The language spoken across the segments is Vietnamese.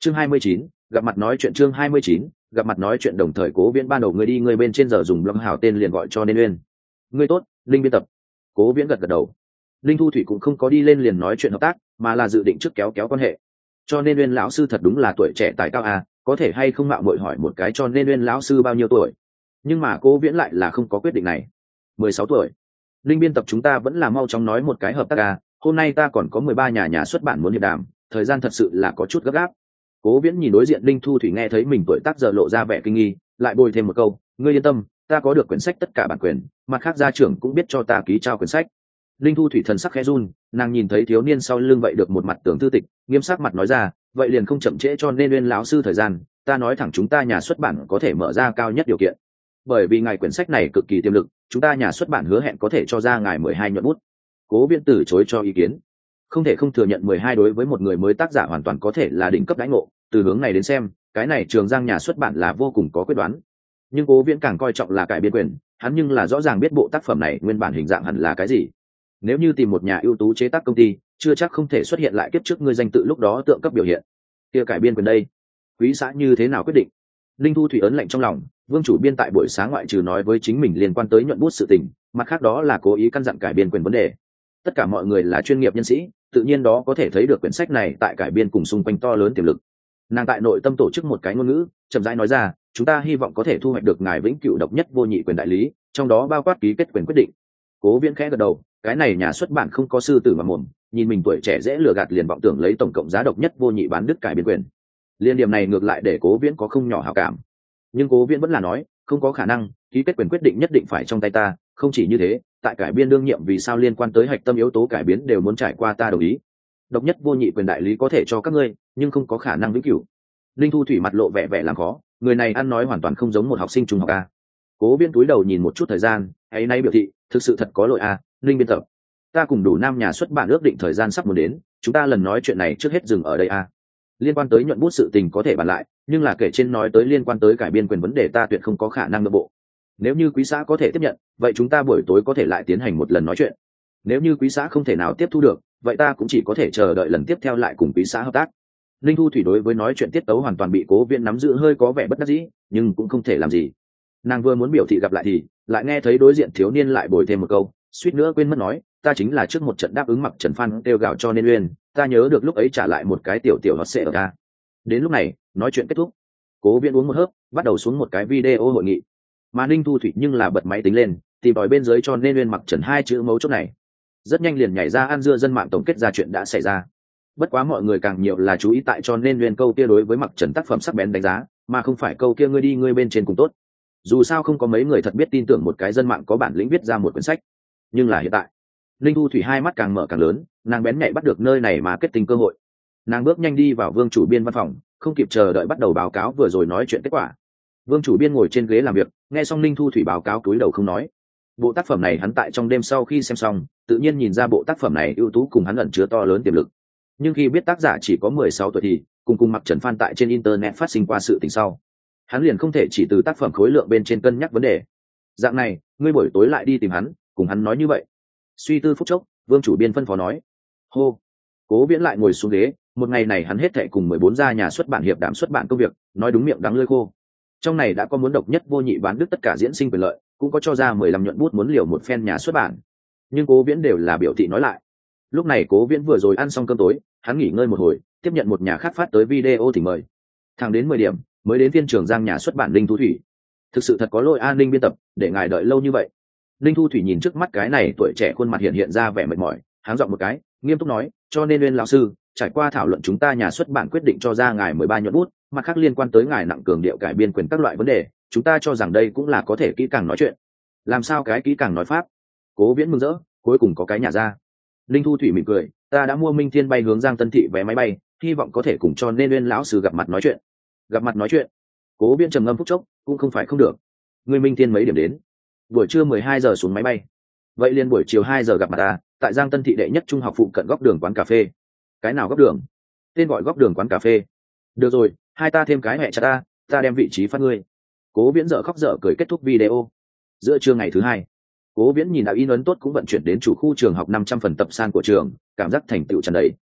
Chương 29, gặp mặt nói chuyện. Chương 29, gặp mặt nói chuyện. Đồng thời Cố Viễn ban đầu người đi người bên trên giờ dùng blog hảo tên liền gọi cho nên Uyên. Ngươi tốt, Linh biên tập. Cố Viễn gật gật đầu. Linh Thu Thủy cũng không có đi lên liền nói chuyện hợp tác, mà là dự định trước kéo kéo quan hệ. Cho nên Uyên lão sư thật đúng là tuổi trẻ tài cao à, có thể hay không mạo muội hỏi một cái cho nên Uyên lão sư bao nhiêu tuổi? Nhưng mà Cố Viễn lại là không có quyết định này. 16 tuổi. Linh biên tập chúng ta vẫn là mau chóng nói một cái hợp tác à, hôm nay ta còn có 13 nhà xuất bản muốn hiệp đàm, thời gian thật sự là có chút gấp gáp. Cố Viễn nhìn đối diện Linh Thu Thủy nghe thấy mình tuổi tác giờ lộ ra vẻ kinh nghi, lại bồi thêm một câu, ngươi yên tâm, ta có được quyển sách tất cả bản quyền, mặt khác gia trưởng cũng biết cho ta ký trao quyển sách. Linh Thu Thủy thần sắc khẽ run, nàng nhìn thấy thiếu niên sau lưng vậy được một mặt tưởng thư tịch, nghiêm sắc mặt nói ra, vậy liền không chậm trễ cho nên Uyên lão sư thời gian, ta nói thẳng chúng ta nhà xuất bản có thể mở ra cao nhất điều kiện. Bởi vì ngài quyển sách này cực kỳ tiềm lực, chúng ta nhà xuất bản hứa hẹn có thể cho ra ngài 12 nhuận bút. Cố Viễn từ chối cho ý kiến. Không thể không thừa nhận 12 đối với một người mới tác giả hoàn toàn có thể là đỉnh cấp đãi ngộ, từ hướng này đến xem, cái này Trường Giang nhà xuất bản là vô cùng có quyết đoán. Nhưng Cố Viễn càng coi trọng là cải biên quyền, hắn nhưng là rõ ràng biết bộ tác phẩm này nguyên bản hình dạng hẳn là cái gì. Nếu như tìm một nhà ưu tú chế tác công ty, chưa chắc không thể xuất hiện lại kiếp trước ngươi danh tự lúc đó tượng cấp biểu hiện. Kia cải biên quyền đây, quý xã như thế nào quyết định? Linh Thu Thủy ấn lạnh trong lòng, Vương chủ biên tại buổi sáng ngoại trừ nói với chính mình liên quan tới nhuận bút sự tình, mặt khác đó là cố ý căn dặn cải biên quyền vấn đề. Tất cả mọi người là chuyên nghiệp nhân sĩ, tự nhiên đó có thể thấy được quyển sách này tại cải biên cùng xung quanh to lớn tiềm lực. Nàng tại nội tâm tổ chức một cái ngôn ngữ, chậm rãi nói ra, chúng ta hy vọng có thể thu hoạch được ngài vĩnh cửu độc nhất vô nhị quyền đại lý, trong đó bao quát ký kết quyền quyết định. Cố Viễn khẽ gật đầu, cái này nhà xuất bản không có sư tử mà mồm, nhìn mình tuổi trẻ dễ lừa gạt liền vọng tưởng lấy tổng cộng giá độc nhất vô nhị bán đứt cải biên quyền. Liên điểm này ngược lại để Cố Viễn có không nhỏ hảo cảm. Nhưng Cố Viễn vẫn là nói, không có khả năng, ký kết quyền quyết định nhất định phải trong tay ta, không chỉ như thế, tại cải biên đương nhiệm vì sao liên quan tới hạch tâm yếu tố cải biến đều muốn trải qua ta đồng ý. Độc nhất vô nhị quyền đại lý có thể cho các ngươi, nhưng không có khả năng vĩnh cửu. Linh Thu Thủy mặt lộ vẻ vẻ làm khó, người này ăn nói hoàn toàn không giống một học sinh trung học a. Cố Viễn túi đầu nhìn một chút thời gian, ấy nay biểu thị, thực sự thật có lỗi a, Linh biên tập. Ta cùng đủ năm nhà xuất bản ước định thời gian sắp muốn đến, chúng ta lần nói chuyện này trước hết dừng ở đây a. Liên quan tới nhuận bút sự tình có thể bàn lại, nhưng là kể trên nói tới liên quan tới cải biên quyền vấn đề ta tuyệt không có khả năng nội bộ. Nếu như quý xã có thể tiếp nhận, vậy chúng ta buổi tối có thể lại tiến hành một lần nói chuyện. Nếu như quý xã không thể nào tiếp thu được, vậy ta cũng chỉ có thể chờ đợi lần tiếp theo lại cùng quý xã hợp tác. Linh Thu Thủy đối với nói chuyện tiết tấu hoàn toàn bị Cố Viễn nắm giữ hơi có vẻ bất đắc dĩ, nhưng cũng không thể làm gì. Nàng vừa muốn biểu thị gặp lại thì lại nghe thấy đối diện thiếu niên lại bồi thêm một câu, suýt nữa quên mất nói, ta chính là trước một trận đáp ứng mặc Trần Phan kêu gào cho nên Uyên, ta nhớ được lúc ấy trả lại một cái tiểu hot sẽ ở ta. Đến lúc này, nói chuyện kết thúc. Cố Viễn uống một hớp, bắt đầu xuống một cái video hội nghị. Mà Linh Thu Thủy nhưng là bật máy tính lên, tìm tòi bên dưới cho nên Uyên mặc Trần hai chữ mấu chốt này. Rất nhanh liền nhảy ra ăn dưa dân mạng tổng kết ra chuyện đã xảy ra. Bất quá mọi người càng nhiều là chú ý tại cho nên Uyên câu kia đối với mặc Trần tác phẩm sắc bén đánh giá, mà không phải câu kia ngươi đi ngươi bên trên cùng tốt. Dù sao không có mấy người thật biết tin tưởng một cái dân mạng có bản lĩnh viết ra một quyển sách. Nhưng là hiện tại, Linh Thu Thủy hai mắt càng mở càng lớn, nàng bén nhạy bắt được nơi này mà kết tinh cơ hội. Nàng bước nhanh đi vào Vương chủ biên văn phòng, không kịp chờ đợi bắt đầu báo cáo vừa rồi nói chuyện kết quả. Vương chủ biên ngồi trên ghế làm việc, nghe xong Linh Thu Thủy báo cáo cúi đầu không nói. Bộ tác phẩm này hắn tại trong đêm sau khi xem xong, tự nhiên nhìn ra bộ tác phẩm này ưu tú cùng hắn ẩn chứa to lớn tiềm lực. Nhưng khi biết tác giả chỉ có 16 tuổi thì cùng mặc Trần Phan tại trên internet phát sinh qua sự tình sau, hắn liền không thể chỉ từ tác phẩm khối lượng bên trên cân nhắc vấn đề. Dạng này, ngươi buổi tối lại đi tìm hắn, cùng hắn nói như vậy. Suy tư phút chốc, Vương chủ biên phân phó nói. Hô. Cố Viễn lại ngồi xuống ghế, một ngày này hắn hết thệ cùng 14 gia nhà xuất bản hiệp đàm xuất bản công việc, nói đúng miệng đắng lưỡi khô. Trong này đã có muốn độc nhất vô nhị bán đứt tất cả diễn sinh quyền lợi, cũng có cho ra 15 nhuận bút muốn liều một phen nhà xuất bản. Nhưng Cố Viễn đều là biểu thị nói lại. Lúc này Cố Viễn vừa rồi ăn xong cơm tối, hắn nghỉ ngơi một hồi, tiếp nhận một nhà khác phát tới video thì mời. Thẳng đến 10 điểm, mới đến phiên Trường Giang nhà xuất bản Linh Thu Thủy. Thực sự thật có lỗi an ninh biên tập, để ngài đợi lâu như vậy. Linh Thu Thủy nhìn trước mắt cái này tuổi trẻ khuôn mặt hiện ra vẻ mệt mỏi, háng giọng một cái, nghiêm túc nói, cho nên Uyên lão sư, trải qua thảo luận chúng ta nhà xuất bản quyết định cho ra ngài 13 nhuận bút, mặt khác liên quan tới ngài nặng cường điệu cải biên quyền các loại vấn đề, chúng ta cho rằng đây cũng là có thể kỹ càng nói chuyện. Làm sao cái kỹ càng nói pháp? Cố Viễn mừng rỡ, cuối cùng có cái nhà ra. Linh Thu Thủy mỉm cười, ta đã mua Minh Thiên bay hướng Giang Tân Thị vé máy bay, hy vọng có thể cùng cho nên Uyên lão sư gặp mặt nói chuyện. Gặp mặt nói chuyện? Cố Viễn trầm ngâm phút chốc, cũng không phải không được. Người Minh Thiên mấy điểm đến? Buổi trưa 12 giờ xuống máy bay. Vậy liền buổi chiều 2 giờ gặp mặt ta, tại Giang Tân Thị đệ nhất trung học phụ cận góc đường quán cà phê. Cái nào góc đường? Tên gọi góc đường quán cà phê. Được rồi, hai ta thêm cái hẹ chặt ta đem vị trí phát ngươi. Cố Viễn dở khóc dở cười kết thúc video. Giữa trưa ngày thứ hai, Cố Viễn nhìn đạo in ấn tốt cũng vận chuyển đến chủ khu trường học 500 phần tập san của trường, cảm giác thành tựu tràn đầy.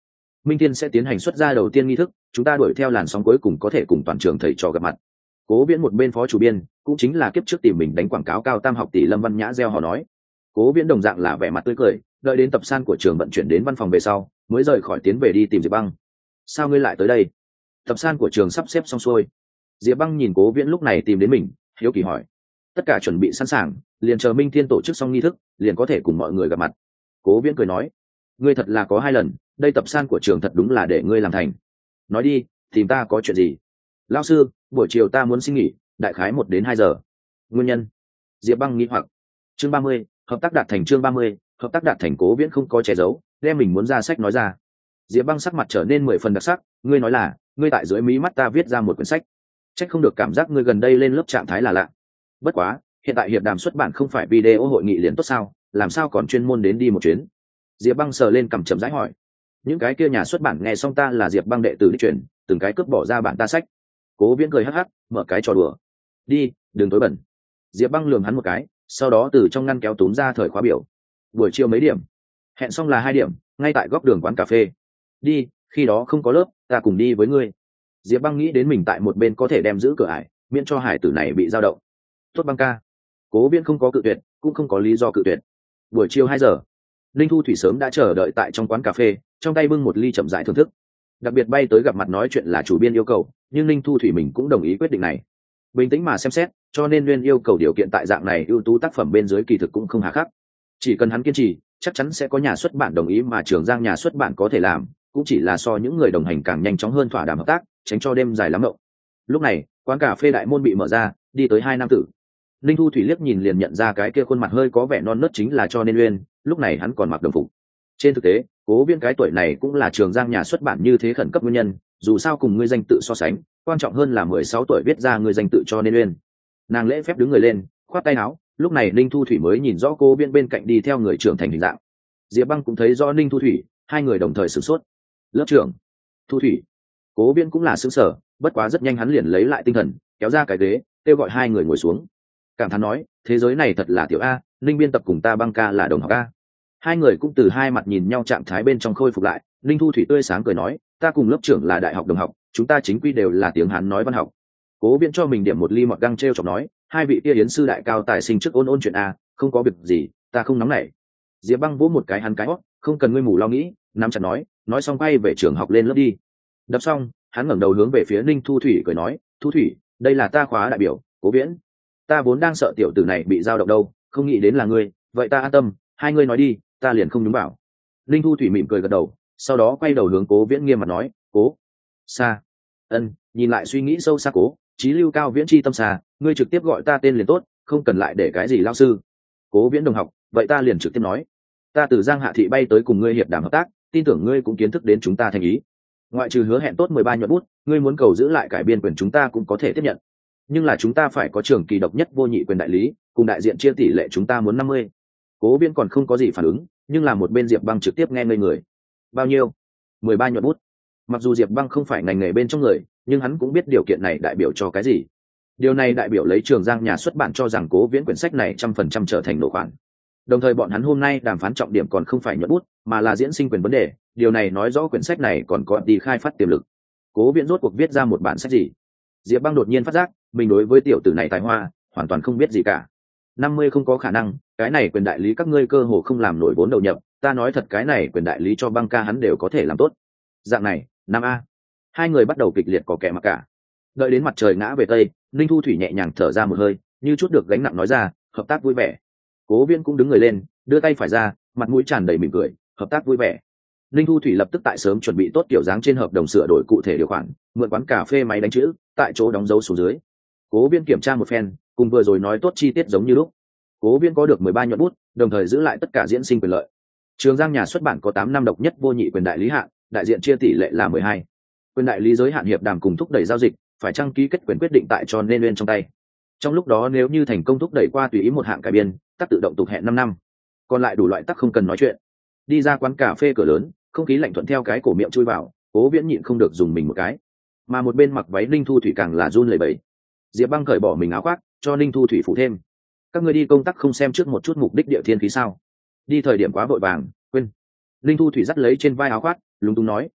Minh Thiên sẽ tiến hành xuất gia đầu tiên nghi thức, chúng ta đuổi theo làn sóng cuối cùng có thể cùng toàn trường thầy trò gặp mặt. Cố Viễn một bên phó chủ biên, cũng chính là kiếp trước tìm mình đánh quảng cáo cao tam học tỷ Lâm Văn Nhã gieo họ nói. Cố Viễn đồng dạng là vẻ mặt tươi cười, đợi đến tập san của trường vận chuyển đến văn phòng về sau, mới rời khỏi tiến về đi tìm Diệp Băng. Sao ngươi lại tới đây? Tập san của trường sắp xếp xong xuôi. Diệp Băng nhìn Cố Viễn lúc này tìm đến mình, hiếu kỳ hỏi. Tất cả chuẩn bị sẵn sàng, liền chờ Minh Thiên tổ chức xong nghi thức, liền có thể cùng mọi người gặp mặt. Cố Viễn cười nói, ngươi thật là có 2 lần, đây tập san của trường thật đúng là để ngươi làm thành. Nói đi, tìm ta có chuyện gì? Lão sư, buổi chiều ta muốn xin nghỉ, đại khái 1 đến 2 giờ. Nguyên nhân? Diệp Băng nghi hoặc. Chương 30, hợp tác đạt thành. Chương 30, hợp tác đạt thành. Cố Viễn không có che giấu, đem mình muốn ra sách nói ra. Diệp Băng sắc mặt trở nên 10 phần đặc sắc, ngươi nói là, ngươi tại dưới mí mắt ta viết ra một quyển sách. Trách không được cảm giác ngươi gần đây lên lớp trạng thái là lạ. Bất quá, hiện tại hiệp đàm xuất bản không phải video hội nghị liền tốt sao, làm sao còn chuyên môn đến đi một chuyến? Diệp Băng sờ lên cằm chậm rãi hỏi. Những cái kia nhà xuất bản nghe xong ta là Diệp Băng đệ tử đi truyền, từng cái cướp bỏ ra bản ta sách. Cố Viễn cười hắc hắc, mở cái trò đùa. Đi, đừng tối bẩn. Diệp Băng lườm hắn một cái, sau đó từ trong ngăn kéo túm ra thời khóa biểu. Buổi chiều mấy điểm? Hẹn xong là 2 điểm, ngay tại góc đường quán cà phê. Đi, khi đó không có lớp, ta cùng đi với ngươi. Diệp Băng nghĩ đến mình tại một bên có thể đem giữ cửa ải, miễn cho hải tử này bị dao động. Tốt Băng ca. Cố Viễn không có cự tuyệt, cũng không có lý do cự tuyệt. Buổi chiều 2 giờ, Linh Thu Thủy sớm đã chờ đợi tại trong quán cà phê, trong tay bưng một ly chậm rãi thưởng thức. Đặc biệt bay tới gặp mặt nói chuyện là chủ biên yêu cầu, nhưng Linh Thu Thủy mình cũng đồng ý quyết định này. Bình tĩnh mà xem xét, cho nên Nguyên yêu cầu điều kiện tại dạng này ưu tú tác phẩm bên dưới kỳ thực cũng không hà khắc. Chỉ cần hắn kiên trì, chắc chắn sẽ có nhà xuất bản đồng ý, mà Trường Giang nhà xuất bản có thể làm, cũng chỉ là so những người đồng hành càng nhanh chóng hơn thỏa đàm hợp tác, tránh cho đêm dài lắm mộng. Lúc này, quán cà phê đại môn bị mở ra, đi tới 2 nam tử. Linh Thu Thủy liếc nhìn liền nhận ra cái kia khuôn mặt hơi có vẻ non nớt chính là Cho Nên Uyên, lúc này hắn còn mặc đồng phục. Trên thực tế, Cố Viễn cái tuổi này cũng là Trường Giang nhà xuất bản như thế khẩn cấp nguyên nhân, dù sao cùng ngươi danh tự so sánh, quan trọng hơn là 16 tuổi viết ra ngươi danh tự Cho Nên Uyên. Nàng lễ phép đứng người lên, khoát tay áo, lúc này Linh Thu Thủy mới nhìn rõ Cố Viễn bên cạnh đi theo người trưởng thành hình dạng. Diệp Băng cũng thấy rõ Linh Thu Thủy, hai người đồng thời sửng sốt. Lớp trưởng, Thu Thủy. Cố Viễn cũng là sửng sở, bất quá rất nhanh hắn liền lấy lại tinh thần, kéo ra cái ghế, kêu gọi hai người ngồi xuống. Cảm thán nói, thế giới này thật là tiểu a, Linh biên tập cùng ta Băng ca là đồng học a. Hai người cũng từ hai mặt nhìn nhau trạng thái bên trong khôi phục lại. Linh Thu Thủy tươi sáng cười nói, ta cùng lớp trưởng là đại học đồng học, chúng ta chính quy đều là tiếng Hán nói văn học. Cố Viễn cho mình điểm một ly mọt găng treo chọc nói, hai vị kia yến sư đại cao tài sinh trước ôn ôn chuyện a, không có việc gì, ta không nóng nảy. Diệp Băng vỗ một cái hắn cái hót, không cần ngươi mù lo nghĩ, nắm chặt nói xong quay về trường học lên lớp đi. Đọc xong, hắn ngẩng đầu hướng về phía Linh Thu Thủy cười nói, Thu Thủy, đây là ta khóa đại biểu, Cố Viễn. Ta vốn đang sợ tiểu tử này bị dao động đâu, không nghĩ đến là ngươi, vậy ta an tâm, hai ngươi nói đi, ta liền không nhúng vào. Linh Thu Thủy mỉm cười gật đầu, sau đó quay đầu hướng Cố Viễn nghiêm mặt nói, Cố xa nhìn lại suy nghĩ sâu xa Cố chí lưu cao viễn chi tâm xa, ngươi trực tiếp gọi ta tên liền tốt, không cần lại để cái gì lao sư. Cố Viễn đồng học, vậy ta liền trực tiếp nói, ta từ Giang Hạ thị bay tới cùng ngươi hiệp đàm hợp tác, tin tưởng ngươi cũng kiến thức đến chúng ta thành ý. Ngoại trừ hứa hẹn tốt 13 nhuận bút, ngươi muốn cầu giữ lại cải biên quyền chúng ta cũng có thể tiếp nhận, nhưng là chúng ta phải có trường kỳ độc nhất vô nhị quyền đại lý, cùng đại diện chia tỷ lệ chúng ta muốn 50. Cố Viễn còn không có gì phản ứng, nhưng là một bên Diệp Băng trực tiếp nghe ngây người. Bao nhiêu? 13 nhuận bút. Mặc dù Diệp Băng không phải ngành nghề bên trong người, nhưng hắn cũng biết điều kiện này đại biểu cho cái gì. Điều này đại biểu lấy Trường Giang nhà xuất bản cho rằng Cố Viễn quyển sách này 100% trở thành nổ khoản. Đồng thời bọn hắn hôm nay đàm phán trọng điểm còn không phải nhuận bút, mà là diễn sinh quyền vấn đề, điều này nói rõ quyển sách này còn có đi khai phát tiềm lực. Cố Viễn rốt cuộc viết ra một bản sách gì? Diệp Băng đột nhiên phát giác, mình đối với tiểu tử này tài hoa hoàn toàn không biết gì cả. 50 không có khả năng, cái này quyền đại lý các ngươi cơ hồ không làm nổi vốn đầu nhập, ta nói thật cái này quyền đại lý cho Băng ca hắn đều có thể làm tốt. Dạng này, 5A. Hai người bắt đầu kịch liệt có kẻ mặc cả. Đợi đến mặt trời ngã về tây, Linh Thu Thủy nhẹ nhàng thở ra một hơi, như chút được gánh nặng nói ra, hợp tác vui vẻ. Cố Viễn cũng đứng người lên, đưa tay phải ra, mặt mũi tràn đầy mỉm cười, hợp tác vui vẻ. Linh Thu Thủy lập tức tại sớm chuẩn bị tốt kiểu dáng trên hợp đồng sửa đổi cụ thể điều khoản, mượn quán cà phê máy đánh chữ, tại chỗ đóng dấu xuống dưới. Cố Viễn kiểm tra một phen, cùng vừa rồi nói tốt chi tiết giống như lúc. Cố Viễn có được 13 nhuận bút, đồng thời giữ lại tất cả diễn sinh quyền lợi. Trường Giang nhà xuất bản có 8 năm độc nhất vô nhị quyền đại lý hạn, đại diện chia tỷ lệ là 12. Quyền đại lý giới hạn hiệp đàm cùng thúc đẩy giao dịch, phải đăng ký kết quyền quyết định tại Cho Nên Uyên trong tay. Trong lúc đó nếu như thành công thúc đẩy qua tùy ý một hạng cải biên, tắc tự động tục hẹn 5 năm. Còn lại đủ loại tắc không cần nói chuyện. Đi ra quán cà phê cửa lớn, không khí lạnh thuận theo cái cổ miệng chui vào, Cố Viễn nhịn không được dùng mình một cái. Mà một bên mặc váy Linh Thu Thủy càng là run lẩy bẩy. Diệp Băng cởi bỏ mình áo khoác, cho Linh Thu Thủy phủ thêm. Các ngươi đi công tác không xem trước một chút mục đích địa thiên khí sao? Đi thời điểm quá vội vàng, quên. Linh Thu Thủy dắt lấy trên vai áo khoác, lúng túng nói.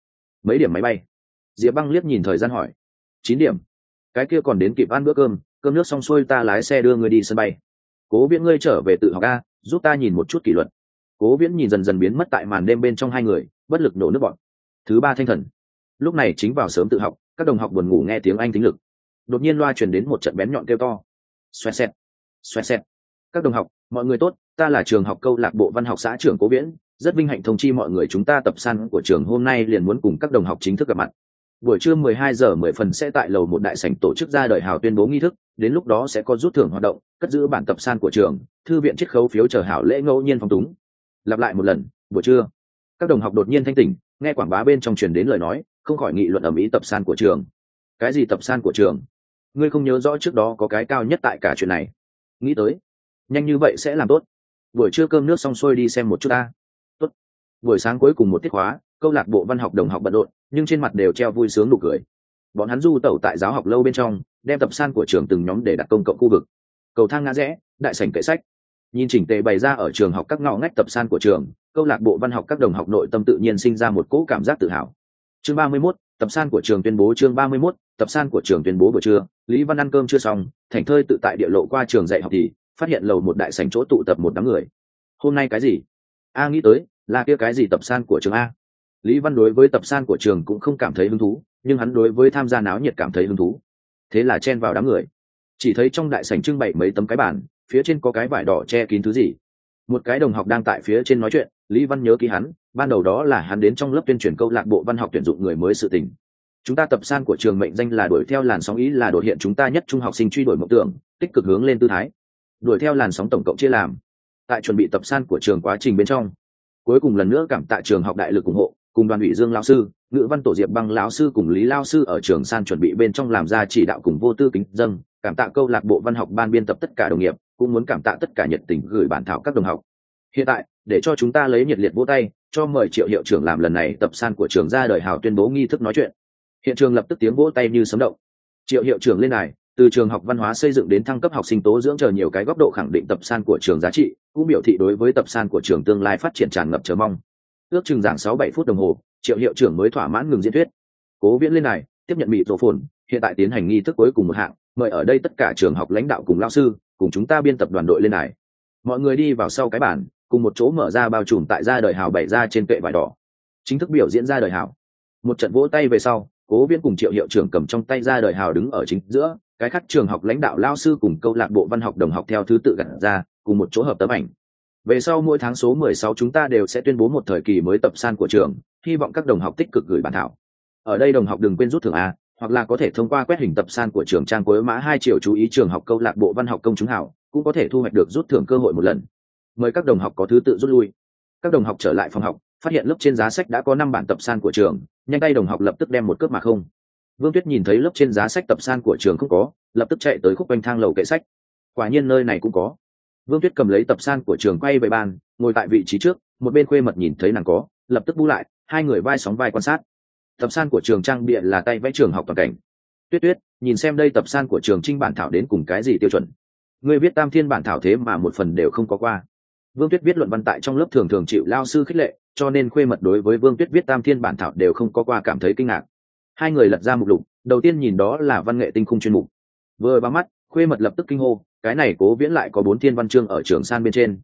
Mấy điểm máy bay? Diệp Băng liếc nhìn thời gian hỏi. 9 điểm. Cái kia còn đến kịp ăn bữa cơm, cơm nước xong xuôi ta lái xe đưa ngươi đi sân bay. Cố Viễn ngươi trở về tự học a, giúp ta nhìn một chút kỷ luật. Cố Viễn nhìn dần dần biến mất tại màn đêm bên trong hai người, bất lực nổ nước bọt. Thứ ba thanh thần. Lúc này chính vào sớm tự học, các đồng học buồn ngủ nghe tiếng Anh thính lực. Đột nhiên loa truyền đến một trận bén nhọn kêu to. Xoẹt xẹt, xoẹt xẹt. Các đồng học, mọi người tốt, ta là trường học câu lạc bộ văn học xã trưởng Cố Viễn, rất vinh hạnh thông chi mọi người chúng ta tập san của trường hôm nay liền muốn cùng các đồng học chính thức gặp mặt. Buổi trưa 12 giờ 10 phần sẽ tại lầu một đại sảnh tổ chức ra đời hào tuyên bố nghi thức, đến lúc đó sẽ có rút thưởng hoạt động, cất giữ bản tập san của trường, thư viện chiết khấu phiếu chờ hảo lễ ngẫu nhiên phong túng. Lặp lại một lần, buổi trưa. Các đồng học đột nhiên thanh tỉnh, nghe quảng bá bên trong truyền đến lời nói, không khỏi nghị luận ầm ĩ tập san của trường. Cái gì tập san của trường? Ngươi không nhớ rõ trước đó có cái cao nhất tại cả chuyện này? Nghĩ tới, nhanh như vậy sẽ làm tốt. Buổi trưa cơm nước xong xuôi đi xem một chút ta. Tốt. Buổi sáng cuối cùng một tiết khóa, câu lạc bộ văn học đồng học bận rộn, nhưng trên mặt đều treo vui sướng nụ cười. Bọn hắn du tẩu tại giáo học lâu bên trong, đem tập san của trường từng nhóm để đặt công cộng khu vực. Cầu thang ngã rẽ, đại sảnh kệ sách, nhìn chỉnh tề bày ra ở trường học các ngõ ngách tập san của trường, câu lạc bộ văn học các đồng học nội tâm tự nhiên sinh ra một cỗ cảm giác tự hào. Chương 31, tập san của trường tuyên bố. Chương 31, tập san của trường tuyên bố. Buổi trưa, Lý Văn ăn cơm chưa xong, thảnh thơi tự tại địa lộ qua trường dạy học thì phát hiện lầu một đại sảnh chỗ tụ tập một đám người. Hôm nay cái gì? A nghĩ tới, là kia cái gì tập san của trường a. Lý Văn đối với tập san của trường cũng không cảm thấy hứng thú, nhưng hắn đối với tham gia náo nhiệt cảm thấy hứng thú. Thế là chen vào đám người. Chỉ thấy trong đại sảnh trưng bày mấy tấm cái bàn, phía trên có cái vải đỏ che kín thứ gì. Một cái đồng học đang tại phía trên nói chuyện, Lý Văn nhớ ký hắn, ban đầu đó là hắn đến trong lớp tuyên truyền câu lạc bộ văn học tuyển dụng người mới sự tình. Chúng ta tập san của trường mệnh danh là đuổi theo làn sóng, ý là đột hiện chúng ta nhất trung học sinh truy đuổi mộng tưởng, tích cực hướng lên tư thái. Đuổi theo làn sóng tổng cộng chia làm. Tại chuẩn bị tập san của trường quá trình bên trong, cuối cùng lần nữa cảm tạ trường học đại lực ủng hộ, cùng đoàn ủy Dương lão sư, ngữ văn tổ Diệp Băng lão sư cùng Lý lão sư ở trường san chuẩn bị bên trong làm ra chỉ đạo cùng vô tư kính dâng, cảm tạ câu lạc bộ văn học ban biên tập tất cả đồng nghiệp, cũng muốn cảm tạ tất cả nhiệt tình gửi bản thảo các đồng học. Hiện tại, để cho chúng ta lấy nhiệt liệt vỗ tay, cho mời Triệu hiệu trưởng làm lần này tập san của trường ra đời hào tuyên bố nghi thức nói chuyện. Hiện trường lập tức tiếng vỗ tay như sấm động. Triệu hiệu trưởng lên đài, từ trường học văn hóa xây dựng đến thăng cấp học sinh tố dưỡng chờ nhiều cái góc độ khẳng định tập san của trường giá trị, cũng biểu thị đối với tập san của trường tương lai phát triển tràn ngập chờ mong. Ước chừng giảng 6-7 phút đồng hồ, Triệu hiệu trưởng mới thỏa mãn ngừng diễn thuyết. Cố Viễn lên đài, tiếp nhận mịt rổ phồn, hiện tại tiến hành nghi thức cuối cùng một hạng, mời ở đây tất cả trường học lãnh đạo cùng lao sư, cùng chúng ta biên tập đoàn đội lên đài. Mọi người đi vào sau cái bàn, cùng một chỗ mở ra bao trùm tại ra đời hào bày ra trên kệ vải đỏ. Chính thức biểu diễn ra đời hào. Một trận vỗ tay về sau, Cố Viễn cùng Triệu hiệu trưởng cầm trong tay ra đời hào đứng ở chính giữa, cái khác trường học lãnh đạo lao sư cùng câu lạc bộ văn học đồng học theo thứ tự gặt ra, cùng một chỗ hợp tấm ảnh. Về sau mỗi tháng số 16 chúng ta đều sẽ tuyên bố một thời kỳ mới tập san của trường, hy vọng các đồng học tích cực gửi bản thảo. Ở đây đồng học đừng quên rút thưởng a, hoặc là có thể thông qua quét hình tập san của trường trang cuối mã 2 triệu chú ý trường học câu lạc bộ văn học công chúng hảo, cũng có thể thu hoạch được rút thưởng cơ hội một lần. Mời các đồng học có thứ tự rút lui. Các đồng học trở lại phòng học, phát hiện lớp trên giá sách đã có 5 bản tập san của trường, nhanh tay đồng học lập tức đem một cướp mà không. Vương Tuyết nhìn thấy lớp trên giá sách tập san của trường không có, lập tức chạy tới khúc quanh thang lầu kệ sách. Quả nhiên nơi này cũng có. Vương Tuyết cầm lấy tập san của trường quay về bàn, ngồi tại vị trí trước, một bên khuê mật nhìn thấy nàng có, lập tức bu lại, hai người vai sóng vai quan sát. Tập san của trường trang bìa là tay vẽ trường học toàn cảnh. Tuyết Tuyết, nhìn xem đây tập san của trường trinh bản thảo đến cùng cái gì tiêu chuẩn. Ngươi viết tam thiên bản thảo thế mà một phần đều không có qua. Vương Tuyết viết luận văn tại trong lớp thường thường chịu lao sư khích lệ, cho nên khuê mật đối với Vương Tuyết viết tam thiên bản thảo đều không có qua cảm thấy kinh ngạc. Hai người lật ra mục lục, đầu tiên nhìn đó là văn nghệ tinh khung chuyên mục. Vừa vào mắt, khuê mật lập tức kinh hô, cái này Cố Viễn lại có 4 thiên văn chương ở trường san bên trên,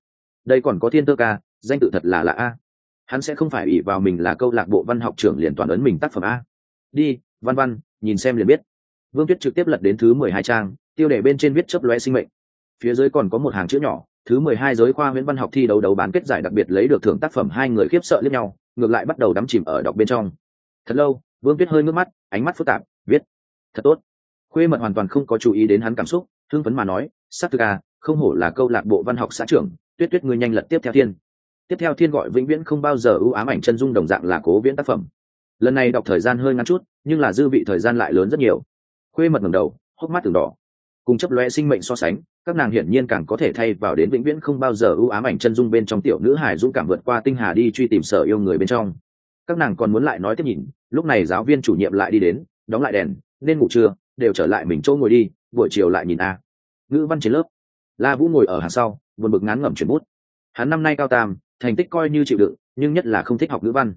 đây còn có thiên thơ ca, danh tự thật là lạ a. Hắn sẽ không phải ỷ vào mình là câu lạc bộ văn học trưởng liền toàn ấn mình tác phẩm a. Đi, văn văn, nhìn xem liền biết. Vương Tuyết trực tiếp lật đến thứ 12 trang, tiêu đề bên trên viết chớp lóe sinh mệnh. Phía dưới còn có một hàng chữ nhỏ, thứ 12 giới khoa huyễn văn học thi đấu bán kết giải đặc biệt lấy được thưởng tác phẩm. Hai người khiếp sợ liếc nhau, ngược lại bắt đầu đắm chìm ở đọc bên trong. Thật lâu, Vương Tuyết hơi ngước mắt, ánh mắt phức tạp, viết thật tốt. Khuê mật hoàn toàn không có chú ý đến hắn cảm xúc, hưng phấn mà nói, sắc thực a, không hổ là câu lạc bộ văn học xã trưởng, Tuyết Tuyết ngươi nhanh lật tiếp theo thiên. Tiếp theo thiên gọi vĩnh viễn không bao giờ ưu ám ảnh chân dung đồng dạng là Cố Viễn tác phẩm. Lần này đọc thời gian hơi ngắn chút, nhưng là dư vị thời gian lại lớn rất nhiều. Khuê mật ngẩng đầu, hốc mắt từng đỏ. Cùng chấp lóe sinh mệnh so sánh, các nàng hiển nhiên càng có thể thay vào đến vĩnh viễn không bao giờ ưu ám ảnh chân dung bên trong tiểu nữ hài dũng cảm vượt qua tinh hà đi truy tìm sở yêu người bên trong. Các nàng còn muốn lại nói tiếp nhìn, lúc này giáo viên chủ nhiệm lại đi đến, đóng lại đèn, nên ngủ trưa, đều trở lại mình chỗ ngồi đi, buổi chiều lại nhìn a. Ngữ văn trên lớp, La Vũ ngồi ở hàng sau, buồn bực ngán ngẩm chuyển bút. Hắn năm nay cao tam, thành tích coi như chịu đựng, nhưng nhất là không thích học ngữ văn.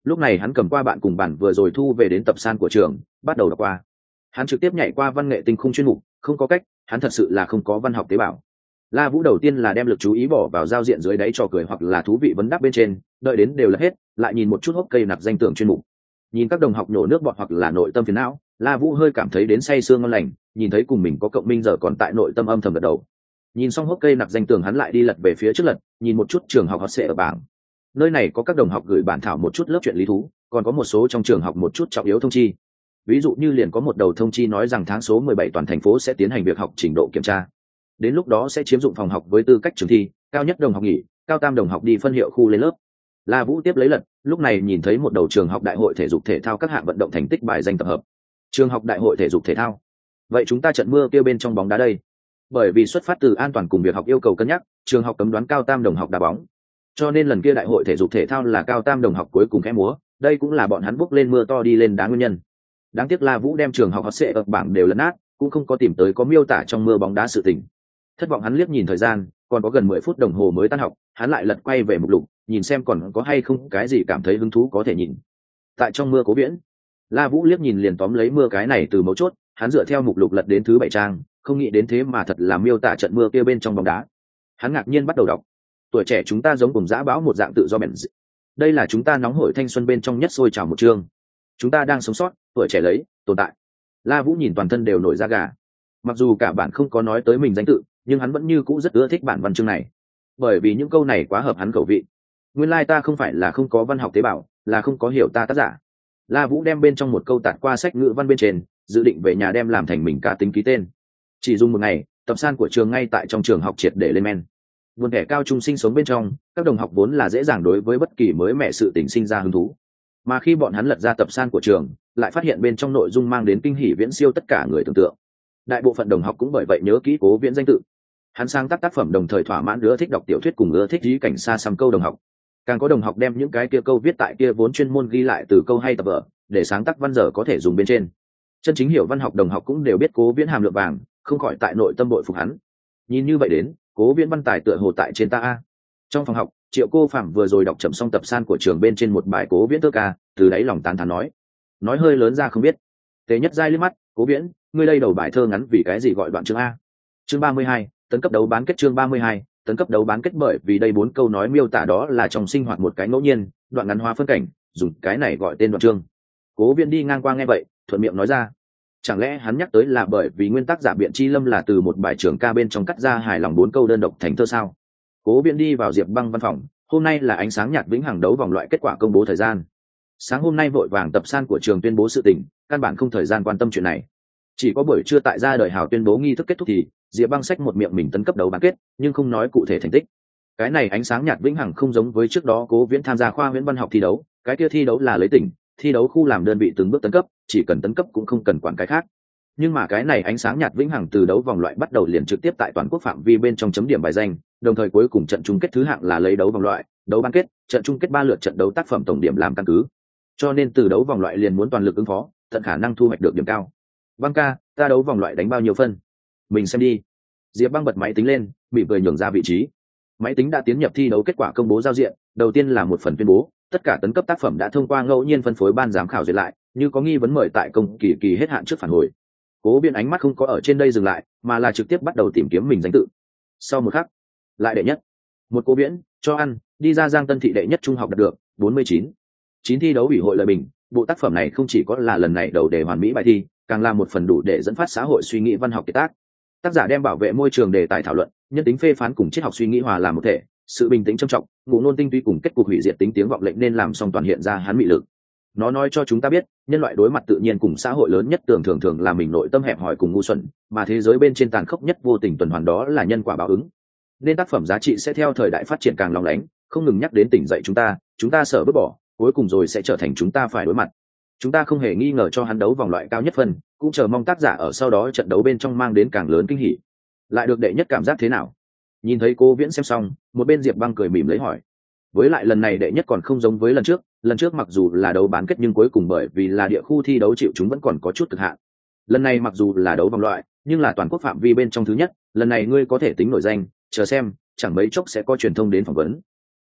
Lúc này hắn cầm qua bạn cùng bản vừa rồi thu về đến tập san của trường, bắt đầu đọc qua. Hắn trực tiếp nhảy qua văn nghệ tinh khung chuyên mục, không có cách, hắn thật sự là không có văn học tế bào. La Vũ đầu tiên là đem lực chú ý bỏ vào giao diện dưới đáy trò cười hoặc là thú vị vấn đáp bên trên, đợi đến đều là hết, lại nhìn một chút hốc cây nạp danh tưởng chuyên mục. Nhìn các đồng học nổ nước bọt hoặc là nội tâm phiền não, La Vũ hơi cảm thấy đến say sương ngon lành, nhìn thấy cùng mình có cộng minh giờ còn tại nội tâm âm thầm gật đầu. Nhìn xong hốc cây nạp danh tưởng hắn lại đi lật về phía trước lật, nhìn một chút trường học hot sẽ ở bảng. Nơi này có các đồng học gửi bản thảo một chút lớp truyện lý thú, còn có một số trong trường học một chút trọng yếu thông chi. Ví dụ như liền có một đầu thông chi nói rằng tháng số 17 toàn thành phố sẽ tiến hành việc học trình độ kiểm tra. Đến lúc đó sẽ chiếm dụng phòng học với tư cách trường thi, cao nhất đồng học nghỉ, cao tam đồng học đi phân hiệu khu lên lớp. La Vũ tiếp lấy lật, lúc này nhìn thấy một đầu trường học đại hội thể dục thể thao các hạng vận động thành tích bài danh tập hợp. Trường học đại hội thể dục thể thao. Vậy chúng ta trận mưa kêu bên trong bóng đá đây. Bởi vì xuất phát từ an toàn cùng việc học yêu cầu cân nhắc, trường học cấm đoán cao tam đồng học đá bóng. Cho nên lần kia đại hội thể dục thể thao là cao tam đồng học cuối cùng khẽ múa, đây cũng là bọn hắn bước lên mưa to đi lên đá nguyên nhân. Đáng tiếc La Vũ đem trường học hot sẽ ở bảng đều lấn át, cũng không có tìm tới có miêu tả trong mưa bóng đá sự tình. Thất vọng hắn liếc nhìn thời gian, còn có gần 10 phút đồng hồ mới tan học, hắn lại lật quay về mục lục, nhìn xem còn có hay không cái gì cảm thấy hứng thú có thể nhìn. Tại trong mưa Cố Viễn, La Vũ liếc nhìn liền tóm lấy mưa cái này từ mấu chốt, hắn dựa theo mục lục lật đến thứ 7 trang, không nghĩ đến thế mà thật là miêu tả trận mưa kia bên trong bóng đá. Hắn ngạc nhiên bắt đầu đọc. Tuổi trẻ chúng ta giống cùng dã bão một dạng tự do bền. Đây là chúng ta nóng hổi thanh xuân bên trong nhất sôi trào một chương. Chúng ta đang sống sót, tuổi trẻ lấy, tồn tại. La Vũ nhìn toàn thân đều nổi da gà. Mặc dù cả bản không có nói tới mình danh tự, nhưng hắn vẫn như cũ rất ưa thích bản văn chương này, bởi vì những câu này quá hợp hắn khẩu vị. Nguyên lai ta không phải là không có văn học tế bào, là không có hiểu ta tác giả. La Vũ đem bên trong một câu tạt qua sách ngữ văn bên trên, dự định về nhà đem làm thành mình cá tính ký tên. Chỉ dùng một ngày, tập san của trường ngay tại trong trường học triệt để lên men. Buồn kẻ cao trung sinh sống bên trong, các đồng học vốn là dễ dàng đối với bất kỳ mới mẻ sự tình sinh ra hứng thú. Mà khi bọn hắn lật ra tập san của trường, lại phát hiện bên trong nội dung mang đến kinh hỉ viễn siêu tất cả người tưởng tượng. Đại bộ phận đồng học cũng bởi vậy nhớ kỹ Cố Viễn danh tự. Hắn sáng tác tác phẩm đồng thời thỏa mãn ưa thích đọc tiểu thuyết cùng ưa thích ý cảnh xa xăm câu đồng học. Càng có đồng học đem những cái kia câu viết tại kia vốn chuyên môn ghi lại từ câu hay tập vở, để sáng tác văn dở có thể dùng bên trên. Chân chính hiểu văn học đồng học cũng đều biết Cố Viễn hàm lượng vàng, không khỏi tại nội tâm bội phục hắn. Nhìn như vậy đến, Cố Viễn văn tài tựa hồ tại trên ta a. Trong phòng học, Triệu Cô Phạm vừa rồi đọc chậm xong tập san của trường bên trên một bài Cố Viễn thơ ca, từ đáy lòng tán thán nói hơi lớn ra không biết. Tế Nhất Giai liếc mắt, Cố Viễn, ngươi đây đầu bài thơ ngắn vì cái gì gọi đoạn chương a? Chương 32, tấn cấp đấu bán kết. Chương 32, tấn cấp đấu bán kết. Bởi vì đây 4 câu nói miêu tả đó là trong sinh hoạt một cái ngẫu nhiên, đoạn ngắn hóa phân cảnh, dùng cái này gọi tên đoạn chương. Cố Viễn đi ngang qua nghe vậy, thuận miệng nói ra. Chẳng lẽ hắn nhắc tới là bởi vì nguyên tác giả Biện Chi Lâm là từ một bài trường ca bên trong cắt ra hài lòng 4 câu đơn độc thành thơ sao? Cố Viễn đi vào Diệp Băng văn phòng, hôm nay là ánh sáng nhạt vĩnh hằng đấu vòng loại kết quả công bố thời gian. Sáng hôm nay vội vàng tập san của trường tuyên bố sự tình, căn bản không thời gian quan tâm chuyện này. Chỉ có buổi trưa tại ra đời hào tuyên bố nghi thức kết thúc thì Diệp Băng xách một miệng mình tấn cấp đấu bán kết, nhưng không nói cụ thể thành tích. Cái này ánh sáng nhạt vĩnh hằng không giống với trước đó Cố Viễn tham gia khoa Viễn văn học thi đấu, cái kia thi đấu là lấy tỉnh, thi đấu khu làm đơn vị từng bước tấn cấp, chỉ cần tấn cấp cũng không cần quản cái khác. Nhưng mà cái này ánh sáng nhạt vĩnh hằng từ đấu vòng loại bắt đầu liền trực tiếp tại toàn quốc phạm vi bên trong chấm điểm bài danh, đồng thời cuối cùng trận chung kết thứ hạng là lấy đấu vòng loại, đấu bán kết, trận chung kết 3 lượt trận đấu tác phẩm tổng điểm làm căn cứ. Cho nên từ đấu vòng loại liền muốn toàn lực ứng phó, tận khả năng thu hoạch được điểm cao. Băng ca, ta đấu vòng loại đánh bao nhiêu phân? Mình xem đi. Diệp Băng bật máy tính lên, bị cười nhường ra vị trí. Máy tính đã tiến nhập thi đấu kết quả công bố giao diện, đầu tiên là một phần tuyên bố, tất cả tấn cấp tác phẩm đã thông qua ngẫu nhiên phân phối ban giám khảo duyệt lại, như có nghi vấn mời tại công kỳ hết hạn trước phản hồi. Cố Viễn ánh mắt không có ở trên đây dừng lại, mà là trực tiếp bắt đầu tìm kiếm mình danh tự. Sau một khắc, lại đệ nhất. Một Cố Viễn, cho ăn, đi ra Giang Tân thị đệ nhất trung học đạt được 49. 9 thi đấu ủy hội lời bình, bộ tác phẩm này không chỉ có là lần này đầu đề hoàn mỹ bài thi, càng là một phần đủ để dẫn phát xã hội suy nghĩ văn học kiệt tác. Tác giả đem bảo vệ môi trường đề tài thảo luận, nhân tính phê phán cùng triết học suy nghĩ hòa làm một thể, sự bình tĩnh trầm trọng, ngụ ngôn tinh túy cùng kết cục hủy diệt tính tiếng vọng lệnh nên làm song toàn hiện ra hắn mị lực. Nó nói cho chúng ta biết, nhân loại đối mặt tự nhiên cùng xã hội lớn nhất thường là mình nội tâm hẹp hòi cùng ngu xuẩn, mà thế giới bên trên tàn khốc nhất vô tình tuần hoàn đó là nhân quả báo ứng. Nên tác phẩm giá trị sẽ theo thời đại phát triển càng lóng lánh, không ngừng nhắc đến tỉnh dậy chúng ta sợ vứt bỏ, cuối cùng rồi sẽ trở thành chúng ta phải đối mặt. Chúng ta không hề nghi ngờ cho hắn đấu vòng loại cao nhất phần, cũng chờ mong tác giả ở sau đó trận đấu bên trong mang đến càng lớn kinh hỉ. Lại được đệ nhất cảm giác thế nào? Nhìn thấy Cố Viễn xem xong, một bên Diệp Băng cười mỉm lấy hỏi. Với lại lần này đệ nhất còn không giống với lần trước mặc dù là đấu bán kết nhưng cuối cùng bởi vì là địa khu thi đấu chịu chúng vẫn còn có chút cực hạn. Lần này mặc dù là đấu vòng loại, nhưng là toàn quốc phạm vi bên trong thứ nhất, lần này ngươi có thể tính nổi danh, chờ xem, chẳng mấy chốc sẽ có truyền thông đến phỏng vấn.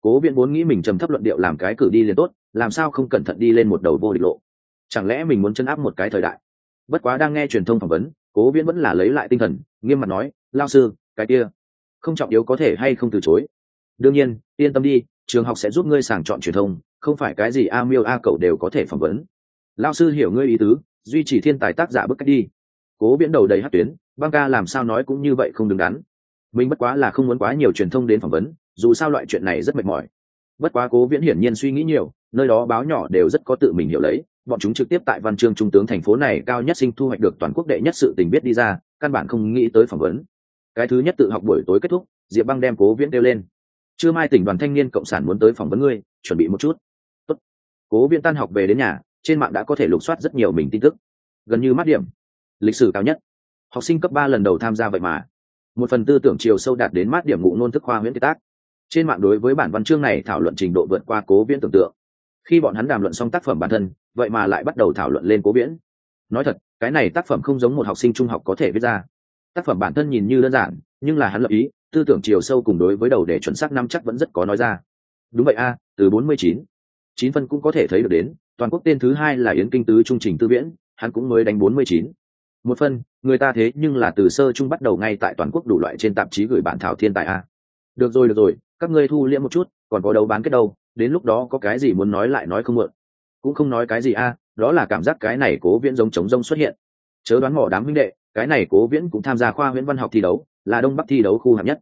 Cố Viễn vốn nghĩ mình trầm thấp luận điệu làm cái cử đi liền tốt, làm sao không cẩn thận đi lên một đầu vô địch lộ. Chẳng lẽ mình muốn chân áp một cái thời đại? Bất quá đang nghe truyền thông phỏng vấn, Cố Viễn vẫn là lấy lại tinh thần, nghiêm mặt nói, lao sư, cái kia không trọng yếu có thể hay không từ chối. Đương nhiên, yên tâm đi, trường học sẽ giúp ngươi sàng chọn truyền thông, không phải cái gì a miêu a cậu đều có thể phỏng vấn. Lao sư hiểu ngươi ý tứ, duy trì thiên tài tác giả bức cách đi. Cố Viễn đầu đầy hát tuyến, băng ca làm sao nói cũng như vậy không đứng đắn. Mình bất quá là không muốn quá nhiều truyền thông đến phỏng vấn, dù sao loại chuyện này rất mệt mỏi. Bất quá Cố Viễn hiển nhiên suy nghĩ nhiều, nơi đó báo nhỏ đều rất có tự mình hiểu lấy, bọn chúng trực tiếp tại văn chương trung tướng thành phố này cao nhất sinh thu hoạch được toàn quốc đệ nhất sự tình biết đi ra, căn bản không nghĩ tới phỏng vấn. Cái thứ nhất tự học buổi tối kết thúc, Diệp Băng đem Cố Viễn kêu lên. Trưa mai tỉnh đoàn thanh niên cộng sản muốn tới phỏng vấn ngươi, chuẩn bị một chút. Tốt. Cố Viễn tan học về đến nhà, trên mạng đã có thể lục soát rất nhiều mình tin tức, gần như mát điểm. Lịch sử cao nhất, học sinh cấp 3 lần đầu tham gia vậy mà. Một phần tư tưởng chiều sâu đạt đến mát điểm ngụ ngôn thức khoa huyễn kiệt tác. Trên mạng đối với bản văn chương này thảo luận trình độ vượt qua Cố Viễn tưởng tượng. Khi bọn hắn đàm luận xong tác phẩm bản thân, vậy mà lại bắt đầu thảo luận lên Cố Viễn. Nói thật, cái này tác phẩm không giống một học sinh trung học có thể viết ra. Tác phẩm bản thân nhìn như đơn giản, nhưng là hắn lập ý, tư tưởng chiều sâu cùng đối với đầu để chuẩn xác năm chắc vẫn rất có nói ra. Đúng vậy a, từ 49, 9 phân cũng có thể thấy được đến, toàn quốc tên thứ 2 là Yến Kinh Tứ Trung Trình Tư Viễn, hắn cũng mới đánh 49. Một phân, người ta thế nhưng là từ sơ trung bắt đầu ngay tại toàn quốc đủ loại trên tạp chí gửi bản thảo thiên tài a. Được rồi, các ngươi thu liễm một chút, còn có đấu bán kết đâu, đến lúc đó có cái gì muốn nói lại nói không mượn. Cũng không nói cái gì a, đó là cảm giác cái này Cố Viễn giống trống rông xuất hiện. Chớ đoán mò đám huynh đệ, cái này Cố Viễn cũng tham gia khoa huyễn văn học thi đấu, là Đông Bắc thi đấu khu hạng nhất.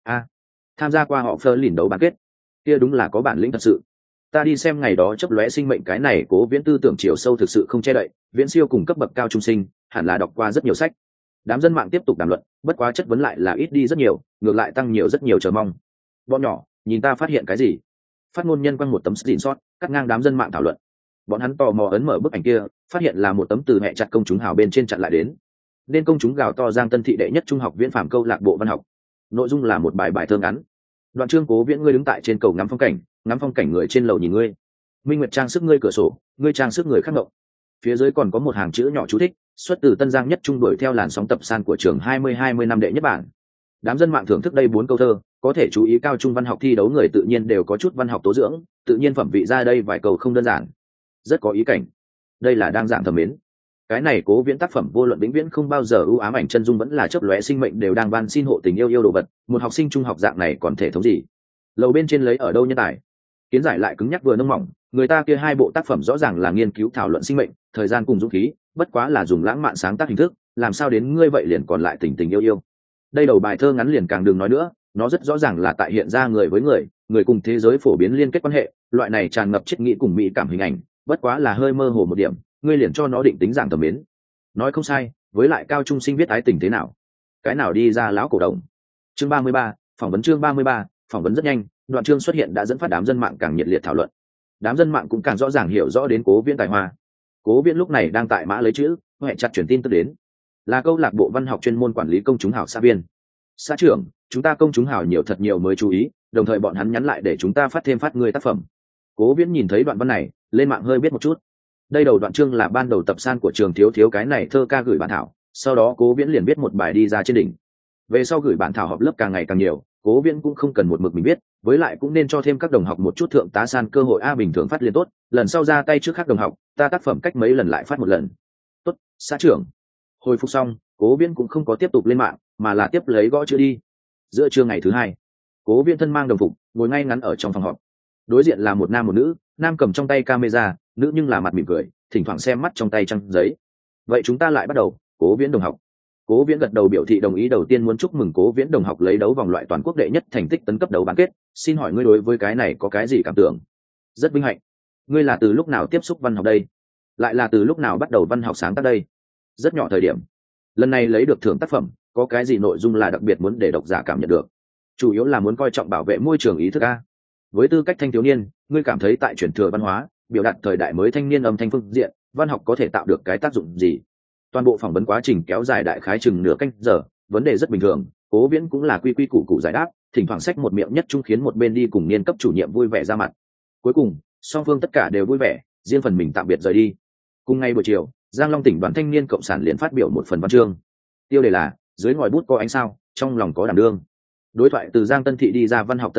Tham gia qua họ phơ lìn đấu bán kết, kia đúng là có bản lĩnh thật sự. Ta đi xem ngày đó chấp lóe sinh mệnh, cái này Cố Viễn tư tưởng chiều sâu thực sự không che đậy, viễn siêu cùng cấp bậc cao trung sinh, hẳn là đọc qua rất nhiều sách. Đám dân mạng tiếp tục đàm luận, bất quá chất vấn lại là ít đi rất nhiều, ngược lại tăng nhiều rất nhiều chờ mong. Bọn nhỏ, nhìn ta phát hiện cái gì? Phát ngôn nhân quăng một tấm screenshot, cắt ngang đám dân mạng thảo luận. Bọn hắn tò mò ấn mở bức ảnh kia, phát hiện là một tấm từ mẹ chặt công chúng hào bên trên chặn lại đến. Nên công chúng gào to Giang Tân thị đệ nhất trung học Viễn Phàm câu lạc bộ văn học. Nội dung là một bài thơ ngắn. Đoạn chương Cố Viễn, ngươi đứng tại trên cầu ngắm phong cảnh người trên lầu nhìn ngươi. Minh Nguyệt trang sức ngươi cửa sổ, ngươi trang sức người khác ngộng. Phía dưới còn có một hàng chữ nhỏ chú thích, xuất từ Tân Giang nhất trung đuổi theo làn sóng tập san của trường 2020 năm đệ nhất bản. Đám dân mạng thưởng thức đây 4 câu thơ, có thể chú ý cao trung văn học thi đấu người tự nhiên đều có chút văn học tố dưỡng, tự nhiên phẩm vị ra đây vài câu không đơn giản, rất có ý cảnh. Đây là đang dạng thầm mến. Cái này Cố Viễn tác phẩm vô luận vĩnh viễn không bao giờ ưu ám, ảnh chân dung vẫn là chớp lóe sinh mệnh đều đang van xin hộ tình yêu đồ vật, một học sinh trung học dạng này còn thể thống gì? Lầu bên trên lấy ở đâu nhân tài? Kiến giải lại cứng nhắc vừa nông mỏng, người ta kia 2 bộ tác phẩm rõ ràng là nghiên cứu thảo luận sinh mệnh, thời gian cùng dũng khí, bất quá là dùng lãng mạn sáng tác hình thức, làm sao đến ngươi vậy liền còn lại tình tình yêu. Đây đầu bài thơ ngắn liền càng đừng nói nữa, nó rất rõ ràng là tại hiện ra người với người cùng thế giới phổ biến liên kết quan hệ, loại này tràn ngập triết nghĩ cùng mỹ cảm hình ảnh, bất quá là hơi mơ hồ một điểm, ngươi liền cho nó định tính dạng tầm mến. Nói không sai, với lại cao trung sinh viết ái tình thế nào? Cái nào đi ra lão cổ đồng. Chương 33, phỏng vấn. Chương 33, phỏng vấn rất nhanh, đoạn chương xuất hiện đã dẫn phát đám dân mạng càng nhiệt liệt thảo luận. Đám dân mạng cũng càng rõ ràng hiểu rõ đến Cố Viễn tài hoa. Cố Viễn lúc này đang tại mã lấy chữ, hệ chặt truyền tin tức đến. Là câu lạc bộ văn học chuyên môn quản lý công chúng hào xã viên. Xã trưởng, chúng ta công chúng hào nhiều thật nhiều mới chú ý, đồng thời bọn hắn nhắn lại để chúng ta phát người tác phẩm. Cố Viễn nhìn thấy đoạn văn này, lên mạng hơi biết một chút. Đây đầu đoạn chương là ban đầu tập san của trường thiếu cái này thơ ca gửi bản thảo, sau đó Cố Viễn liền viết một bài đi ra trên đỉnh. Về sau gửi bản thảo họp lớp càng ngày càng nhiều, Cố Viễn cũng không cần một mực mình viết, với lại cũng nên cho thêm các đồng học một chút thượng tá san cơ hội bình thường phát liền tốt, lần sau ra tay trước các đồng học, ta tác phẩm cách mấy lần lại phát một lần. Tốt, xã trưởng. Hồi phục xong, Cố Viễn cũng không có tiếp tục lên mạng, mà là tiếp lấy gõ chữ đi. Giữa trưa ngày thứ 2, Cố Viễn thân mang đồng phục, ngồi ngay ngắn ở trong phòng họp. Đối diện là một nam một nữ, nam cầm trong tay camera, nữ nhưng là mặt mỉm cười, thỉnh thoảng xem mắt trong tay trang giấy. Vậy chúng ta lại bắt đầu. Cố Viễn đồng học. Cố Viễn gật đầu biểu thị đồng ý, đầu tiên muốn chúc mừng Cố Viễn đồng học lấy đấu vòng loại toàn quốc đệ nhất thành tích tấn cấp đấu bán kết, xin hỏi ngươi đối với cái này có cái gì cảm tưởng? Rất vinh hạnh. Ngươi là từ lúc nào tiếp xúc văn học đây? Lại là từ lúc nào bắt đầu văn học sáng tác đây? Rất nhỏ thời điểm. Lần này lấy được thưởng tác phẩm, có cái gì nội dung là đặc biệt muốn để độc giả cảm nhận được? Chủ yếu là muốn coi trọng bảo vệ môi trường ý thức a. Với tư cách thanh thiếu niên, ngươi cảm thấy tại truyền thừa văn hóa, biểu đạt thời đại mới thanh niên âm thanh phương diện, văn học có thể tạo được cái tác dụng gì? Toàn bộ phỏng vấn quá trình kéo dài đại khái chừng nửa canh giờ, vấn đề rất bình thường, Cố Viễn cũng là quy củ giải đáp, thỉnh thoảng xách một miệng nhất trung khiến một bên đi cùng niên cấp chủ nhiệm vui vẻ ra mặt. Cuối cùng, song phương tất cả đều vui vẻ, riêng phần mình tạm biệt rời đi. Cùng ngày buổi chiều, Giang Long tỉnh đoàn thanh niên cộng sản liền phát biểu một phần văn chương. Tiêu đề là dưới ngòi bút có ánh sao, trong lòng có đảm đương. Đối thoại từ Giang Tân thị đi ra văn học tân tinh,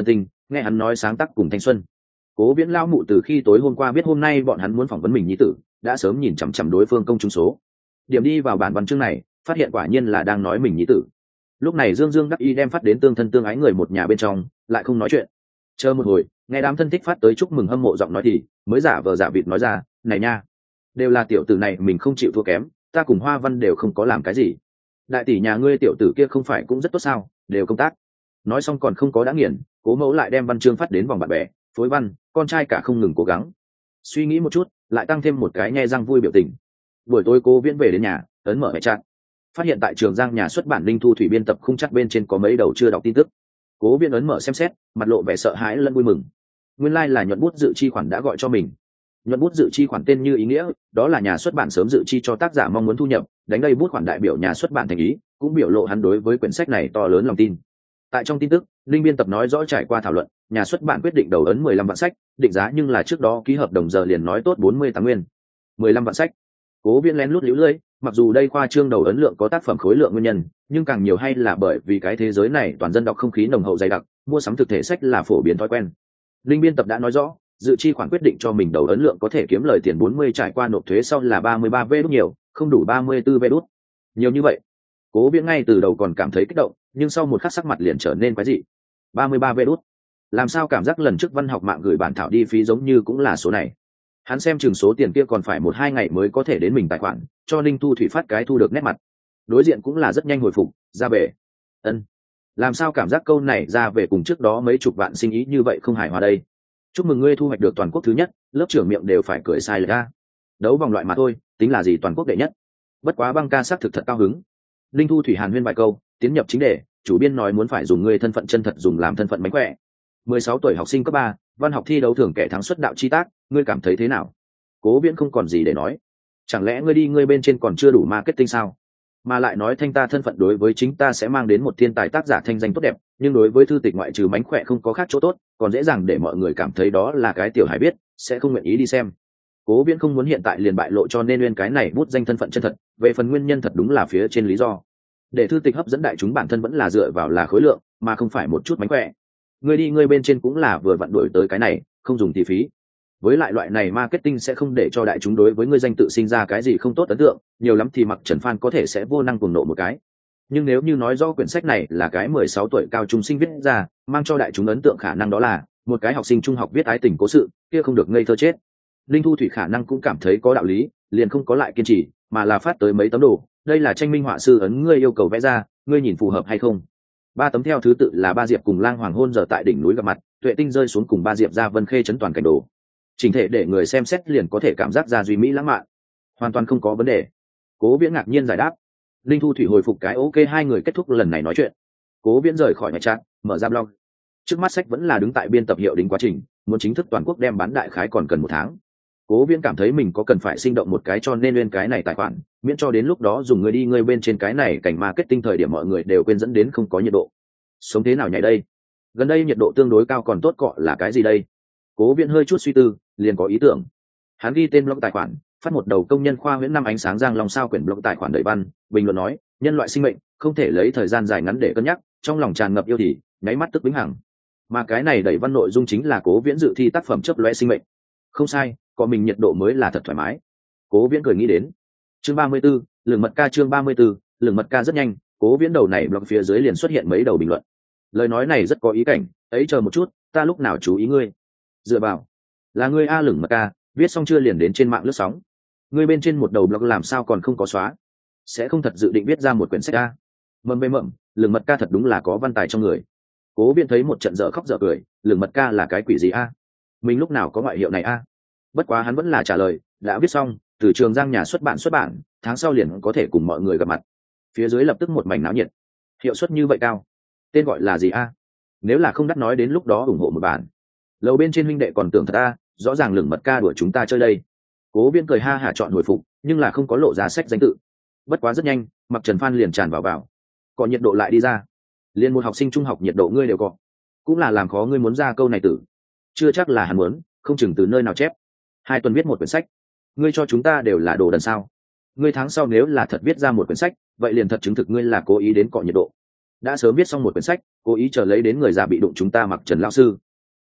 nghe hắn nói sáng tác cùng thanh xuân. Cố Viễn lao mụ từ khi tối hôm qua biết hôm nay bọn hắn muốn phỏng vấn mình nhi tử, đã sớm nhìn chằm chằm đối phương công chúng số. Điểm đi vào bản văn chương này, phát hiện quả nhiên là đang nói mình nhi tử. Lúc này Dương Dương đắc ý đem phát đến tương thân tương ái người một nhà bên trong, lại không nói chuyện. Chờ một hồi, nghe đám thân thích phát tới chúc mừng hâm mộ giọng nói thì mới giả vờ giả vịt nói ra, này nha, đều là tiểu tử này mình không chịu thua kém, ta cùng Hoa Văn đều không có làm cái gì. Đại tỷ nhà ngươi tiểu tử kia không phải cũng rất tốt sao, đều công tác. Nói xong còn không có đã nghiền, Cố mẫu lại đem văn chương phát đến vòng bạn bè, phối văn, con trai cả không ngừng cố gắng. Suy nghĩ một chút, lại tăng thêm một cái nhe răng vui biểu tình. Buổi tối Cố Viễn về đến nhà, ấn mở mẹ chat, phát hiện tại Trường Giang nhà xuất bản Linh Thu Thủy biên tập khung chắc bên trên có mấy đầu chưa đọc tin tức. Cố Viễn ấn mở xem xét, mặt lộ vẻ sợ hãi lẫn vui mừng. Nguyên lai là nhuận bút dự chi khoản đã gọi cho mình. Nhuận bút dự chi khoản tên như ý nghĩa, đó là nhà xuất bản sớm dự chi cho tác giả mong muốn thu nhập, đánh đây bút khoản đại biểu nhà xuất bản thành ý, cũng biểu lộ hắn đối với quyển sách này to lớn lòng tin. Tại trong tin tức, Linh biên tập nói rõ trải qua thảo luận, nhà xuất bản quyết định đầu ấn 15 vạn sách, định giá nhưng là trước đó ký hợp đồng giờ liền nói tốt 48 nguyên. 15 vạn sách. Cố Viễn lén lút liễu lưỡi, mặc dù đây khoa trương đầu ấn lượng có tác phẩm khối lượng nguyên nhân, nhưng càng nhiều hay là bởi vì cái thế giới này toàn dân đọc không khí nồng hậu dày đặc, mua sắm thực thể sách là phổ biến thói quen. Linh biên tập đã nói rõ, dự chi khoản quyết định cho mình đầu ấn lượng có thể kiếm lời tiền 40 trải qua nộp thuế sau là 33 vé đút nhiều, không đủ 34 vé đút. Nhiều như vậy. Cố Viễn ngay từ đầu còn cảm thấy kích động, nhưng sau một khắc sắc mặt liền trở nên quái dị. 33 vé đút. Làm sao cảm giác lần trước văn học mạng gửi bản thảo đi phí giống như cũng là số này. Hắn xem chừng số tiền kia còn phải 1-2 ngày mới có thể đến mình tài khoản, cho Linh Thu Thủy phát cái thu được nét mặt. Đối diện cũng là rất nhanh hồi phục, ra về. Ân. Làm sao cảm giác câu này ra về cùng trước đó mấy chục vạn sinh ý như vậy không hài hòa đây. Chúc mừng ngươi thu hoạch được toàn quốc thứ nhất, lớp trưởng miệng đều phải cười sai lệch ra. Đấu vòng loại mà thôi, tính là gì toàn quốc đệ nhất. Bất quá Băng ca xác thực thật cao hứng. Linh Thu Thủy hàn huyên vài câu, tiến nhập chính đề, chủ biên nói muốn phải dùng ngươi thân phận chân thật dùng làm thân phận mánh khỏe. 16 tuổi học sinh cấp 3, văn học thi đấu thưởng kẻ thắng xuất đạo chi tác, ngươi cảm thấy thế nào? Cố Viễn không còn gì để nói. Chẳng lẽ ngươi bên trên còn chưa đủ marketing sao? Mà lại nói thanh ta thân phận đối với chính ta sẽ mang đến một thiên tài tác giả thanh danh tốt đẹp, nhưng đối với thư tịch ngoại trừ mánh khỏe không có khác chỗ tốt, còn dễ dàng để mọi người cảm thấy đó là cái tiểu hài biết, sẽ không nguyện ý đi xem. Cố Viễn không muốn hiện tại liền bại lộ cho nên nguyên cái này bút danh thân phận chân thật, về phần nguyên nhân thật đúng là phía trên lý do. Để thư tịch hấp dẫn đại chúng bản thân vẫn là dựa vào là khối lượng, mà không phải một chút mánh khỏe. Ngươi bên trên cũng là vừa vặn đổi tới cái này, không dùng thì phí. Với lại loại này marketing sẽ không để cho đại chúng đối với ngươi danh tự sinh ra cái gì không tốt ấn tượng, nhiều lắm thì Mặc Trần Phan có thể sẽ vô năng cuồng nộ một cái. Nhưng nếu như nói rõ quyển sách này là cái 16 tuổi cao trung sinh viết ra, mang cho đại chúng ấn tượng khả năng đó là một cái học sinh trung học viết ái tình cố sự, kia không được ngây thơ chết. Linh Thu Thủy khả năng cũng cảm thấy có đạo lý, liền không có lại kiên trì, mà là phát tới mấy tấm đồ, đây là tranh minh họa sư ấn ngươi yêu cầu vẽ ra, ngươi nhìn phù hợp hay không? 3 tấm theo thứ tự là Ba Diệp cùng Lang Hoàng hôn giờ tại đỉnh núi gặp mặt, Tuệ Tinh rơi xuống cùng Ba Diệp ra Vân Khê chấn toàn cảnh đồ. Chỉnh thể để người xem xét liền có thể cảm giác ra duy mỹ lãng mạn, hoàn toàn không có vấn đề. Cố Viễn ngạc nhiên giải đáp. Linh Thu Thủy hồi phục cái ok, hai người kết thúc lần này nói chuyện. Cố Viễn rời khỏi nhà chat, mở ra blog. Trước mắt sách vẫn là đứng tại biên tập hiệu đính quá trình, muốn chính thức toàn quốc đem bán đại khái còn cần 1 tháng. Cố Viễn cảm thấy mình có cần phải sinh động một cái cho nên lên cái này tài khoản, miễn cho đến lúc đó dùng người bên trên cái này cảnh marketing thời điểm mọi người đều quên dẫn đến không có nhiệt độ. Sống thế nào nhảy đây? Gần đây nhiệt độ tương đối cao còn tốt cọ là cái gì đây? Cố Viễn hơi chút suy tư, liền có ý tưởng. Hắn ghi tên blog tài khoản, phát một đầu công nhân khoa huyễn năm ánh sáng giang long sao quyển blog tài khoản đầy văn, bình luận nói, nhân loại sinh mệnh không thể lấy thời gian dài ngắn để cân nhắc, trong lòng tràn ngập yêu thì nháy mắt tức vĩnh hằng. Mà cái này đầy văn nội dung chính là Cố Viễn dự thi tác phẩm chớp lóe sinh mệnh. Không sai, có mình nhiệt độ mới là thật thoải mái. Cố Viễn cười nghĩ đến. Chương 34, lường mật ca. Chương 34, lường mật ca. Rất nhanh, Cố Viễn đầu này blog phía dưới liền xuất hiện mấy đầu bình luận. Lời nói này rất có ý cảnh, ấy chờ một chút, ta lúc nào chú ý ngươi. Dựa vào, là ngươi a lửng mật ca, viết xong chưa liền đến trên mạng lướt sóng. Ngươi bên trên một đầu blog làm sao còn không có xóa? Sẽ không thật dự định viết ra một quyển sách a? Mầm bê mầm, lửng mật ca thật đúng là có văn tài trong người. Cố Viễn thấy một trận dở khóc dở cười, lửng mật ca là cái quỷ gì a? Mình lúc nào có ngoại hiệu này a? Bất quá hắn vẫn là trả lời, đã viết xong, từ Trường Giang nhà xuất bản, tháng sau liền có thể cùng mọi người gặp mặt. Phía dưới lập tức một mảnh náo nhiệt. Hiệu suất như vậy cao, tên gọi là gì a? Nếu là không đắt nói đến lúc đó ủng hộ một bản. Lầu bên trên huynh đệ còn tưởng thật a, rõ ràng lửng mật ca đuổi chúng ta chơi đây. Cố Viễn cười ha hả chọn hồi phục, nhưng là không có lộ ra sách danh tự. Bất quá rất nhanh, Mặc Trần Phan liền tràn vào, còn nhiệt độ lại đi ra. Liên một học sinh trung học nhiệt độ ngươi đều có, cũng là làm khó ngươi muốn ra câu này tử. Chưa chắc là hắn muốn, không chừng từ nơi nào chép. 2 tuần viết một quyển sách, ngươi cho chúng ta đều là đồ đần sao? Ngươi tháng sau nếu là thật viết ra một quyển sách, vậy liền thật chứng thực ngươi là cố ý đến cọ nhiệt độ. Đã sớm viết xong một quyển sách, cố ý chờ lấy đến người già bị đụng chúng ta Mặc Trần lão sư.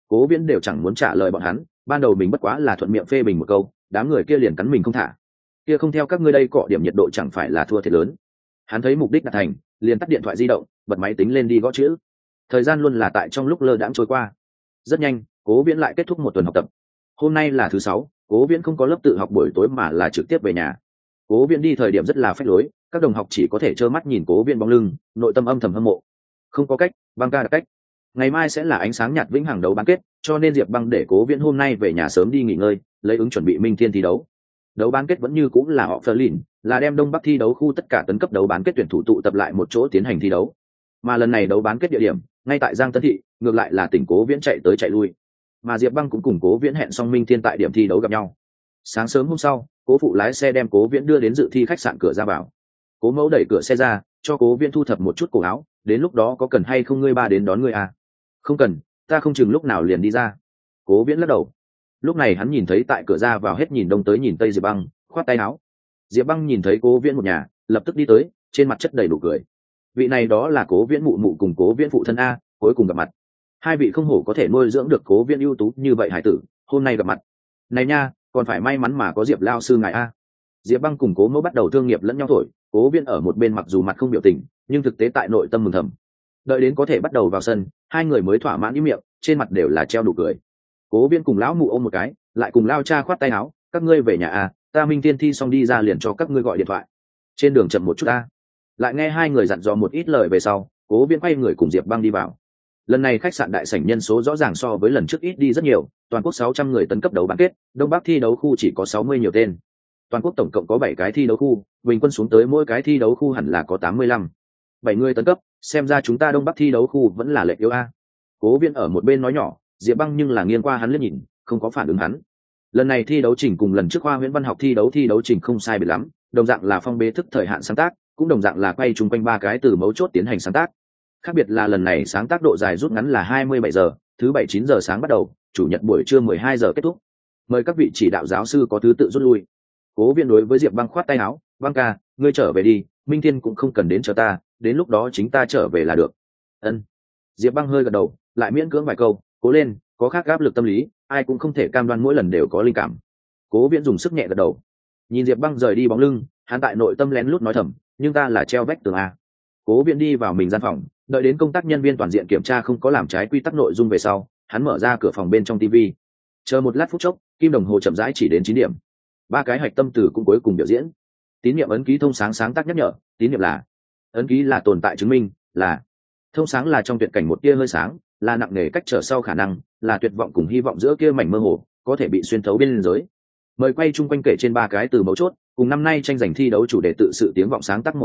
Cố Viễn đều chẳng muốn trả lời bọn hắn, ban đầu mình bất quá là thuận miệng phê bình một câu, đám người kia liền cắn mình không thả. Kia không theo các ngươi đây cọ điểm nhiệt độ chẳng phải là thua thiệt lớn. Hắn thấy mục đích đạt thành, liền tắt điện thoại di động, bật máy tính lên đi gõ chữ. Thời gian luôn là tại trong lúc lơ đãng trôi qua. Rất nhanh, Cố Viễn lại kết thúc một tuần học tập. Hôm nay là thứ sáu, Cố Viễn không có lớp tự học buổi tối mà là trực tiếp về nhà. Cố Viễn đi thời điểm rất là phách lối, các đồng học chỉ có thể trơ mắt nhìn Cố Viễn bóng lưng, nội tâm âm thầm hâm mộ. Không có cách, băng ca đặt cách. Ngày mai sẽ là ánh sáng nhạt vĩnh hằng đấu bán kết, cho nên Diệp Băng để Cố Viễn hôm nay về nhà sớm đi nghỉ ngơi, lấy ứng chuẩn bị minh thiên thi đấu. Đấu bán kết vẫn như cũng là họ Ferlin, là đem Đông Bắc thi đấu khu tất cả tấn cấp đấu bán kết tuyển thủ tụ tập lại một chỗ tiến hành thi đấu. Mà lần này đấu bán kết địa điểm ngay tại Giang Tân thị, ngược lại là tỉnh Cố Viễn chạy tới chạy lui. Mà Diệp Băng cũng cùng Cố Viễn hẹn xong minh thiên tại điểm thi đấu gặp nhau. Sáng sớm hôm sau, Cố phụ lái xe đem Cố Viễn đưa đến dự thi khách sạn cửa ra vào. Cố mẫu đẩy cửa xe ra, cho Cố Viễn thu thập một chút cổ áo, đến lúc đó có cần hay không ngươi ba đến đón ngươi à? Không cần, ta không chừng lúc nào liền đi ra. Cố Viễn lắc đầu. Lúc này hắn nhìn thấy tại cửa ra vào hết nhìn đông tới nhìn tây Diệp Băng, khoát tay áo. Diệp Băng nhìn thấy Cố Viễn một nhà, lập tức đi tới, trên mặt chất đầy nụ cười. Vị này đó là Cố Viễn mụ mụ cùng Cố Viễn phụ thân a, cuối cùng gặp mặt. Hai vị không hổ có thể nuôi dưỡng được Cố Viễn ưu tú như vậy hải tử, hôm nay gặp mặt. Này nha, còn phải may mắn mà có Diệp lao sư ngài a. Diệp Băng cùng Cố mẫu bắt đầu thương nghiệp lẫn nhau thổi, Cố Viễn ở một bên mặc dù mặt không biểu tình, nhưng thực tế tại nội tâm mừng thầm. Đợi đến có thể bắt đầu vào sân, hai người mới thỏa mãn ý miệng, trên mặt đều là treo nụ cười. Cố Viễn cùng lão mụ ôm một cái, lại cùng lao cha khoát tay áo, các ngươi về nhà à, ta minh tiên thi xong đi ra liền cho các ngươi gọi điện thoại. Trên đường chậm một chút ta. Lại nghe hai người dặn dò một ít lời về sau, Cố Viễn quay người cùng Diệp Băng đi vào. Lần này khách sạn đại sảnh nhân số rõ ràng so với lần trước ít đi rất nhiều, toàn quốc 600 người tấn cấp đấu bán kết, Đông Bắc thi đấu khu chỉ có 60 nhiều tên. Toàn quốc tổng cộng có 7 cái thi đấu khu, bình quân xuống tới mỗi cái thi đấu khu hẳn là có 85. 7 người tấn cấp, xem ra chúng ta Đông Bắc thi đấu khu vẫn là lệch yếu a. Cố Viễn ở một bên nói nhỏ, Diệp Băng nhưng là nghiêng qua hắn liếc nhìn, không có phản ứng hắn. Lần này thi đấu trình cùng lần trước khoa Nguyễn Văn học thi đấu trình không sai biệt lắm, đồng dạng là phong bế thức thời hạn sáng tác, cũng đồng dạng là quay chung quanh ba cái từ mấu chốt tiến hành sáng tác. Khác biệt là lần này sáng tác độ dài rút ngắn là 27 giờ, thứ bảy 9 giờ sáng bắt đầu, chủ nhật buổi trưa 12 giờ kết thúc. Mời các vị chỉ đạo giáo sư có thứ tự rút lui. Cố Viễn đối với Diệp Băng khoát tay áo, Băng ca, ngươi trở về đi, Minh Thiên cũng không cần đến chờ ta, đến lúc đó chính ta trở về là được. Ân. Diệp Băng hơi gật đầu, lại miễn cưỡng vài câu, cố lên, có khác áp lực tâm lý, ai cũng không thể cam đoan mỗi lần đều có linh cảm. Cố Viễn dùng sức nhẹ gật đầu. Nhìn Diệp Băng rời đi bóng lưng, hắn tại nội tâm lén lút nói thầm, nhưng ta là treo vách tường a. Cố Viễn đi vào mình gian phòng, đợi đến công tác nhân viên toàn diện kiểm tra không có làm trái quy tắc nội dung về sau, hắn mở ra cửa phòng bên trong TV. Chờ một lát phút chốc, kim đồng hồ chậm rãi chỉ đến 9 điểm. Ba cái hạch tâm từ cũng cuối cùng biểu diễn. Tín niệm ấn ký thông sáng sáng tác nhắc nhở, tín niệm là ấn ký là tồn tại chứng minh, là thông sáng là trong tuyệt cảnh một tia hơi sáng, là nặng nề cách trở sau khả năng, là tuyệt vọng cùng hy vọng giữa kia mảnh mơ hồ, có thể bị xuyên thấu biên giới. Mời quay chung quanh kể trên ba cái từ mấu chốt, cùng năm nay tranh giành thi đấu chủ đề tự sự tiếng vọng sáng tác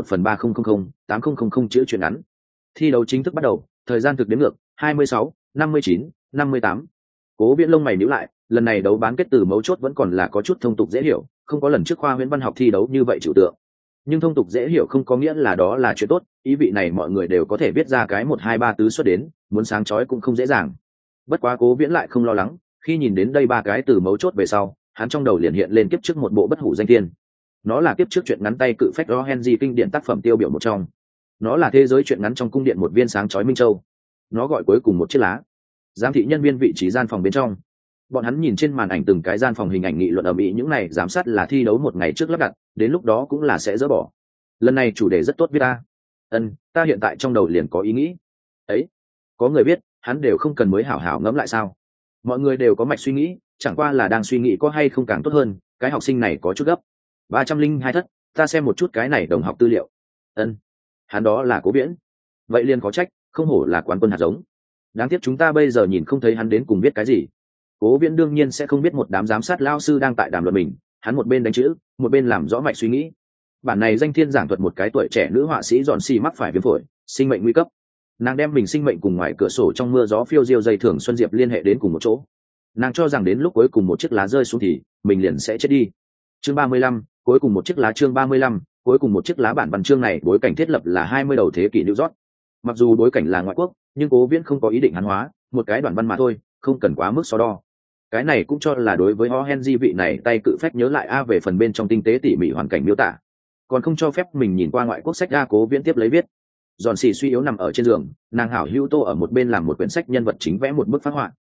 1/3000-8000 chữ truyện ngắn. Thi đấu chính thức bắt đầu, thời gian thực đếm ngược 26, 59, 58. Cố Viễn lông mày nhíu lại, lần này đấu bán kết từ mấu chốt vẫn còn là có chút thông tục dễ hiểu, không có lần trước khoa Nguyễn Văn học thi đấu như vậy chịu tượng. Nhưng thông tục dễ hiểu không có nghĩa là đó là chuyện tốt, ý vị này mọi người đều có thể viết ra cái 1 2 3 tứ xuất đến, muốn sáng chói cũng không dễ dàng. Bất quá Cố Viễn lại không lo lắng, khi nhìn đến đây ba cái từ mấu chốt về sau, hắn trong đầu liền hiện lên kiếp trước một bộ bất hủ danh thiên. Nó là kiếp trước truyện ngắn tay cự phách Henry kinh điển tác phẩm tiêu biểu một trong. Nó là thế giới truyện ngắn trong cung điện một viên sáng chói minh châu. Nó gọi cuối cùng một chiếc lá. Giám thị nhân viên vị trí gian phòng bên trong, bọn hắn nhìn trên màn ảnh từng cái gian phòng hình ảnh nghị luận ầm ĩ, những này giám sát là thi đấu một ngày trước lắp đặt, đến lúc đó cũng là sẽ dỡ bỏ. Lần này chủ đề rất tốt viết ta. Ta hiện tại trong đầu liền có ý nghĩ ấy. Có người biết hắn đều không cần mới hảo hảo ngẫm lại sao? Mọi người đều có mạch suy nghĩ, chẳng qua là đang suy nghĩ có hay không càng tốt hơn. Cái học sinh này có chút gấp. 302 thất, ta xem một chút cái này đồng học tư liệu. Hắn đó là Cố Viễn. Vậy liền có trách, không hổ là quán quân hạt giống. Đáng tiếc chúng ta bây giờ nhìn không thấy hắn đến cùng biết cái gì. Cố Viễn đương nhiên sẽ không biết một đám giám sát lao sư đang tại đàm luận mình, hắn một bên đánh chữ, một bên làm rõ mạch suy nghĩ. Bản này danh thiên giảng thuật một cái tuổi trẻ nữ họa sĩ dọn xì mắc phải viêm phổi, sinh mệnh nguy cấp. Nàng đem mình sinh mệnh cùng ngoài cửa sổ trong mưa gió phiêu diêu dây thường xuân diệp liên hệ đến cùng một chỗ. Nàng cho rằng đến lúc cuối cùng một chiếc lá rơi xuống thì mình liền sẽ chết đi. Chương 35, cuối cùng một chiếc lá. Chương 35, cuối cùng một chiếc lá. Bản văn chương này bối cảnh thiết lập là 20 đầu thế kỷ New York. Mặc dù bối cảnh là ngoại quốc, nhưng Cố Viễn không có ý định hán hóa, một cái đoạn văn mà thôi, không cần quá mức so đo. Cái này cũng cho là đối với Henry vị này tay cự phách nhớ lại về phần bên trong tinh tế tỉ mỉ hoàn cảnh miêu tả, còn không cho phép mình nhìn qua ngoại quốc sách ra. Cố Viễn tiếp lấy viết. Giòn xì suy yếu nằm ở trên giường, nàng hảo hữu Tô ở một bên làm một quyển sách nhân vật chính vẽ một bức phác họa.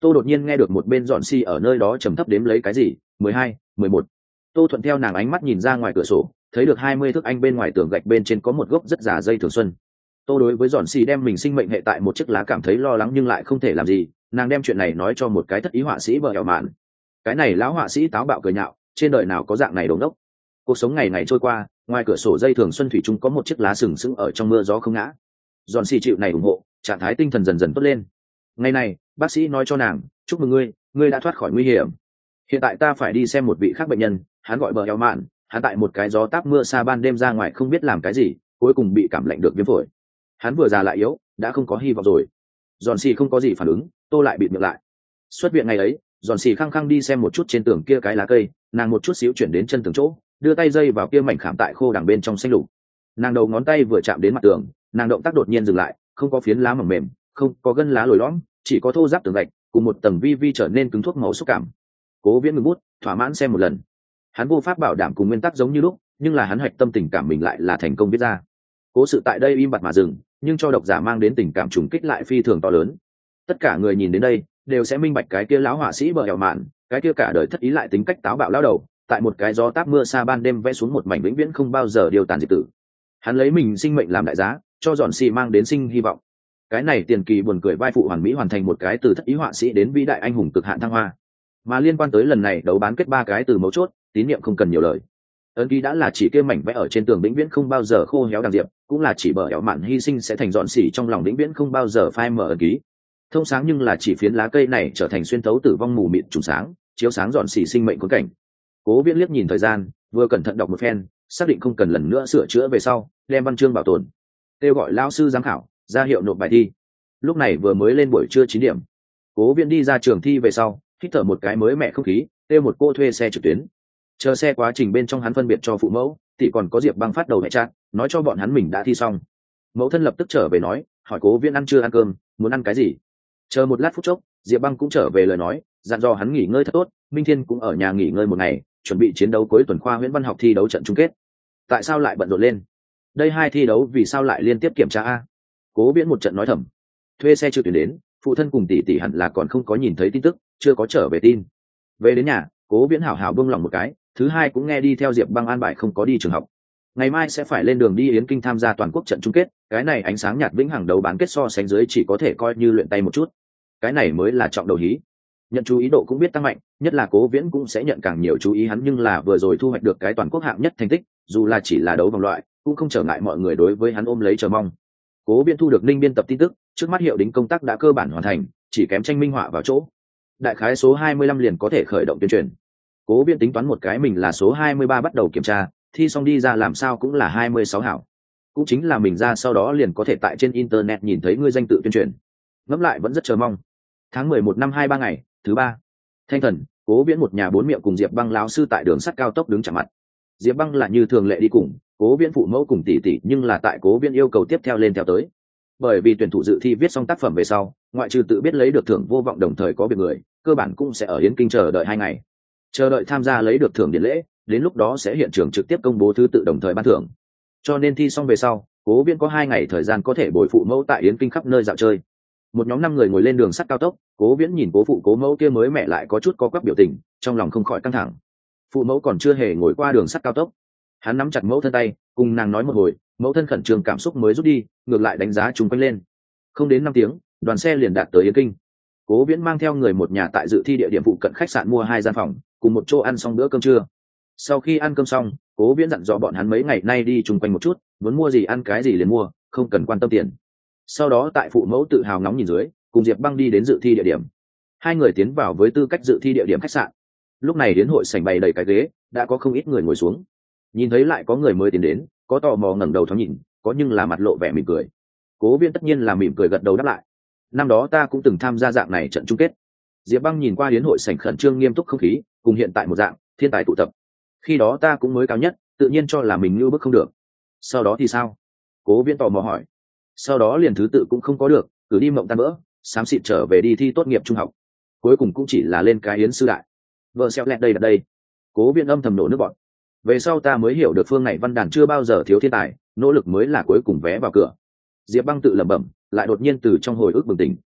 Tô đột nhiên nghe được một bên dọn xì ở nơi đó trầm thấp đếm lấy cái gì, 12, 11. Tô thuận theo nàng ánh mắt nhìn ra ngoài cửa sổ, thấy được 20 thước anh bên ngoài tường gạch bên trên có một gốc rất già dây thường xuân. Tô đối với dọn xì đem mình sinh mệnh hệ tại một chiếc lá cảm thấy lo lắng nhưng lại không thể làm gì, nàng đem chuyện này nói cho một cái thất ý họa sĩ bờ hẻo mạn. Cái này lão họa sĩ táo bạo cười nhạo, trên đời nào có dạng này đống đốc. Cuộc sống ngày ngày trôi qua, ngoài cửa sổ dây thường xuân thủy chung có một chiếc lá sừng sững ở trong mưa gió không ngã. Dọn xì chịu này ủng hộ, trạng thái tinh thần dần dần tốt lên. Ngày này, bác sĩ nói cho nàng, chúc mừng ngươi đã thoát khỏi nguy hiểm. Hiện tại ta phải đi xem một vị khác bệnh nhân, hắn gọi bờ hẻo mạn, hắn tại một cái gió táp mưa xa ban đêm ra ngoài không biết làm cái gì, cuối cùng bị cảm lạnh được viêm phổi. Hắn vừa già lại yếu, đã không có hy vọng rồi. Giòn xì không có gì phản ứng, Tô lại bịt miệng lại. Xuất viện ngày ấy, giòn xì khăng khăng đi xem một chút trên tường kia cái lá cây, nàng một chút xíu chuyển đến chân tường chỗ, đưa tay dây vào kia mảnh khảm tại khô đằng bên trong xanh lục. Nàng đầu ngón tay vừa chạm đến mặt tường, nàng động tác đột nhiên dừng lại, không có phiến lá mỏng mềm, không có gân lá lồi lõm, chỉ có thô ráp tường gạch cùng một tầng vi vi trở nên cứng thuốc màu xúc cảm. Cố Viễn ngừng bút, thỏa mãn xem một lần. Hắn vô pháp bảo đảm cùng nguyên tắc giống như lúc, nhưng là hắn hoạch tâm tình cảm mình lại là thành công viết ra. Cố sự tại đây im bặt mà dừng, nhưng cho độc giả mang đến tình cảm trùng kích lại phi thường to lớn. Tất cả người nhìn đến đây đều sẽ minh bạch cái kia lão họa sĩ bờ hẻo mạn, cái kia cả đời thất ý lại tính cách táo bạo lão đầu, tại một cái gió táp mưa xa ban đêm vẽ xuống một mảnh vĩnh viễn không bao giờ điều tàn diệt tử. Hắn lấy mình sinh mệnh làm đại giá, cho dọn xì mang đến sinh hy vọng. Cái này tiền kỳ buồn cười vai phụ hoàn mỹ hoàn thành một cái từ thất ý họa sĩ đến vĩ đại anh hùng cực hạn thăng hoa. Mà liên quan tới lần này đấu bán kết 3 cái từ mấu chốt, tín nhiệm không cần nhiều lời. Ấn ký đã là chỉ kia mảnh vẽ ở trên tường vĩnh viễn không bao giờ khô héo đằng diệp, cũng là chỉ bờ hẻo mạn hy sinh sẽ thành dọn xỉ trong lòng vĩnh viễn không bao giờ phai mở ấn ký. Thông sáng nhưng là chỉ phiến lá cây này trở thành xuyên thấu tử vong mù mịt trùng sáng, chiếu sáng dọn xỉ sinh mệnh khốn cảnh. Cố Viễn liếc nhìn thời gian, vừa cẩn thận đọc một phen, xác định không cần lần nữa sửa chữa về sau, đem văn chương bảo tồn. Kêu gọi lão sư giám khảo, ra hiệu nộp bài thi. Lúc này vừa mới lên buổi trưa 9 điểm. Cố Viễn đi ra trường thi về sau, hít thở một cái mới mẻ không khí, kêu một cô thuê xe trực tuyến. Chờ xe quá trình bên trong hắn phân biệt cho phụ mẫu, thì còn có Diệp Băng phát đầu mẹ chat, nói cho bọn hắn mình đã thi xong. Mẫu thân lập tức trở về nói, hỏi Cố Viễn ăn chưa ăn cơm, muốn ăn cái gì. Chờ một lát phút chốc, Diệp Băng cũng trở về lời nói, dặn dò hắn nghỉ ngơi thật tốt, Minh Thiên cũng ở nhà nghỉ ngơi một ngày, chuẩn bị chiến đấu cuối tuần khoa Huyễn Văn học thi đấu trận chung kết. Tại sao lại bận rộn lên? Đây hai thi đấu vì sao lại liên tiếp kiểm tra a? Cố Viễn một trận nói thầm. Thuê xe chưa tuyển đến, phụ thân cùng tỷ tỷ hẳn là còn không có nhìn thấy tin tức, chưa có trở về tin. Về đến nhà, Cố Viễn hảo hảo buông lòng một cái, thứ hai cũng nghe đi theo Diệp Băng an bài không có đi trường học. Ngày mai sẽ phải lên đường đi Yến Kinh tham gia toàn quốc trận chung kết, cái này ánh sáng nhạt vĩnh hằng đấu bán kết so sánh dưới chỉ có thể coi như luyện tay một chút. Cái này mới là trọng đầu hí. Nhận chú ý độ cũng biết tăng mạnh, nhất là Cố Viễn cũng sẽ nhận càng nhiều chú ý hắn, nhưng là vừa rồi thu hoạch được cái toàn quốc hạng nhất thành tích, dù là chỉ là đấu vòng loại, cũng không trở ngại mọi người đối với hắn ôm lấy chờ mong. Cố Viễn thu được Ninh biên tập tin tức, trước mắt hiệu đính công tác đã cơ bản hoàn thành, chỉ kém tranh minh họa vào chỗ. Đại khái số 25 liền có thể khởi động tuyên truyền. Cố Viễn tính toán một cái mình là số 23 bắt đầu kiểm tra, thi xong đi ra làm sao cũng là 26 hảo. Cũng chính là mình ra sau đó liền có thể tại trên internet nhìn thấy ngươi danh tự tuyên truyền. Ngẫm lại vẫn rất chờ mong. Tháng 11 năm 23 ngày, thứ ba. Thanh Thần, Cố Viễn một nhà bốn miệng cùng Diệp Băng lão sư tại đường sắt cao tốc đứng chạm mặt. Diệp Băng là như thường lệ đi cùng, Cố Viễn phụ mẫu cùng tỷ tỷ, nhưng là tại Cố Viễn yêu cầu tiếp theo lên theo tới. Bởi vì tuyển thủ dự thi viết xong tác phẩm về sau, ngoại trừ tự biết lấy được thưởng vô vọng đồng thời có việc người, cơ bản cũng sẽ ở Yến Kinh chờ đợi 2 ngày. Chờ đợi tham gia lấy được thưởng điện lễ, đến lúc đó sẽ hiện trường trực tiếp công bố thứ tự đồng thời ban thưởng. Cho nên thi xong về sau, Cố Viễn có 2 ngày thời gian có thể bồi phụ mẫu tại Yến Kinh khắp nơi dạo chơi. Một nhóm 5 người ngồi lên đường sắt cao tốc, Cố Viễn nhìn cố phụ cố mẫu kia mới mẹ lại có chút có quắc biểu tình, trong lòng không khỏi căng thẳng. Phụ mẫu còn chưa hề ngồi qua đường sắt cao tốc. Hắn nắm chặt mẫu thân tay, cùng nàng nói một hồi, mẫu thân khẩn trương cảm xúc mới rút đi, ngược lại đánh giá chúng quanh lên. Không đến 5 tiếng, đoàn xe liền đạt tới Yến Kinh. Cố Viễn mang theo người một nhà tại dự thi địa điểm phụ cận khách sạn mua 2 gian phòng, cùng một chỗ ăn xong bữa cơm trưa. Sau khi ăn cơm xong, Cố Viễn dặn dò bọn hắn mấy ngày nay đi chung quanh một chút, muốn mua gì ăn cái gì liền mua, không cần quan tâm tiền. Sau đó tại phụ mẫu tự hào ngóng nhìn dưới, cùng Diệp Băng đi đến dự thi địa điểm. 2 người tiến vào với tư cách dự thi địa điểm khách sạn. Lúc này đến hội sảnh bày đầy cái ghế, đã có không ít người ngồi xuống. Nhìn thấy lại có người mới tiến đến, có tò mò ngẩng đầu thoáng nhìn, có nhưng là mặt lộ vẻ mỉm cười. Cố Viễn tất nhiên là mỉm cười gật đầu đáp lại. Năm đó ta cũng từng tham gia dạng này trận chung kết. Diệp Băng nhìn qua hiến hội sảnh khẩn trương nghiêm túc không khí, cùng hiện tại một dạng thiên tài tụ tập. Khi đó ta cũng mới cao nhất, tự nhiên cho là mình như bức không được. Sau đó thì sao? Cố Viễn tò mò hỏi. Sau đó liền thứ tự cũng không có được, cứ đi mộng tan vỡ, xám xịt trở về đi thi tốt nghiệp trung học. Cuối cùng cũng chỉ là lên cái hiến sư đại. Vợ xeo lẹt đây đặt đây. Cố Viễn âm thầm nổ nước bọt. Về sau ta mới hiểu được phương này văn đàn chưa bao giờ thiếu thiên tài, nỗ lực mới là cuối cùng vé vào cửa. Diệp Băng tự lẩm bẩm, lại đột nhiên từ trong hồi ức bừng tỉnh.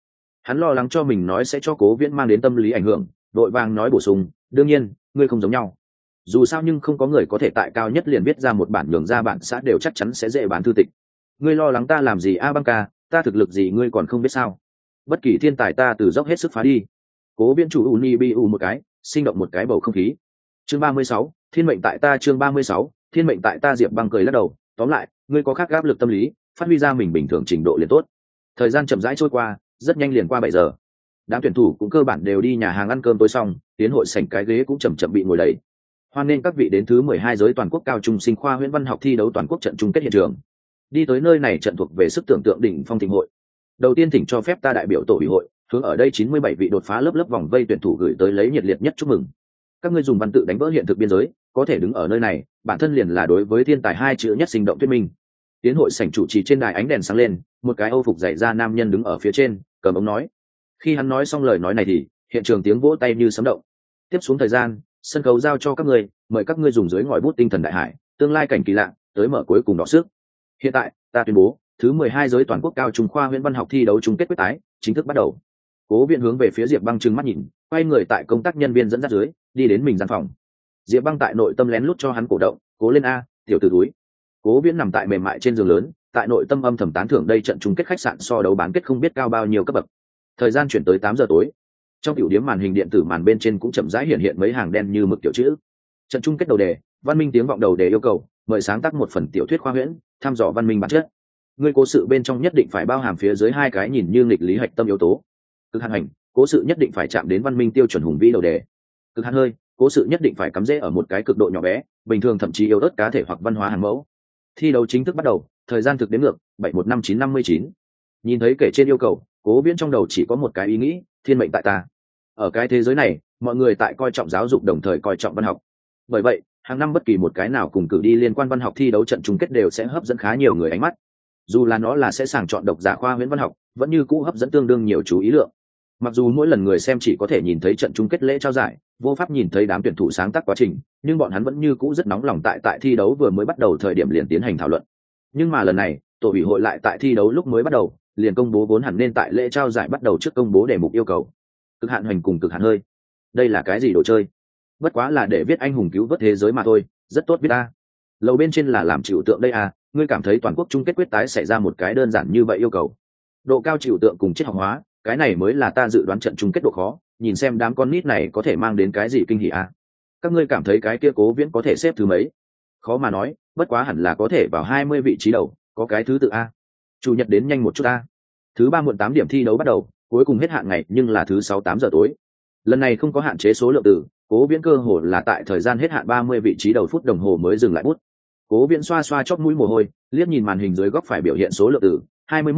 Hắn lo lắng cho mình nói sẽ cho Cố Viễn mang đến tâm lý ảnh hưởng, đội vàng nói bổ sung, đương nhiên ngươi không giống nhau, dù sao nhưng không có người có thể tại cao nhất liền viết ra một bản nhường ra bản xã đều chắc chắn sẽ dễ bán thư tịch. Ngươi lo lắng ta làm gì a Băng ca, ta thực lực gì ngươi còn không biết sao? Bất kỳ thiên tài ta từ dốc hết sức phá đi. Cố Viễn chủ uni bi một cái, sinh động một cái bầu không khí. Chương 36, thiên mệnh tại ta. Chương 36, thiên mệnh tại ta. Diệp Băng cười lắc đầu, tóm lại ngươi có khác áp lực tâm lý, phát huy ra mình bình thường trình độ liền tốt. Thời gian chậm rãi trôi qua, rất nhanh liền qua 7 giờ. Đám tuyển thủ cũng cơ bản đều đi nhà hàng ăn cơm tối xong, tiến hội sảnh cái ghế cũng chậm chậm bị ngồi đầy. Hoan nghênh các vị đến thứ 12 giới toàn quốc cao trung sinh khoa Huyễn Văn học thi đấu toàn quốc trận chung kết hiện trường. Đi tới nơi này trận thuộc về sức tưởng tượng đỉnh phong thịnh hội. Đầu tiên thỉnh cho phép ta đại biểu tổ ủy hội, hướng ở đây 97 vị đột phá lớp lớp vòng vây tuyển thủ gửi tới lấy nhiệt liệt nhất chúc mừng. Các ngươi dùng văn tự đánh vỡ hiện thực biên giới, có thể đứng ở nơi này, bản thân liền là đối với thiên tài hai chữ nhất sinh động thuyết minh. Tiến hội sảnh chủ trì trên đài ánh đèn sáng lên, một cái Âu phục dày da nam nhân đứng ở phía trên, cầm ống nói. Khi hắn nói xong lời nói này thì hiện trường tiếng vỗ tay như sấm động. Tiếp xuống thời gian, sân khấu giao cho các ngươi, mời các ngươi dùng dưới ngòi bút tinh thần đại hải, tương lai cảnh kỳ lạ, tới mở cuối cùng đọ sức. Hiện tại, ta tuyên bố, thứ 12 giới toàn quốc cao trung khoa Huyễn Văn học thi đấu chung kết quyết tái chính thức bắt đầu. Cố Viễn hướng về phía Diệp Băng trừng mắt nhìn, quay người tại công tác nhân viên dẫn dắt dưới, đi đến mình gian phòng. Diệp Băng tại nội tâm lén lút cho hắn cổ động, cố lên a, tiểu tử túi. Cố Viễn nằm tại mềm mại trên giường lớn, tại nội tâm âm thầm tán thưởng đây trận chung kết khách sạn so đấu bán kết không biết cao bao nhiêu cấp bậc. Thời gian chuyển tới 8 giờ tối. Trong tiểu điểm màn hình điện tử màn bên trên cũng chậm rãi hiện hiện mấy hàng đen như mực tiểu chữ. Trận chung kết đầu đề, văn minh tiếng vọng đầu đề yêu cầu, mời sáng tác một phần tiểu thuyết khoa huyễn, thăm dò văn minh bản chất. Ngươi cố sự bên trong nhất định phải bao hàm phía dưới hai cái nhìn như nghịch lý hạch tâm yếu tố. Cực hạn hành, cố sự nhất định phải chạm đến văn minh tiêu chuẩn hùng vĩ đầu đề. Cực hạn hơi, cố sự nhất định phải cắm rễ ở một cái cực độ nhỏ bé, bình thường thậm chí yếu ớt cá thể hoặc văn hóa hàng mẫu. Thi đấu chính thức bắt đầu, thời gian thực đếm ngược 715-959. Nhìn thấy kể trên yêu cầu, Cố Viễn trong đầu chỉ có một cái ý nghĩ, thiên mệnh tại ta. Ở cái thế giới này, mọi người tại coi trọng giáo dục đồng thời coi trọng văn học. Bởi vậy, hàng năm bất kỳ một cái nào cùng cử đi liên quan văn học thi đấu trận chung kết đều sẽ hấp dẫn khá nhiều người ánh mắt. Dù là nó là sẽ sàng chọn độc giả khoa Huyễn Văn học, vẫn như cũ hấp dẫn tương đương nhiều chú ý lượng. Mặc dù mỗi lần người xem chỉ có thể nhìn thấy trận chung kết lễ trao giải, vô pháp nhìn thấy đám tuyển thủ sáng tác quá trình, nhưng bọn hắn vẫn như cũ rất nóng lòng tại thi đấu vừa mới bắt đầu thời điểm liền tiến hành thảo luận. Nhưng mà lần này, tổ ủy hội lại tại thi đấu lúc mới bắt đầu, liền công bố vốn hẳn nên tại lễ trao giải bắt đầu trước công bố đề mục yêu cầu. Cực hạn hoành cùng cực hạn hơi. Đây là cái gì đồ chơi? Bất quá là để viết anh hùng cứu vớt thế giới mà thôi, rất tốt viết ta. Lầu bên trên là làm chịu tượng đây à, ngươi cảm thấy toàn quốc chung kết quyết tái xảy ra một cái đơn giản như vậy yêu cầu. Độ cao chịu tượng cùng triết học hóa, cái này mới là ta dự đoán trận chung kết độ khó, nhìn xem đám con nít này có thể mang đến cái gì kinh hỉ à. Các ngươi cảm thấy cái kia Cố Viễn có thể xếp thứ mấy? Khó mà nói, bất quá hẳn là có thể vào 20 vị trí đầu, có cái thứ tự a. Chủ nhật đến nhanh một chút a. Thứ 3 muộn 8 điểm thi đấu bắt đầu, cuối cùng hết hạn ngày nhưng là thứ 6 8 giờ tối. Lần này không có hạn chế số lượng từ, Cố Viễn cơ hồ là tại thời gian hết hạn 30 vị trí đầu phút đồng hồ mới dừng lại bút. Cố Viễn xoa xoa chóp mũi mồ hôi, liếc nhìn màn hình dưới góc phải biểu hiện số lượng từ,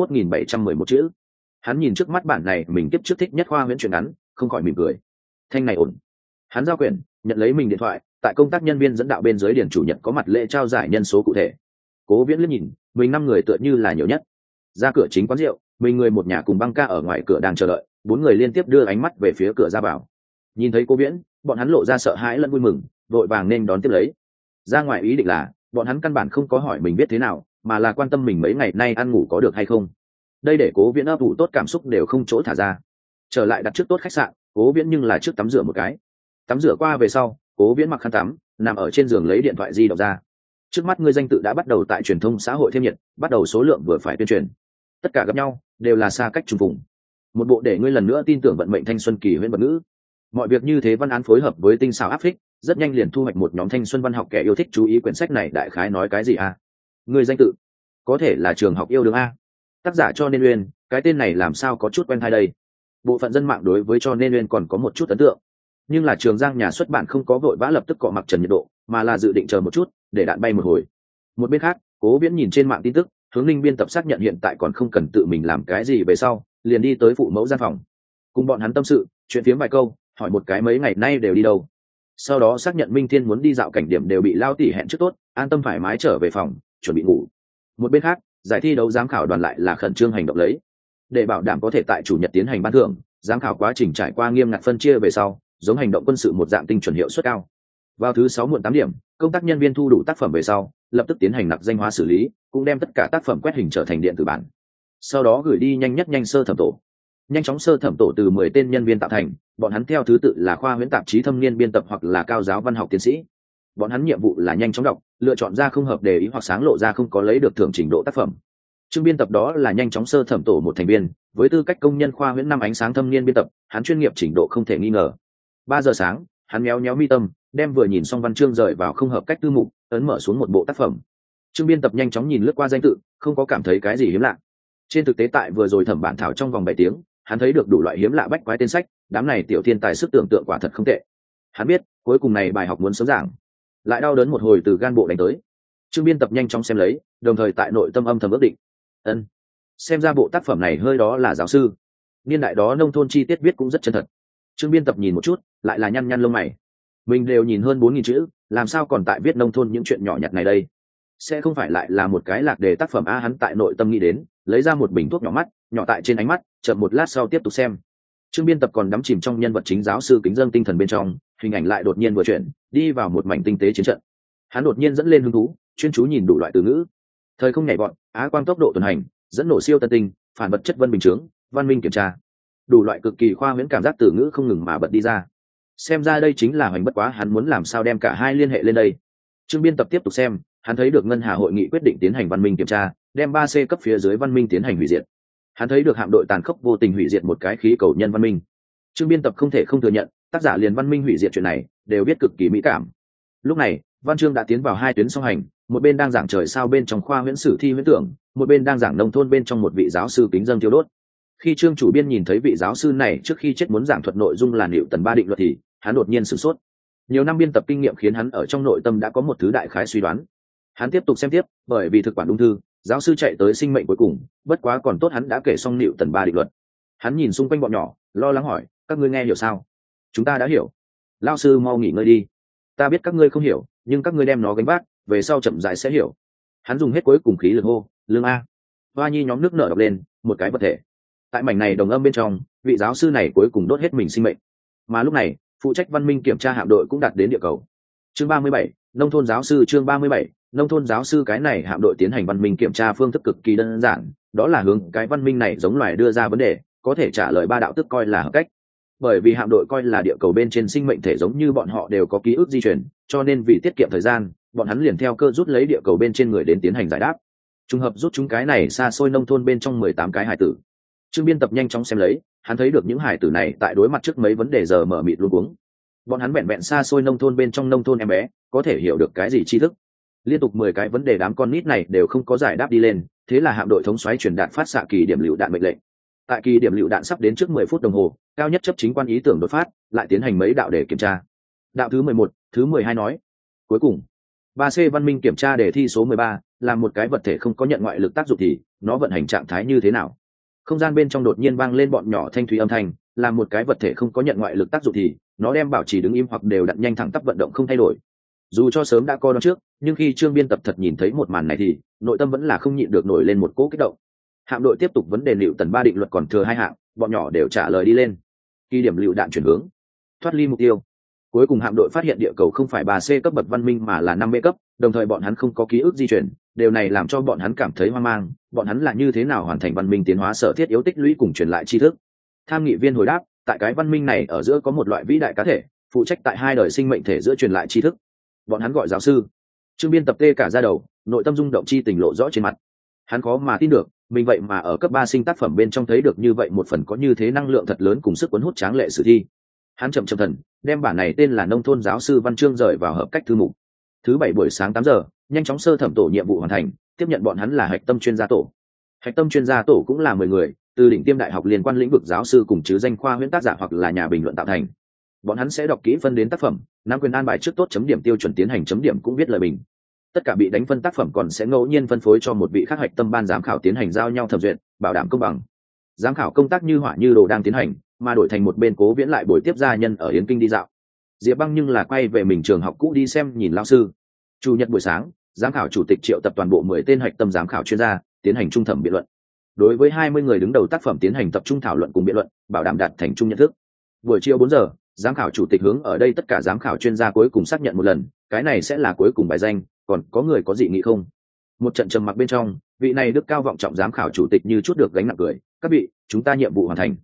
21.711 chữ. Hắn nhìn trước mắt bản này mình tiếp trước thích nhất khoa huyễn truyện ngắn, không khỏi mỉm cười. Thanh này ổn. Hắn giao quyền, nhận lấy mình điện thoại, tại công tác nhân viên dẫn đạo bên dưới điển chủ nhật có mặt lễ trao giải nhân số cụ thể. Cố Viễn liếc nhìn, mình 5 người tựa như là nhiều nhất. Ra cửa chính quán rượu, mình người một nhà cùng Băng ca ở ngoài cửa đang chờ đợi, 4 người liên tiếp đưa ánh mắt về phía cửa ra vào. Nhìn thấy Cố Viễn, bọn hắn lộ ra sợ hãi lẫn vui mừng, vội vàng nên đón tiếp lấy. Ra ngoài ý định là, bọn hắn căn bản không có hỏi mình biết thế nào, mà là quan tâm mình mấy ngày nay ăn ngủ có được hay không. Đây để Cố Viễn ấp ủ tốt cảm xúc đều không chỗ thả ra. Trở lại đặt trước tốt khách sạn, Cố Viễn nhưng là trước tắm rửa một cái. Tắm rửa qua về sau, Cố Viễn mặc khăn tắm, nằm ở trên giường lấy điện thoại di động ra. Trước mắt ngươi danh tự đã bắt đầu tại truyền thông xã hội thêm nhiệt, bắt đầu số lượng vừa phải tuyên truyền. Tất cả gặp nhau đều là xa cách trùng vùng. Một bộ để ngươi lần nữa tin tưởng vận mệnh thanh xuân kỳ huyễn vật ngữ. Mọi việc như thế văn án phối hợp với tinh xảo áp phích, rất nhanh liền thu hoạch một nhóm thanh xuân văn học kẻ yêu thích chú ý quyển sách này đại khái nói cái gì à? Ngươi danh tự có thể là trường học yêu đương a. Tác giả Cho Nên Uyên, cái tên này làm sao có chút quen tai đây. Bộ phận dân mạng đối với Cho Nên Uyên còn có một chút ấn tượng, nhưng là Trường Giang nhà xuất bản không có vội vã lập tức cọ mặc trần nhiệt độ, mà là dự định chờ một chút để đạn bay một hồi. Một bên khác, Cố Viễn nhìn trên mạng tin tức, hướng Linh biên tập xác nhận hiện tại còn không cần tự mình làm cái gì về sau, liền đi tới phụ mẫu gian phòng, cùng bọn hắn tâm sự, chuyện phiếm vài câu, hỏi một cái mấy ngày nay đều đi đâu. Sau đó xác nhận Minh Thiên muốn đi dạo cảnh điểm đều bị Lao tỷ hẹn trước tốt, an tâm thoải mái trở về phòng, chuẩn bị ngủ. Một bên khác, giải thi đấu giám khảo đoàn lại là khẩn trương hành động lấy, để bảo đảm có thể tại chủ nhật tiến hành ban thưởng. Giám khảo quá trình trải qua nghiêm ngặt phân chia về sau, giống hành động quân sự một dạng tinh chuẩn hiệu suất cao. Vào thứ 6 muộn 8 điểm, công tác nhân viên thu đủ tác phẩm về sau, lập tức tiến hành nặc danh hóa xử lý, cũng đem tất cả tác phẩm quét hình trở thành điện tử bản, sau đó gửi đi nhanh nhất nhanh sơ thẩm tổ. Nhanh chóng sơ thẩm tổ từ 10 tên nhân viên tạo thành, bọn hắn theo thứ tự là khoa huyễn tạp chí thâm niên biên tập hoặc là cao giáo văn học tiến sĩ. Bọn hắn nhiệm vụ là nhanh chóng đọc, lựa chọn ra không hợp đề ý hoặc sáng lộ ra không có lấy được thưởng trình độ tác phẩm. Trương biên tập đó là nhanh chóng sơ thẩm tổ một thành viên, với tư cách công nhân khoa huyễn năm ánh sáng thâm niên biên tập, hắn chuyên nghiệp trình độ không thể nghi ngờ. 3 giờ sáng, hắn méo méo mi tâm, đem vừa nhìn xong văn chương rời vào không hợp cách thư mục, ấn mở xuống một bộ tác phẩm. Trương biên tập nhanh chóng nhìn lướt qua danh tự, không có cảm thấy cái gì hiếm lạ. Trên thực tế tại vừa rồi thẩm bản thảo trong vòng 7 tiếng, hắn thấy được đủ loại hiếm lạ bách quái tên sách, đám này tiểu thiên tài sức tưởng tượng quả thật không tệ. Hắn biết, cuối cùng này bài học muốn sớm giảng. Lại đau đớn một hồi từ gan bộ đánh tới. Trương biên tập nhanh chóng xem lấy, đồng thời tại nội tâm âm thầm ước định. Xem ra bộ tác phẩm này hơi đó là giáo sư. Niên đại đó nông thôn chi tiết viết cũng rất chân thật. Trương biên tập nhìn một chút, lại là nhăn nhăn lông mày. Mình đều nhìn hơn 4.000 chữ, làm sao còn tại viết nông thôn những chuyện nhỏ nhặt này đây? Sẽ không phải lại là một cái lạc đề tác phẩm a? Hắn tại nội tâm nghĩ đến, lấy ra một bình thuốc nhỏ mắt, nhỏ tại trên ánh mắt, chậm một lát sau tiếp tục xem. Trương biên tập còn đắm chìm trong nhân vật chính giáo sư kính dâng tinh thần bên trong, hình ảnh lại đột nhiên vừa chuyển, đi vào một mảnh tinh tế chiến trận. Hắn đột nhiên dẫn lên hứng thú, chuyên chú nhìn đủ loại từ ngữ. Thời không nhảy vọt, á quang tốc độ tuần hành, dẫn nổ siêu tân tinh, phản vật chất vân bình chướng, văn minh kiểm tra, đủ loại cực kỳ khoa huyễn cảm giác từ ngữ không ngừng mà bật đi ra. Xem ra đây chính là hoành bất quá, hắn muốn làm sao đem cả hai liên hệ lên đây. Trương biên tập tiếp tục xem, hắn thấy được ngân hà hội nghị quyết định tiến hành văn minh kiểm tra, đem 3C cấp phía dưới văn minh tiến hành hủy diệt. Hắn thấy được hạm đội tàn khốc vô tình hủy diệt một cái khí cầu nhân văn minh. Trương biên tập không thể không thừa nhận, tác giả liền văn minh hủy diệt chuyện này đều biết cực kỳ mỹ cảm. Lúc này văn chương đã tiến vào 2 tuyến song hành, một bên đang giảng trời sao bên trong khoa huyễn sử thi huyễn tưởng, một bên đang giảng nông thôn bên trong một vị giáo sư kính dâng thiêu đốt. Khi Trương chủ biên nhìn thấy vị giáo sư này trước khi chết muốn giảng thuật nội dung là Newton 3 định luật thì hắn đột nhiên sửng sốt. Nhiều năm biên tập kinh nghiệm khiến hắn ở trong nội tâm đã có một thứ đại khái suy đoán. Hắn tiếp tục xem tiếp, bởi vì thực quản ung thư, giáo sư chạy tới sinh mệnh cuối cùng, bất quá còn tốt hắn đã kể xong Newton 3 định luật. Hắn nhìn xung quanh bọn nhỏ, lo lắng hỏi, các ngươi nghe hiểu sao? Chúng ta đã hiểu. Lão sư mau nghỉ ngơi đi. Ta biết các ngươi không hiểu, nhưng các ngươi đem nó gánh vác, về sau chậm rãi sẽ hiểu. Hắn dùng hết cuối cùng khí lực hô, lương a. Hoa nhi nhóm nước nở đọc lên, một cái vật thể. Tại mảnh này đồng âm bên trong, vị giáo sư này cuối cùng đốt hết mình sinh mệnh. Mà lúc này, phụ trách văn minh kiểm tra hạm đội cũng đạt đến địa cầu. Chương 37, nông thôn giáo sư. Chương 37, nông thôn giáo sư. Cái này hạm đội tiến hành văn minh kiểm tra phương thức cực kỳ đơn giản, đó là hướng cái văn minh này giống loài đưa ra vấn đề, có thể trả lời 3 đạo tức coi là hợp cách. Bởi vì hạm đội coi là địa cầu bên trên sinh mệnh thể giống như bọn họ đều có ký ức di chuyển, cho nên vì tiết kiệm thời gian, bọn hắn liền theo cơ rút lấy địa cầu bên trên người đến tiến hành giải đáp. Trùng hợp rút chúng cái này xa xôi nông thôn bên trong 18 cái hải tử. Trương biên tập nhanh chóng xem lấy, hắn thấy được những hải tử này tại đối mặt trước mấy vấn đề giờ mở mịt luống cuống. Bọn hắn vẹn vẹn xa xôi nông thôn bên trong nông thôn em bé, có thể hiểu được cái gì tri thức. Liên tục 10 cái vấn đề đám con nít này đều không có giải đáp đi lên, thế là hạm đội thống soái truyền đạt phát xạ kỳ điểm lựu đạn mệnh lệnh. Tại kỳ điểm lựu đạn sắp đến trước 10 phút đồng hồ, cao nhất chấp chính quan ý tưởng đột phát, lại tiến hành mấy đạo để kiểm tra. Đạo thứ 11, thứ 12 nói. Cuối cùng, 3C văn minh kiểm tra đề thi số 13, là một cái vật thể không có nhận ngoại lực tác dụng thì nó vận hành trạng thái như thế nào? Không gian bên trong đột nhiên vang lên bọn nhỏ thanh thúy âm thanh, là một cái vật thể không có nhận ngoại lực tác dụng thì nó đem bảo trì đứng im hoặc đều đặn nhanh thẳng tắp vận động không thay đổi. Dù cho sớm đã coi đó trước, nhưng khi Trương biên tập thật nhìn thấy một màn này thì nội tâm vẫn là không nhịn được nổi lên một cỗ kích động. Hạm đội tiếp tục vấn đề Newton 3 định luật còn thừa 2 hạng, bọn nhỏ đều trả lời đi lên. Khi điểm lựu đạn chuyển hướng, thoát ly mục tiêu. Cuối cùng hạm đội phát hiện địa cầu không phải 3C cấp bậc văn minh mà là 5B cấp, đồng thời bọn hắn không có ký ức di chuyển, điều này làm cho bọn hắn cảm thấy hoang mang, bọn hắn là như thế nào hoàn thành văn minh tiến hóa sở thiết yếu tích lũy cùng truyền lại tri thức. Tham nghị viên hồi đáp, tại cái văn minh này ở giữa có một loại vĩ đại cá thể, phụ trách tại 2 đời sinh mệnh thể giữa truyền lại tri thức. Bọn hắn gọi giáo sư. Trương biên tập tê cả da đầu, nội tâm rung động chi tình lộ rõ trên mặt. Hắn khó mà tin được, mình vậy mà ở cấp 3 sinh tác phẩm bên trong thấy được như vậy một phần có như thế năng lượng thật lớn cùng sức cuốn hút tráng lệ sử thi. Hắn chậm thần, đem bản này tên là nông thôn giáo sư văn chương rời vào hợp cách thư mục. Thứ 7 buổi sáng 8 giờ, nhanh chóng sơ thẩm tổ nhiệm vụ hoàn thành, tiếp nhận bọn hắn là hạch tâm chuyên gia tổ. Hạch tâm chuyên gia tổ cũng là 10 người, từ đỉnh tiêm đại học liên quan lĩnh vực giáo sư cùng chứ danh khoa huyễn tác giả hoặc là nhà bình luận tạo thành. Bọn hắn sẽ đọc kỹ phân đến tác phẩm, nắm quyền an bài trước tốt chấm điểm tiêu chuẩn tiến hành chấm điểm cũng viết lời bình. Tất cả bị đánh phân tác phẩm còn sẽ ngẫu nhiên phân phối cho một vị khác hạch tâm ban giám khảo tiến hành giao nhau thẩm duyệt, bảo đảm công bằng. Giám khảo công tác như hỏa như đồ đang tiến hành, mà đổi thành một bên Cố Viễn lại buổi tiếp gia nhân ở Yến Kinh đi dạo. Diệp Băng nhưng là quay về mình trường học cũ đi xem nhìn lão sư. Chủ nhật buổi sáng, giám khảo chủ tịch triệu tập toàn bộ 10 tên hạch tâm giám khảo chuyên gia tiến hành trung thẩm biện luận. Đối với 20 người đứng đầu tác phẩm tiến hành tập trung thảo luận cùng biện luận, bảo đảm đạt thành chung nhận thức. Buổi chiều 4 giờ, giám khảo chủ tịch hướng ở đây tất cả giám khảo chuyên gia cuối cùng xác nhận một lần, cái này sẽ là cuối cùng bài danh, còn có người có dị nghị không? Một trận trầm mặc bên trong, vị này đức cao vọng trọng giám khảo chủ tịch như chút được gánh nặng cười, các vị, chúng ta nhiệm vụ hoàn thành.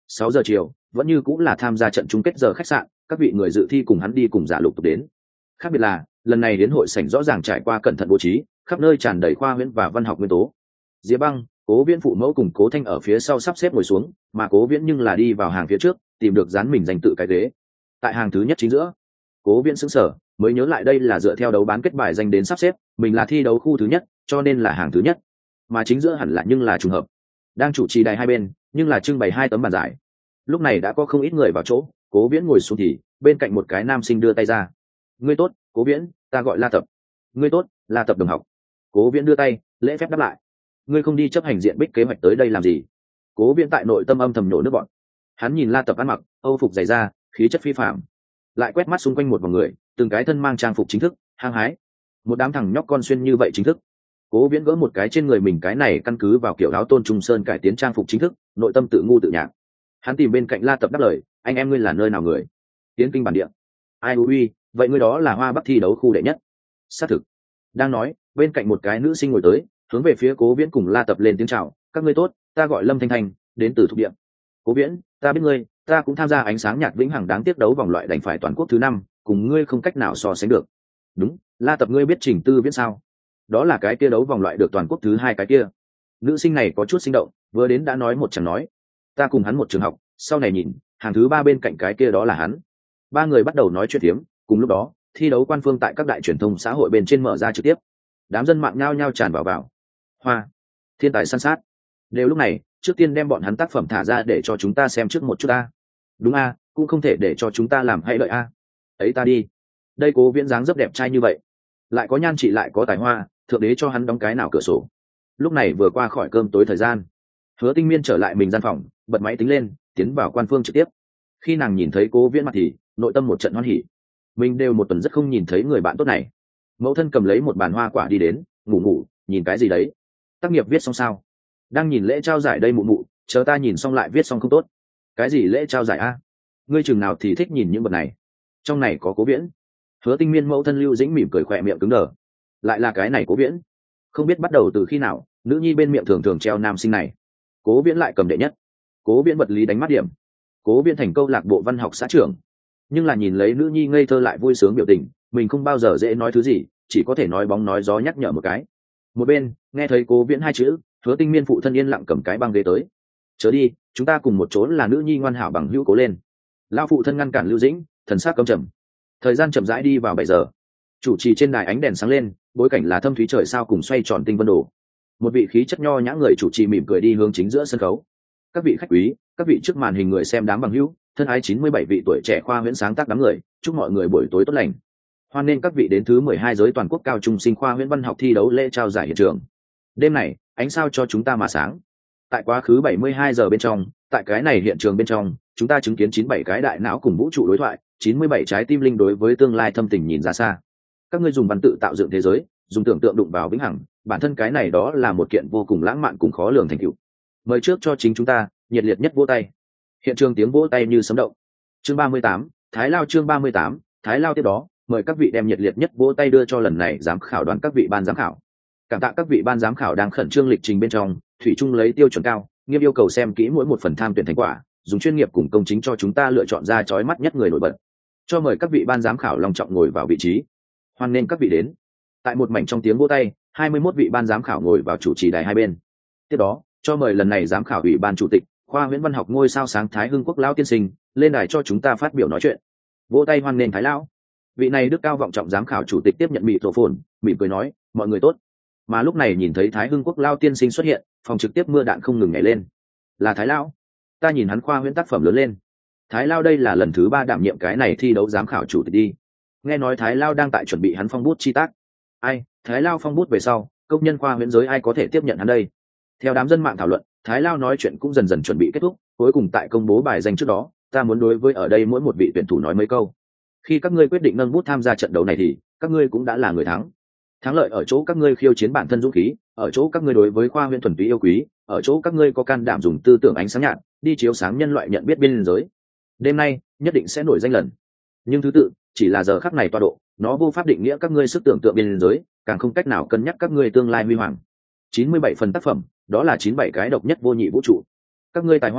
6 giờ chiều vẫn như cũng là tham gia trận chung kết giờ khách sạn, các vị người dự thi cùng hắn đi cùng giả lục tục đến. Khác biệt là lần này đến hội sảnh rõ ràng trải qua cẩn thận bố trí, khắp nơi tràn đầy khoa huyễn và văn học nguyên tố. Diệp Băng, Cố Viễn phụ mẫu cùng Cố Thanh ở phía sau sắp xếp ngồi xuống, mà Cố Viễn nhưng là đi vào hàng phía trước, tìm được dán mình danh tự cái ghế. Tại hàng thứ nhất chính giữa, Cố Viễn sững sờ, mới nhớ lại đây là dựa theo đấu bán kết bài danh đến sắp xếp, mình là thi đấu khu thứ nhất, cho nên là hàng thứ nhất, mà chính giữa hẳn là nhưng là trùng hợp. Đang chủ trì đài hai bên, nhưng là trưng bày 2 tấm bàn giải. Lúc này đã có không ít người vào chỗ, Cố Viễn ngồi xuống thì bên cạnh một cái nam sinh đưa tay ra. Ngươi tốt, Cố Viễn, ta gọi La Tập. Ngươi tốt, La Tập đồng học. Cố Viễn đưa tay, lễ phép đáp lại. Ngươi không đi chấp hành diện bích kế hoạch tới đây làm gì? Cố Viễn tại nội tâm âm thầm nhổ nước bọn. Hắn nhìn La Tập ăn mặc âu phục dày da, khí chất phi phàm, lại quét mắt xung quanh một vòng người, từng cái thân mang trang phục chính thức, hăng hái. Một đám thằng nhóc con xuyên như vậy chính thức. Cố Viễn gỡ một cái trên người mình, cái này căn cứ vào kiểu áo Tôn Trung Sơn cải tiến trang phục chính thức, nội tâm tự ngu tự nhạc. Hắn tìm bên cạnh La Tập đáp lời, anh em ngươi là nơi nào người? Tiến kinh bản địa. Ai ui, vậy ngươi đó là Hoa Bắc thi đấu khu đệ nhất. Xác thực. Đang nói, bên cạnh một cái nữ sinh ngồi tới, hướng về phía Cố Viễn cùng La Tập lên tiếng chào, các ngươi tốt, ta gọi Lâm Thanh Thanh, đến từ thuộc địa. Cố Viễn, ta biết ngươi, ta cũng tham gia ánh sáng nhạt vĩnh hằng đáng tiếc đấu vòng loại đành phải toàn quốc thứ 5, cùng ngươi không cách nào so sánh được. Đúng, La Tập ngươi biết Trình Tư Viễn sao? Đó là cái kia đấu vòng loại được toàn quốc thứ 2 cái kia. Nữ sinh này có chút sinh động, vừa đến đã nói một chẳng nói. Ta cùng hắn một trường học, sau này nhìn, hàng thứ 3 bên cạnh cái kia đó là hắn. Ba người bắt đầu nói chuyện tiếm, cùng lúc đó, thi đấu quan phương tại các đại truyền thông xã hội bên trên mở ra trực tiếp. Đám dân mạng nhao nhao tràn vào. Hoa, thiên tài săn sát. Đều lúc này, trước tiên đem bọn hắn tác phẩm thả ra để cho chúng ta xem trước một chút a. Đúng a, cũng không thể để cho chúng ta làm hay đợi a. Ấy ta đi. Đây Cố Viễn dáng rất đẹp trai như vậy, lại có nhan trị lại có tài hoa, thượng đế cho hắn đóng cái nào cửa sổ. Lúc này vừa qua khỏi cơm tối thời gian, Hứa Tinh Miên trở lại mình gian phòng, bật máy tính lên, tiến vào quan phương trực tiếp. Khi nàng nhìn thấy Cố Viễn mặt thì nội tâm một trận hoan hỉ. Mình đều một tuần rất không nhìn thấy người bạn tốt này. Mẫu thân cầm lấy một bàn hoa quả đi đến, ngủ, nhìn cái gì đấy? Tác nghiệp viết xong sao? Đang nhìn lễ trao giải đây mụ mụ, chờ ta nhìn xong lại viết xong không tốt. Cái gì lễ trao giải a? Ngươi chừng nào thì thích nhìn những vật này? Trong này có Cố Viễn. Hứa Tinh Miên mẫu thân Lưu Dĩnh mỉm cười khỏe miệng cứng đờ. Lại là cái này Cố Viễn? Không biết bắt đầu từ khi nào, nữ nhi bên miệng thường thường treo nam sinh này. Cố Viễn lại cầm đệ nhất. Cố Viễn vật lý đánh mắt điểm. Cố Viễn thành câu lạc bộ văn học xã trưởng. Nhưng là nhìn lấy nữ nhi ngây thơ lại vui sướng biểu tình, mình không bao giờ dễ nói thứ gì, chỉ có thể nói bóng nói gió nhắc nhở một cái. Một bên nghe thấy Cố Viễn 2 chữ, Hứa Tinh Miên phụ thân yên lặng cầm cái băng ghế tới. Chớ đi, chúng ta cùng một chỗ là nữ nhi ngoan hảo bằng hữu, cố lên. Lão phụ thân ngăn cản Lưu Dĩnh, thần sắc căm trầm. Thời gian chậm rãi đi vào 7 giờ. Chủ trì trên đài ánh đèn sáng lên, bối cảnh là thâm thúy trời sao cùng xoay tròn tinh vân đồ. Một vị khí chất nho nhã người chủ trì mỉm cười đi hướng chính giữa sân khấu. Các vị khách quý, các vị trước màn hình người xem đám bằng hữu, thân ái 97 vị tuổi trẻ khoa huyễn sáng tác đám người, chúc mọi người buổi tối tốt lành. Hoan nghênh các vị đến thứ 12 giới toàn quốc cao trung sinh khoa huyễn văn học thi đấu lễ trao giải hiện trường. Đêm này, ánh sao cho chúng ta mà sáng. Tại quá khứ 72 giờ bên trong, tại cái này hiện trường bên trong, chúng ta chứng kiến 97 cái đại não cùng vũ trụ đối thoại, 97 trái tim linh đối với tương lai thâm tình nhìn ra xa. Các ngươi dùng văn tự tạo dựng thế giới, dùng tưởng tượng đụng vào vĩnh hằng, bản thân cái này đó là một kiện vô cùng lãng mạn cùng khó lường thành tựu. Mời trước cho chính chúng ta nhiệt liệt nhất vỗ tay. Hiện trường tiếng vỗ tay như sấm động. Chương 38, Thái Lao. Chương 38, Thái Lao. Tiếp đó, mời các vị đem nhiệt liệt nhất vỗ tay đưa cho lần này giám khảo đoàn các vị ban giám khảo. Cảm tạ các vị ban giám khảo đang khẩn trương lịch trình bên trong, thủy chung lấy tiêu chuẩn cao, nghiêm yêu cầu xem kỹ mỗi một phần tham tuyển thành quả, dùng chuyên nghiệp cùng công chính cho chúng ta lựa chọn ra chói mắt nhất người nổi bật. Cho mời các vị ban giám khảo long trọng ngồi vào vị trí. Hoan nghênh các vị đến. Tại một mảnh trong tiếng vỗ tay, 21 vị ban giám khảo ngồi vào chủ trì đài hai bên. Tiếp đó, cho mời lần này giám khảo ủy ban chủ tịch khoa huyễn văn học ngôi sao sáng Thái Hưng Quốc lão tiên sinh lên đài cho chúng ta phát biểu nói chuyện. Vỗ tay hoan nghênh Thái lão. Vị này đức cao vọng trọng giám khảo chủ tịch tiếp nhận mịt rổ phồn, mỉm cười nói, mọi người tốt. Mà lúc này nhìn thấy Thái Hưng Quốc lão tiên sinh xuất hiện, phòng trực tiếp mưa đạn không ngừng nhảy lên. Là Thái lão. Ta nhìn hắn khoa huyễn tác phẩm lớn lên. Thái lão đây là lần thứ 3 đảm nhiệm cái này thi đấu giám khảo chủ tịch đi. Nghe nói Thái lão đang tại chuẩn bị hắn phong bút chi tác. Ai, Thái lão phong bút về sau, công nhân khoa huyễn giới ai có thể tiếp nhận hắn đây? Theo đám dân mạng thảo luận, Thái lão nói chuyện cũng dần dần chuẩn bị kết thúc, cuối cùng tại công bố bài danh trước đó, ta muốn đối với ở đây mỗi một vị tuyển thủ nói mấy câu. Khi các ngươi quyết định nâng bút tham gia trận đấu này thì các ngươi cũng đã là người thắng. Thắng lợi ở chỗ các ngươi khiêu chiến bản thân dũng khí, ở chỗ các ngươi đối với khoa huyễn thuần túy yêu quý, ở chỗ các ngươi có can đảm dùng tư tưởng ánh sáng nhạt đi chiếu sáng nhân loại nhận biết biên giới. Đêm nay nhất định sẽ nổi danh lần. Nhưng thứ tự chỉ là giờ khắc này tọa độ, nó vô pháp định nghĩa các ngươi sức tưởng tượng biên giới, càng không cách nào cân nhắc các ngươi tương lai huy hoàng. 97 phần tác phẩm, đó là 97 cái độc nhất vô nhị vũ trụ. Các ngươi tài hoa,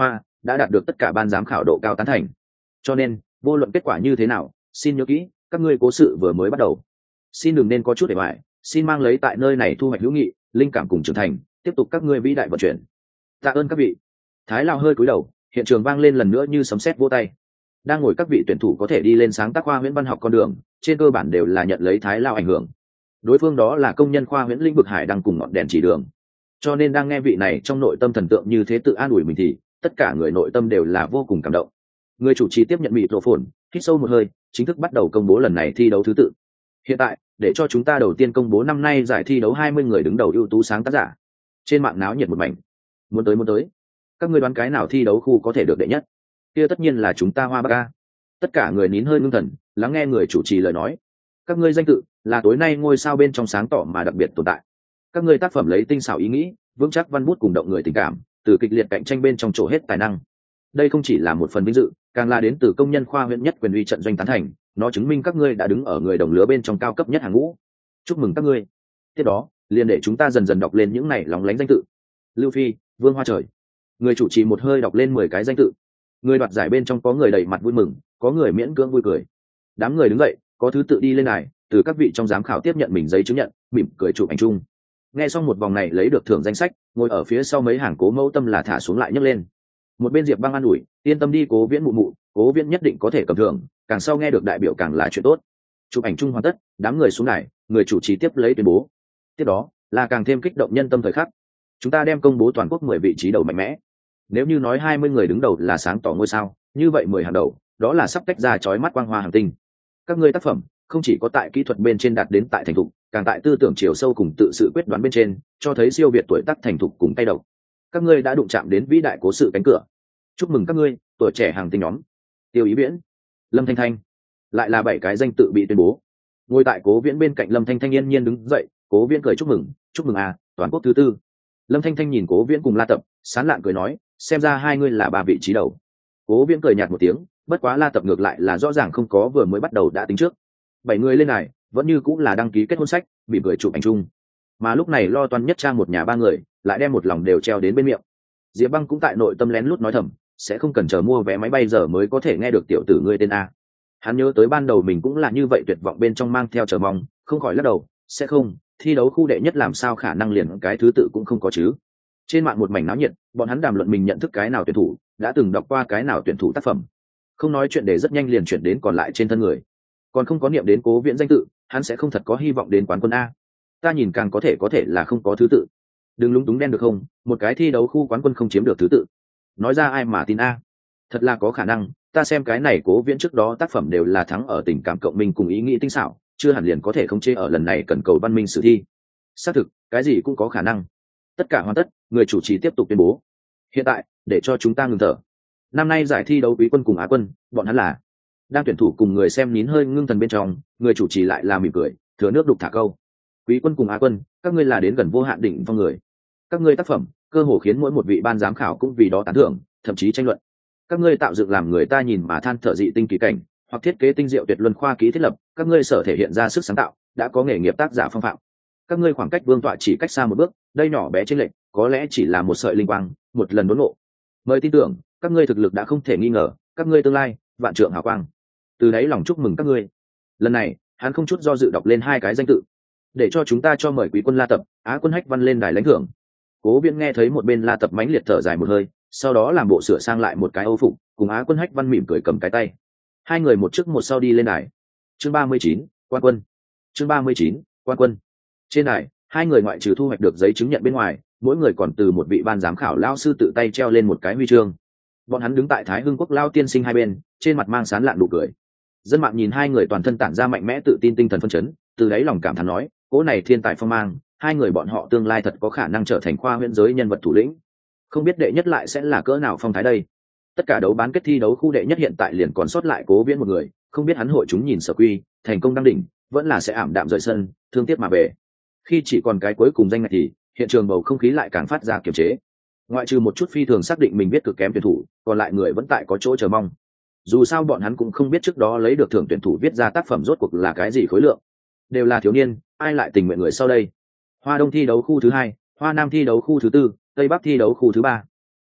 đã đạt được tất cả ban giám khảo độ cao tán thành. Cho nên vô luận kết quả như thế nào, xin nhớ kỹ, các ngươi cố sự vừa mới bắt đầu. Xin đừng nên có chút để hoài, xin mang lấy tại nơi này thu hoạch hữu nghị, linh cảm cùng trưởng thành, tiếp tục các ngươi vĩ đại vận chuyển. Tạ ơn các vị. Thái Lao hơi cúi đầu, hiện trường vang lên lần nữa như sấm sét vỗ tay. Đang ngồi các vị tuyển thủ có thể đi lên sáng tác khoa huyễn văn học con đường, trên cơ bản đều là nhận lấy Thái Lao ảnh hưởng. Đối phương đó là công nhân khoa huyễn lĩnh vực hải đang cùng ngọn đèn chỉ đường. Cho nên đang nghe vị này trong nội tâm thần tượng như thế tự an ủi mình thì tất cả người nội tâm đều là vô cùng cảm động. Người chủ trì tiếp nhận mịt rộ phồn, hít sâu một hơi, chính thức bắt đầu công bố lần này thi đấu thứ tự. Hiện tại, để cho chúng ta đầu tiên công bố năm nay giải thi đấu 20 người đứng đầu ưu tú sáng tác giả. Trên mạng náo nhiệt một mảnh. Muốn tới. Các ngươi đoán cái nào thi đấu khu có thể được đệ nhất? Kia tất nhiên là chúng ta Hoa Bắc A. Tất cả người nín hơi ngưng thần, lắng nghe người chủ trì lời nói. Các ngươi danh tự là tối nay ngôi sao bên trong sáng tỏ mà đặc biệt tồn tại. Các ngươi tác phẩm lấy tinh xảo ý nghĩ, vững chắc văn bút cùng động người tình cảm, từ kịch liệt cạnh tranh bên trong trổ hết tài năng. Đây không chỉ là một phần vinh dự, càng là đến từ công nhân khoa huyện nhất quyền uy trận doanh tán thành, nó chứng minh các ngươi đã đứng ở người đồng lứa bên trong cao cấp nhất hàng ngũ. Chúc mừng các ngươi. Tiếp đó, liền để chúng ta dần dần đọc lên những này lóng lánh danh tự. Lưu Phi, Vương Hoa Trời. Người chủ trì một hơi đọc lên 10 cái danh tự. Người đoạt giải bên trong có người đầy mặt vui mừng, có người miễn cưỡng vui cười. Đám người đứng dậy, có thứ tự đi lên này, từ các vị trong giám khảo tiếp nhận mình giấy chứng nhận, mỉm cười chụp ảnh chung. Nghe xong một vòng này lấy được thưởng danh sách, ngồi ở phía sau mấy hàng Cố Mẫu tâm là thả xuống lại nhấc lên. Một bên Diệp Băng an ủi, yên tâm đi Cố Viễn mụ mụ, Cố Viễn nhất định có thể cầm thưởng, càng sau nghe được đại biểu càng là chuyện tốt. Chụp ảnh chung hoàn tất, đám người xuống đài, người chủ trì tiếp lấy tuyên bố. Tiếp đó là càng thêm kích động nhân tâm thời khắc. Chúng ta đem công bố toàn quốc 10 vị trí đầu mạnh mẽ. Nếu như nói 20 người đứng đầu là sáng tỏ ngôi sao, như vậy 10 hàng đầu, đó là sắp tách ra chói mắt quang hoa hành tinh. Các ngươi tác phẩm không chỉ có tại kỹ thuật bên trên đạt đến tại thành thục, càng tại tư tưởng chiều sâu cùng tự sự quyết đoán bên trên, cho thấy siêu việt tuổi tác thành thục cùng tay độc. Các ngươi đã đụng chạm đến vĩ đại cố sự cánh cửa. Chúc mừng các ngươi, tuổi trẻ hàng tinh nhóm. Tiêu Ý Viễn, Lâm Thanh Thanh, lại là 7 cái danh tự bị tuyên bố. Ngồi tại Cố Viễn bên cạnh Lâm Thanh Thanh yên nhiên đứng dậy, Cố Viễn cười chúc mừng à, toàn quốc thứ tư. Lâm Thanh Thanh nhìn Cố Viễn cùng La Tập, sán lạn cười nói, xem ra hai ngươi là 3 vị trí đầu. Cố Viễn cười nhạt một tiếng, bất quá La Tập ngược lại là rõ ràng không có vừa mới bắt đầu đã tính trước. 7 người lên này, vẫn như cũng là đăng ký kết hôn sách, bị cười chụp ảnh chung. Mà lúc này lo toan nhất trang một nhà 3 người, lại đem một lòng đều treo đến bên miệng. Diệp Băng cũng tại nội tâm lén lút nói thầm, sẽ không cần chờ mua vé máy bay giờ mới có thể nghe được tiểu tử ngươi tên a. Hắn nhớ tới ban đầu mình cũng là như vậy, tuyệt vọng bên trong mang theo chờ mong, không khỏi lắc đầu, sẽ không, thi đấu khu đệ nhất làm sao khả năng liền cái thứ tự cũng không có chứ. Trên mạng một mảnh náo nhiệt, bọn hắn đàm luận mình nhận thức cái nào tuyển thủ, đã từng đọc qua cái nào tuyển thủ tác phẩm. Không nói chuyện để rất nhanh liền chuyển đến còn lại trên thân người. Còn không có niệm đến Cố Viễn danh tự, hắn sẽ không thật có hy vọng đến quán quân a. Ta nhìn càng có thể là không có thứ tự. Đừng lúng túng đen được không, một cái thi đấu khu quán quân không chiếm được thứ tự. Nói ra ai mà tin a. Thật là có khả năng, ta xem cái này Cố Viễn trước đó tác phẩm đều là thắng ở tình cảm cộng minh cùng ý nghĩ tinh xảo, chưa hẳn liền có thể khống chế ở lần này cần cầu văn minh sử thi. Xác thực, cái gì cũng có khả năng. Tất cả hoàn tất, người chủ trì tiếp tục tuyên bố. Hiện tại, để cho chúng ta ngừng thở. Năm nay giải thi đấu quý quân cùng á quân, bọn hắn là. Đang tuyển thủ cùng người xem nín hơi ngưng thần bên trong, người chủ trì lại là mỉm cười, thừa nước đục thả câu. Quý quân cùng á quân, các ngươi là đến gần vô hạn đỉnh phong người. Các ngươi tác phẩm, cơ hồ khiến mỗi một vị ban giám khảo cũng vì đó tán thưởng, thậm chí tranh luận. Các ngươi tạo dựng làm người ta nhìn mà than thở dị tinh kỳ cảnh, hoặc thiết kế tinh diệu tuyệt luân khoa kỹ thiết lập, các ngươi sở thể hiện ra sức sáng tạo, đã có nghề nghiệp tác giả phong phạm. Các ngươi khoảng cách vương tọa chỉ cách xa một bước, đây nhỏ bé trên lệnh, có lẽ chỉ là một sợi linh quang, một lần đốn ngộ. Mời tin tưởng, các ngươi thực lực đã không thể nghi ngờ, các ngươi tương lai, vạn trượng hào quang. Từ đấy lòng chúc mừng các ngươi. Lần này, hắn không chút do dự đọc lên 2 cái danh tự, để cho chúng ta cho mời quý quân La Tập, á quân Hách Văn lên đài lãnh thưởng. Cố Viễn nghe thấy một bên La Tập mãnh liệt thở dài một hơi, sau đó làm bộ sửa sang lại một cái âu phục, cùng á quân Hách Văn mỉm cười cầm cái tay. Hai người một trước một sau đi lên đài. Chương 39, quan quân. Chương 39, quan quân. Trên đài, hai người ngoại trừ thu hoạch được giấy chứng nhận bên ngoài, mỗi người còn từ một vị ban giám khảo lao sư tự tay treo lên một cái huy chương. Bọn hắn đứng tại Thái Hưng Quốc lao tiên sinh hai bên, trên mặt mang sán lạn nụ cười. Dân mạng nhìn hai người toàn thân tản ra mạnh mẽ tự tin tinh thần phấn chấn, từ đáy lòng cảm thán nói, cỗ này thiên tài phong mang, hai người bọn họ tương lai thật có khả năng trở thành khoa huyễn giới nhân vật thủ lĩnh. Không biết đệ nhất lại sẽ là cỡ nào phong thái đây. Tất cả đấu bán kết thi đấu khu đệ nhất hiện tại liền còn sót lại Cố Viễn một người, không biết hắn hội chúng nhìn sở quy, thành công đăng đỉnh, vẫn là sẽ ảm đạm rời sân, thương tiếc mà về. Khi chỉ còn cái cuối cùng danh ngạch thì hiện trường bầu không khí lại càng phát ra kiềm chế. Ngoại trừ một chút phi thường xác định mình biết cực kém tuyển thủ, còn lại người vẫn tại có chỗ chờ mong. Dù sao bọn hắn cũng không biết trước đó lấy được thưởng tuyển thủ viết ra tác phẩm rốt cuộc là cái gì khối lượng. Đều là thiếu niên, ai lại tình nguyện người sau đây. Hoa Đông thi đấu khu thứ 2, Hoa Nam thi đấu khu thứ 4, Tây Bắc thi đấu khu thứ 3.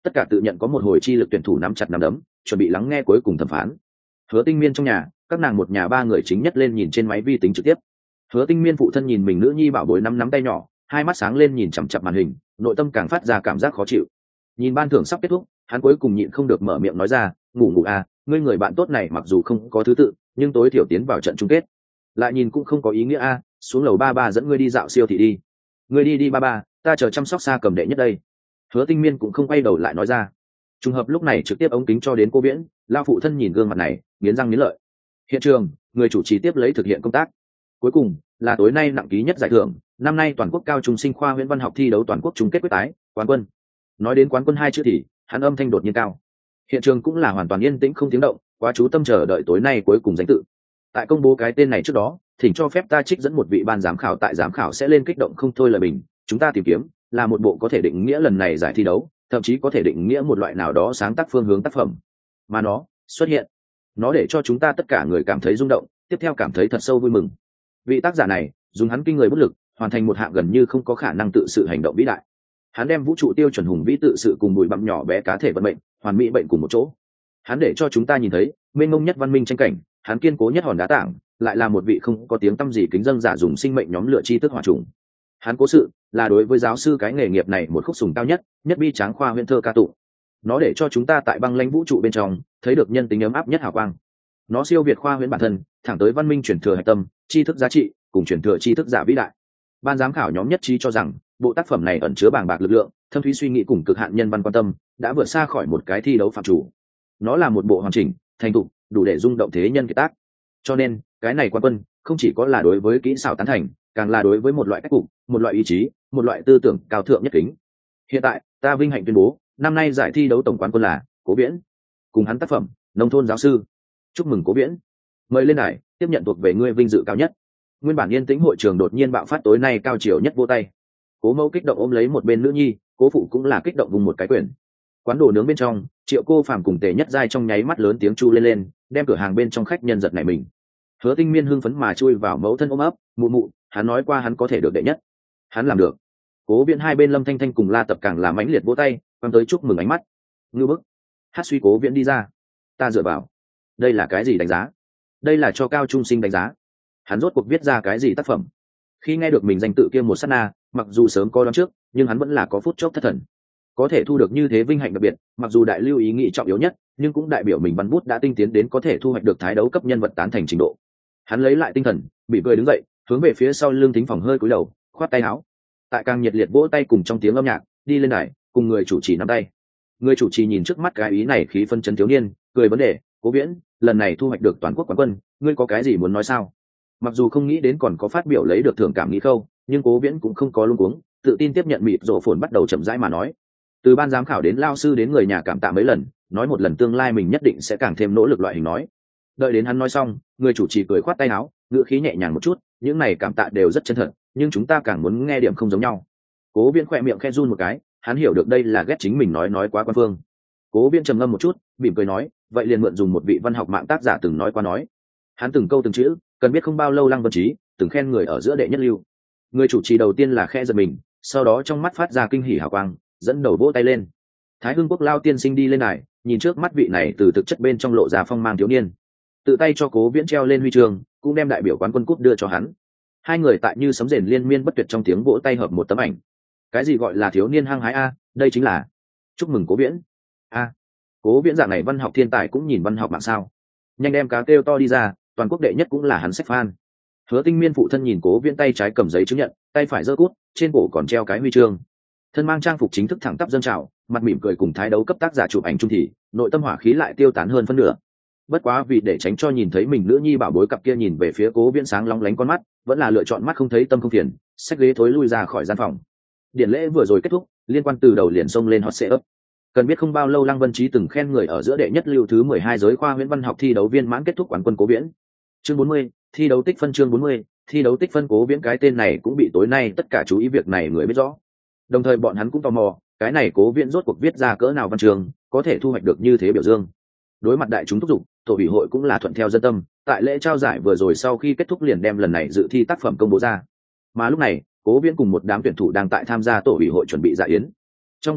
tất cả tự nhận có một hồi chi lực tuyển thủ nắm chặt nắm đấm chuẩn bị lắng nghe cuối cùng thẩm phán. Hứa Tinh Miên trong nhà, các nàng một nhà ba người chính nhất lên nhìn trên máy vi tính trực tiếp. Hứa Tinh Miên phụ thân nhìn mình nữ nhi bảo bối nắm tay nhỏ, hai mắt sáng lên nhìn chằm chằm màn hình, nội tâm càng phát ra cảm giác khó chịu. Nhìn ban thưởng sắp kết thúc, hắn cuối cùng nhịn không được mở miệng nói ra, ngủ à, ngươi người bạn tốt này mặc dù không có thứ tự, nhưng tối thiểu tiến vào trận chung kết. Lại nhìn cũng không có ý nghĩa a, xuống lầu ba dẫn ngươi đi dạo siêu thị đi. Ngươi đi ba, ta chờ chăm sóc xa cầm đệ nhất đây. Hứa Tinh Miên cũng không quay đầu lại nói ra. Trùng hợp lúc này trực tiếp ống kính cho đến cô Viễn, lao phụ thân nhìn gương mặt này, nghiến răng nghiến lợi. Hiện trường, người chủ trì tiếp lấy thực hiện công tác. Cuối cùng là tối nay nặng ký nhất giải thưởng, năm nay toàn quốc cao trung sinh khoa Nguyễn Văn học thi đấu toàn quốc chung kết quyết tái, quán quân. Nói đến quán quân hai chữ thì, hắn âm thanh đột nhiên cao. Hiện trường cũng là hoàn toàn yên tĩnh không tiếng động, quá chú tâm chờ đợi tối nay cuối cùng danh tự. Tại công bố cái tên này trước đó, thỉnh cho phép ta trích dẫn một vị ban giám khảo tại giám khảo sẽ lên kích động không thôi lời bình, chúng ta tìm kiếm là một bộ có thể định nghĩa lần này giải thi đấu, thậm chí có thể định nghĩa một loại nào đó sáng tác phương hướng tác phẩm. Mà nó xuất hiện, nó để cho chúng ta tất cả người cảm thấy rung động, tiếp theo cảm thấy thật sâu vui mừng. Vị tác giả này dùng hắn kinh người bất lực hoàn thành một hạng gần như không có khả năng tự sự hành động vĩ đại. Hắn đem vũ trụ tiêu chuẩn hùng vĩ tự sự cùng bụi bặm nhỏ bé cá thể vận mệnh hoàn mỹ bệnh cùng một chỗ. Hắn để cho chúng ta nhìn thấy mênh mông nhất văn minh tranh cảnh, hắn kiên cố nhất hòn đá tảng lại là một vị không có tiếng tăm gì kính dân giả dùng sinh mệnh nhóm lửa tri thức hòa trùng. Hắn cố sự là đối với giáo sư cái nghề nghiệp này một khúc sùng cao nhất bi tráng khoa huyễn thơ ca tụng. Nó để cho chúng ta tại băng lãnh vũ trụ bên trong thấy được nhân tính ấm áp nhất hào quang. Nó siêu việt khoa huyễn bản thân, thẳng tới văn minh truyền thừa hạch tâm, tri thức giá trị cùng truyền thừa tri thức giả vĩ đại. Ban giám khảo nhóm nhất trí cho rằng bộ tác phẩm này ẩn chứa bàng bạc lực lượng, thâm thúy suy nghĩ cùng cực hạn nhân văn quan tâm, đã vượt xa khỏi một cái thi đấu phạm chủ. Nó là một bộ hoàn chỉnh, thành thục, đủ để rung động thế nhân kiệt tác. Cho nên, cái này quán quân không chỉ có là đối với kỹ xảo tán thành, càng là đối với một loại cách cục, một loại ý chí, một loại tư tưởng cao thượng nhất kính. Hiện tại, ta vinh hạnh tuyên bố, năm nay giải thi đấu tổng quán quân là Cố Viễn, cùng hắn tác phẩm Nông thôn giáo sư. Chúc mừng Cố Viễn, mời lên đài tiếp nhận thuộc về ngươi vinh dự cao nhất. Nguyên bản yên tĩnh hội trường đột nhiên bạo phát tối nay cao chiều nhất vô tay. Cố Mẫu kích động ôm lấy một bên nữ nhi, Cố Phụ cũng là kích động vùng một cái quyền. Quán đồ nướng bên trong, Triệu Cô Phàm cùng Tề Nhất Giai trong nháy mắt lớn tiếng chu lên, đem cửa hàng bên trong khách nhân giật nảy mình. Hứa Tinh Miên hưng phấn mà chui vào mẫu thân ôm ấp, mụ mụ, hắn nói qua hắn có thể được đệ nhất, hắn làm được. Cố Viễn hai bên Lâm Thanh Thanh cùng La Tập càng làm mãnh liệt vỗ tay, quăng tới chúc mừng ánh mắt. Ngưu bức. Hát suy Cố Viễn đi ra. Ta dựa vào. Đây là cái gì đánh giá? Đây là cho cao trung sinh đánh giá. Hắn rốt cuộc viết ra cái gì tác phẩm? Khi nghe được mình danh tự kia một sát na, mặc dù sớm có đoán trước, nhưng hắn vẫn là có phút chốc thất thần. Có thể thu được như thế vinh hạnh đặc biệt, mặc dù đại lưu ý nghĩ trọng yếu nhất, nhưng cũng đại biểu mình văn bút đã tinh tiến đến có thể thu hoạch được thái đấu cấp nhân vật tán thành trình độ. Hắn lấy lại tinh thần, bị cười đứng dậy, hướng về phía sau lưng Thính Phòng hơi cúi đầu, khoát tay áo. Tại càng nhiệt liệt vỗ tay cùng trong tiếng âm nhạc, đi lên đài, cùng người chủ trì nắm tay. Người chủ trì nhìn trước mắt cái ý này khí phân chấn thiếu niên, cười vấn đề, Cố Viễn, lần này thu hoạch được toàn quốc quán quân, ngươi có cái gì muốn nói sao? Mặc dù không nghĩ đến còn có phát biểu lấy được thưởng cảm nghĩ khâu, nhưng Cố Viễn cũng không có luống cuống, tự tin tiếp nhận mịt rộ phồn bắt đầu chậm rãi mà nói. Từ ban giám khảo đến lao sư đến người nhà cảm tạ mấy lần, nói một lần tương lai mình nhất định sẽ càng thêm nỗ lực loại hình nói. Đợi đến hắn nói xong, người chủ trì cười khoát tay áo, ngữ khí nhẹ nhàng một chút, những này cảm tạ đều rất chân thật, nhưng chúng ta càng muốn nghe điểm không giống nhau. Cố Viễn khỏe miệng khẽ run một cái, hắn hiểu được đây là ghét chính mình nói quá quan phương. Cố Viễn trầm ngâm một chút, mỉm cười nói, vậy liền mượn dùng một vị văn học mạng tác giả từng nói qua nói. Hắn từng câu từng chữ, cần biết không bao lâu Lăng Vân Trí từng khen người ở giữa đệ nhất lưu. Người chủ trì đầu tiên là khẽ giật mình, sau đó trong mắt phát ra kinh hỉ hào quang, dẫn đầu vỗ tay lên. Thái Hưng Quốc lao tiên sinh đi lên này, nhìn trước mắt vị này từ thực chất bên trong lộ ra phong mang thiếu niên, tự tay cho Cố Viễn treo lên huy chương, cũng đem đại biểu quán quân cúp đưa cho hắn. Hai người tại như sấm rền liên miên bất tuyệt trong tiếng vỗ tay hợp một tấm ảnh. Cái gì gọi là thiếu niên hăng hái a, đây chính là chúc mừng Cố Viễn. A, Cố Viễn dạng này văn học thiên tài cũng nhìn văn học mạng sao? Nhanh đem cá kêu to đi ra, toàn quốc đệ nhất cũng là hắn sách fan. Hứa Tinh Miên phụ thân nhìn Cố Viễn tay trái cầm giấy chứng nhận, tay phải giơ cút, trên cổ còn treo cái huy chương. Thân mang trang phục chính thức thẳng tắp dâng trào, mặt mỉm cười cùng thái đấu cấp tác giả chụp ảnh chung thì, nội tâm hỏa khí lại tiêu tán hơn phân nửa. Bất quá vì để tránh cho nhìn thấy mình nữ nhi bảo bối cặp kia nhìn về phía Cố Viễn sáng lóng lánh con mắt, vẫn là lựa chọn mắt không thấy tâm không phiền, xách ghế thối lui ra khỏi gian phòng. Điển lễ vừa rồi kết thúc, liên quan từ đầu liền xông lên hot setup. Cần biết không bao lâu Lăng Vân Trí từng khen người ở giữa đệ nhất lưu thứ 12 giới khoa huyễn văn học thi đấu viên mãn kết thúc quán quân Cố Viễn. Chương 40, thi đấu tích phân chương 40, thi đấu tích phân Cố Viễn cái tên này cũng bị tối nay tất cả chú ý việc này người biết rõ. Đồng thời bọn hắn cũng tò mò, cái này Cố Viễn rốt cuộc viết ra cỡ nào văn chương, có thể thu hoạch được như thế biểu dương. Đối mặt đại chúng thúc giục, tổ ủy hội cũng là thuận theo dân tâm, tại lễ trao giải vừa rồi sau khi kết thúc liền đem lần này dự thi tác phẩm công bố ra. Mà lúc này, Cố Viễn cùng một đám tuyển thủ đang tại tham gia tổ ủy hội chuẩn bị dạ yến. Trong bữa tiệc,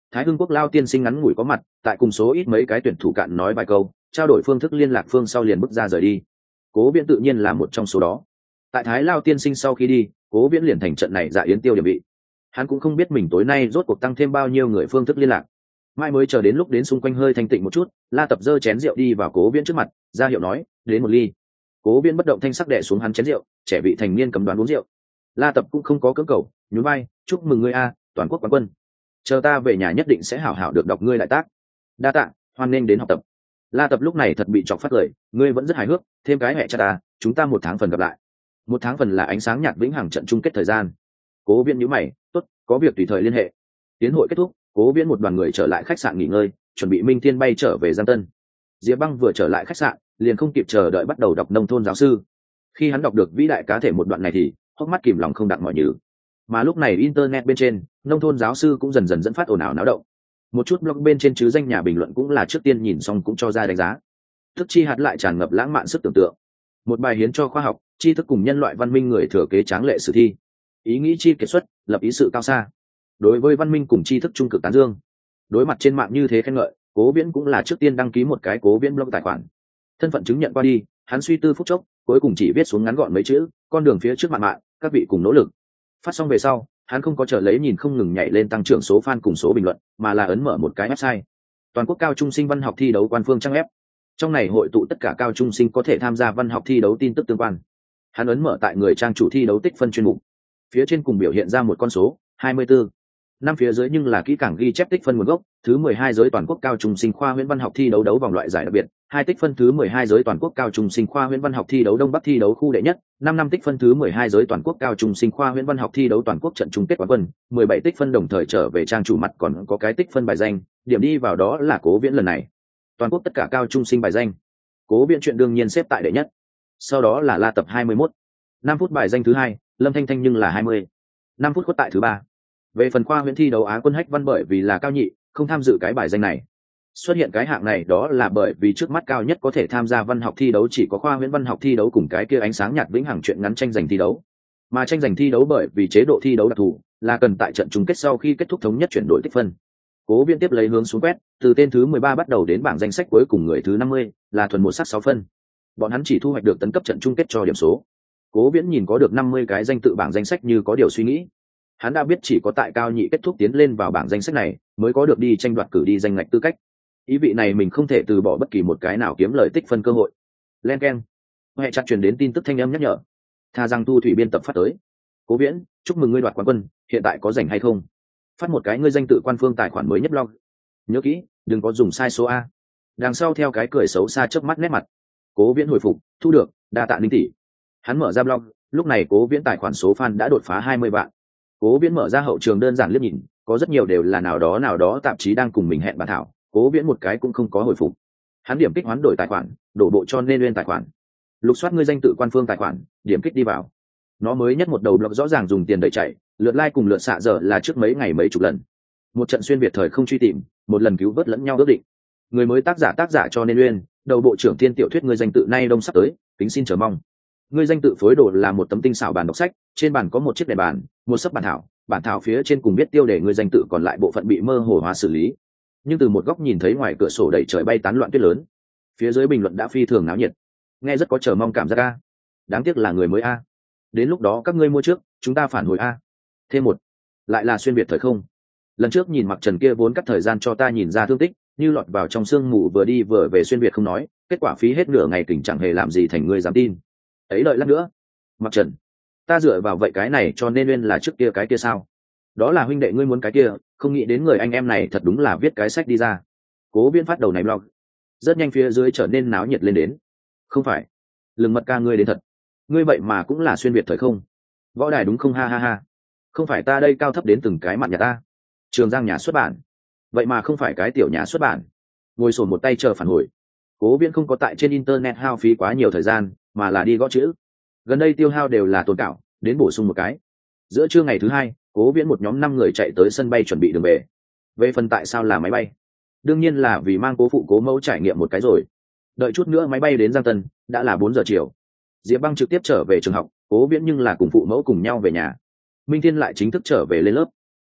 Thái Hưng Quốc Lao tiên sinh ngắn ngủi có mặt, tại cùng số ít mấy cái tuyển thủ cạn nói vài câu, trao đổi phương thức liên lạc phương sau liền bước ra rời đi. Cố Viễn tự nhiên là một trong số đó. Tại Thái Lao tiên sinh sau khi đi, Cố Viễn liền thành trận này dạ yến tiêu điểm vị. Hắn cũng không biết mình tối nay rốt cuộc tăng thêm bao nhiêu người phương thức liên lạc. Mai mới chờ đến lúc đến xung quanh hơi thanh tịnh một chút, La Tập giơ chén rượu đi vào Cố Viễn trước mặt, ra hiệu nói, đến một ly. Cố Viễn bất động thanh sắc đè xuống hắn chén rượu, trẻ vị thành niên cấm đoán uống rượu. La Tập cũng không có cưỡng cầu, nhún vai, chúc mừng ngươi a, toàn quốc quán quân. Chờ ta về nhà nhất định sẽ hảo hảo được đọc ngươi đại tác. Đa tạ, hoan nghênh đến học tập. La Tập lúc này thật bị chọc phát lời, ngươi vẫn rất hài hước, thêm cái hẹ cho ta, chúng ta 1 tháng phần gặp lại. 1 tháng phần là ánh sáng nhạt vĩnh hằng trận chung kết thời gian. Cố Viễn nhíu mày, tốt, có việc tùy thời liên hệ. Tiến hội kết thúc, Cố Viễn một đoàn người trở lại khách sạn nghỉ ngơi, chuẩn bị minh thiên bay trở về Giang Tân. Diệp Băng vừa trở lại khách sạn, liền không kịp chờ đợi bắt đầu đọc nông thôn giáo sư. Khi hắn đọc được vĩ đại cá thể một đoạn này thì hốc mắt kìm lòng không đặng mọi nhừ. Mà lúc này internet bên trên, nông thôn giáo sư cũng dần dần dẫn phát ồn ào náo động. Một chút blog bên trên chứ danh nhà bình luận cũng là trước tiên nhìn xong cũng cho ra đánh giá. Thức chi hạt lại tràn ngập lãng mạn sức tưởng tượng. Một bài hiến cho khoa học, tri thức cùng nhân loại văn minh người thừa kế tráng lệ sử thi. Ý nghĩ chi kiệt xuất, lập ý sự cao xa. Đối với văn minh cùng tri thức trung cực tán dương. Đối mặt trên mạng như thế khen ngợi, Cố Viễn cũng là trước tiên đăng ký một cái Cố Viễn blog tài khoản. Thân phận chứng nhận qua đi, hắn suy tư phút chốc, cuối cùng chỉ viết xuống ngắn gọn mấy chữ, con đường phía trước mạn mạn, các vị cùng nỗ lực. Phát xong về sau, hắn không có chờ lấy nhìn không ngừng nhảy lên tăng trưởng số fan cùng số bình luận, mà là ấn mở một cái website. Toàn quốc cao trung sinh văn học thi đấu quan phương trang web. Trong này hội tụ tất cả cao trung sinh có thể tham gia văn học thi đấu tin tức tương quan. Hắn ấn mở tại người trang chủ thi đấu tích phân chuyên mục. Phía trên cùng biểu hiện ra một con số 24. Năm phía dưới nhưng là kỹ càng ghi chép tích phân nguồn gốc, thứ 12 giới toàn quốc cao trung sinh khoa Huyễn văn học thi đấu đấu vòng loại giải đặc biệt, 2 tích phân thứ 12 giới toàn quốc cao trung sinh khoa Huyễn văn học thi đấu đông bắc thi đấu khu đệ nhất, 5 năm tích phân thứ 12 giới toàn quốc cao trung sinh khoa Huyễn văn học thi đấu toàn quốc trận chung kết quán quân, 17 tích phân đồng thời trở về trang chủ mặt còn có cái tích phân bài danh, điểm đi vào đó là Cố Viễn lần này. Toàn quốc tất cả cao trung sinh bài danh. Cố Viễn chuyện đương nhiên xếp tại đệ nhất. Sau đó là La Tập 21. 5 phút bài danh thứ 2, Lâm Thanh Thanh nhưng là 20. 5 phút khuất tại thứ 3. Về phần khoa Huyễn thi đấu Á quân Hách Văn bởi vì là cao nhị, không tham dự cái bài danh này. Xuất hiện cái hạng này đó là bởi vì trước mắt cao nhất có thể tham gia văn học thi đấu chỉ có khoa Huyễn văn học thi đấu cùng cái kia ánh sáng nhạt vĩnh hằng chuyện ngắn tranh giành thi đấu. Mà tranh giành thi đấu bởi vì chế độ thi đấu đặc thù, là cần tại trận chung kết sau khi kết thúc thống nhất chuyển đổi tích phân. Cố Viễn tiếp lấy hướng xuống quét, từ tên thứ 13 bắt đầu đến bảng danh sách cuối cùng người thứ 50, là thuần một sắc 6 phân. Bọn hắn chỉ thu hoạch được tấn cấp trận chung kết cho điểm số. Cố Viễn nhìn có được 50 cái danh tự bảng danh sách như có điều suy nghĩ. Hắn đã biết chỉ có tại cao nhị kết thúc tiến lên vào bảng danh sách này, mới có được đi tranh đoạt cử đi danh ngạch tư cách. Ý vị này mình không thể từ bỏ bất kỳ một cái nào kiếm lời tích phân cơ hội. Len keng. Hệ chặt truyền đến tin tức thanh âm nhắc nhở. Tha rằng Thu Thủy biên tập phát tới. Cố Viễn, chúc mừng ngươi đoạt quán quân, hiện tại có rảnh hay không? Phát một cái ngươi danh tự quan phương tài khoản mới nhất blog. Nhớ kỹ, đừng có dùng sai số A. Đằng sau theo cái cười xấu xa chớp mắt nét mặt. Cố Viễn hồi phục, thu được, đa tạ Ninh tỷ. Hắn mở ra blog, lúc này Cố Viễn tài khoản số fan đã đột phá 20 vạn. Cố Viễn mở ra hậu trường đơn giản liếc nhìn, có rất nhiều đều là nào đó tạp chí đang cùng mình hẹn bàn thảo, Cố Viễn một cái cũng không có hồi phục. Hắn điểm kích hoán đổi tài khoản, đổ bộ cho nên nguyên tài khoản. Lục soát ngươi danh tự quan phương tài khoản, điểm kích đi vào. Nó mới nhất một đầu blog rõ ràng dùng tiền đẩy chạy, lượt like cùng lượt xạ giờ là trước mấy ngày mấy chục lần. Một trận xuyên việt thời không truy tìm, một lần cứu vớt lẫn nhau ước định. Người mới tác giả cho nên nguyên, đầu bộ trưởng thiên tiểu thuyết ngươi danh tự nay đông sắp tới, kính xin chờ mong. Ngươi danh tự phối đồ là một tấm tinh xảo bản đọc sách, trên bàn có một chiếc đèn bàn, một sấp bản thảo phía trên cùng biết tiêu đề ngươi danh tự còn lại bộ phận bị mơ hồ hóa xử lý. Nhưng từ một góc nhìn thấy ngoài cửa sổ đầy trời bay tán loạn tuyết lớn. Phía dưới bình luận đã phi thường náo nhiệt. Nghe rất có chờ mong cảm giác a. Đáng tiếc là người mới a. Đến lúc đó các ngươi mua trước, chúng ta phản hồi a. Thêm một, lại là xuyên việt thời không. Lần trước nhìn Mặc Trần kia vốn cắt thời gian cho ta nhìn ra thương tích, như lọt vào trong sương mù vừa đi vừa về xuyên việt không nói, kết quả phí hết nửa ngày kỉnh chẳng hề làm gì thành ngươi dám tin. Ấy đợi lát nữa. Mặc Trần, ta dựa vào vậy cái này cho nên nguyên là trước kia cái kia sao? Đó là huynh đệ ngươi muốn cái kia, không nghĩ đến người anh em này thật đúng là viết cái sách đi ra. Cố Viễn phát đầu này blog, rất nhanh phía dưới trở nên náo nhiệt lên đến. Không phải, Lừng Mật ca ngươi đến thật, ngươi vậy mà cũng là xuyên việt thời không? Võ đài đúng không, ha ha ha. Không phải ta đây cao thấp đến từng cái mặt nhà ta. Trường Giang nhà xuất bản, vậy mà không phải cái tiểu nhà xuất bản. Ngồi sồn một tay chờ phản hồi. Cố Viễn không có tại trên internet hao phí quá nhiều thời gian, mà là đi gõ chữ. Gần đây tiêu hao đều là tồn cảo, đến bổ sung một cái. Giữa trưa ngày thứ 2, Cố Viễn một nhóm 5 người chạy tới sân bay chuẩn bị đường về. Về phần tại sao là máy bay, đương nhiên là vì mang Cố phụ Cố mẫu trải nghiệm một cái rồi. Đợi chút nữa máy bay đến Giang Tân, đã là 4 giờ chiều. Diệp Băng trực tiếp trở về trường học, Cố Viễn nhưng là cùng phụ mẫu cùng nhau về nhà. Minh Thiên lại chính thức trở về lên lớp.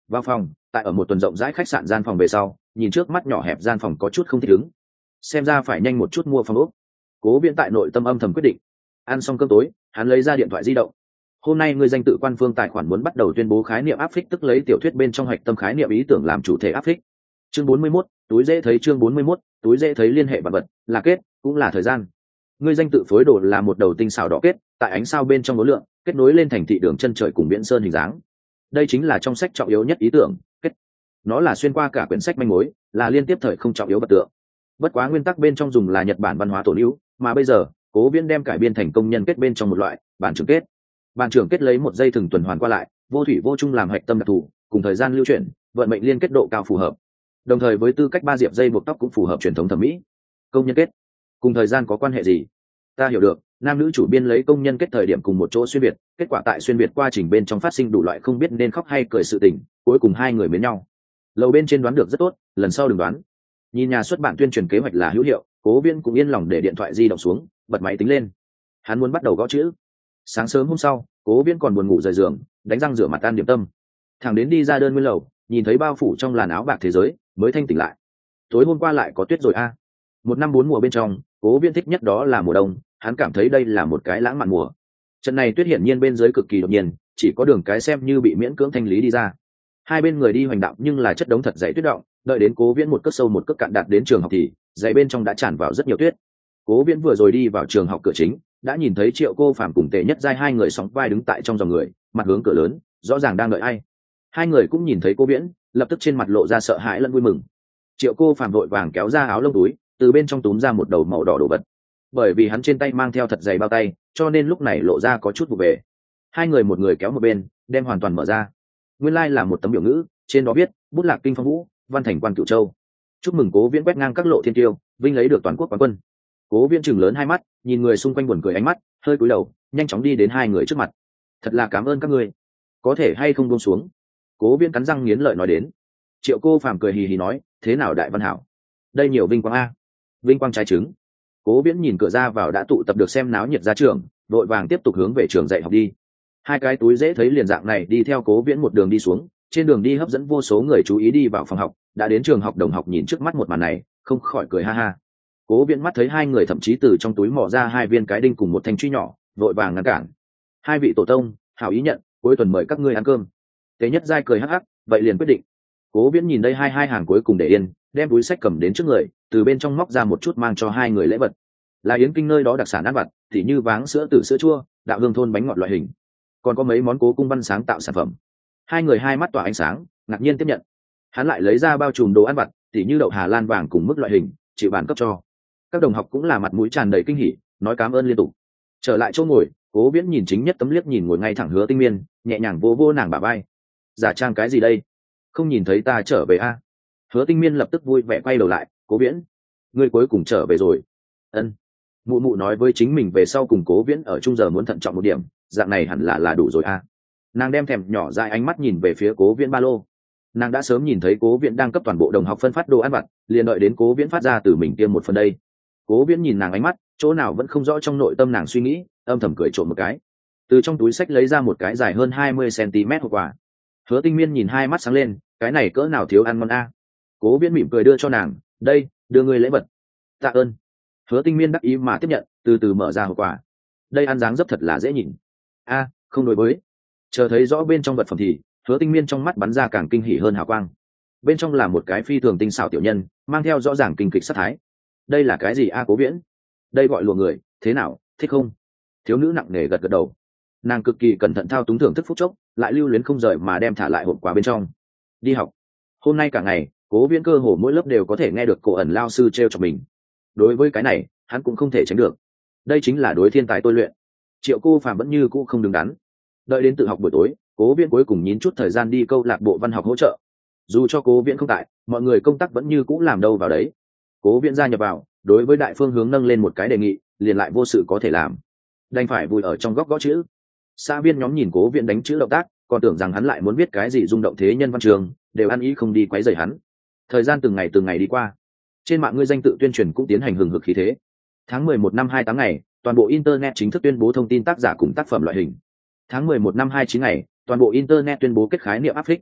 Vào phòng, tại ở một tuần rộng rãi khách sạn gian phòng về sau, nhìn trước mắt nhỏ hẹp gian phòng có chút không thích ứng, xem ra phải nhanh một chút mua phòng ốc. Cố Viễn tại nội tâm âm thầm quyết định. Ăn xong cơm tối, hắn lấy ra điện thoại di động. Hôm nay người danh tự quan phương tài khoản muốn bắt đầu tuyên bố khái niệm áp phích, tức lấy tiểu thuyết bên trong hạch tâm khái niệm ý tưởng làm chủ thể áp phích. Chương 41, túi dễ thấy. Chương 41, túi dễ thấy. Liên hệ vật vật là kết, cũng là thời gian. Người danh tự phối đồ là một đầu tinh xảo đỏ kết, tại ánh sao bên trong ngố lượng, kết nối lên thành thị đường chân trời cùng biển sơn hình dáng. Đây chính là trong sách trọng yếu nhất ý tưởng, kết. Nó là xuyên qua cả quyển sách manh mối, là liên tiếp thời không trọng yếu vật tượng. Bất quá nguyên tắc bên trong dùng là Nhật Bản văn hóa tổ hữu, mà bây giờ Cố Viễn đem cải biên thành công nhân kết bên trong một loại bản trưởng kết. Bản trưởng kết lấy một dây thừng tuần hoàn qua lại, vô thủy vô chung làm hạch tâm đặc thù, cùng thời gian lưu chuyển, vận mệnh liên kết độ cao phù hợp. Đồng thời với tư cách ba diệp dây buộc tóc cũng phù hợp truyền thống thẩm mỹ. Công nhân kết cùng thời gian có quan hệ gì? Ta hiểu được, nam nữ chủ biên lấy công nhân kết thời điểm cùng một chỗ xuyên việt, kết quả tại xuyên việt quá trình bên trong phát sinh đủ loại không biết nên khóc hay cười sự tình, cuối cùng hai người mến nhau. Lầu bên trên đoán được rất tốt, lần sau đừng đoán. Nhìn nhà xuất bản tuyên truyền kế hoạch là hữu hiệu, Cố Viễn cũng yên lòng để điện thoại di động xuống, bật máy tính lên. Hắn muốn bắt đầu gõ chữ. Sáng sớm hôm sau, Cố Viễn còn buồn ngủ rời giường, đánh răng rửa mặt tan điểm tâm, thẳng đến đi ra đơn nguyên lầu, nhìn thấy bao phủ trong làn áo bạc thế giới, mới thanh tỉnh lại. Tối hôm qua lại có tuyết rồi a. Một năm bốn mùa bên trong, Cố Viễn thích nhất đó là mùa đông, hắn cảm thấy đây là một cái lãng mạn mùa. Trận này tuyết hiển nhiên bên dưới cực kỳ đột nhiên, chỉ có đường cái xem như bị miễn cưỡng thanh lý đi ra. Hai bên người đi hoành đạo nhưng là chất đống thật dày tuyết động, đợi đến Cố Viễn một cước sâu một cước cạn đạt đến trường học thì dãy bên trong đã tràn vào rất nhiều tuyết. Cố Viễn vừa rồi đi vào trường học cửa chính, đã nhìn thấy Triệu Cô Phàm cùng Tề Nhất Giai hai người sóng vai đứng tại trong dòng người, mặt hướng cửa lớn, rõ ràng đang đợi ai. Hai người cũng nhìn thấy Cố Viễn, lập tức trên mặt lộ ra sợ hãi lẫn vui mừng. Triệu Cô Phàm vội vàng kéo ra áo lông túi, từ bên trong túm ra một đầu màu đỏ đồ vật. Bởi vì hắn trên tay mang theo thật dày bao tay, cho nên lúc này lộ ra có chút vụ về. Hai người một người kéo một bên, đem hoàn toàn mở ra. Nguyên lai là một tấm biểu ngữ, trên đó viết: bút lạc kinh phong vũ, văn thành quan Cửu Châu. Chúc mừng Cố Viễn quét ngang các lộ thiên tiêu, vinh lấy được toàn quốc quán quân. Cố Viễn chừng lớn hai mắt, nhìn người xung quanh buồn cười ánh mắt, hơi cúi đầu, nhanh chóng đi đến hai người trước mặt. Thật là cảm ơn các ngươi, có thể hay không buông xuống? Cố Viễn cắn răng nghiến lợi nói đến. Triệu Cô Phàm cười hì hì nói: thế nào đại văn hảo, đây nhiều vinh quang a. Vinh quang trái trứng. Cố Viễn nhìn cửa ra vào đã tụ tập được xem náo nhiệt ra trường, vội vàng tiếp tục hướng về trường dạy học đi. Hai cái túi dễ thấy liền dạng này đi theo Cố Viễn một đường đi xuống, trên đường đi hấp dẫn vô số người chú ý đi vào phòng học. Đã đến trường học, đồng học nhìn trước mắt một màn này, không khỏi cười ha ha. Cố Viễn mắt thấy hai người thậm chí từ trong túi mò ra hai viên cái đinh cùng một thanh truy nhỏ, vội vàng ngăn cản. Hai vị tổ tông, hảo ý nhận, cuối tuần mời các ngươi ăn cơm. Tế Nhất Giai cười hắc hắc, vậy liền quyết định. Cố Viễn nhìn đây hai hàng cuối cùng để yên, đem túi sách cầm đến trước người, từ bên trong móc ra một chút mang cho hai người lễ vật. Là Yến Kinh nơi đó đặc sản ăn vặt, thì như váng sữa, tử sữa chua, đạo hương thôn bánh ngọt loại hình, còn có mấy món Cố Cung Văn sáng tạo sản phẩm. Hai người hai mắt tỏa ánh sáng, ngạc nhiên tiếp nhận. Hắn lại lấy ra bao trùm đồ ăn vặt, tỉ như đậu Hà Lan vàng cùng mức loại hình, chịu bàn cấp cho. Các đồng học cũng là mặt mũi tràn đầy kinh hỉ, nói cảm ơn liên tục. Trở lại chỗ ngồi, Cố Viễn nhìn chính nhất tấm liếc nhìn ngồi ngay thẳng Hứa Tinh Miên, nhẹ nhàng vô vô nàng bả vai. Giả trang cái gì đây? Không nhìn thấy ta trở về a? Hứa Tinh Miên lập tức vui vẻ quay đầu lại. Cố Viễn, ngươi cuối cùng trở về rồi. Ân. Mụ mụ nói với chính mình về sau cùng Cố Viễn ở chung giờ muốn thận trọng một điểm, dạng này hẳn là đủ rồi a. Nàng đem thèm nhỏ dại ánh mắt nhìn về phía Cố Viễn ba lô. Nàng đã sớm nhìn thấy Cố Viễn đang cấp toàn bộ đồng học phân phát đồ ăn vặt, liền đợi đến Cố Viễn phát ra từ mình tiêm một phần đây. Cố Viễn nhìn nàng ánh mắt, chỗ nào vẫn không rõ trong nội tâm nàng suy nghĩ, âm thầm cười trộm một cái. Từ trong túi sách lấy ra một cái dài hơn 20 cm hộp quà. Hứa Tinh Miên nhìn hai mắt sáng lên, cái này cỡ nào thiếu ăn ngon a. Cố Viễn mỉm cười đưa cho nàng, đây, đưa ngươi lễ vật. Tạ ơn. Hứa Tinh Miên đắc ý mà tiếp nhận, từ từ mở ra hộp quà. Đây ăn dáng dấp thật là dễ nhìn. A, không đối với. Chờ thấy rõ bên trong vật phẩm thì Hứa Tinh Miên trong mắt bắn ra càng kinh hỉ hơn hào quang. Bên trong là một cái phi thường tinh xảo tiểu nhân, mang theo rõ ràng kinh kịch sát thái. Đây là cái gì a Cố Viễn? Đây gọi lùa người, thế nào, thích không? Thiếu nữ nặng nề gật gật đầu. Nàng cực kỳ cẩn thận thao túng thưởng thức phút chốc, lại lưu luyến không rời mà đem thả lại hộp quà bên trong. Đi học. Hôm nay cả ngày, Cố Viễn cơ hồ mỗi lớp đều có thể nghe được Cổ ẩn lao sư trêu chọc mình. Đối với cái này, hắn cũng không thể tránh được. Đây chính là đối thiên tài tôi luyện. Triệu Cô Phàm vẫn như cũ không đứng đắn. Đợi đến tự học buổi tối, Cố Viễn cuối cùng nhín chút thời gian đi câu lạc bộ văn học hỗ trợ. Dù cho Cố Viễn không tại, mọi người công tác vẫn như cũ làm đâu vào đấy. Cố Viễn gia nhập vào, đối với đại phương hướng nâng lên một cái đề nghị, liền lại vô sự có thể làm, đành phải vùi ở trong góc gõ chữ. Xã viên nhóm nhìn Cố Viễn đánh chữ động tác, còn tưởng rằng hắn lại muốn viết cái gì rung động thế nhân văn trường, đều ăn ý không đi quấy rầy hắn. Thời gian từng ngày đi qua, trên mạng ngươi danh tự tuyên truyền cũng tiến hành hừng hực khí thế. Tháng 11 năm 28 ngày, toàn bộ internet chính thức tuyên bố thông tin tác giả cùng tác phẩm loại hình. Tháng 11 năm 29 ngày, toàn bộ internet tuyên bố kết khái niệm áp phích.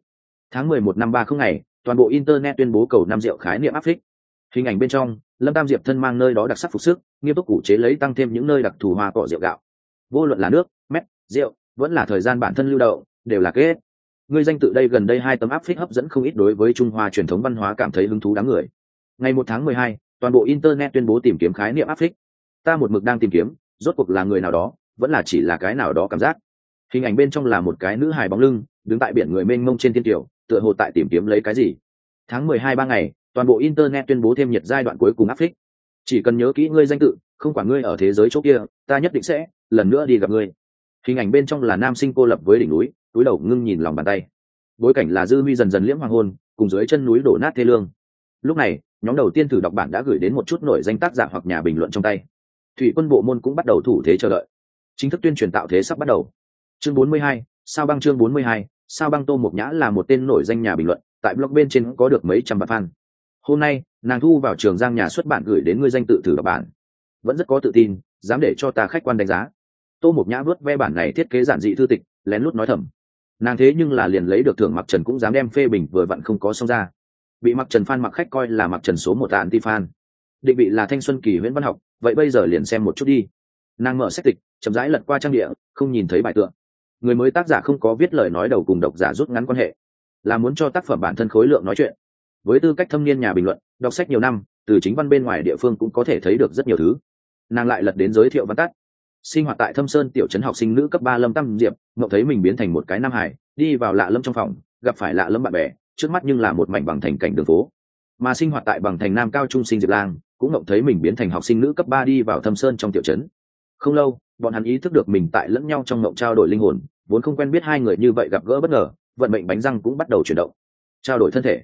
Tháng 11 năm 30 ngày, toàn bộ internet tuyên bố cầu năm rượu khái niệm áp phích. Hình ảnh bên trong, Lâm Tam Diệp thân mang nơi đó đặc sắc phục sức, nghiêm túc củ chế lấy tăng thêm những nơi đặc thù hoa cỏ rượu gạo. Vô luận là nước, mét, rượu, vẫn là thời gian bản thân lưu động, đều là kết. Người danh tự đây gần đây 2 tấm áp phích hấp dẫn không ít đối với Trung Hoa truyền thống văn hóa cảm thấy hứng thú đáng người. Ngày 1 tháng 12, toàn bộ internet tuyên bố tìm kiếm khái niệm áp phích. Ta một mực đang tìm kiếm, rốt cuộc là người nào đó, vẫn là chỉ là cái nào đó cảm giác. Hình ảnh bên trong là một cái nữ hài bóng lưng, đứng tại biển người mênh mông trên thiên tiểu, tựa hồ tại tìm kiếm lấy cái gì. Tháng 12 3 ngày, toàn bộ internet tuyên bố thêm nhiệt giai đoạn cuối cùng áp phích. Chỉ cần nhớ kỹ ngươi danh tự, không quản ngươi ở thế giới chỗ kia, ta nhất định sẽ lần nữa đi gặp ngươi. Hình ảnh bên trong là nam sinh cô lập với đỉnh núi, túi đầu ngưng nhìn lòng bàn tay. Bối cảnh là dư huy dần dần liễm hoàng hôn, cùng dưới chân núi đổ nát thê lương. Lúc này, nhóm đầu tiên thử đọc bản đã gửi đến một chút nổi danh tác giả hoặc nhà bình luận trong tay. Thủy quân bộ môn cũng bắt đầu thủ thế chờ đợi. Chính thức tuyên truyền tạo thế sắp bắt đầu. Chương 42, sao băng chương 42, sao băng Tô Mộc Nhã là một tên nổi danh nhà bình luận, tại blog bên trên có được mấy trăm vạn fan. Hôm nay, nàng thu vào Trường Giang nhà xuất bản gửi đến ngươi danh tự thử đọc bản. Vẫn rất có tự tin, dám để cho ta khách quan đánh giá. Tô Mộc Nhã vớt ve bản này thiết kế giản dị thư tịch, lén lút nói thầm. Nàng thế nhưng là liền lấy được thưởng Mặc Trần cũng dám đem phê bình vừa vặn không có xong ra. Bị Mặc Trần fan mặc khách coi là Mặc Trần số 1 anti fan. Định vị là thanh xuân kỳ huyễn văn học, vậy bây giờ liền xem một chút đi. Nàng mở sách tịch, chậm rãi lật qua trang địa, không nhìn thấy bài tựa. Người mới tác giả không có viết lời nói đầu cùng độc giả rút ngắn quan hệ, là muốn cho tác phẩm bản thân khối lượng nói chuyện. Với tư cách thâm niên nhà bình luận, đọc sách nhiều năm, từ chính văn bên ngoài địa phương cũng có thể thấy được rất nhiều thứ. Nàng lại lật đến giới thiệu văn tắt. Sinh hoạt tại Thâm Sơn tiểu trấn học sinh nữ cấp 3 Lâm Tam Diệp, ngộ thấy mình biến thành một cái nam hải, đi vào lạ lẫm trong phòng, gặp phải lạ lẫm bạn bè, trước mắt nhưng là một mảnh bằng thành cảnh đường phố. Mà sinh hoạt tại bằng thành nam cao trung sinh Diệp Lang, cũng ngộ thấy mình biến thành học sinh nữ cấp 3 đi vào Thâm Sơn trong tiểu trấn. Không lâu, bọn hắn ý thức được mình tại lẫn nhau trong ngộng trao đổi linh hồn, vốn không quen biết hai người như vậy gặp gỡ bất ngờ, vận mệnh bánh răng cũng bắt đầu chuyển động. Trao đổi thân thể.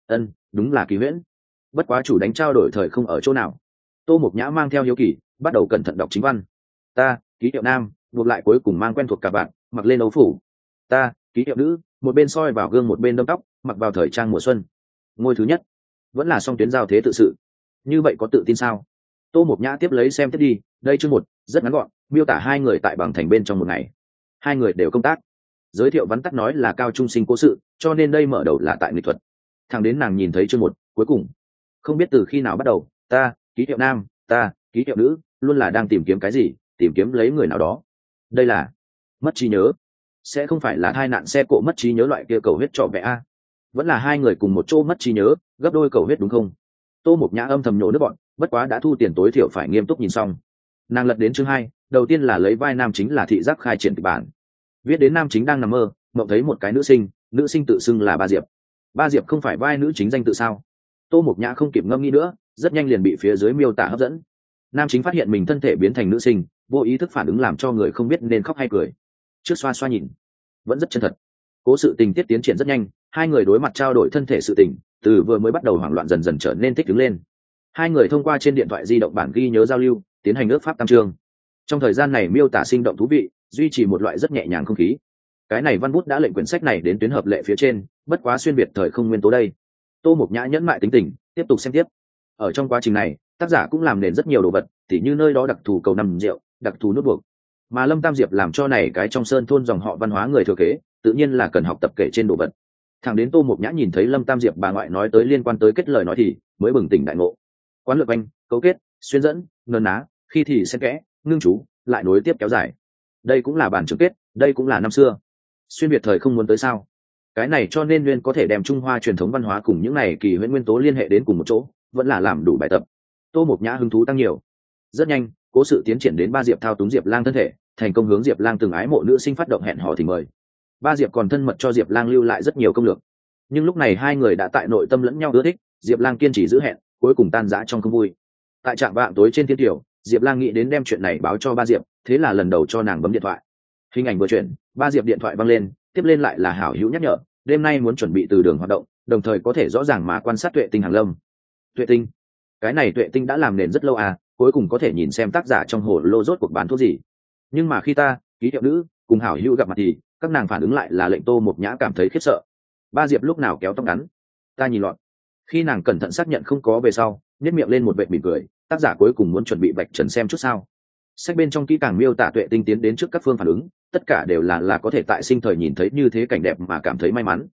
Đúng là kỳ huyễn. Bất quá chủ đánh trao đổi thời không ở chỗ nào. Tô Mộc Nhã mang theo hiếu kỳ, bắt đầu cẩn thận đọc chính văn. Ta, ký hiệu nam, buộc lại cuối cùng mang quen thuộc cả bạn, mặc lên áo phủ. Ta, ký hiệu nữ, một bên soi vào gương một bên đâm tóc, mặc vào thời trang mùa xuân. Ngôi thứ nhất, vẫn là song tuyến giao thế tự sự. Như vậy có tự tin sao? Tô Mộc Nhã tiếp lấy xem tiếp đi, đây chương 1, rất ngắn gọn, miêu tả hai người tại bằng thành bên trong một ngày. Hai người đều công tác. Giới thiệu vắn tắt nói là cao trung sinh cố sự, cho nên đây mở đầu là tại nghệ thuật. Thẳng đến nàng nhìn thấy chương 1, cuối cùng. Không biết từ khi nào bắt đầu, ta, ký hiệu nam, ta, ký hiệu nữ, luôn là đang tìm kiếm cái gì, tìm kiếm lấy người nào đó. Đây là mất trí nhớ. Sẽ không phải là tai nạn xe cộ mất trí nhớ loại kia cầu huyết trọ vẽ a. Vẫn là hai người cùng một chỗ mất trí nhớ, gấp đôi cầu huyết đúng không? Tô Mộc Nhã âm thầm nhổ nước bọn, bất quá đã thu tiền tối thiểu phải nghiêm túc nhìn xong. Nàng lật đến chương 2, đầu tiên là lấy vai nam chính là thị giác khai triển kịch bản. Viết đến nam chính đang nằm mơ, mộng thấy một cái nữ sinh tự xưng là Ba Diệp. Ba Diệp không phải vai nữ chính danh tự sao? Tô Mộc Nhã không kịp ngâm nghĩ nữa, rất nhanh liền bị phía dưới miêu tả hấp dẫn. Nam chính phát hiện mình thân thể biến thành nữ sinh, vô ý thức phản ứng làm cho người không biết nên khóc hay cười. Trước xoa xoa nhìn, vẫn rất chân thật. Cố sự tình tiết tiến triển rất nhanh, hai người đối mặt trao đổi thân thể sự tình, từ vừa mới bắt đầu hoảng loạn dần dần trở nên thích ứng lên. Hai người thông qua trên điện thoại di động bản ghi nhớ giao lưu, tiến hành ước pháp tam chương. Trong thời gian này miêu tả sinh động thú vị, duy trì một loại rất nhẹ nhàng không khí. Cái này văn bút đã lệnh quyển sách này đến tuyến hợp lệ phía trên, bất quá xuyên việt thời không nguyên tố đây. Tô Mộc Nhã nhẫn mại tính tình, tiếp tục xem tiếp. Ở trong quá trình này, tác giả cũng làm nền rất nhiều đồ vật, tỉ như nơi đó đặc thù cầu nằm rượu, đặc thù nút buộc. Mà Lâm Tam Diệp làm cho này cái trong sơn thôn dòng họ văn hóa người thừa kế, tự nhiên là cần học tập kể trên đồ vật. Thẳng đến Tô Mộc Nhã nhìn thấy Lâm Tam Diệp bà ngoại nói tới liên quan tới kết lời nói thì mới bừng tỉnh đại ngộ. Quán lược anh, cấu kết, xuyên dẫn, nơn ná, khi thì xen kẽ, ngưng chú, lại nối tiếp kéo dài. Đây cũng là bản trường kết, đây cũng là năm xưa. Xuyên biệt thời không muốn tới sao? Cái này cho nên Nguyên có thể đem Trung Hoa truyền thống văn hóa cùng những này kỳ huyễn nguyên tố liên hệ đến cùng một chỗ, vẫn là làm đủ bài tập. Tô Mộc Nhã hứng thú tăng nhiều. Rất nhanh, cố sự tiến triển đến Ba Diệp thao túng Diệp Lang thân thể, thành công hướng Diệp Lang từng ái mộ nữ sinh phát động hẹn hò thì mời. Ba Diệp còn thân mật cho Diệp Lang lưu lại rất nhiều công lược. Nhưng lúc này hai người đã tại nội tâm lẫn nhau ưa thích, Diệp Lang kiên trì giữ hẹn, cuối cùng tan rã trong không vui. Tại trạm vạng tối trên thiên tiểu, Diệp Lang nghĩ đến đem chuyện này báo cho Ba Diệp, thế là lần đầu cho nàng bấm điện thoại. Hình ảnh vừa chuyển, Ba Diệp điện thoại vang lên, tiếp lên lại là hảo hữu nhắc nhở, đêm nay muốn chuẩn bị từ đường hoạt động, đồng thời có thể rõ ràng mà quan sát Tuệ Tinh hàng lâm. Tuệ Tinh, cái này Tuệ Tinh đã làm nền rất lâu à, cuối cùng có thể nhìn xem tác giả trong hồ lô rốt cuộc bán thuốc gì. Nhưng mà khi ta, ký hiệu nữ, cùng hảo hữu gặp mặt thì các nàng phản ứng lại là lệnh Tô Mộc Nhã cảm thấy khiếp sợ. Ba Diệp lúc nào kéo tóc ngắn, ta nhìn lọt. Khi nàng cẩn thận xác nhận không có về sau, nhếch miệng lên một vệt mỉm cười, tác giả cuối cùng muốn chuẩn bị vạch trần xem chút sao. Sách bên trong kỹ càng miêu tả Tuệ Tinh tiến đến trước các phương phản ứng, tất cả đều là có thể tại sinh thời nhìn thấy như thế cảnh đẹp mà cảm thấy may mắn.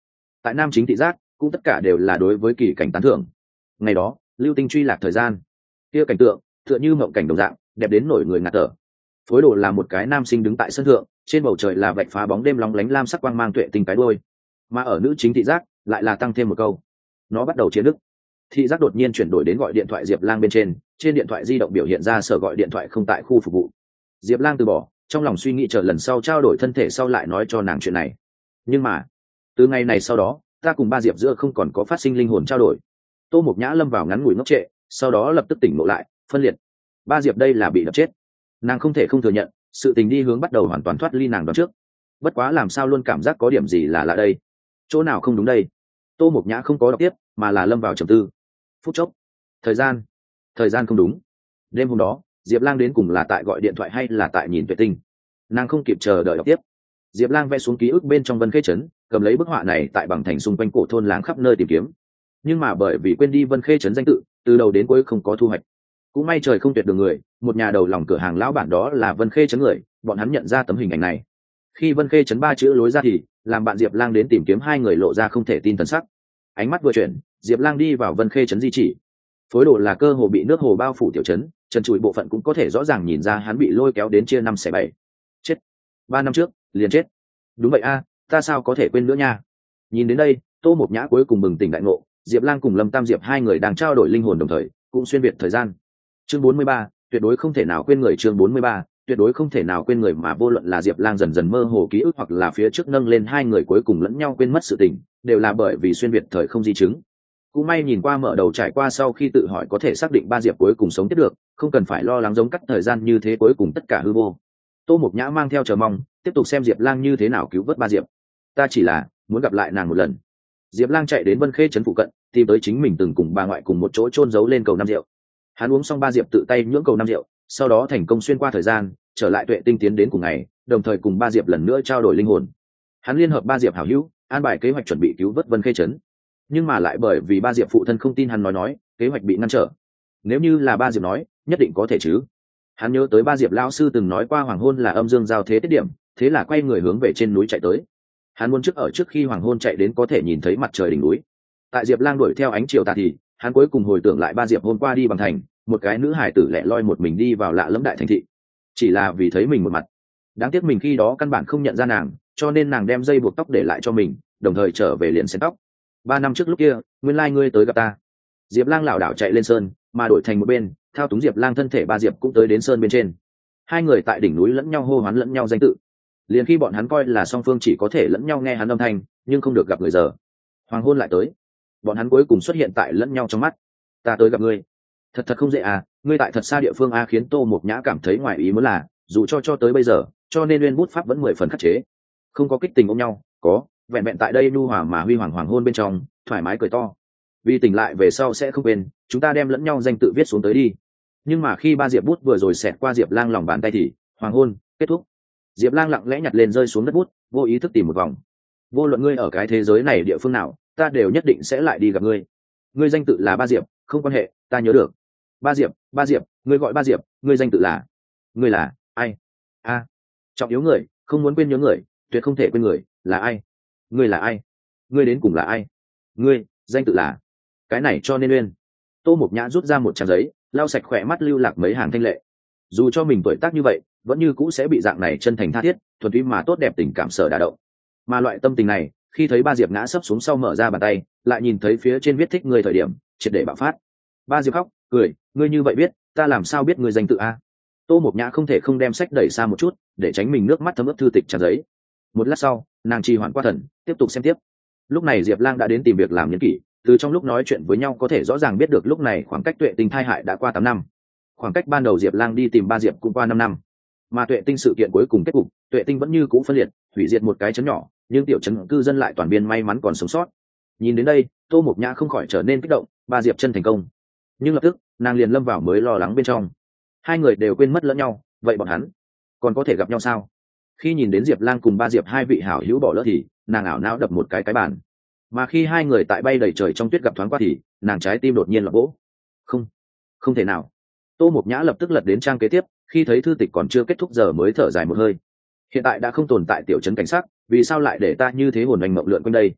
tại nam chính thị giác cũng tất cả đều là đối với kỳ cảnh tán thưởng. Ngày đó lưu tinh truy lạc thời gian, kia cảnh tượng tựa như mộng cảnh đồng dạng, đẹp đến nổi người ngạt thở. Phối đồ là một cái nam sinh đứng tại sân thượng, trên bầu trời là vạch phá bóng đêm lóng lánh lam sắc quang mang tuệ tinh cái đôi, mà ở nữ chính thị giác lại là tăng thêm một câu, nó bắt đầu chiến đức. Thị giác đột nhiên chuyển đổi đến gọi điện thoại Diệp Lang bên trên điện thoại di động biểu hiện ra sở gọi điện thoại không tại khu phục vụ. Diệp Lang từ bỏ, trong lòng suy nghĩ chờ lần sau trao đổi thân thể sau lại nói cho nàng chuyện này. Nhưng mà từ ngày này sau đó, ta cùng ba Diệp giữa không còn có phát sinh linh hồn trao đổi. Tô Mục Nhã lâm vào ngắn ngủi ngốc trệ, sau đó lập tức tỉnh ngộ lại, phân liệt. Ba Diệp đây là bị đập chết. Nàng không thể không thừa nhận, sự tình đi hướng bắt đầu hoàn toàn thoát ly nàng đoán trước. Bất quá làm sao luôn cảm giác có điểm gì là lạ đây, chỗ nào không đúng đây. Tô Mục Nhã không có đọc tiếp, mà là lâm vào trầm tư. Phút chốc, thời gian không đúng. Đêm hôm đó Diệp Lang đến cùng là tại gọi điện thoại hay là tại nhìn vệ tinh, nàng không kịp chờ đợi đọc tiếp. Diệp Lang vẽ xuống ký ức bên trong Vân Khê trấn, cầm lấy bức họa này tại bằng thành xung quanh cổ thôn làng khắp nơi tìm kiếm, nhưng mà bởi vì quên đi Vân Khê trấn danh tự, từ đầu đến cuối không có thu hoạch. Cũng may trời không tuyệt đường người, một nhà đầu lòng cửa hàng lão bản đó là Vân Khê trấn người, bọn hắn nhận ra tấm hình ảnh này. Khi Vân Khê trấn ba chữ lối ra thì làm bạn Diệp Lang đến tìm kiếm, hai người lộ ra không thể tin thần sắc. Ánh mắt vừa chuyển, Diệp Lang đi vào Vân Khê trấn di chỉ. Phối đồ là cơ hồ bị nước hồ bao phủ tiểu trấn, trần trụi bộ phận cũng có thể rõ ràng nhìn ra hắn bị lôi kéo đến chia năm xẻ bảy. Chết, 3 năm trước liền chết. Đúng vậy a, ta sao có thể quên nữa nha. Nhìn đến đây, Tô Mục Nhã cuối cùng bừng tỉnh đại ngộ, Diệp Lang cùng Lâm Tam Diệp hai người đang trao đổi linh hồn đồng thời cũng xuyên việt thời gian. Chương 43, tuyệt đối không thể nào quên người. Chương 43, tuyệt đối không thể nào quên người. Mà vô luận là Diệp Lang dần dần mơ hồ ký ức, hoặc là phía trước nâng lên hai người cuối cùng lẫn nhau quên mất sự tình, đều là bởi vì xuyên việt thời không di chứng. Cũng may nhìn qua mở đầu trải qua sau khi tự hỏi có thể xác định ba Diệp cuối cùng sống tiếp được, không cần phải lo lắng giống cắt thời gian như thế cuối cùng tất cả hư vô. Tô Mục Nhã mang theo chờ mong, tiếp tục xem Diệp Lang như thế nào cứu vớt ba Diệp. Ta chỉ là muốn gặp lại nàng một lần. Diệp Lang chạy đến Vân Khê trấn phụ cận, tìm tới chính mình từng cùng bà ngoại cùng một chỗ chôn giấu lên cầu năm rượu. Hắn uống xong ba Diệp tự tay nhưỡng cầu năm rượu, sau đó thành công xuyên qua thời gian, trở lại tuệ tinh tiến đến cùng ngày, đồng thời cùng ba Diệp lần nữa trao đổi linh hồn. Hắn liên hợp ba Diệp hảo hữu, an bài kế hoạch chuẩn bị cứu vớt Vân Khê trấn. Nhưng mà lại bởi vì ba Diệp phụ thân không tin hắn nói kế hoạch bị ngăn trở. Nếu như là ba Diệp nói, nhất định có thể chứ. Hắn nhớ tới ba Diệp lão sư từng nói qua hoàng hôn là âm dương giao thế tiết điểm, thế là quay người hướng về trên núi chạy tới. Hắn muốn trước khi hoàng hôn chạy đến có thể nhìn thấy mặt trời đỉnh núi. Tại Diệp Lang đuổi theo ánh chiều tà thì hắn cuối cùng hồi tưởng lại ba Diệp hôm qua đi bằng thành, một cái nữ hải tử lẻ loi một mình đi vào lạ lẫm đại thành thị, chỉ là vì thấy mình một mặt. Đáng tiếc mình khi đó căn bản không nhận ra nàng, cho nên nàng đem dây buộc tóc để lại cho mình, đồng thời trở về liền xén tóc. 3 năm trước lúc kia, nguyên lai ngươi tới gặp ta. Diệp Lang lảo đảo chạy lên sơn, mà đổi thành một bên, thao túng Diệp Lang thân thể ba Diệp cũng tới đến sơn bên trên. Hai người tại đỉnh núi lẫn nhau hô hoán lẫn nhau danh tự. Liền khi bọn hắn coi là song phương chỉ có thể lẫn nhau nghe hắn âm thanh, nhưng không được gặp người giờ. Hoàng hôn lại tới, bọn hắn cuối cùng xuất hiện tại lẫn nhau trong mắt. Ta tới gặp ngươi. Thật không dễ à, ngươi tại thật xa địa phương a. Khiến Tô Mục Nhã cảm thấy ngoài ý muốn là, dù cho tới bây giờ, cho nên nguyên bút pháp vẫn 10 phần khắc chế. Không có kích tình ôm nhau, có vẹn vẹn tại đây nhu hòa mà huy hoàng hoàng hôn bên trong, thoải mái cười to. Vì tỉnh lại về sau sẽ không quên, chúng ta đem lẫn nhau danh tự viết xuống tới đi. Nhưng mà khi ba Diệp bút vừa rồi xẹt qua Diệp Lang lòng bàn tay thì hoàng hôn kết thúc. Diệp Lang lặng lẽ nhặt lên rơi xuống đất bút, vô ý thức tìm một vòng. Vô luận ngươi ở cái thế giới này địa phương nào, ta đều nhất định sẽ lại đi gặp ngươi. Ngươi danh tự là ba Diệp, không quan hệ, ta nhớ được. Ba Diệp, ngươi gọi ba Diệp, ngươi danh tự là, ngươi là ai? A, trọng yếu người, không muốn quên nhớ người, tuyệt không thể quên người, là ai? Ngươi là ai? Ngươi đến cùng là ai? Ngươi danh tự là, cái này cho nên uyên. Tô Mục Nhã rút ra một trang giấy, lau sạch khỏe mắt lưu lạc mấy hàng thanh lệ. Dù cho mình tuổi tác như vậy, vẫn như cũ sẽ bị dạng này chân thành tha thiết, thuần túy mà tốt đẹp tình cảm sở đả động. Mà loại tâm tình này, khi thấy ba Diệp ngã sấp xuống sau mở ra bàn tay, lại nhìn thấy phía trên viết thích người thời điểm, triệt để bạo phát. Ba Diệp khóc, cười, ngươi như vậy biết, ta làm sao biết ngươi danh tự a? Tô Mục Nhã không thể không đem sách đẩy xa một chút, để tránh mình nước mắt thấm ướt thư tịch trang giấy. Một lát sau, nàng trì hoãn qua thần, tiếp tục xem tiếp. Lúc này Diệp Lang đã đến tìm việc làm nhân kỷ, từ trong lúc nói chuyện với nhau có thể rõ ràng biết được lúc này khoảng cách tuệ tinh thai hại đã qua 8 năm. Khoảng cách ban đầu Diệp Lang đi tìm ba Diệp cũng qua 5 năm. Mà tuệ tinh sự kiện cuối cùng kết cục, tuệ tinh vẫn như cũ phân liệt, hủy diệt một cái trấn nhỏ, nhưng tiểu trấn cư dân lại toàn biên may mắn còn sống sót. Nhìn đến đây, Tô Mục Nhã không khỏi trở nên kích động, ba Diệp chân thành công. Nhưng lập tức, nàng liền lâm vào mới lo lắng bên trong. Hai người đều quên mất lẫn nhau, vậy bọn hắn còn có thể gặp nhau sao? Khi nhìn đến Diệp Lang cùng ba Diệp hai vị hảo hữu bỏ lỡ thì, nàng ảo não đập một cái bàn. Mà khi hai người tại bay đầy trời trong tuyết gặp thoáng qua thì, nàng trái tim đột nhiên lọt vỗ. Không thể nào. Tô Mục Nhã lập tức lật đến trang kế tiếp, khi thấy thư tịch còn chưa kết thúc giờ mới thở dài một hơi. Hiện tại đã không tồn tại tiểu trấn cảnh sát, vì sao lại để ta như thế hồn anh mộng lượn quanh đây?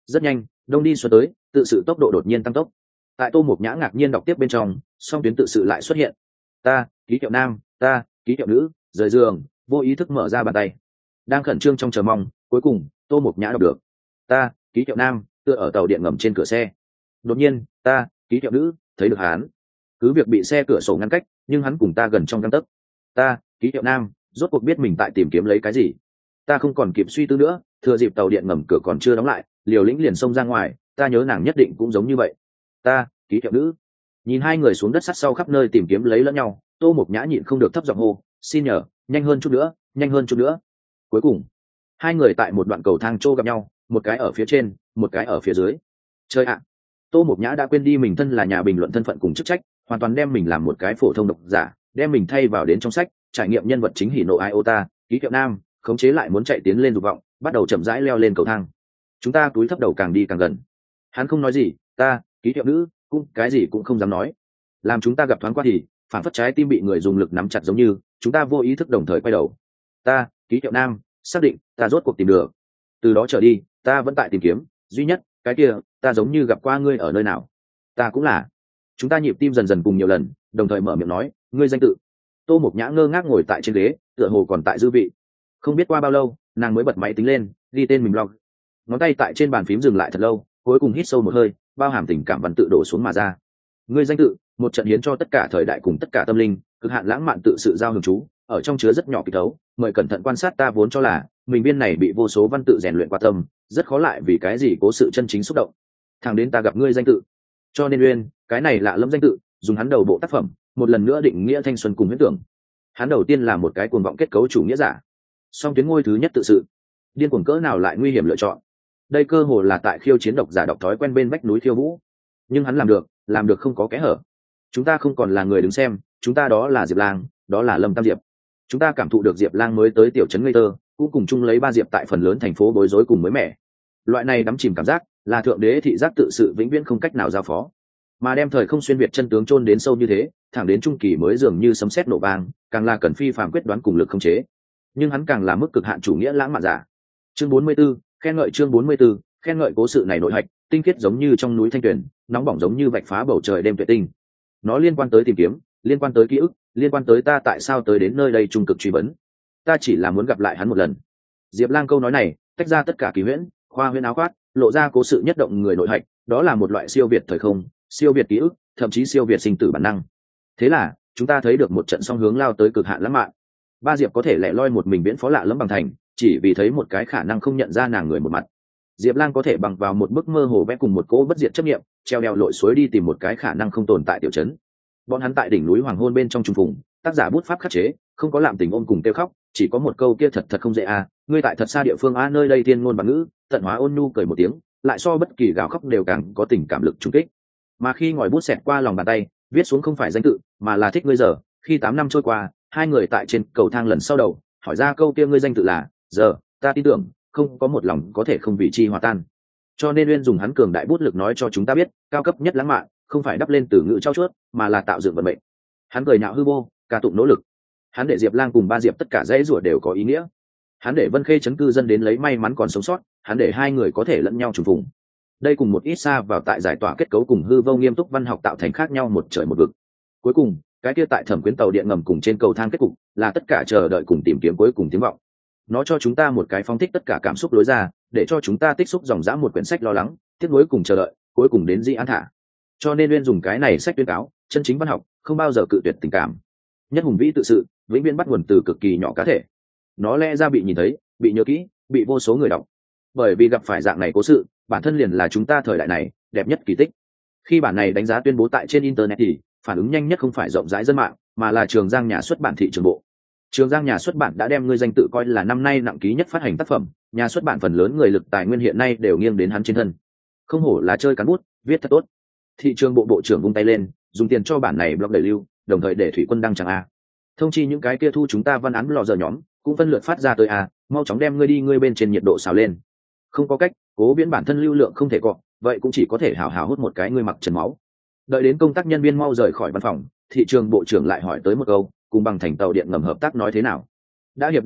Rất nhanh, đông đi xuân tới, tự sự tốc độ đột nhiên tăng tốc. Tại Tô Mục Nhã ngạc nhiên đọc tiếp bên trong, song tuyến tự sự lại xuất hiện. Ta, ký hiệu nam, ta, ký hiệu nữ, rời giường, vô ý thức mở ra bàn tay. Đang khẩn trương trong chờ mong, cuối cùng, Tô Mục Nhã đọc được. Ta, ký hiệu nam, tựa ở tàu điện ngầm trên cửa xe. Đột nhiên, ta, ký hiệu nữ, thấy được hắn. Cứ việc bị xe cửa sổ ngăn cách, nhưng hắn cùng ta gần trong gang tấc. Ta, ký hiệu nam, rốt cuộc biết mình tại tìm kiếm lấy cái gì. Ta không còn kịp suy tư nữa, thừa dịp tàu điện ngầm cửa còn chưa đóng lại, liều lĩnh liền xông ra ngoài. Ta nhớ nàng nhất định cũng giống như vậy. Ta, ký hiệu nữ. Nhìn hai người xuống đất sắt sau khắp nơi tìm kiếm lấy lẫn nhau, Tô Mục Nhã nhịn không được thấp giọng hô, xin nhờ, nhanh hơn chút nữa, nhanh hơn chút nữa. Cuối cùng, hai người tại một đoạn cầu thang trô gặp nhau, một cái ở phía trên, một cái ở phía dưới. Chơi ạ! Tô Mục Nhã đã quên đi mình thân là nhà bình luận thân phận cùng chức trách, hoàn toàn đem mình làm một cái phổ thông độc giả, đem mình thay vào đến trong sách, trải nghiệm nhân vật chính hỉ nộ ai ota, ký hiệu nam, khống chế lại muốn chạy tiến lên dục vọng, bắt đầu chậm rãi leo lên cầu thang. Chúng ta túi thấp đầu càng đi càng gần. Hắn không nói gì, ta, ký hiệu nữ, cũng cái gì cũng không dám nói. Làm chúng ta gặp thoáng qua thì, phản phất trái tim bị người dùng lực nắm chặt giống như, chúng ta vô ý thức đồng thời quay đầu. Ta, ký hiệu nam, xác định, ta rốt cuộc tìm được. Từ đó trở đi, ta vẫn tại tìm kiếm, duy nhất, cái kia, ta giống như gặp qua ngươi ở nơi nào. Ta cũng là. Chúng ta nhịp tim dần dần cùng nhiều lần, đồng thời mở miệng nói, ngươi danh tự. Tô Mục Nhã ngơ ngác ngồi tại trên ghế, tựa hồ còn tại dư vị. Không biết qua bao lâu, nàng mới bật máy tính lên, ghi tên mình blog. Ngón tay tại trên bàn phím dừng lại thật lâu, cuối cùng hít sâu một hơi, bao hàm tình cảm văn tự đổ xuống mà ra. Ngươi danh tự, một trận hiến cho tất cả thời đại cùng tất cả tâm linh, cực hạn lãng mạn tự sự giao hưởng chú, ở trong chứa rất nhỏ kịch tấu, mời cẩn thận quan sát. Ta vốn cho là mình viên này bị vô số văn tự rèn luyện qua tâm, rất khó lại vì cái gì cố sự chân chính xúc động. Thằng đến ta gặp ngươi danh tự, cho nên uyên, cái này lạ lẫm danh tự, dùng hắn đầu bộ tác phẩm, một lần nữa định nghĩa thanh xuân cùng huyễn tưởng. Hắn đầu tiên là một cái cuồng vọng kết cấu chủ nghĩa giả, song tuyến ngôi thứ nhất tự sự, điên cuồng cỡ nào lại nguy hiểm lựa chọn. Đây cơ hồ là tại khiêu chiến độc giả đọc thói quen bên vách núi khiêu vũ, nhưng hắn làm được không có kẽ hở. Chúng ta không còn là người đứng xem, chúng ta đó là Diệp Lang, đó là Lâm Tam Diệp. Chúng ta cảm thụ được Diệp Lang mới tới tiểu trấn ngây tơ, cũng cùng chung lấy ba Diệp tại phần lớn thành phố bối rối cùng mới mẻ. Loại này đắm chìm cảm giác, là thượng đế thị giác tự sự vĩnh viễn không cách nào giao phó, mà đem thời không xuyên việt chân tướng chôn đến sâu như thế, thẳng đến trung kỳ mới dường như sấm sét nổ vang, càng là cần phi phàm quyết đoán cùng lực khống chế. Nhưng hắn càng là mức cực hạn chủ nghĩa lãng mạn giả. Chương 44, khen ngợi chương 44, khen ngợi cố sự này nội hạch, tinh khiết giống như trong núi thanh tuyền, nóng bỏng giống như vạch phá bầu trời đêm tuyệt tinh. Nó liên quan tới tìm kiếm, liên quan tới ký ức, liên quan tới ta tại sao tới đến nơi đây trung cực truy vấn. Ta chỉ là muốn gặp lại hắn một lần. Diệp Lang câu nói này, tách ra tất cả kỳ huyễn, khoa huyễn áo khoác, lộ ra cố sự nhất động người nội hạch, đó là một loại siêu việt thời không, siêu việt ký ức, thậm chí siêu việt sinh tử bản năng. Thế là, chúng ta thấy được một trận song hướng lao tới cực hạn lãng mạn. Ba Diệp có thể lẻ loi một mình viễn phó lạ lẫm bằng thành, chỉ vì thấy một cái khả năng không nhận ra nàng người một mặt. Diệp Lang có thể bằng vào một bức mơ hồ vẽ cùng một cỗ bất diệt chấp niệm, treo đèo lội suối đi tìm một cái khả năng không tồn tại tiểu trấn. Bọn hắn tại đỉnh núi hoàng hôn bên trong trùng phùng, tác giả bút pháp khắc chế, không có làm tình ôn cùng kêu khóc, chỉ có một câu kia thật thật không dễ à, ngươi tại thật xa địa phương a, nơi đây thiên ngôn bằng ngữ, tận hóa ôn nhu cười một tiếng, lại so bất kỳ gào khóc đều càng có tình cảm lực trùng kích. Mà khi ngòi bút xẹt qua lòng bàn tay, viết xuống không phải danh tự, mà là thích ngươi giờ. Khi 8 năm trôi qua, hai người tại trên cầu thang lần sau đầu, hỏi ra câu kia ngươi danh tự là giờ, ta tin tưởng, không có một lòng có thể không vì chi hòa tan. Cho nên Uyên dùng hắn cường đại bút lực nói cho chúng ta biết, cao cấp nhất lãng mạn, không phải đắp lên từ ngữ trau chuốt, mà là tạo dựng vận mệnh. Hắn cười nhạo hư vô, ca tụng nỗ lực. Hắn để Diệp Lang cùng ba Diệp tất cả dãy rủa đều có ý nghĩa. Hắn để Vân Khê trấn cư dân đến lấy may mắn còn sống sót, hắn để hai người có thể lẫn nhau trùng phùng. Đây cùng một ít xa vào tại giải tỏa kết cấu cùng hư vô nghiêm túc văn học tạo thành khác nhau một trời một vực. Cuối cùng, cái kia tại Thẩm Quyến tàu điện ngầm cùng trên cầu thang kết cục, là tất cả chờ đợi cùng tìm kiếm cuối cùng tiếng vọng. Nó cho chúng ta một cái phóng thích tất cả cảm xúc lối ra, để cho chúng ta tích xúc dòng dã một quyển sách lo lắng, tiếc nuối cùng chờ đợi, cuối cùng đến dĩ an thả. Cho nên Uyên dùng cái này sách tuyên cáo, chân chính văn học không bao giờ cự tuyệt tình cảm. Nhất hùng vĩ tự sự, vĩnh viễn bắt nguồn từ cực kỳ nhỏ cá thể. Nó lẽ ra bị nhìn thấy, bị nhớ kỹ, bị vô số người đọc. Bởi vì gặp phải dạng này cố sự, bản thân liền là chúng ta thời đại này đẹp nhất kỳ tích. Khi bản này đánh giá tuyên bố tại trên internet thì phản ứng nhanh nhất không phải rộng rãi dân mạng, mà là Trường Giang nhà xuất bản thị trường bộ. Trường Giang nhà xuất bản đã đem ngươi danh tự coi là năm nay nặng ký nhất phát hành tác phẩm, nhà xuất bản phần lớn người lực tài nguyên hiện nay đều nghiêng đến hắn trên thân. Không hổ là chơi cán bút, viết thật tốt. Thị trường bộ bộ trưởng vung tay lên, dùng tiền cho bản này blog đẩy lưu, đồng thời để Thủy Quân đăng chẳng a. Thông chi những cái kia thu chúng ta văn án lò giờ nhóm, cũng phân lượt phát ra tới a, mau chóng đem ngươi đi ngươi bên trên nhiệt độ xào lên. Không có cách, Cố Viễn bản thân lưu lượng không thể cọ, vậy cũng chỉ có thể hào hào hút một cái ngươi mặc trần máu. Đợi đến công tác nhân viên mau rời khỏi văn phòng, thị trường bộ trưởng lại hỏi tới một câu, cùng bằng thành tàu điện ngầm hợp tác nói thế nào. Đã hiệp đàm tốt,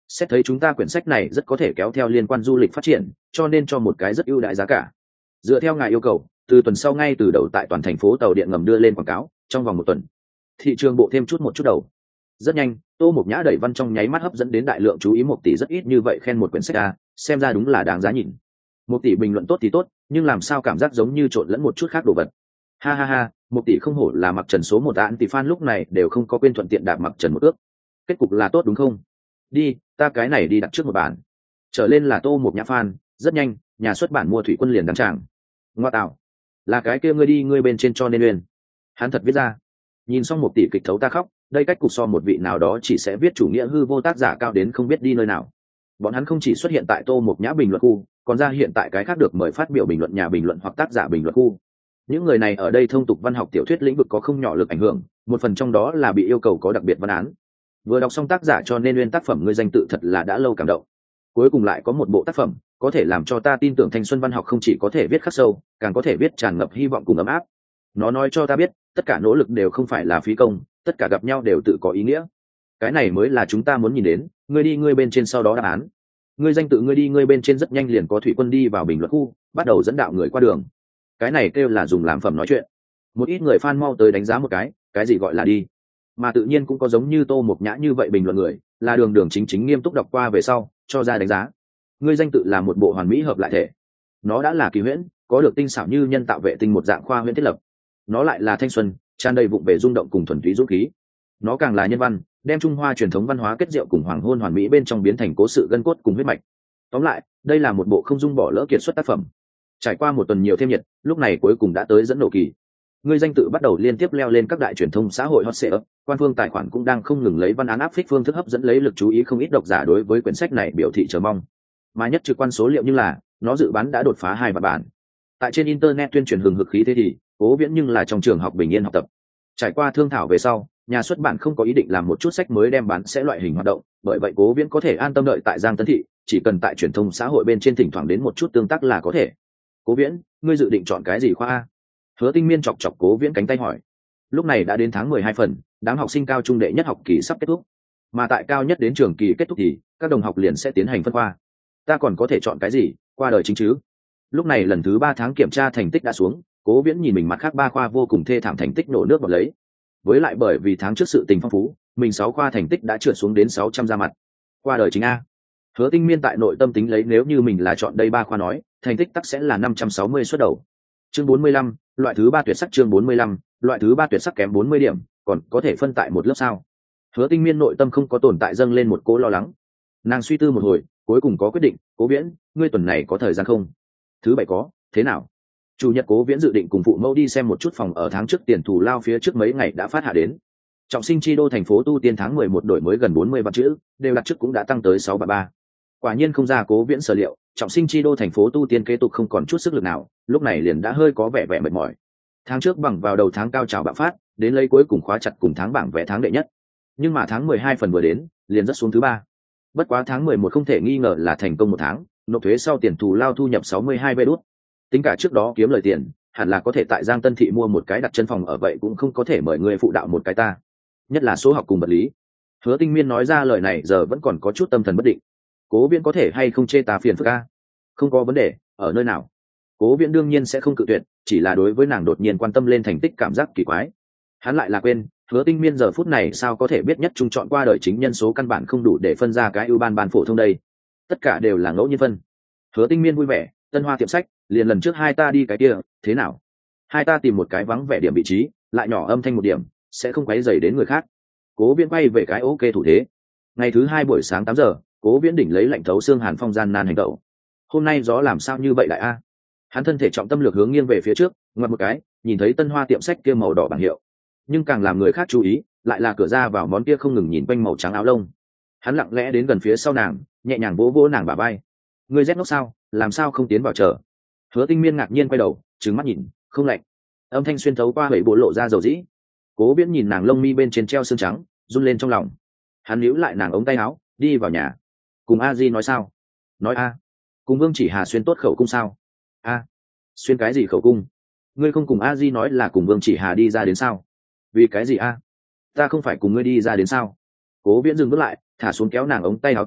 Xét thấy chúng ta quyển sách này rất có thể kéo theo liên quan du lịch phát triển, cho nên cho một cái rất ưu đãi giá cả. Dựa theo ngài yêu cầu, từ tuần sau ngay từ đầu tại toàn thành phố tàu điện ngầm đưa lên quảng cáo, trong vòng 1 tuần. Thị trường bộ thêm chút một chút đầu. Rất nhanh, Tô Mục Nhã đẩy văn trong nháy mắt hấp dẫn đến đại lượng chú ý. 1 tỷ rất ít như vậy khen một quyển sách a, xem ra đúng là đáng giá nhìn. 1 tỷ bình luận tốt thì tốt, nhưng làm sao cảm giác giống như trộn lẫn một chút khác đồ vật. Ha ha ha, 1 tỷ không hổ là Mặc Trần số 1 án, tỷ fan lúc này đều không có quên thuận tiện đạp Mặc Trần một ước. Kết cục là tốt đúng không? Đi, ta cái này đi đặt trước một bản. Trở lên là Tô Mục Nhã fan, rất nhanh, nhà xuất bản Mua Thủy Quân liền đăng tràng. Ngoa tạo, là cái kia ngươi đi ngươi bên trên cho nên uyên. Hắn thật viết ra. Nhìn xong 1 tỷ kịch thấu ta khóc, đây cách cục so một vị nào đó chỉ sẽ viết chủ nghĩa hư vô tác giả cao đến không biết đi nơi nào. Bọn hắn không chỉ xuất hiện tại Tô Mục Nhã bình luận khu, còn ra hiện tại cái khác được mời phát biểu bình luận nhà bình luận hoặc tác giả bình luận khu. Những người này ở đây thông tục văn học tiểu thuyết lĩnh vực có không nhỏ lực ảnh hưởng, một phần trong đó là bị yêu cầu có đặc biệt văn án. Vừa đọc xong tác giả cho nên nguyên tác phẩm ngươi danh tự thật là đã lâu cảm động. Cuối cùng lại có một bộ tác phẩm có thể làm cho ta tin tưởng thanh xuân văn học không chỉ có thể viết khắc sâu, càng có thể viết tràn ngập hy vọng cùng ấm áp. Nó nói cho ta biết, tất cả nỗ lực đều không phải là phí công, tất cả gặp nhau đều tự có ý nghĩa. Cái này mới là chúng ta muốn nhìn đến. Ngươi đi ngươi bên trên sau đó đáp án. Ngươi danh tự ngươi đi ngươi bên trên rất nhanh liền có Thủy Quân đi vào bình luận khu, bắt đầu dẫn đạo người qua đường. Cái này kêu là dùng làm phẩm nói chuyện. Một ít người fan mau tới đánh giá một cái gì gọi là đi. Mà tự nhiên cũng có giống như Tô Mục Nhã như vậy bình luận người, là đường đường chính chính nghiêm túc đọc qua về sau, cho ra đánh giá. Ngươi danh tự là một bộ hoàn mỹ hợp lại thể. Nó đã là kỳ huyễn, có được tinh xảo như nhân tạo vệ tinh một dạng khoa huyễn thiết lập. Nó lại là thanh xuân, tràn đầy vụng về rung động cùng thuần túy dũng khí. Nó càng là nhân văn, đem Trung Hoa truyền thống văn hóa kết diệu cùng hoàng hôn hoàn mỹ bên trong biến thành cố sự gân cốt cùng huyết mạch. Tóm lại, đây là một bộ không dung bỏ lỡ kiệt xuất tác phẩm. Trải qua 1 tuần nhiều thêm nhiệt, lúc này cuối cùng đã tới dẫn nổ kỳ. Ngươi danh tự bắt đầu liên tiếp leo lên các đại truyền thông xã hội hot search, quan phương tài khoản cũng đang không ngừng lấy văn án áp phích phương thức hấp dẫn lấy lực chú ý không ít độc giả đối với quyển sách này biểu thị chờ mong. Mà nhất trực quan số liệu như là, nó dự bán đã đột phá 2 vạn bản. Tại trên internet tuyên truyền hừng hực khí thế thì, Cố Viễn nhưng là trong trường học bình yên học tập. Trải qua thương thảo về sau, nhà xuất bản không có ý định làm một chút sách mới đem bán sẽ loại hình hoạt động, bởi vậy Cố Viễn có thể an tâm đợi tại Giang Tân Thị, chỉ cần tại truyền thông xã hội bên trên thỉnh thoảng đến một chút tương tác là có thể. Cố Viễn, ngươi dự định chọn cái gì khoa a? Hứa Tinh Miên chọc chọc Cố Viễn cánh tay hỏi. Lúc này đã đến tháng 12 phần, đám học sinh cao trung đệ nhất học kỳ sắp kết thúc, mà tại cao nhất đến trường kỳ kết thúc thì các đồng học liền sẽ tiến hành phân khoa. Ta còn có thể chọn cái gì, qua đời chính chứ? Lúc này lần thứ 3 tháng kiểm tra thành tích đã xuống, Cố Viễn nhìn mình mặt khác 3 khoa vô cùng thê thảm thành tích nổ nước bọt lấy. Với lại bởi vì tháng trước sự tình phong phú, mình 6 khoa thành tích đã trượt xuống đến 600 ra mặt. Qua đời chính a. Hứa Tinh Miên tại nội tâm tính lấy nếu như mình là chọn đây 3 khoa nói, thành tích tắc sẽ là 560 xuất đầu. Chương 45, loại thứ 3 tuyệt sắc. Chương 45, loại thứ 3 tuyệt sắc kém 40 điểm, còn có thể phân tại một lớp sao? Hứa Tinh Miên nội tâm không có tồn tại dâng lên một cỗ lo lắng. Nàng suy tư một hồi, cuối cùng có quyết định. Cố Viễn, ngươi tuần này có thời gian không? Thứ bảy có, thế nào? Chủ nhật Cố Viễn dự định cùng phụ mẫu đi xem một chút phòng ở tháng trước tiền thù lao phía trước mấy ngày đã phát hạ đến. Trọng sinh chi đô thành phố tu tiên tháng 11 đổi mới gần 40 vạn chữ, đều đặt trước cũng đã tăng tới 6/3. Quả nhiên không ra Cố Viễn sở liệu, trọng sinh chi đô thành phố tu tiên kế tục không còn chút sức lực nào, lúc này liền đã hơi có vẻ mệt mỏi. Tháng trước bằng vào đầu tháng cao trào bạo phát, đến lấy cuối cùng khóa chặt cùng tháng bảng vẽ tháng đệ nhất. Nhưng mà tháng 12 phần vừa đến, liền rất xuống thứ 3. Bất quá tháng 11 không thể nghi ngờ là thành công một tháng, nộp thuế sau tiền thù lao thu nhập 62 vé đút. Tính cả trước đó kiếm lời tiền, hẳn là có thể tại Giang Tân Thị mua một cái đặt chân phòng ở, vậy cũng không có thể mời người phụ đạo một cái ta. Nhất là số học cùng vật lý. Hứa Tinh Miên nói ra lời này giờ vẫn còn có chút tâm thần bất định. Cố Viễn có thể hay không chê ta phiền phức a? Không có vấn đề, ở nơi nào? Cố Viễn đương nhiên sẽ không cự tuyệt, chỉ là đối với nàng đột nhiên quan tâm lên thành tích cảm giác kỳ quái. Hắn lại là quên, Hứa Tinh Miên giờ phút này sao có thể biết nhất trung chọn qua đời chính nhân số căn bản không đủ để phân ra cái ưu ban phổ thông đây. Tất cả đều là ngẫu nhiên phân. Hứa Tinh Miên vui vẻ, Tân Hoa tiệm sách, liền lần trước hai ta đi cái kia, thế nào? Hai ta tìm một cái vắng vẻ điểm vị trí, lại nhỏ âm thanh một điểm, sẽ không quấy rầy đến người khác. Cố Viễn quay về cái ok thủ thế. Ngày thứ 2 buổi sáng 8 giờ, Cố Viễn đỉnh lấy lạnh thấu xương hàn phong gian nan hành động. Hôm nay gió làm sao như vậy đại a? Hắn thân thể trọng tâm lược hướng nghiêng về phía trước, ngoặt một cái, nhìn thấy Tân Hoa tiệm sách kia màu đỏ bảng hiệu. Nhưng càng làm người khác chú ý, lại là cửa ra vào món kia không ngừng nhìn quanh màu trắng áo lông. Hắn lặng lẽ đến gần phía sau nàng, nhẹ nhàng vỗ vỗ nàng bả vai. Ngươi rét ngốc sao, làm sao không tiến vào chờ? Hứa Tinh Miên ngạc nhiên quay đầu, trừng mắt nhìn, không lạnh. Âm thanh xuyên thấu qua hủy bộ lộ ra dầu dĩ. Cố Viễn nhìn nàng lông mi bên trên treo xương trắng, run lên trong lòng. Hắn níu lại nàng ống tay áo, đi vào nhà. Cùng A Di nói sao? Nói a. Cùng Vương Chỉ Hà xuyên tốt khẩu cung sao? A. Xuyên cái gì khẩu cung? Ngươi không cùng A Di nói là cùng Vương Chỉ Hà đi ra đến sao? Vì cái gì a? Ta không phải cùng ngươi đi ra đến sao? Cố Viễn dừng bước lại, thả xuống kéo nàng ống tay áo tay,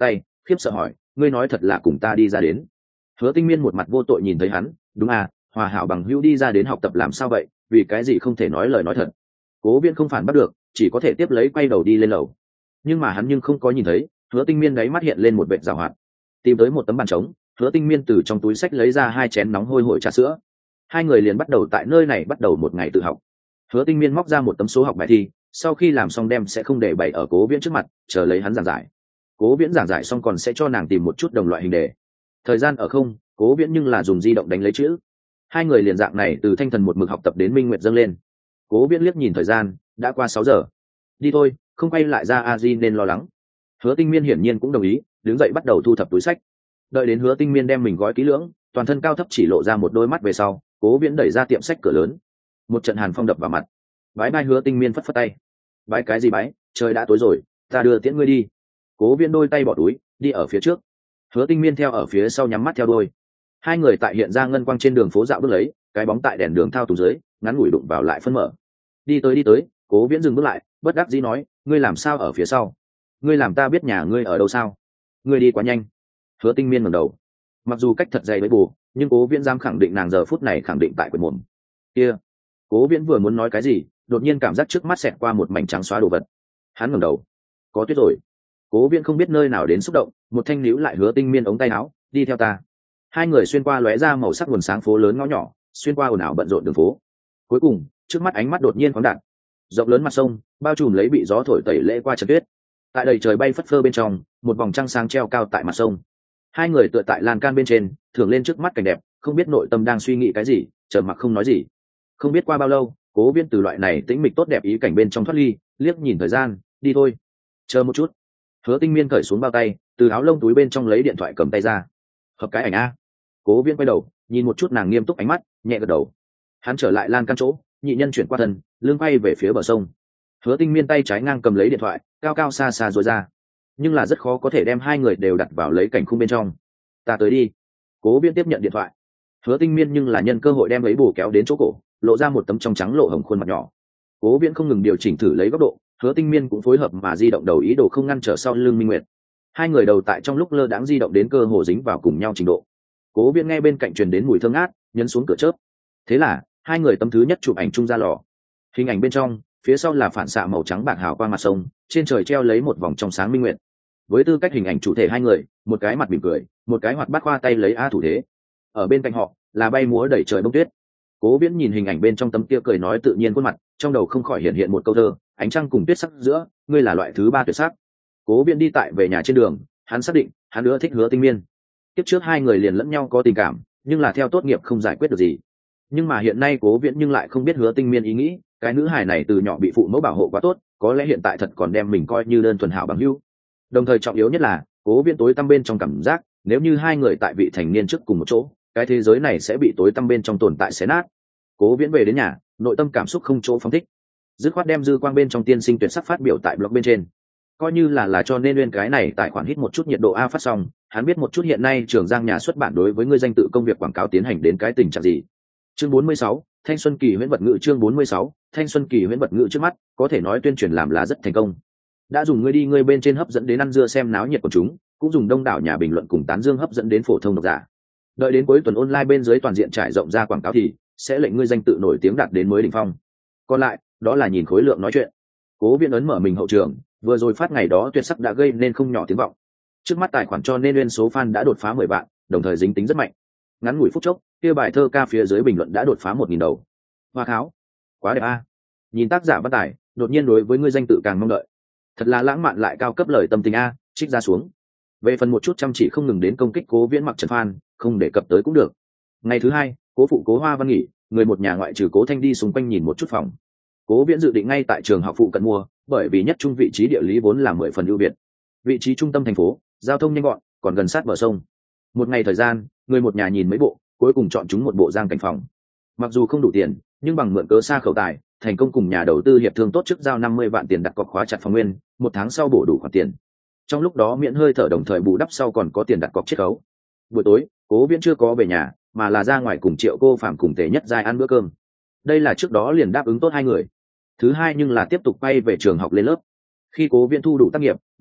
khiếp sợ hỏi, ngươi nói thật là cùng ta đi ra đến? Hứa Tinh Miên một mặt vô tội nhìn thấy hắn, đúng à, hòa hảo bằng hữu đi ra đến học tập làm sao vậy, vì cái gì không thể nói lời nói thật? Cố Viễn không phản bắt được, chỉ có thể tiếp lấy quay đầu đi lên lầu. Nhưng mà hắn không có nhìn thấy, Hứa Tinh Miên đáy mắt hiện lên một vệt giảo hoạt, tìm tới một tấm bàn trống. Hứa Tinh Miên từ trong túi sách lấy ra 2 chén nóng hôi hổi trà sữa. Hai người liền bắt đầu tại nơi này bắt đầu một ngày tự học. Hứa Tinh Miên móc ra một tấm số học bài thi, sau khi làm xong đem sẽ không để bày ở Cố Viễn trước mặt, chờ lấy hắn giảng giải. Cố Viễn giảng giải xong còn sẽ cho nàng tìm một chút đồng loại hình đề. Thời gian ở không, Cố Viễn nhưng là dùng di động đánh lấy chữ. Hai người liền dạng này từ thanh thần một mực học tập đến minh nguyệt dâng lên. Cố Viễn liếc nhìn thời gian, đã qua 6 giờ. Đi thôi, không quay lại ra A-di nên lo lắng. Hứa Tinh Miên hiển nhiên cũng đồng ý, đứng dậy bắt đầu thu thập túi sách. Đợi đến Hứa Tinh Miên đem mình gói kỹ lưỡng, toàn thân cao thấp chỉ lộ ra một đôi mắt về sau, Cố Viễn đẩy ra tiệm sách cửa lớn. Một trận hàn phong đập vào mặt. Bái bai. Hứa Tinh Miên phất phất tay. Bái cái gì bái, trời đã tối rồi, ta đưa tiễn ngươi đi. Cố Viễn đôi tay bỏ túi, đi ở phía trước. Hứa Tinh Miên theo ở phía sau nhắm mắt theo đôi. Hai người tại hiện ra ngân quang trên đường phố dạo bước lấy, cái bóng tại đèn đường thao túng dưới, ngắn ngủi đụng vào lại phân mở. Đi tới, Cố Viễn dừng bước lại, bất đắc dĩ nói, ngươi làm sao ở phía sau? Ngươi làm ta biết nhà ngươi ở đâu sao? Ngươi đi quá nhanh. Hứa Tinh Miên ngẩng đầu. Mặc dù cách thật dày với bù, nhưng Cố Viễn dám khẳng định nàng giờ phút này khẳng định tại quyển mồm. Kia. Cố Viễn vừa muốn nói cái gì, đột nhiên cảm giác trước mắt xẹt qua một mảnh trắng xóa đồ vật. Hắn ngẩng đầu. Có tuyết rồi. Cố Viễn không biết nơi nào đến xúc động, một thanh níu lại Hứa Tinh Miên ống tay áo, đi theo ta. Hai người xuyên qua lóe ra màu sắc nguồn sáng phố lớn ngõ nhỏ, xuyên qua ồn ào bận rộn đường phố. Cuối cùng, trước mắt ánh mắt đột nhiên khoáng đạt. Rộng lớn mặt sông, bao trùm lấy bị gió thổi tẩy lễ qua trần tuyết. Tại đầy trời bay phất phơ bên trong, một vòng trăng sáng treo cao tại mặt sông. Hai người tựa tại lan can bên trên, thưởng lên trước mắt cảnh đẹp, không biết nội tâm đang suy nghĩ cái gì, trầm mặc không nói gì. Không biết qua bao lâu, Cố Viễn từ loại này tĩnh mịch tốt đẹp ý cảnh bên trong thoát ly, liếc nhìn thời gian, đi thôi. Chờ một chút. Hứa Tinh Miên cởi xuống bao tay, từ áo lông túi bên trong lấy điện thoại cầm tay ra. Hợp cái ảnh a. Cố Viễn quay đầu, nhìn một chút nàng nghiêm túc ánh mắt, nhẹ gật đầu. Hắn trở lại lan can chỗ, nhị nhân chuyển qua thân, lưng quay về phía bờ sông. Hứa Tinh Miên tay trái ngang cầm lấy điện thoại, cao cao xa xa rồi ra. Nhưng là rất khó có thể đem hai người đều đặt vào lấy cảnh khung bên trong. Ta tới đi. Cố Viễn tiếp nhận điện thoại. Hứa Tinh Miên nhưng là nhân cơ hội đem lấy bù kéo đến chỗ cổ, lộ ra một tấm trong trắng lộ hồng khuôn mặt nhỏ. Cố Viễn không ngừng điều chỉnh thử lấy góc độ, Hứa Tinh Miên cũng phối hợp mà di động đầu ý đồ không ngăn trở sau lưng Minh Nguyệt. Hai người đầu tại trong lúc lơ đãng di động đến cơ hồ dính vào cùng nhau trình độ. Cố Viễn nghe bên cạnh truyền đến mùi thơm ngát, nhấn xuống cửa chớp. Thế là hai người tấm thứ nhất chụp ảnh chung ra lò. Hình ảnh bên trong, phía sau là phản xạ màu trắng bạc hào quang mặt sông, trên trời treo lấy một vòng trong sáng minh nguyệt. Với tư cách hình ảnh chủ thể hai người, một cái mặt mỉm cười, một cái hoạt bát khoa tay lấy a thủ thế. Ở bên cạnh họ là bay múa đẩy trời bông tuyết. Cố Viễn nhìn hình ảnh bên trong tấm kia cười nói tự nhiên khuôn mặt, trong đầu không khỏi hiện hiện một câu thơ, ánh trăng cùng tuyết sắc giữa, ngươi là loại thứ ba tuyệt sắc. Cố Viễn đi tại về nhà trên đường, hắn xác định, hắn ưa thích Hứa Tinh Miên. Tiếp trước hai người liền lẫn nhau có tình cảm, nhưng là theo tốt nghiệp không giải quyết được gì. Nhưng mà hiện nay Cố Viễn nhưng lại không biết Hứa Tinh Miên ý nghĩ, cái nữ hài này từ nhỏ bị phụ mẫu bảo hộ quá tốt, có lẽ hiện tại thật còn đem mình coi như đơn thuần hảo bằng hữu. Đồng thời trọng yếu nhất là, Cố Viễn tối tăm bên trong cảm giác, nếu như hai người tại vị thành niên trước cùng một chỗ, cái thế giới này sẽ bị tối tăm bên trong tồn tại xé nát. Cố Viễn về đến nhà, nội tâm cảm xúc không chỗ phóng thích, dứt khoát đem dư quang bên trong tiên sinh tuyệt sắc phát biểu tại blog bên trên, coi như là cho nên nguyên cái này tài khoản hít một chút nhiệt độ a phát xong, hắn biết một chút hiện nay Trường Giang nhà xuất bản đối với ngươi danh tự công việc quảng cáo tiến hành đến cái tình trạng gì. Chương 46, thanh xuân kỳ huyễn vật ngữ. Chương 46, thanh xuân kỳ huyễn vật ngữ. Trước mắt có thể nói tuyên truyền làm là rất thành công, đã dùng ngươi bên trên hấp dẫn đến ăn dưa xem náo nhiệt của chúng, cũng dùng đông đảo nhà bình luận cùng tán dương hấp dẫn đến phổ thông độc giả. Đợi đến cuối tuần online bên dưới toàn diện trải rộng ra quảng cáo thì sẽ lệnh ngươi danh tự nổi tiếng đạt đến mới đỉnh phong. Còn lại đó là nhìn khối lượng nói chuyện. Cố Viễn ấn mở mình hậu trường, vừa rồi phát ngày đó tuyệt sắc đã gây nên không nhỏ tiếng vọng. Trước mắt tài khoản cho nên nguyên số fan đã đột phá 10 vạn, đồng thời dính tính rất mạnh. Ngắn ngủi phút chốc, kia bài thơ ca phía dưới bình luận đã đột phá 1000 đầu. Hoa kháo, quá đẹp a. Nhìn tác giả văn tài, đột nhiên đối với ngươi danh tự càng mong đợi. Thật là lãng mạn lại cao cấp lời tâm tình a, trích ra xuống. Về phần một chút chăm chỉ không ngừng đến công kích Cố Viễn mặc trần fan, không đề cập tới cũng được. Ngày thứ hai, Cố phụ Cố Hoa Văn nghỉ, người một nhà ngoại trừ Cố Thanh đi xung quanh nhìn một chút phòng. Cố Viễn dự định ngay tại trường học phụ cận mua, bởi vì nhất trung vị trí địa lý vốn là 10 phần ưu việt. Vị trí trung tâm thành phố, giao thông nhanh gọn, còn gần sát bờ sông. Một ngày thời gian, người một nhà nhìn mấy bộ, cuối cùng chọn chúng một bộ Giang cảnh phòng. Mặc dù không đủ tiền, nhưng bằng mượn cớ xa khẩu tài, thành công cùng nhà đầu tư hiệp thương tốt trước giao 50 vạn tiền đặt cọc khóa chặt phòng nguyên, một tháng sau bổ đủ khoản tiền. Trong lúc đó miễn hơi thở đồng thời bù đắp sau còn có tiền đặt cọc chiết khấu. Buổi tối, Cố Viễn chưa có về nhà, mà là ra ngoài cùng Triệu Cô Phạm cùng Tề Nhất Giai ăn bữa cơm. Đây là trước đó liền đáp ứng tốt hai người. Thứ hai nhưng là tiếp tục quay về trường học lên lớp. Khi Cố Viễn thu đủ tác nghiệp,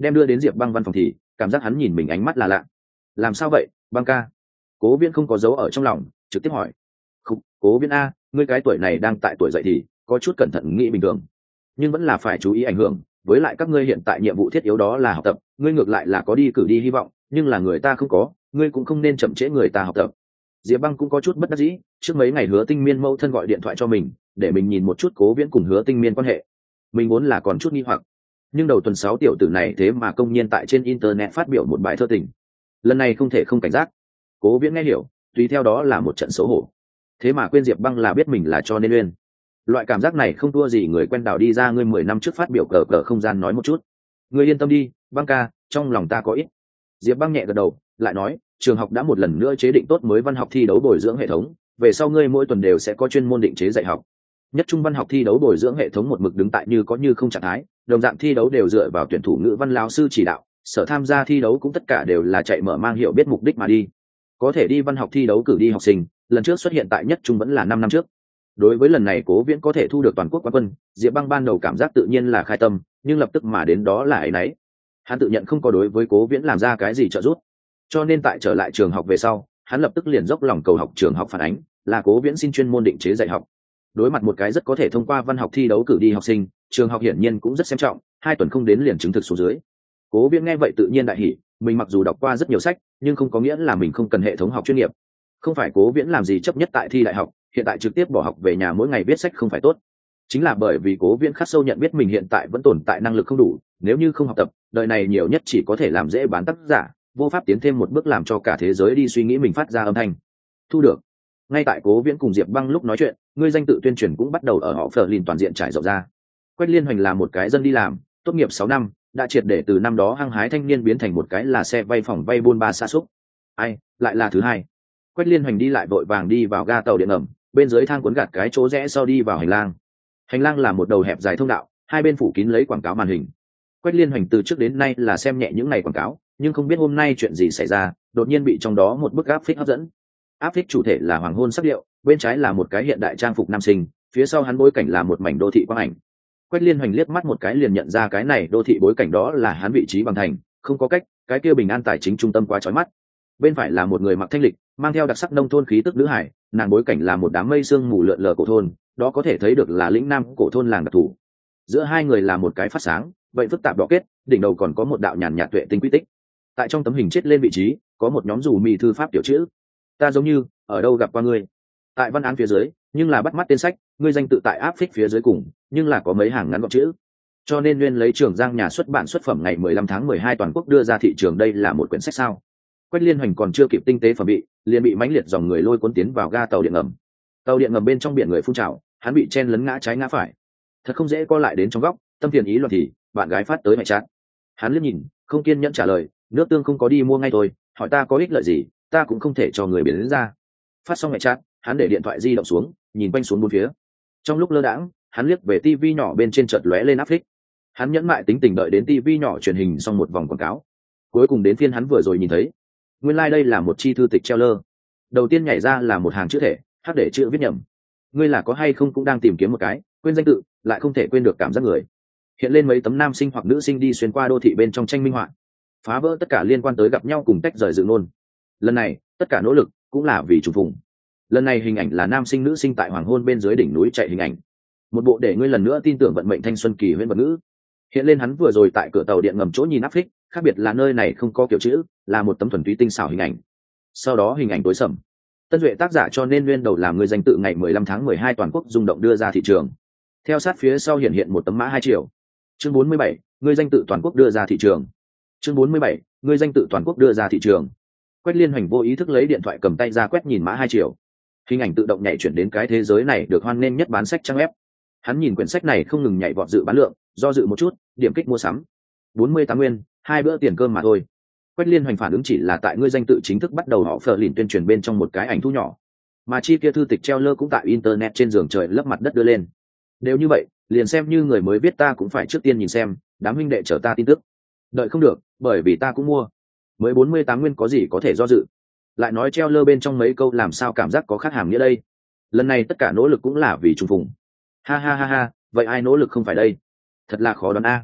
đem đưa đến Diệp Băng văn phòng thì cảm giác hắn nhìn mình ánh mắt là lạ. Làm sao vậy, Băng ca? Cố Viễn không có dấu ở trong lòng, trực tiếp hỏi. Không, Cố Viễn a, ngươi cái tuổi này đang tại tuổi dậy thì có chút cẩn thận nghĩ bình thường, nhưng vẫn là phải chú ý ảnh hưởng. Với lại các ngươi hiện tại nhiệm vụ thiết yếu đó là học tập, ngươi ngược lại là có đi cử đi hy vọng, nhưng là người ta không có, ngươi cũng không nên chậm trễ người ta học tập. Diệp Băng cũng có chút bất đắc dĩ, trước mấy ngày Hứa Tinh Miên mẫu thân gọi điện thoại cho mình, để mình nhìn một chút Cố Viễn cùng Hứa Tinh Miên quan hệ. Mình vốn là còn chút nghi hoặc, nhưng đầu tuần 6 tiểu tử này thế mà công nhiên tại trên internet phát biểu một bài thơ tình. Lần này không thể không cảnh giác. Cố Viễn nghe hiểu, tùy theo đó là một trận xấu hổ. Thế mà quên Diệp Băng là biết mình là cho nên uyên. Loại cảm giác này không thua gì người quen đào đi ra ngươi 10 năm trước phát biểu cờ không gian nói một chút. Ngươi yên tâm đi, Băng ca, trong lòng ta có ít. Diệp Băng nhẹ gật đầu, lại nói, trường học đã một lần nữa chế định tốt mới văn học thi đấu bồi dưỡng hệ thống, về sau ngươi mỗi tuần đều sẽ có chuyên môn định chế dạy học. Nhất trung văn học thi đấu bồi dưỡng hệ thống một mực đứng tại như có như không trạng thái, đồng dạng thi đấu đều dựa vào tuyển thủ ngữ văn lão sư chỉ đạo, sở tham gia thi đấu cũng tất cả đều là chạy mở mang hiểu biết mục đích mà đi. Có thể đi văn học thi đấu cử đi học sinh, lần trước xuất hiện tại nhất trung vẫn là 5 năm trước. Đối với lần này Cố Viễn có thể thu được toàn quốc quán quân, Diệp Băng ban đầu cảm giác tự nhiên là khai tâm, nhưng lập tức mà đến đó là ấy nấy. Hắn tự nhận không có đối với Cố Viễn làm ra cái gì trợ giúp, cho nên tại trở lại trường học về sau, hắn lập tức liền dốc lòng cầu học trường học phản ánh, là Cố Viễn xin chuyên môn định chế dạy học. Đối mặt một cái rất có thể thông qua văn học thi đấu cử đi học sinh, trường học hiển nhiên cũng rất xem trọng, 2 tuần không đến liền chứng thực xuống dưới. Cố Viễn nghe vậy tự nhiên đại hỉ, mình mặc dù đọc qua rất nhiều sách, nhưng không có nghĩa là mình không cần hệ thống học chuyên nghiệp. Không phải Cố Viễn làm gì chấp nhất tại thi đại học, hiện tại trực tiếp bỏ học về nhà mỗi ngày viết sách không phải tốt. Chính là bởi vì Cố Viễn khắc sâu nhận biết mình hiện tại vẫn tồn tại năng lực không đủ, nếu như không học tập, đời này nhiều nhất chỉ có thể làm dễ bán tác giả, vô pháp tiến thêm một bước làm cho cả thế giới đi suy nghĩ mình phát ra âm thanh. Thu được. Ngay tại Cố Viễn cùng Diệp Băng lúc nói chuyện, ngươi danh tự tuyên truyền cũng bắt đầu ở họ Phở Lìn toàn diện trải rộng ra. Quách Liên Hoành là một cái dân đi làm, tốt nghiệp 6 năm, đã triệt để từ năm đó hăng hái thanh niên biến thành một cái là xe vay phòng vay buôn ba xa xúc. Ai, lại là thứ hai. Quách Liên Hoành đi lại vội vàng đi vào ga tàu điện ngầm, bên dưới thang cuốn gạt cái chỗ rẽ sau đi vào hành lang. Hành lang là một đầu hẹp dài thông đạo, hai bên phủ kín lấy quảng cáo màn hình. Quách Liên Hoành từ trước đến nay là xem nhẹ những ngày quảng cáo, nhưng không biết hôm nay chuyện gì xảy ra, đột nhiên bị trong đó một bức áp phích hấp dẫn. Áp phích chủ thể là hoàng hôn sắc điệu, bên trái là một cái hiện đại trang phục nam sinh, phía sau hắn bối cảnh là một mảnh đô thị quang ảnh. Quách Liên Hoành liếc mắt một cái liền nhận ra cái này đô thị bối cảnh đó là hắn vị trí bằng thành, không có cách, cái kia bình an tài chính trung tâm quá chói mắt. Bên phải là một người mặc thanh lịch, mang theo đặc sắc nông thôn khí tức nữ hải, nàng bối cảnh là một đám mây sương mù lượn lờ cổ thôn, đó có thể thấy được là lĩnh nam cổ thôn làng đặc thù. Giữa hai người là một cái phát sáng, vậy phức tạp đỏ kết, đỉnh đầu còn có một đạo nhàn nhạt tuệ tinh quy tích. Tại trong tấm hình chết lên vị trí, có một nhóm dù mì thư pháp tiểu chữ. Ta giống như ở đâu gặp qua ngươi. Tại văn án phía dưới, nhưng là bắt mắt tên sách, ngươi danh tự tại áp phích phía dưới cùng, nhưng là có mấy hàng ngắn gọn chữ. Cho nên Nguyên lấy Trường Giang nhà xuất bản xuất phẩm ngày 15 tháng 12 toàn quốc đưa ra thị trường, đây là một quyển sách sao? Quách Liên Hoành còn chưa kịp tinh tế phẩm bị, liền bị mãnh liệt dòng người lôi cuốn tiến vào ga tàu điện ngầm. Tàu điện ngầm bên trong biển người phun trào, hắn bị chen lấn ngã trái ngã phải. Thật không dễ co lại đến trong góc, tâm phiền ý loạn thì bạn gái phát tới mẹ chat. Hắn liếc nhìn, không kiên nhẫn trả lời, nước tương không có đi mua ngay thôi, hỏi ta có ích lợi gì, ta cũng không thể cho người biến đến ra. Phát xong mẹ chat, hắn để điện thoại di động xuống, nhìn quanh xuống bốn phía. Trong lúc lơ đãng, hắn liếc về tivi nhỏ bên trên chợt lóe lên áp phích. Hắn nhẫn mại tính tình đợi đến tivi nhỏ truyền hình xong một vòng quảng cáo, cuối cùng đến phiên hắn vừa rồi nhìn thấy. Nguyên lai đây là một chi thư tịch treo lơ. Đầu tiên nhảy ra là một hàng chữ thể, hát để chữ viết nhầm. Ngươi là có hay không cũng đang tìm kiếm một cái, quên danh tự, lại không thể quên được cảm giác người. Hiện lên mấy tấm nam sinh hoặc nữ sinh đi xuyên qua đô thị bên trong tranh minh họa, phá vỡ tất cả liên quan tới gặp nhau cùng tách rời dự ngôn. Lần này, tất cả nỗ lực cũng là vì trùng phùng. Lần này hình ảnh là nam sinh nữ sinh tại hoàng hôn bên dưới đỉnh núi chạy hình ảnh. Một bộ để ngươi lần nữa tin tưởng vận mệnh thanh xuân kỳ huyễn vật ngữ. Hiện lên hắn vừa rồi tại cửa tàu điện ngầm chỗ nhìn áp phích, khác biệt là nơi này không có kiểu chữ, là một tấm thuần túy tinh xảo hình ảnh. Sau đó hình ảnh tối sầm. Tân Duệ tác giả cho nên nguyên đầu làm người danh tự ngày 15 tháng 12 toàn quốc rung động đưa ra thị trường. Theo sát phía sau hiện một tấm mã 2 triệu. Chương 47, người danh tự toàn quốc đưa ra thị trường. Chương 47, người danh tự toàn quốc đưa ra thị trường. Quách Liên Hoành vô ý thức lấy điện thoại cầm tay ra quét nhìn mã 2 triệu. Hình ảnh tự động nhảy chuyển đến cái thế giới này được hoan nghênh nhất bán sách trang web. Hắn nhìn quyển sách này không ngừng nhảy vọt dự bán lượng, do dự một chút, điểm kích mua sắm. 48 nguyên, 2 bữa tiền cơm mà thôi. Quách Liên Hoành phản ứng chỉ là tại ngươi danh tự chính thức bắt đầu họ phờ lìn tuyên truyền bên trong một cái ảnh thu nhỏ, mà chi kia thư tịch treo lơ cũng tại internet trên giường trời lấp mặt đất đưa lên. Nếu như vậy, liền xem như người mới viết ta cũng phải trước tiên nhìn xem, đám huynh đệ chờ ta tin tức. Đợi không được, bởi vì ta cũng mua. Mới 48 nguyên có gì có thể do dự. Lại nói treo lơ bên trong mấy câu làm sao cảm giác có khác hàm nghĩa đây. Lần này tất cả nỗ lực cũng là vì trùng phùng. Ha ha ha ha, vậy ai nỗ lực không phải đây? Thật là khó đoán a.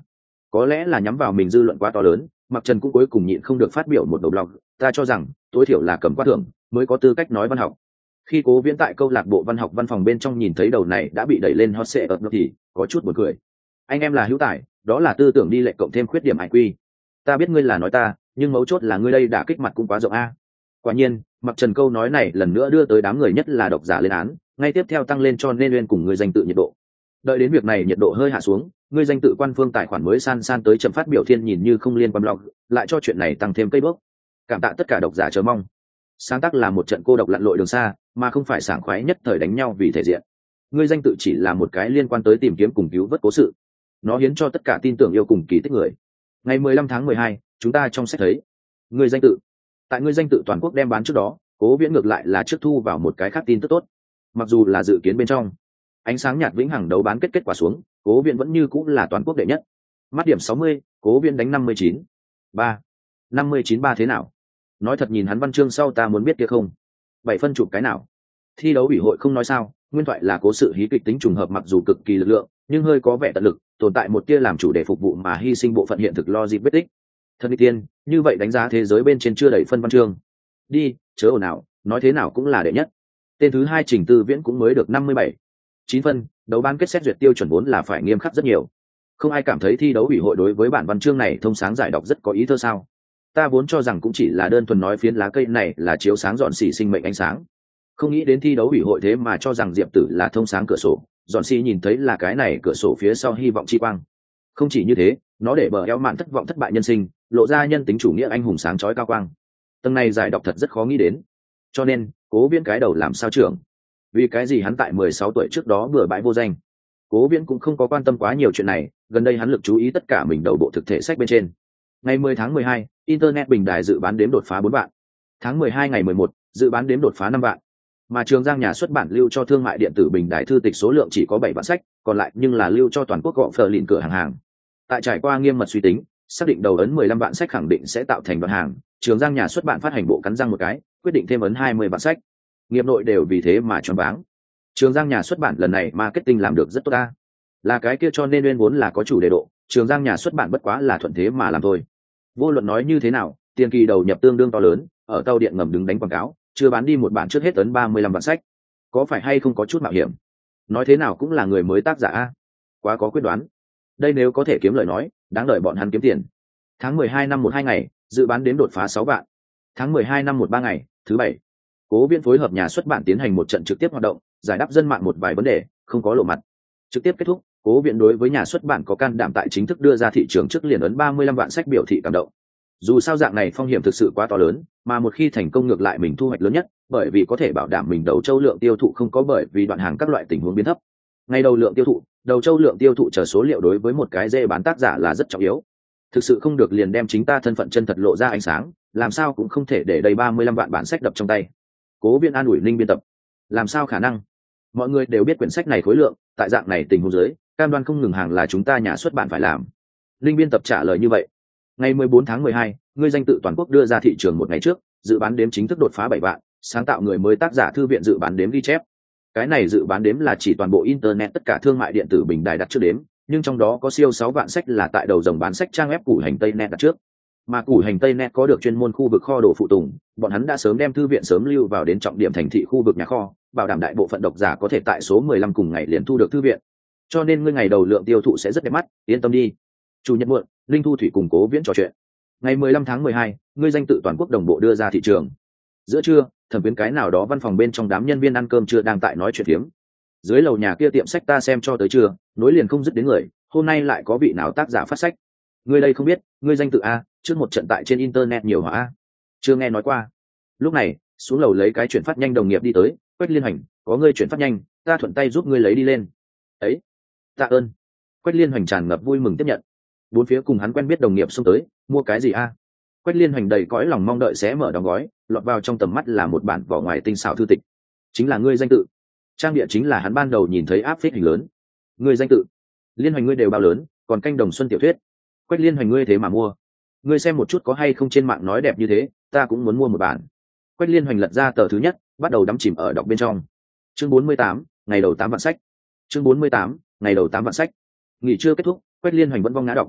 Có lẽ là nhắm vào mình dư luận quá to lớn, Mặc Trần cũng cuối cùng nhịn không được phát biểu một đầu blog, ta cho rằng tối thiểu là cầm qua thưởng mới có tư cách nói văn học. Khi Cố Viễn tại câu lạc bộ văn học văn phòng bên trong nhìn thấy đầu này đã bị đẩy lên hot seat ập thì có chút buồn cười. Anh em là hữu tài, đó là tư tưởng đi lệch cộng thêm khuyết điểm IQ. Ta biết ngươi là nói ta, nhưng mấu chốt là ngươi đây đã kích mặt cũng quá rộng a. Quả nhiên, Mặc Trần câu nói này lần nữa đưa tới đám người nhất là độc giả lên án, ngay tiếp theo tăng lên cho nên Uyên cùng người danh tự nhiệt độ. Đợi đến việc này nhiệt độ hơi hạ xuống, người danh tự quan phương tài khoản mới san tới chậm phát biểu thiên nhìn như không liên quan blog, lại cho chuyện này tăng thêm cây bước. Cảm tạ tất cả độc giả chờ mong. Sáng tác là một trận cô độc lặn lội đường xa, mà không phải sảng khoái nhất thời đánh nhau vì thể diện. Người danh tự chỉ là một cái liên quan tới tìm kiếm cùng cứu vớt cố sự. Nó hiến cho tất cả tin tưởng yêu cùng kỳ tích người. Ngày 15 tháng 12, chúng ta trong sách thấy người danh tự. Tại người danh tự toàn quốc đem bán trước đó, Cố Viễn ngược lại là trước thu vào một cái khác tin tức tốt. Mặc dù là dự kiến bên trong, ánh sáng nhạt vĩnh hằng đấu bán kết quả xuống, Cố Viễn vẫn như cũng là toàn quốc đệ nhất. Mắt điểm 60, Cố Viễn đánh 59. 3. 59-3 thế nào? Nói thật nhìn hắn văn chương sau ta muốn biết kia không. 7 phân chụp cái nào? Thi đấu ủy hội không nói sao, nguyên thoại là cố sự hí kịch tính trùng hợp mặc dù cực kỳ lực lượng, nhưng hơi có vẻ tận lực, tồn tại một tia làm chủ để phục vụ mà hy sinh bộ phận hiện thực logic vết tích. Thân đi tiên, như vậy đánh giá thế giới bên trên chưa đầy phân văn chương. Đi, chớ ồn nào, nói thế nào cũng là đệ nhất. Tên thứ hai Trình Tư Viễn cũng mới được 57. 9 phân, đấu bán kết xét duyệt tiêu chuẩn vốn là phải nghiêm khắc rất nhiều. Không ai cảm thấy thi đấu ủy hội đối với bản văn chương này thông sáng giải đọc rất có ý thơ sao? Ta vốn cho rằng cũng chỉ là đơn thuần nói phiến lá cây này là chiếu sáng dọn xỉ sinh mệnh ánh sáng. Không nghĩ đến thi đấu ủy hội thế mà cho rằng Diệp Tử là thông sáng cửa sổ, dọn xỉ nhìn thấy là cái này cửa sổ phía sau hy vọng chi quang. Không chỉ như thế, nó để bờ eo mạn thất vọng thất bại nhân sinh, lộ ra nhân tính chủ nghĩa anh hùng sáng chói cao quang. Tầng này giải đọc thật rất khó nghĩ đến. Cho nên, Cố Viễn cái đầu làm sao trưởng? Vì cái gì hắn tại 16 tuổi trước đó bừa bãi vô danh? Cố Viễn cũng không có quan tâm quá nhiều chuyện này, gần đây hắn lực chú ý tất cả mình đầu bộ thực thể sách bên trên. Ngày 10 tháng 12, Internet bình đài dự bán đếm đột phá 4 vạn. Tháng 12 ngày 11, dự bán đếm đột phá 5 vạn. Mà Trường Giang nhà xuất bản lưu cho thương mại điện tử bình đài thư tịch số lượng chỉ có 7 vạn sách, còn lại nhưng là lưu cho toàn quốc gọ phờ lìn cửa hàng. Tại trải qua nghiêm mật suy tính, xác định đầu ấn 15 vạn sách khẳng định sẽ tạo thành đoạn hàng, Trường Giang nhà xuất bản phát hành bộ cắn răng một cái, quyết định thêm ấn 20 vạn sách. Nghiệp nội đều vì thế mà choáng váng. Trường Giang nhà xuất bản lần này marketing làm được rất tốt ta. Là cái kia cho nên nguyên vốn là có chủ đề độ, Trường Giang nhà xuất bản bất quá là thuận thế mà làm thôi. Vô luận nói như thế nào, tiền kỳ đầu nhập tương đương to lớn, ở tàu điện ngầm đứng đánh quảng cáo, chưa bán đi một bản trước hết ấn 35 vạn sách. Có phải hay không có chút mạo hiểm? Nói thế nào cũng là người mới tác giả a. Quá có quyết đoán. Đây nếu có thể kiếm lời nói, đáng đợi bọn hắn kiếm tiền. Tháng 12 năm 12 ngày, dự bán đến đột phá 6 vạn. Tháng 12 năm 13 ngày, thứ 7. Cố Viễn phối hợp nhà xuất bản tiến hành một trận trực tiếp hoạt động, giải đáp dân mạng một vài vấn đề, không có lộ mặt. Trực tiếp kết thúc, Cố Viễn đối với nhà xuất bản có can đảm tại chính thức đưa ra thị trường trước liền ấn 35 vạn sách biểu thị cảm động. Dù sao dạng này phong hiểm thực sự quá to lớn, mà một khi thành công ngược lại mình thu hoạch lớn nhất, bởi vì có thể bảo đảm mình đầu châu lượng tiêu thụ không có bởi vì đoạn hàng các loại tình huống biến thấp. Ngay đầu lượng tiêu thụ, đầu châu lượng tiêu thụ chờ số liệu đối với một cái dễ bán tác giả là rất trọng yếu. Thực sự không được liền đem chính ta thân phận chân thật lộ ra ánh sáng, làm sao cũng không thể để đầy 35 vạn bản sách đập trong tay. Cố Viễn an ủi Ninh biên tập. Làm sao khả năng? Mọi người đều biết quyển sách này khối lượng, tại dạng này tình huống dưới, cam đoan không ngừng hàng là chúng ta nhà xuất bản phải làm. Ninh biên tập trả lời như vậy. Ngày 14 tháng 12, người danh tự toàn quốc đưa ra thị trường một ngày trước, dự bán đếm chính thức đột phá 7 vạn, sáng tạo người mới tác giả thư viện dự bán đếm ghi chép. Cái này dự bán đếm là chỉ toàn bộ internet tất cả thương mại điện tử bình đài đặt trước đếm, nhưng trong đó có siêu 6 vạn sách là tại đầu dòng bán sách trang web Củ Hành Tây Net đặt trước. Mà Củ Hành Tây Net có được chuyên môn khu vực kho đồ phụ tùng, bọn hắn đã sớm đem thư viện sớm lưu vào đến trọng điểm thành thị khu vực nhà kho, bảo đảm đại bộ phận độc giả có thể tại số 15 cùng ngày liền thu được thư viện. Cho nên ngươi ngày đầu lượng tiêu thụ sẽ rất đẹp mắt, yên tâm đi. Chủ nhật muộn, Linh Thu Thủy cùng Cố Viễn trò chuyện. Ngày 15 tháng 12, ngươi danh tự toàn quốc đồng bộ đưa ra thị trường. Giữa trưa, thẩm quyến cái nào đó văn phòng bên trong đám nhân viên ăn cơm trưa đang tại nói chuyện phiếm. Dưới lầu nhà kia tiệm sách ta xem cho tới trưa, nối liền không dứt đến người, hôm nay lại có vị nào tác giả phát sách. Ngươi đây không biết, ngươi danh tự a, trước một trận tại trên internet nhiều hả a? Chưa nghe nói qua. Lúc này, xuống lầu lấy cái chuyển phát nhanh đồng nghiệp đi tới, Quách Liên Hoành, có ngươi chuyển phát nhanh, ta thuận tay giúp ngươi lấy đi lên. Ấy, tạ ơn. Quách Liên Hoành tràn ngập vui mừng tiếp nhận. Bốn phía cùng hắn quen biết đồng nghiệp xông tới, mua cái gì a? Quách Liên Hoành đầy cõi lòng mong đợi xé mở đóng gói, lọt vào trong tầm mắt là một bản vỏ ngoài tinh xảo thư tịch. Chính là ngươi danh tự. Trang địa chính là hắn ban đầu nhìn thấy áp phích hình lớn. Ngươi danh tự. Liên Hoành ngươi đều bao lớn, còn canh đồng xuân tiểu thuyết. Quách Liên Hoành ngươi thế mà mua. Ngươi xem một chút có hay không trên mạng nói đẹp như thế, ta cũng muốn mua một bản. Quách Liên Hoành lật ra tờ thứ nhất, bắt đầu đắm chìm ở đọc bên trong. Chương 48, ngày đầu 8 vạn sách. Chương 48, ngày đầu 8 vạn sách. Nghỉ trưa kết thúc, Quách Liên Hoành vẫn vong ngã đọc.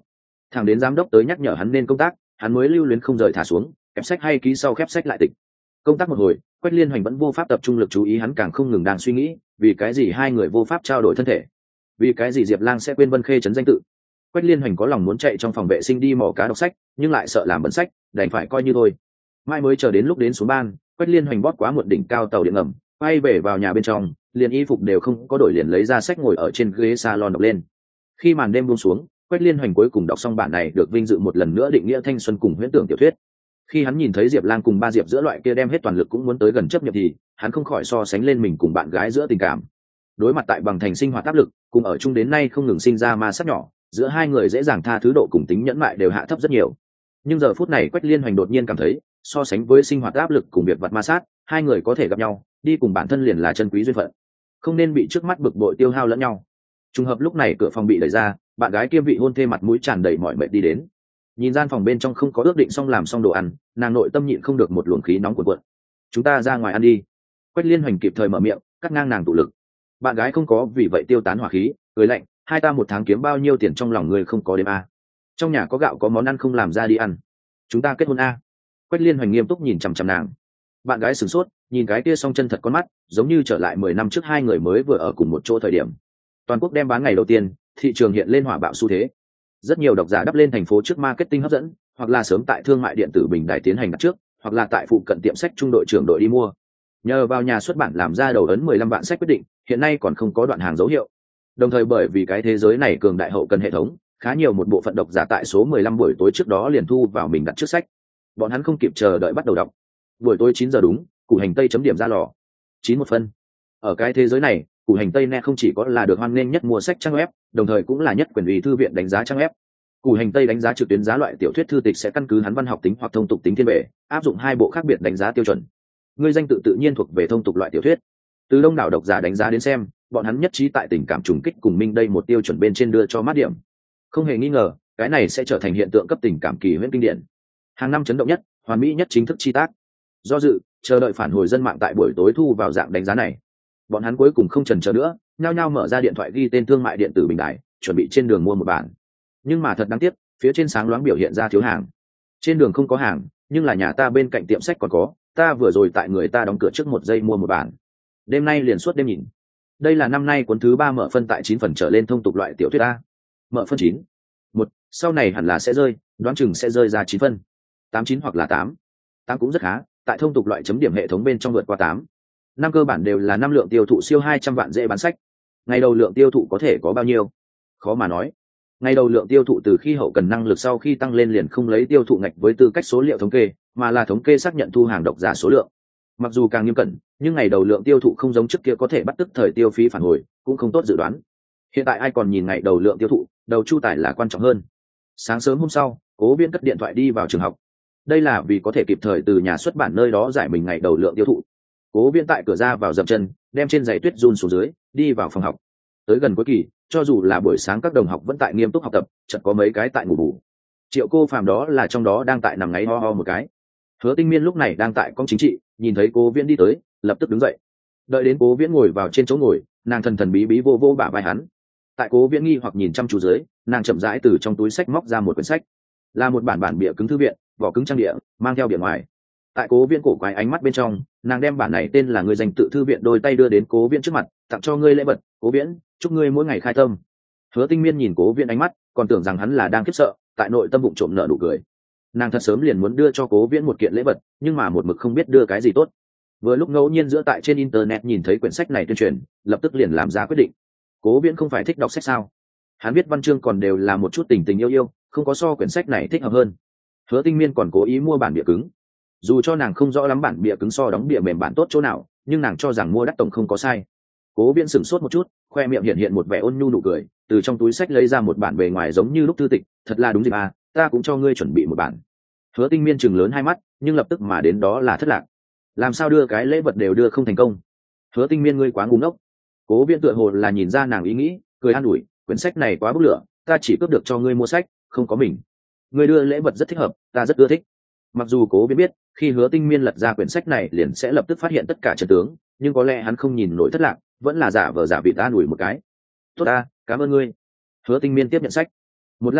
Thằng đến giám đốc tới nhắc nhở hắn nên công tác, hắn mới lưu luyến không rời thả xuống, kẹp sách hay ký sau khép sách lại tịch. Công tác một hồi, Quách Liên Hoành vẫn vô pháp tập trung lực chú ý, hắn càng không ngừng đang suy nghĩ, vì cái gì hai người vô pháp trao đổi thân thể, vì cái gì Diệp Lang sẽ quên Vân Khê trấn danh tự. Quách Liên Hoành có lòng muốn chạy trong phòng vệ sinh đi mò cá đọc sách, nhưng lại sợ làm bẩn sách, đành phải coi như thôi. Mai mới chờ đến lúc đến xuống ban, Quách Liên Hoành bót quá muộn đỉnh cao tàu điện ngầm, quay về vào nhà bên trong, liền y phục đều không có đổi, liền lấy ra sách ngồi ở trên ghế salon đọc lên. Khi màn đêm buông xuống, Quách Liên Hoành cuối cùng đọc xong bản này được vinh dự một lần nữa định nghĩa thanh xuân cùng huyễn tưởng tiểu thuyết. Khi hắn nhìn thấy Diệp Lang cùng ba Diệp giữa loại kia đem hết toàn lực cũng muốn tới gần chấp nhận thì hắn không khỏi so sánh lên mình cùng bạn gái giữa tình cảm. Đối mặt tại bằng thành sinh hoạt áp lực, cùng ở chung đến nay không ngừng sinh ra ma sát nhỏ, giữa hai người dễ dàng tha thứ độ cùng tính nhẫn mại đều hạ thấp rất nhiều. Nhưng giờ phút này Quách Liên Hoành đột nhiên cảm thấy, so sánh với sinh hoạt áp lực cùng việc vặt ma sát, hai người có thể gặp nhau, đi cùng bản thân liền là chân quý duyên phận, không nên bị trước mắt bực bội tiêu hao lẫn nhau. Trùng hợp lúc này cửa phòng bị đẩy ra, bạn gái kiêm vị hôn thê mặt mũi tràn đầy mỏi mệt đi đến. Nhìn gian phòng bên trong không có ước định xong làm xong đồ ăn, nàng nội tâm nhịn không được một luồng khí nóng cuộn cuộn. Chúng ta ra ngoài ăn đi. Quách Liên Hoành kịp thời mở miệng, cắt ngang nàng tụ lực. Bạn gái không có vì vậy tiêu tán hỏa khí, cười lạnh, hai ta một tháng kiếm bao nhiêu tiền trong lòng người không có đếm a. Trong nhà có gạo có món ăn không làm ra đi ăn. Chúng ta kết hôn a. Quách Liên Hoành nghiêm túc nhìn chằm chằm nàng. Bạn gái sửng sốt, nhìn cái kia song chân thật con mắt, giống như trở lại 10 năm trước hai người mới vừa ở cùng một chỗ thời điểm. Toàn quốc đem bán ngày đầu tiên, thị trường hiện lên hỏa bạo xu thế. Rất nhiều độc giả đắp lên thành phố trước marketing hấp dẫn, hoặc là sớm tại thương mại điện tử bình đài tiến hành đặt trước, hoặc là tại phụ cận tiệm sách trung đội trưởng đội đi mua. Nhờ vào nhà xuất bản làm ra đầu ấn 15 vạn sách quyết định, hiện nay còn không có đoạn hàng dấu hiệu. Đồng thời bởi vì cái thế giới này cường đại hậu cần hệ thống, khá nhiều một bộ phận độc giả tại số 15 buổi tối trước đó liền thu vào mình đặt trước sách. Bọn hắn không kịp chờ đợi bắt đầu đọc. Buổi tối 9 giờ đúng, Củ Hành Tây chấm điểm ra lò. 9 một phân. Ở cái thế giới này, Củ Hành Tây net không chỉ có là được hoan nghênh nhất mua sách trang web, đồng thời cũng là nhất quyền ủy thư viện đánh giá trang web. Củ Hành Tây đánh giá trực tuyến giá loại tiểu thuyết thư tịch sẽ căn cứ hắn văn học tính hoặc thông tục tính thiên về, áp dụng hai bộ khác biệt đánh giá tiêu chuẩn. Ngươi danh tự tự nhiên thuộc về thông tục loại tiểu thuyết. Từ đông đảo độc giả đánh giá đến xem, bọn hắn nhất trí tại tình cảm trùng kích cùng minh đây một tiêu chuẩn bên trên đưa cho mát điểm. Không hề nghi ngờ, cái này sẽ trở thành hiện tượng cấp tình cảm kỳ huyễn kinh điển. Hàng năm chấn động nhất, hoàn mỹ nhất chính thức chi tác. Do dự, chờ đợi phản hồi dân mạng tại buổi tối thu vào dạng đánh giá này. Bọn hắn cuối cùng không chần chờ nữa, nhao nhao mở ra điện thoại ghi tên thương mại điện tử bình đại, chuẩn bị trên đường mua một bản. Nhưng mà thật đáng tiếc, phía trên sáng loáng biểu hiện ra thiếu hàng. Trên đường không có hàng, nhưng là nhà ta bên cạnh tiệm sách còn có, ta vừa rồi tại người ta đóng cửa trước 1 giây mua một bản. Đêm nay liền suốt đêm nhìn. Đây là năm nay cuốn thứ 3 mở phân tại 9 phần trở lên thông tục loại tiểu thuyết a. Mở phân 9. 1, sau này hẳn là sẽ rơi, đoán chừng sẽ rơi ra 9 phân. 89 hoặc là 8. 8 cũng rất khá, tại thông tục loại chấm điểm hệ thống bên trong vượt qua 8. Năm cơ bản đều là năm lượng tiêu thụ siêu 200 vạn dễ bán sách. Ngày đầu lượng tiêu thụ có thể có bao nhiêu? Khó mà nói. Ngày đầu lượng tiêu thụ từ khi hậu cần năng lực sau khi tăng lên liền không lấy tiêu thụ ngạch với tư cách số liệu thống kê, mà là thống kê xác nhận thu hàng độc giả số lượng. Mặc dù càng nghiêm cẩn, nhưng ngày đầu lượng tiêu thụ không giống trước kia có thể bắt tức thời tiêu phí phản hồi, cũng không tốt dự đoán. Hiện tại ai còn nhìn ngày đầu lượng tiêu thụ, đầu chu tải là quan trọng hơn. Sáng sớm hôm sau, Cố Viễn cất điện thoại đi vào trường học. Đây là vì có thể kịp thời từ nhà xuất bản nơi đó giải mình ngày đầu lượng tiêu thụ. Cố Viễn tại cửa ra vào dậm chân, đem trên giày tuyết run xuống dưới, đi vào phòng học. Tới gần cuối kỳ, cho dù là buổi sáng các đồng học vẫn tại nghiêm túc học tập, chợt có mấy cái tại ngủ bù. Triệu Cô Phàm đó là trong đó đang tại nằm ngáy ho ho một cái. Hứa Tinh Miên lúc này đang tại công chính trị, nhìn thấy Cố Viễn đi tới, lập tức đứng dậy. Đợi đến Cố Viễn ngồi vào trên chỗ ngồi, nàng thần thần bí bí vô vô bả vai hắn. Tại Cố Viễn nghi hoặc nhìn chăm chú dưới, nàng chậm rãi từ trong túi sách móc ra một quyển sách, là một bản bìa cứng thư viện, vỏ cứng trang địa, mang theo bìa ngoài. Tại Cố Viễn cổ quái ánh mắt bên trong, nàng đem bản này tên là Người dành tự thư viện đôi tay đưa đến Cố Viễn trước mặt, tặng cho ngươi lễ vật, Cố Viễn, chúc ngươi mỗi ngày khai tâm. Hứa Tinh Miên nhìn Cố Viễn ánh mắt, còn tưởng rằng hắn là đang khiếp sợ, tại nội tâm bụng trộm nở nụ cười. Nàng thật sớm liền muốn đưa cho Cố Viễn một kiện lễ vật, nhưng mà một mực không biết đưa cái gì tốt. Vừa lúc ngẫu nhiên giữa tại trên internet nhìn thấy quyển sách này tuyên truyền, lập tức liền làm ra quyết định. Cố Viễn không phải thích đọc sách sao? Hắn viết văn chương còn đều là một chút tình tình yêu yêu, không có so quyển sách này thích hợp hơn. Hứa Tinh Miên còn cố ý mua bản bìa cứng. Dù cho nàng không rõ lắm bản bìa cứng so đóng bìa mềm bản tốt chỗ nào, nhưng nàng cho rằng mua đắt tổng không có sai. Cố Viễn sửng sốt một chút, khoe miệng hiện một vẻ ôn nhu nụ cười, từ trong túi sách lấy ra một bản bề ngoài giống như lúc thư tịch, thật là đúng dịp à, ta cũng cho ngươi chuẩn bị một bản. Hứa Tinh Miên chừng lớn hai mắt, nhưng lập tức mà đến đó là thất lạc. Làm sao đưa cái lễ vật đều đưa không thành công? Hứa Tinh Miên ngươi quá ngu ngốc. Cố Viễn tựa hồ là nhìn ra nàng ý nghĩ, cười an ủi, quyển sách này quá bốc lửa, ta chỉ cướp được cho ngươi mua sách, không có mình. Ngươi đưa lễ vật rất thích hợp, ta rất ưa thích. Mặc dù Cố Viễn biết, khi Hứa Tinh Miên lật ra quyển sách này liền sẽ lập tức phát hiện tất cả chân tướng, nhưng có lẽ hắn không nhìn nổi thất lạc, vẫn là giả vờ giả vịt an ủi một cái. Tốt ta, cảm ơn ngươi. Hứa Tinh Miên tiếp nhận sách. Một lát sau,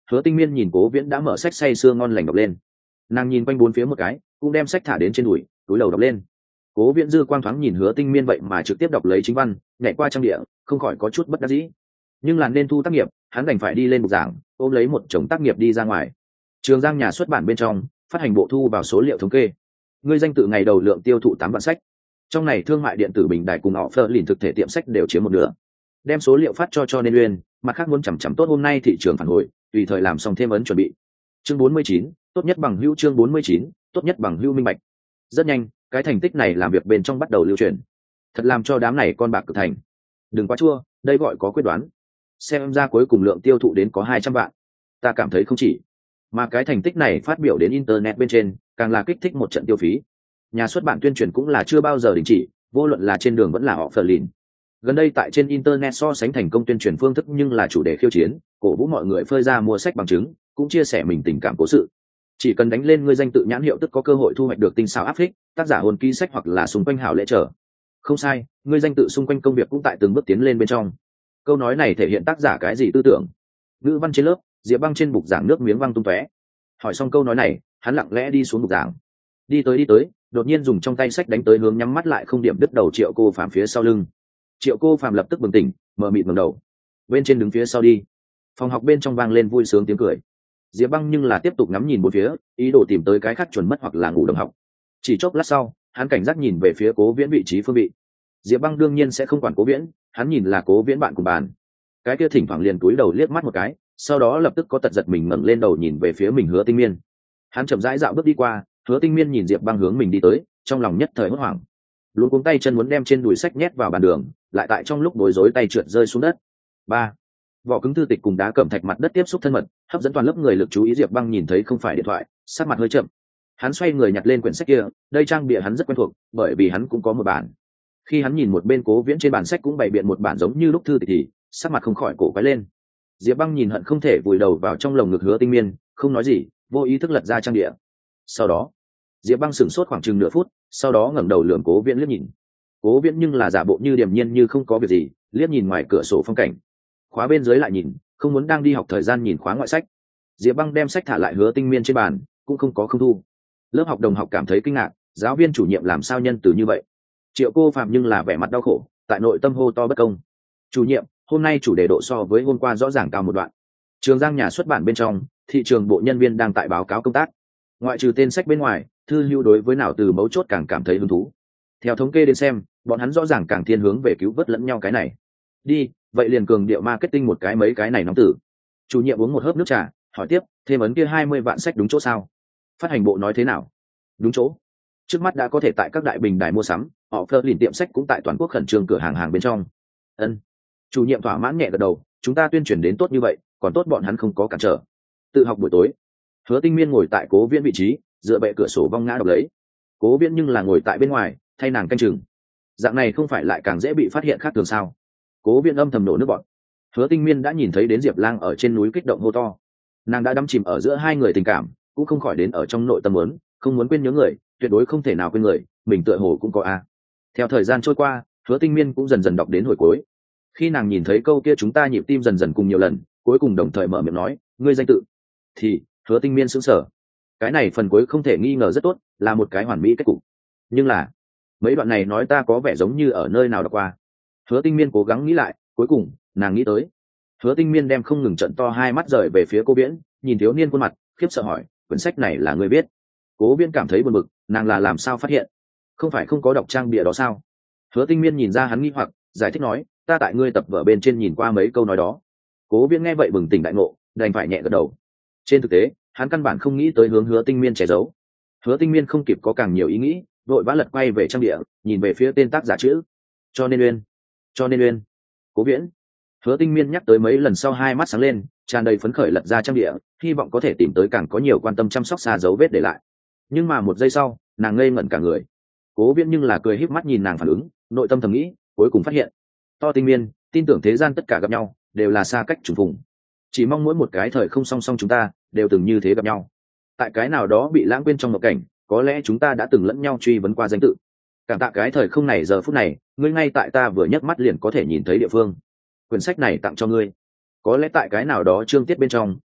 Hứa Tinh Miên nhìn Cố Viễn đã mở sách say sưa ngon lành đọc lên. Nàng nhìn quanh bốn phía một cái, cũng đem sách thả đến trên đùi, túi đầu đọc lên. Cố Viễn dư quang thoáng nhìn Hứa Tinh Miên vậy mà trực tiếp đọc lấy chính văn, nhảy qua trang địa, không khỏi có chút bất đắc dĩ. Nhưng là nên thu tác nghiệp, hắn đành phải đi lên bục giảng, ôm lấy một chồng tác nghiệp đi ra ngoài. Trường Giang nhà xuất bản bên trong, phát hành bộ thu vào số liệu thống kê. Ngươi danh tự ngày đầu lượng tiêu thụ 8 vạn sách. Trong này thương mại điện tử bình đại cùng họ Fleur liền thực thể tiệm sách đều chiếm một nửa. Đem số liệu phát cho nên Uyên, mặt khác muốn chằm chằm tốt hôm nay thị trường phản hồi, tùy thời làm xong thêm ấn chuẩn bị. Chương 49, tốt nhất bằng hữu chương 49, tốt nhất bằng hữu minh bạch. Rất nhanh, cái thành tích này làm việc bên trong bắt đầu lưu truyền. Thật làm cho đám này con bạc cực thành. Đừng quá chua, đây gọi có quyết đoán. Xem ra cuối cùng lượng tiêu thụ đến có 200 vạn. Ta cảm thấy không chỉ, mà cái thành tích này phát biểu đến internet bên trên, càng là kích thích một trận tiêu phí. Nhà xuất bản tuyên truyền cũng là chưa bao giờ đình chỉ, vô luận là trên đường vẫn là họ phờ lìn. Gần đây tại trên internet so sánh thành công tuyên truyền phương thức nhưng là chủ đề khiêu chiến, cổ vũ mọi người phơi ra mua sách bằng chứng, cũng chia sẻ mình tình cảm cố sự. Chỉ cần đánh lên ngươi danh tự nhãn hiệu tức có cơ hội thu hoạch được tinh xảo áp phích, tác giả hồn ký sách hoặc là xung quanh hảo lễ trở. Không sai, ngươi danh tự xung quanh công việc cũng tại từng bước tiến lên bên trong. Câu nói này thể hiện tác giả cái gì tư tưởng? Ngữ văn trên lớp, Diệp Băng trên bục giảng nước miếng văng tung tóe. Hỏi xong câu nói này, hắn lặng lẽ đi xuống bục giảng. Đi tới, đột nhiên dùng trong tay sách đánh tới hướng nhắm mắt lại không điểm đứt đầu Triệu Cô Phạm phía sau lưng. Triệu Cô Phạm lập tức bừng tỉnh, mờ mịt ngẩng đầu. Bên trên đứng phía sau đi. Phòng học bên trong vang lên vui sướng tiếng cười. Diệp Băng nhưng là tiếp tục ngắm nhìn bốn phía, ý đồ tìm tới cái khác chuẩn mất hoặc là ngủ đồng học. Chỉ chốc lát sau, hắn cảnh giác nhìn về phía Cố Viễn vị trí phương vị. Diệp Băng đương nhiên sẽ không quản Cố Viễn, hắn nhìn là Cố Viễn bạn cùng bàn. Cái kia thỉnh thoảng liền túi đầu liếc mắt một cái, sau đó lập tức có tật giật mình ngẩng lên đầu nhìn về phía mình Hứa Tinh Miên. Hắn chậm rãi dạo bước đi qua, Hứa Tinh Miên nhìn Diệp Băng hướng mình đi tới, trong lòng nhất thời hốt hoảng. Luống cuống tay chân muốn đem trên đùi sách nhét vào bàn đường, lại tại trong lúc bối rối tay trượt rơi xuống đất. Ba, vỏ cứng thư tịch cùng đá cẩm thạch mặt đất tiếp xúc thân mật, hấp dẫn toàn lớp người lực chú ý. Diệp Băng nhìn thấy không phải điện thoại, sắc mặt hơi chậm. Hắn xoay người nhặt lên quyển sách kia, đây trang bìa hắn rất quen thuộc, bởi vì hắn cũng có một bản. Khi hắn nhìn một bên Cố Viễn trên bản sách cũng bày biện một bản giống như lúc thư tịch thì sắc mặt không khỏi cổ quái lên. Diệp Băng nhìn hận không thể vùi đầu vào trong lồng ngực Hứa Tinh Miên, không nói gì, vô ý thức lật ra trang địa. Sau đó, Diệp Băng sửng sốt khoảng chừng nửa phút, sau đó ngẩng đầu lườm Cố Viễn liếc nhìn. Cố Viễn nhưng là giả bộ như điềm nhiên như không có việc gì, liếc nhìn ngoài cửa sổ phong cảnh. Khóa bên dưới lại nhìn, không muốn đang đi học thời gian nhìn khóa ngoại sách. Diệp Băng đem sách thả lại Hứa Tinh Miên trên bàn, cũng không có không thu. Lớp học đồng học cảm thấy kinh ngạc, giáo viên chủ nhiệm làm sao nhân từ như vậy. Triệu Cô Phạm nhưng là vẻ mặt đau khổ, tại nội tâm hô to bất công. Chủ nhiệm, hôm nay chủ đề độ so với hôm qua rõ ràng cao một đoạn. Trường Giang nhà xuất bản bên trong, thị trường bộ nhân viên đang tại báo cáo công tác. Ngoại trừ tên sách bên ngoài, thư hữu đối với nào từ mấu chốt càng cảm thấy hứng thú. Theo thống kê đến xem, bọn hắn rõ ràng càng thiên hướng về cứu vớt lẫn nhau cái này. Đi, vậy liền cường điệu marketing một cái mấy cái này nóng tử. Chủ nhiệm uống một hớp nước trà, hỏi tiếp, thêm ấn kia 20 vạn sách đúng chỗ sao? Phát hành bộ nói thế nào? Đúng chỗ. Trước mắt đã có thể tại các đại bình đài mua sắm, họ Fleur liền tiệm sách cũng tại toàn quốc khẩn trương cửa hàng bên trong. Ân. Chủ nhiệm thỏa mãn nhẹ gật đầu, chúng ta tuyên truyền đến tốt như vậy, còn tốt bọn hắn không có cản trở. Tự học buổi tối, Hứa Tinh Miên ngồi tại Cố Viễn vị trí, dựa bệ cửa sổ vong ngã đọc lấy. Cố Viễn nhưng là ngồi tại bên ngoài, thay nàng canh chừng. Dạng này không phải lại càng dễ bị phát hiện khác thường sao? Cố Viễn âm thầm nổ nước bọt. Hứa Tinh Miên đã nhìn thấy đến Diệp Lang ở trên núi kích động hô to. Nàng đã đắm chìm ở giữa hai người tình cảm, cũng không khỏi đến ở trong nội tâm muốn, không muốn quên nhớ người, tuyệt đối không thể nào quên người, mình tựa hồ cũng có a. Theo thời gian trôi qua, Hứa Tinh Miên cũng dần dần đọc đến hồi cuối. Khi nàng nhìn thấy câu kia chúng ta nhịp tim dần dần cùng nhiều lần, cuối cùng đồng thời mở miệng nói, ngươi danh tự. Thì, Hứa Tinh Miên sững sờ. Cái này phần cuối không thể nghi ngờ rất tốt, là một cái hoàn mỹ kết cục. Nhưng là, mấy đoạn này nói ta có vẻ giống như ở nơi nào đọc qua. Hứa Tinh Miên cố gắng nghĩ lại, cuối cùng, nàng nghĩ tới. Hứa Tinh Miên đem không ngừng trận to hai mắt rời về phía Cố Viễn, nhìn thiếu niên khuôn mặt, khiếp sợ hỏi, quyển sách này là ngươi viết? Cố Viễn cảm thấy buồn bực, nàng là làm sao phát hiện? Không phải không có đọc trang bìa đó sao? Hứa Tinh Miên nhìn ra hắn nghi hoặc, giải thích nói, ta tại ngươi tập vở bên trên nhìn qua mấy câu nói đó. Cố Viễn nghe vậy bừng tỉnh đại ngộ, đành phải nhẹ gật đầu. Trên thực tế, hắn căn bản không nghĩ tới hướng Hứa Tinh Miên che giấu. Hứa Tinh Miên không kịp có càng nhiều ý nghĩ, vội vã lật quay về trang địa, nhìn về phía tên tác giả chữ. Cho nên Uyên. Cố Viễn. Hứa Tinh Miên nhắc tới mấy lần sau hai mắt sáng lên, tràn đầy phấn khởi lật ra trang địa, hy vọng có thể tìm tới càng có nhiều quan tâm chăm sóc xa dấu vết để lại. Nhưng mà một giây sau, nàng ngây ngẩn cả người. Cố Viễn nhưng là cười híp mắt nhìn nàng phản ứng, nội tâm thầm nghĩ, cuối cùng phát hiện, to Tinh Miên, tin tưởng thế gian tất cả gặp nhau đều là xa cách trùng phùng. Chỉ mong mỗi một cái thời không song song chúng ta đều từng như thế gặp nhau. Tại cái nào đó bị lãng quên trong một cảnh, có lẽ chúng ta đã từng lẫn nhau truy vấn qua danh tự. Cảm tạ cái thời không này giờ phút này, ngươi ngay tại ta vừa nhấc mắt liền có thể nhìn thấy địa phương. Quyển sách này tặng cho ngươi. Có lẽ tại cái nào đó chương tiết bên trong,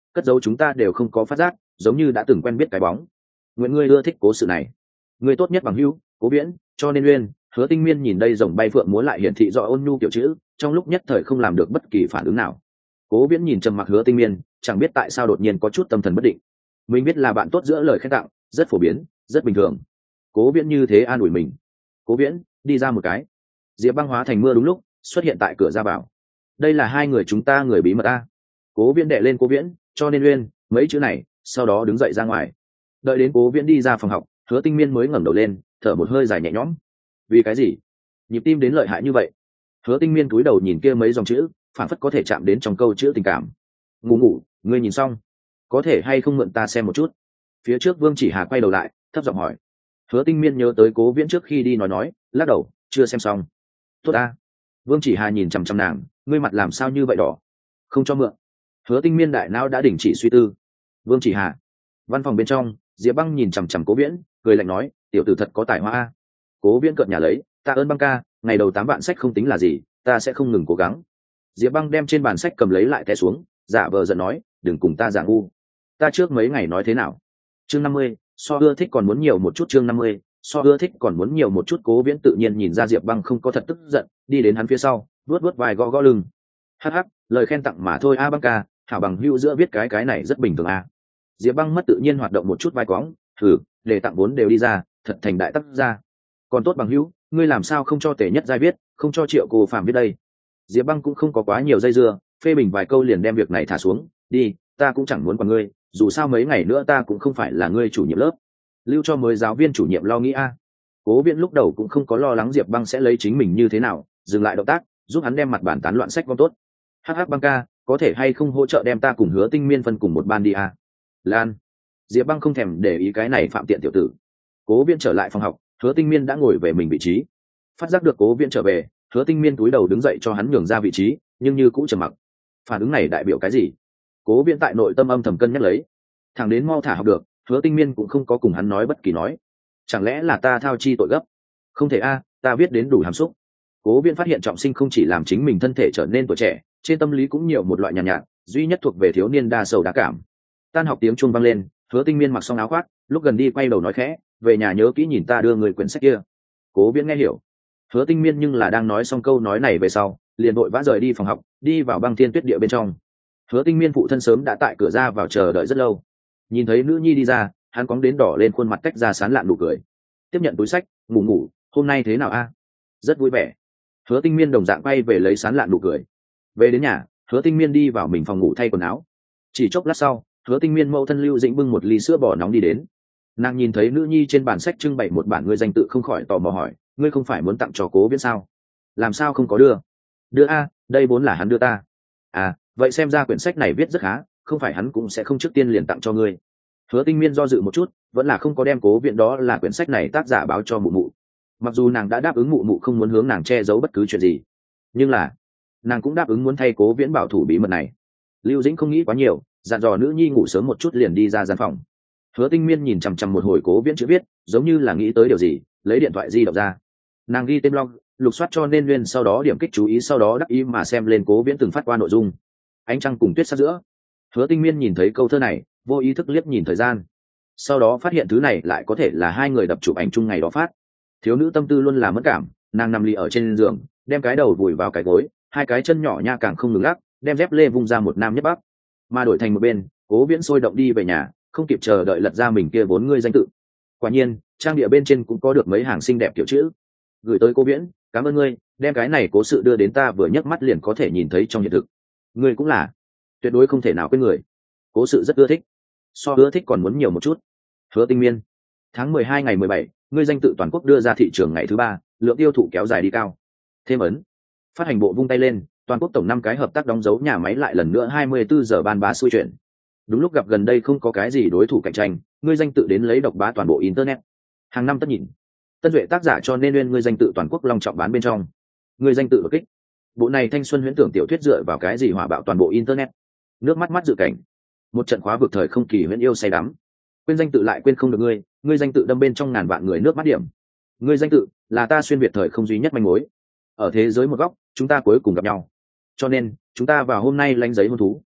cất dấu chúng ta đều không có phát giác, giống như đã từng quen biết cái bóng. Nguyện ngươi ưa thích cố sự này. Ngươi tốt nhất bằng hữu, Cố Viễn, cho nên Uyên. Hứa Tinh Miên nhìn đây rồng bay phượng múa lại hiển thị rõ ôn nhu kiểu chữ, trong lúc nhất thời không làm được bất kỳ phản ứng nào. Cố Viễn nhìn trầm mặc Hứa Tinh Miên, chẳng biết tại sao đột nhiên có chút tâm thần bất định. Mình biết là bạn tốt giữa lời khen tặng, rất phổ biến, rất bình thường. Cố Viễn như thế an ủi mình. Cố Viễn, đi ra một cái. Diệp Băng hóa thành mưa đúng lúc xuất hiện tại cửa ra vào. Đây là hai người chúng ta người bí mật a. Cố Viễn đệ lên Cố Viễn, cho nên Uyên, mấy chữ này, sau đó đứng dậy ra ngoài. Đợi đến Cố Viễn đi ra phòng học, Hứa Tinh Miên mới ngẩng đầu lên, thở một hơi dài nhẹ nhõm. Vì cái gì? Nhịp tim đến lợi hại như vậy? Hứa Tinh Miên cúi đầu nhìn kia mấy dòng chữ, phản phất có thể chạm đến trong câu chữ tình cảm. Ngủ ngủ, ngươi nhìn xong, có thể hay không mượn ta xem một chút? Phía trước Vương Chỉ Hà quay đầu lại, thấp giọng hỏi. Hứa Tinh Miên nhớ tới Cố Viễn trước khi đi nói, lắc đầu, chưa xem xong. Tốt a. Vương Chỉ Hà nhìn chằm chằm nàng, ngươi mặt làm sao như vậy đỏ? Không cho mượn. Hứa Tinh Miên đại não đã đình chỉ suy tư. Vương Chỉ Hà. Văn phòng bên trong, Diệp Băng nhìn chằm chằm Cố Viễn, cười lạnh nói, tiểu tử thật có tài hoa a. Cố Viễn cợt nhả lấy, tạ ơn Băng ca, ngày đầu 8 vạn sách không tính là gì, ta sẽ không ngừng cố gắng. Diệp Băng đem trên bàn sách cầm lấy lại té xuống, giả vờ giận nói, đừng cùng ta giả ngu. Ta trước mấy ngày nói thế nào? Chương 50, so ưa thích còn muốn nhiều một chút. Chương 50, so ưa thích còn muốn nhiều một chút. Cố Viễn tự nhiên nhìn ra Diệp Băng không có thật tức giận, đi đến hắn phía sau, vuốt vài gõ gõ lưng. Hắc hắc, lời khen tặng mà thôi a Băng ca, hảo bằng hữu giữa viết cái này rất bình thường a. Diệp Băng mất tự nhiên hoạt động một chút vai quõng, thử, để tặng vốn đều đi ra, thật thành đại tác gia. Còn tốt bằng hữu, ngươi làm sao không cho Tề Nhất Giai viết, không cho Triệu Cô Phạm viết đây? Diệp Băng cũng không có quá nhiều dây dưa, phê bình vài câu liền đem việc này thả xuống, đi, ta cũng chẳng muốn quản ngươi, dù sao mấy ngày nữa ta cũng không phải là ngươi chủ nhiệm lớp, lưu cho mới giáo viên chủ nhiệm lo nghĩ a. Cố Viễn lúc đầu cũng không có lo lắng Diệp Băng sẽ lấy chính mình như thế nào, dừng lại động tác, giúp hắn đem mặt bản tán loạn sách gom tốt. Hắc hắc Băng ca, có thể hay không hỗ trợ đem ta cùng Hứa Tinh Miên phân cùng một ban đi a? Lan. Diệp Băng không thèm để ý cái này phạm tiện tiểu tử. Cố Viễn trở lại phòng học, Hứa Tinh Miên đã ngồi về mình vị trí. Phát giác được Cố Viễn trở về, Hứa Tinh Miên cúi đầu đứng dậy cho hắn nhường ra vị trí, nhưng như cũ trầm mặc. Phản ứng này đại biểu cái gì? Cố Viễn tại nội tâm âm thầm cân nhắc lấy. Thằng đến mau thả học được, Hứa Tinh Miên cũng không có cùng hắn nói bất kỳ nói. Chẳng lẽ là ta thao chi tội gấp? Không thể a, ta viết đến đủ hàm xúc. Cố Viễn phát hiện trọng sinh không chỉ làm chính mình thân thể trở nên tuổi trẻ, trên tâm lý cũng nhiều một loại nhàn nhạt, duy nhất thuộc về thiếu niên đa sầu đa cảm. Tan học tiếng chuông vang lên, Hứa Tinh Miên mặc xong áo khoác, lúc gần đi quay đầu nói khẽ, về nhà nhớ kỹ nhìn ta đưa người quyển sách kia. Cố Viễn nghe hiểu. Hứa Tinh Miên nhưng là đang nói xong câu nói này về sau, liền vội vã rời đi phòng học, đi vào băng thiên tuyết địa bên trong. Hứa Tinh Miên phụ thân sớm đã tại cửa ra vào chờ đợi rất lâu. Nhìn thấy nữ nhi đi ra, hắn cóng đến đỏ lên khuôn mặt cách ra sán lạn nụ cười. Tiếp nhận túi sách, ngủ ngủ, hôm nay thế nào a? Rất vui vẻ. Hứa Tinh Miên đồng dạng bay về lấy sán lạn nụ cười. Về đến nhà, Hứa Tinh Miên đi vào mình phòng ngủ thay quần áo. Chỉ chốc lát sau, Hứa Tinh Miên mẫu thân Lưu Dĩnh bưng một ly sữa bò nóng đi đến. Nàng nhìn thấy nữ nhi trên bàn sách trưng bày một bản ngươi danh tự không khỏi tò mò hỏi, ngươi không phải muốn tặng cho Cố Viễn sao? Làm sao không có đưa? Đưa a, đây vốn là hắn đưa ta. À, vậy xem ra quyển sách này viết rất khá, không phải hắn cũng sẽ không trước tiên liền tặng cho ngươi. Hứa Tinh Miên do dự một chút, vẫn là không có đem Cố Viễn đó là quyển sách này tác giả báo cho mụ mụ. Mặc dù nàng đã đáp ứng mụ mụ không muốn hướng nàng che giấu bất cứ chuyện gì, nhưng là nàng cũng đáp ứng muốn thay Cố Viễn bảo thủ bí mật này. Lưu Dĩnh không nghĩ quá nhiều, dặn dò nữ nhi ngủ sớm một chút liền đi ra gian phòng. Hứa Tinh Miên nhìn chằm chằm một hồi Cố Viễn chữ viết, giống như là nghĩ tới điều gì, lấy điện thoại di động ra. Nàng ghi tên blog, lục soát cho nên nguyên, sau đó điểm kích chú ý, sau đó đắc ý mà xem lên Cố Viễn từng phát qua nội dung. Ánh trăng cùng tuyết sát giữa. Hứa Tinh Miên nhìn thấy câu thơ này, vô ý thức liếc nhìn thời gian. Sau đó phát hiện thứ này lại có thể là hai người đập chụp ảnh chung ngày đó phát. Thiếu nữ tâm tư luôn là mất cảm, nàng nằm lì ở trên giường, đem cái đầu vùi vào cái gối, hai cái chân nhỏ nha càng không ngừng lắc, đem dép lê vung ra một nam nhất bắc. Mà đổi thành một bên, Cố Viễn sôi động đi về nhà, không kịp chờ đợi lật ra mình kia vốn ngươi danh tự. Quả nhiên, trang địa bên trên cũng có được mấy hàng xinh đẹp kiểu chữ. Gửi tới Cố Viễn, cảm ơn ngươi, đem cái này cố sự đưa đến ta vừa nhấc mắt liền có thể nhìn thấy trong hiện thực. Ngươi cũng là, tuyệt đối không thể nào quên người. Cố sự rất ưa thích, so ưa thích còn muốn nhiều một chút. Hứa Tinh Miên. Tháng 12 ngày 17, ngươi danh tự toàn quốc đưa ra thị trường ngày thứ 3, lượng tiêu thụ kéo dài đi cao. Thêm ấn. Phát hành bộ vung tay lên, toàn quốc tổng 5 cái hợp tác đóng dấu nhà máy lại lần nữa 24 giờ ban bá xuôi chuyển. Đúng lúc gặp gần đây không có cái gì đối thủ cạnh tranh, ngươi danh tự đến lấy độc bá toàn bộ internet. Hàng năm tất nhìn. Tân duệ tác giả cho nên nguyên ngươi danh tự toàn quốc long trọng bán bên trong. Ngươi danh tự đột kích. Bộ này thanh xuân huyễn tưởng tiểu thuyết dựa vào cái gì hỏa bạo toàn bộ internet. Nước mắt mắt dự cảnh. Một trận khóa vực thời không kỳ huyễn yêu say đắm. Quên danh tự lại quên không được ngươi danh tự đâm bên trong ngàn vạn người nước mắt điểm. Ngươi danh tự là ta xuyên việt thời không duy nhất manh mối. Ở thế giới một góc, chúng ta cuối cùng gặp nhau. Cho nên, chúng ta vào hôm nay lánh giấy hôn thú.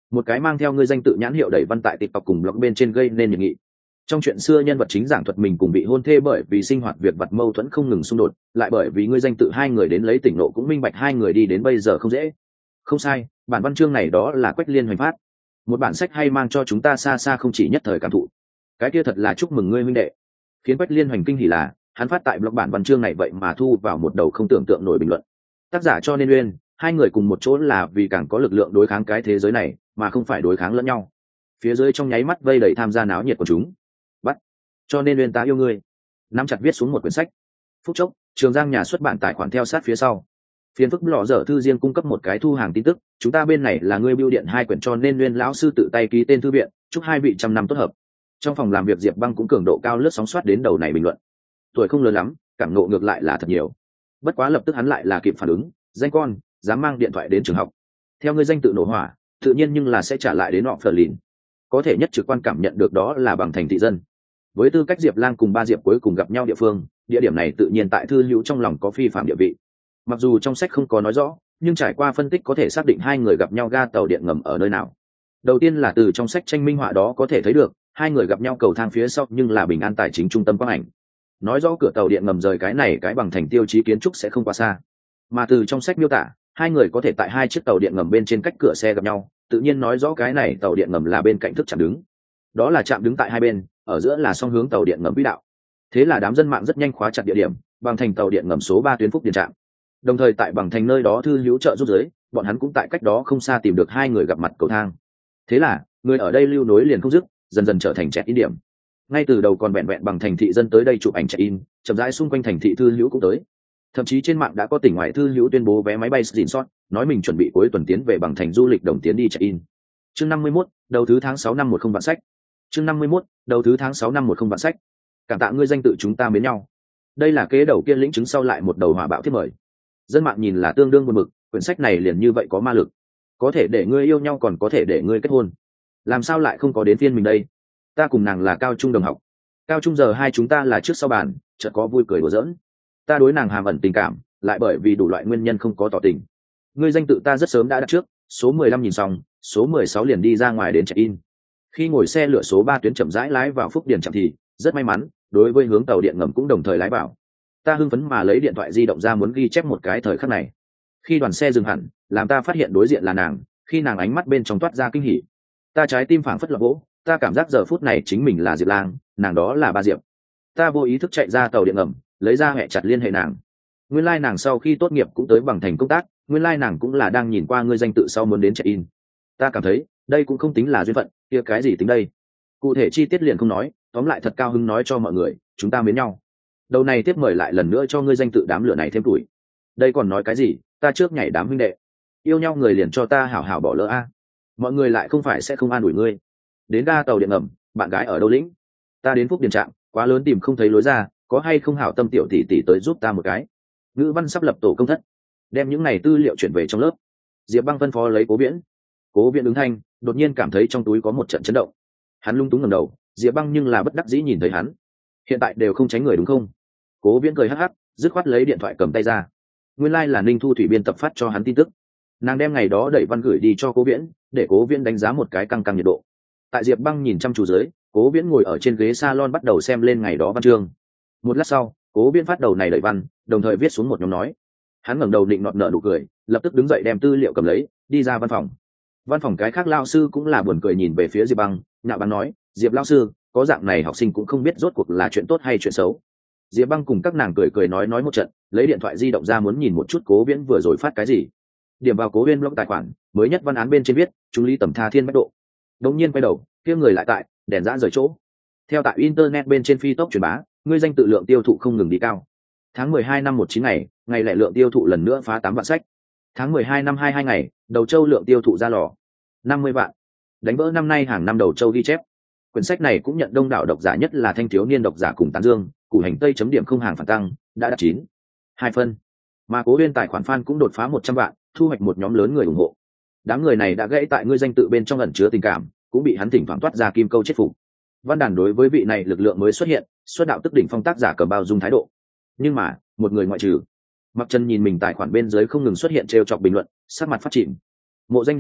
một cái mang theo ngươi danh tự nhãn hiệu đẩy văn tại TikTok cùng blog bên trên gây nên nhiệt nghị. Trong chuyện xưa nhân vật chính giảng thuật mình cùng bị hôn thê bởi vì sinh hoạt việc vặt mâu thuẫn không ngừng xung đột, lại bởi vì ngươi danh tự hai người đến lấy tỉnh nộ cũng minh bạch hai người đi đến bây giờ không dễ. Không sai, bản văn chương này đó là Quách Liên hoành phát. Một bản sách hay mang cho chúng ta xa xa không chỉ nhất thời cảm thụ. Cái kia thật là chúc mừng ngươi huynh đệ. Khiến Quách Liên hoành kinh hỉ là, hắn phát tại blog bản văn chương này vậy mà thu vào một đầu không tưởng tượng nổi bình luận. Tác giả cho nên uyên, hai người cùng một chỗ là vì càng có lực lượng đối kháng cái thế giới này, mà không phải đối kháng lẫn nhau. Phía dưới trong nháy mắt vây đầy tham gia náo nhiệt của chúng. Bắt. Cho nên uyên ta yêu ngươi. Nắm chặt viết xuống một quyển sách. Phút chốc, Trường Giang nhà xuất bản tài khoản theo sát phía sau. Phiền phức lọ dở thư riêng cung cấp một cái thu hàng tin tức, chúng ta bên này là ngươi bưu điện 2 quyển cho nên Nguyên lão sư tự tay ký tên thư viện, chúc hai vị trăm năm tốt hợp. Trong phòng làm việc Diệp Băng cũng cường độ cao lướt sóng soát đến đầu này bình luận. Tuổi không lớn lắm, cảm ngộ ngược lại là thật nhiều. Bất quá lập tức hắn lại là kịp phản ứng, danh con, dám mang điện thoại đến trường học. Theo ngươi danh tự nổ hỏa, tự nhiên nhưng là sẽ trả lại đến họ Phở Lìn. Có thể nhất trực quan cảm nhận được đó là bằng thành thị dân. Với tư cách Diệp Lang cùng ba Diệp cuối cùng gặp nhau địa phương, địa điểm này tự nhiên tại thư hữu trong lòng có phi phạm địa vị. Mặc dù trong sách không có nói rõ, nhưng trải qua phân tích có thể xác định hai người gặp nhau ga tàu điện ngầm ở nơi nào. Đầu tiên là từ trong sách tranh minh họa đó có thể thấy được, hai người gặp nhau cầu thang phía sau nhưng là bình an tài chính trung tâm quang ảnh. Nói rõ cửa tàu điện ngầm rời cái này cái bằng thành tiêu chí kiến trúc sẽ không quá xa. Mà từ trong sách miêu tả, hai người có thể tại hai chiếc tàu điện ngầm bên trên cách cửa xe gặp nhau, tự nhiên nói rõ cái này tàu điện ngầm là bên cạnh thức trạm đứng. Đó là trạm đứng tại hai bên, ở giữa là song hướng tàu điện ngầm quỹ đạo. Thế là đám dân mạng rất nhanh khóa chặt địa điểm, bằng thành tàu điện ngầm số 3 tuyến Phúc Điền trạm. Đồng thời tại bằng thành nơi đó thư hữu trợ giúp giới, bọn hắn cũng tại cách đó không xa tìm được hai người gặp mặt cầu thang. Thế là người ở đây lưu nối liền không dứt, dần dần trở thành check-in điểm. Ngay từ đầu còn vẹn vẹn bằng thành thị dân tới đây chụp ảnh check-in, chậm rãi xung quanh thành thị thư hữu cũng tới. Thậm chí trên mạng đã có tỉnh ngoại thư hữu tuyên bố vé máy bay xin sót, nói mình chuẩn bị cuối tuần tiến về bằng thành du lịch đồng tiến đi check-in. Chương 51, đầu thứ tháng 6 năm 10 vạn sách. Chương 51, đầu thứ tháng 6 năm 10 vạn sách. Cảm tạ ngươi danh tự chúng ta mến nhau. Đây là kế đầu kia lĩnh chứng sau lại một đầu hỏa bạo thiết mời. Dân mạng nhìn là tương đương buồn bực, quyển sách này liền như vậy có ma lực, có thể để ngươi yêu nhau còn có thể để ngươi kết hôn, làm sao lại không có đến phiên mình đây? Ta cùng nàng là cao trung đồng học, cao trung giờ hai chúng ta là trước sau bàn, chợt có vui cười đùa giỡn. Ta đối nàng hàm ẩn tình cảm, lại bởi vì đủ loại nguyên nhân không có tỏ tình. Ngươi danh tự ta rất sớm đã đặt trước, số 15 nhìn xong, số 16 liền đi ra ngoài đến check-in. Khi ngồi xe lửa số 3 tuyến chậm rãi lái vào Phúc Điền trạm thì rất may mắn, đối với hướng tàu điện ngầm cũng đồng thời lái vào. Ta hưng phấn mà lấy điện thoại di động ra muốn ghi chép một cái thời khắc này. Khi đoàn xe dừng hẳn, làm ta phát hiện đối diện là nàng, khi nàng ánh mắt bên trong toát ra kinh hỉ, ta trái tim phảng phất lập vỗ, ta cảm giác giờ phút này chính mình là Diệp Lang, nàng đó là ba Diệp. Ta vô ý thức chạy ra tàu điện ngầm, lấy ra hệ chặt liên hệ nàng. Nguyên lai nàng sau khi tốt nghiệp cũng tới bằng thành công tác, nguyên lai nàng cũng là đang nhìn qua ngươi danh tự sau muốn đến check-in. Ta cảm thấy, đây cũng không tính là duyên phận, kia cái gì tính đây? Cụ thể chi tiết liền không nói, tóm lại thật cao hứng nói cho mọi người, chúng ta mến nhau. Đầu này tiếp mời lại lần nữa cho ngươi danh tự đám lửa này thêm tuổi. Đây còn nói cái gì, ta trước nhảy đám huynh đệ. Yêu nhau người liền cho ta hảo hảo bỏ lỡ a. Mọi người lại không phải sẽ không an ủi ngươi. Đến ga tàu điện ngầm, bạn gái ở đâu lĩnh? Ta đến Phúc Điền trạm, quá lớn tìm không thấy lối ra, có hay không hảo tâm tiểu tỷ tỷ tới giúp ta một cái. Ngữ văn sắp lập tổ công thất, đem những này tư liệu chuyển về trong lớp. Diệp Băng phân phó lấy Cố Viễn. Cố Viễn ứng thanh, đột nhiên cảm thấy trong túi có một trận chấn động. Hắn lung túng ngẩng đầu, Diệp Băng nhưng là bất đắc dĩ nhìn thấy hắn. Hiện tại đều không tránh người đúng không? Cố Viễn cười hắc hắc, dứt khoát lấy điện thoại cầm tay ra. Nguyên lai là Ninh Thu Thủy biên tập phát cho hắn tin tức. Nàng đem ngày đó đẩy văn gửi đi cho Cố Viễn, để Cố Viễn đánh giá một cái căng căng nhiệt độ. Tại Diệp Băng nhìn chăm chú dưới, Cố Viễn ngồi ở trên ghế salon bắt đầu xem lên ngày đó văn chương. Một lát sau, Cố Viễn phát đầu này đẩy văn, đồng thời viết xuống một nhóm nói. Hắn ngẩng đầu định nọt nở nụ cười, lập tức đứng dậy đem tư liệu cầm lấy, đi ra văn phòng. Văn phòng cái khác lao sư cũng là buồn cười nhìn về phía Diệp Băng, nhạo báng nói, Diệp lao sư, có dạng này học sinh cũng không biết rốt cuộc là chuyện tốt hay chuyện xấu. Diệp Băng cùng các nàng cười cười nói một trận, lấy điện thoại di động ra muốn nhìn một chút Cố Viễn vừa rồi phát cái gì. Điểm vào Cố Viễn blog tài khoản, mới nhất văn án bên trên viết, chúng lý tầm tha thiên bách độ. Đống nhiên quay đầu, kia người lại tại, đèn dã rời chỗ. Theo tại internet bên trên phi tốc truyền bá, ngươi danh tự lượng tiêu thụ không ngừng đi cao. Tháng 12 năm 19 ngày, ngày lẻ lượng tiêu thụ lần nữa phá 8 vạn sách. Tháng 12 năm 22 ngày, đầu châu lượng tiêu thụ ra lò 50 vạn. Đánh vỡ năm nay hàng năm đầu châu ghi chép. Quyển sách này cũng nhận đông đảo độc giả nhất là thanh thiếu niên độc giả cùng tán dương, củ hành tây chấm điểm không hàng phản tăng, đã đạt 9.2 phân. Mà Cố Huyên tài khoản fan cũng đột phá 100 vạn, thu hoạch một nhóm lớn người ủng hộ. Đám người này đã gãy tại ngươi danh tự bên trong ẩn chứa tình cảm, cũng bị hắn thỉnh thoảng toát ra kim câu chết phục. Văn đàn đối với vị này lực lượng mới xuất hiện, xuất đạo tức đỉnh phong tác giả cầm bao dung thái độ. Nhưng mà, một người ngoại trừ. Mặc Trần nhìn mình tài khoản bên dưới không ngừng xuất hiện trêu chọc bình luận, sắc mặt phát chìm. Mộ danh đến đây,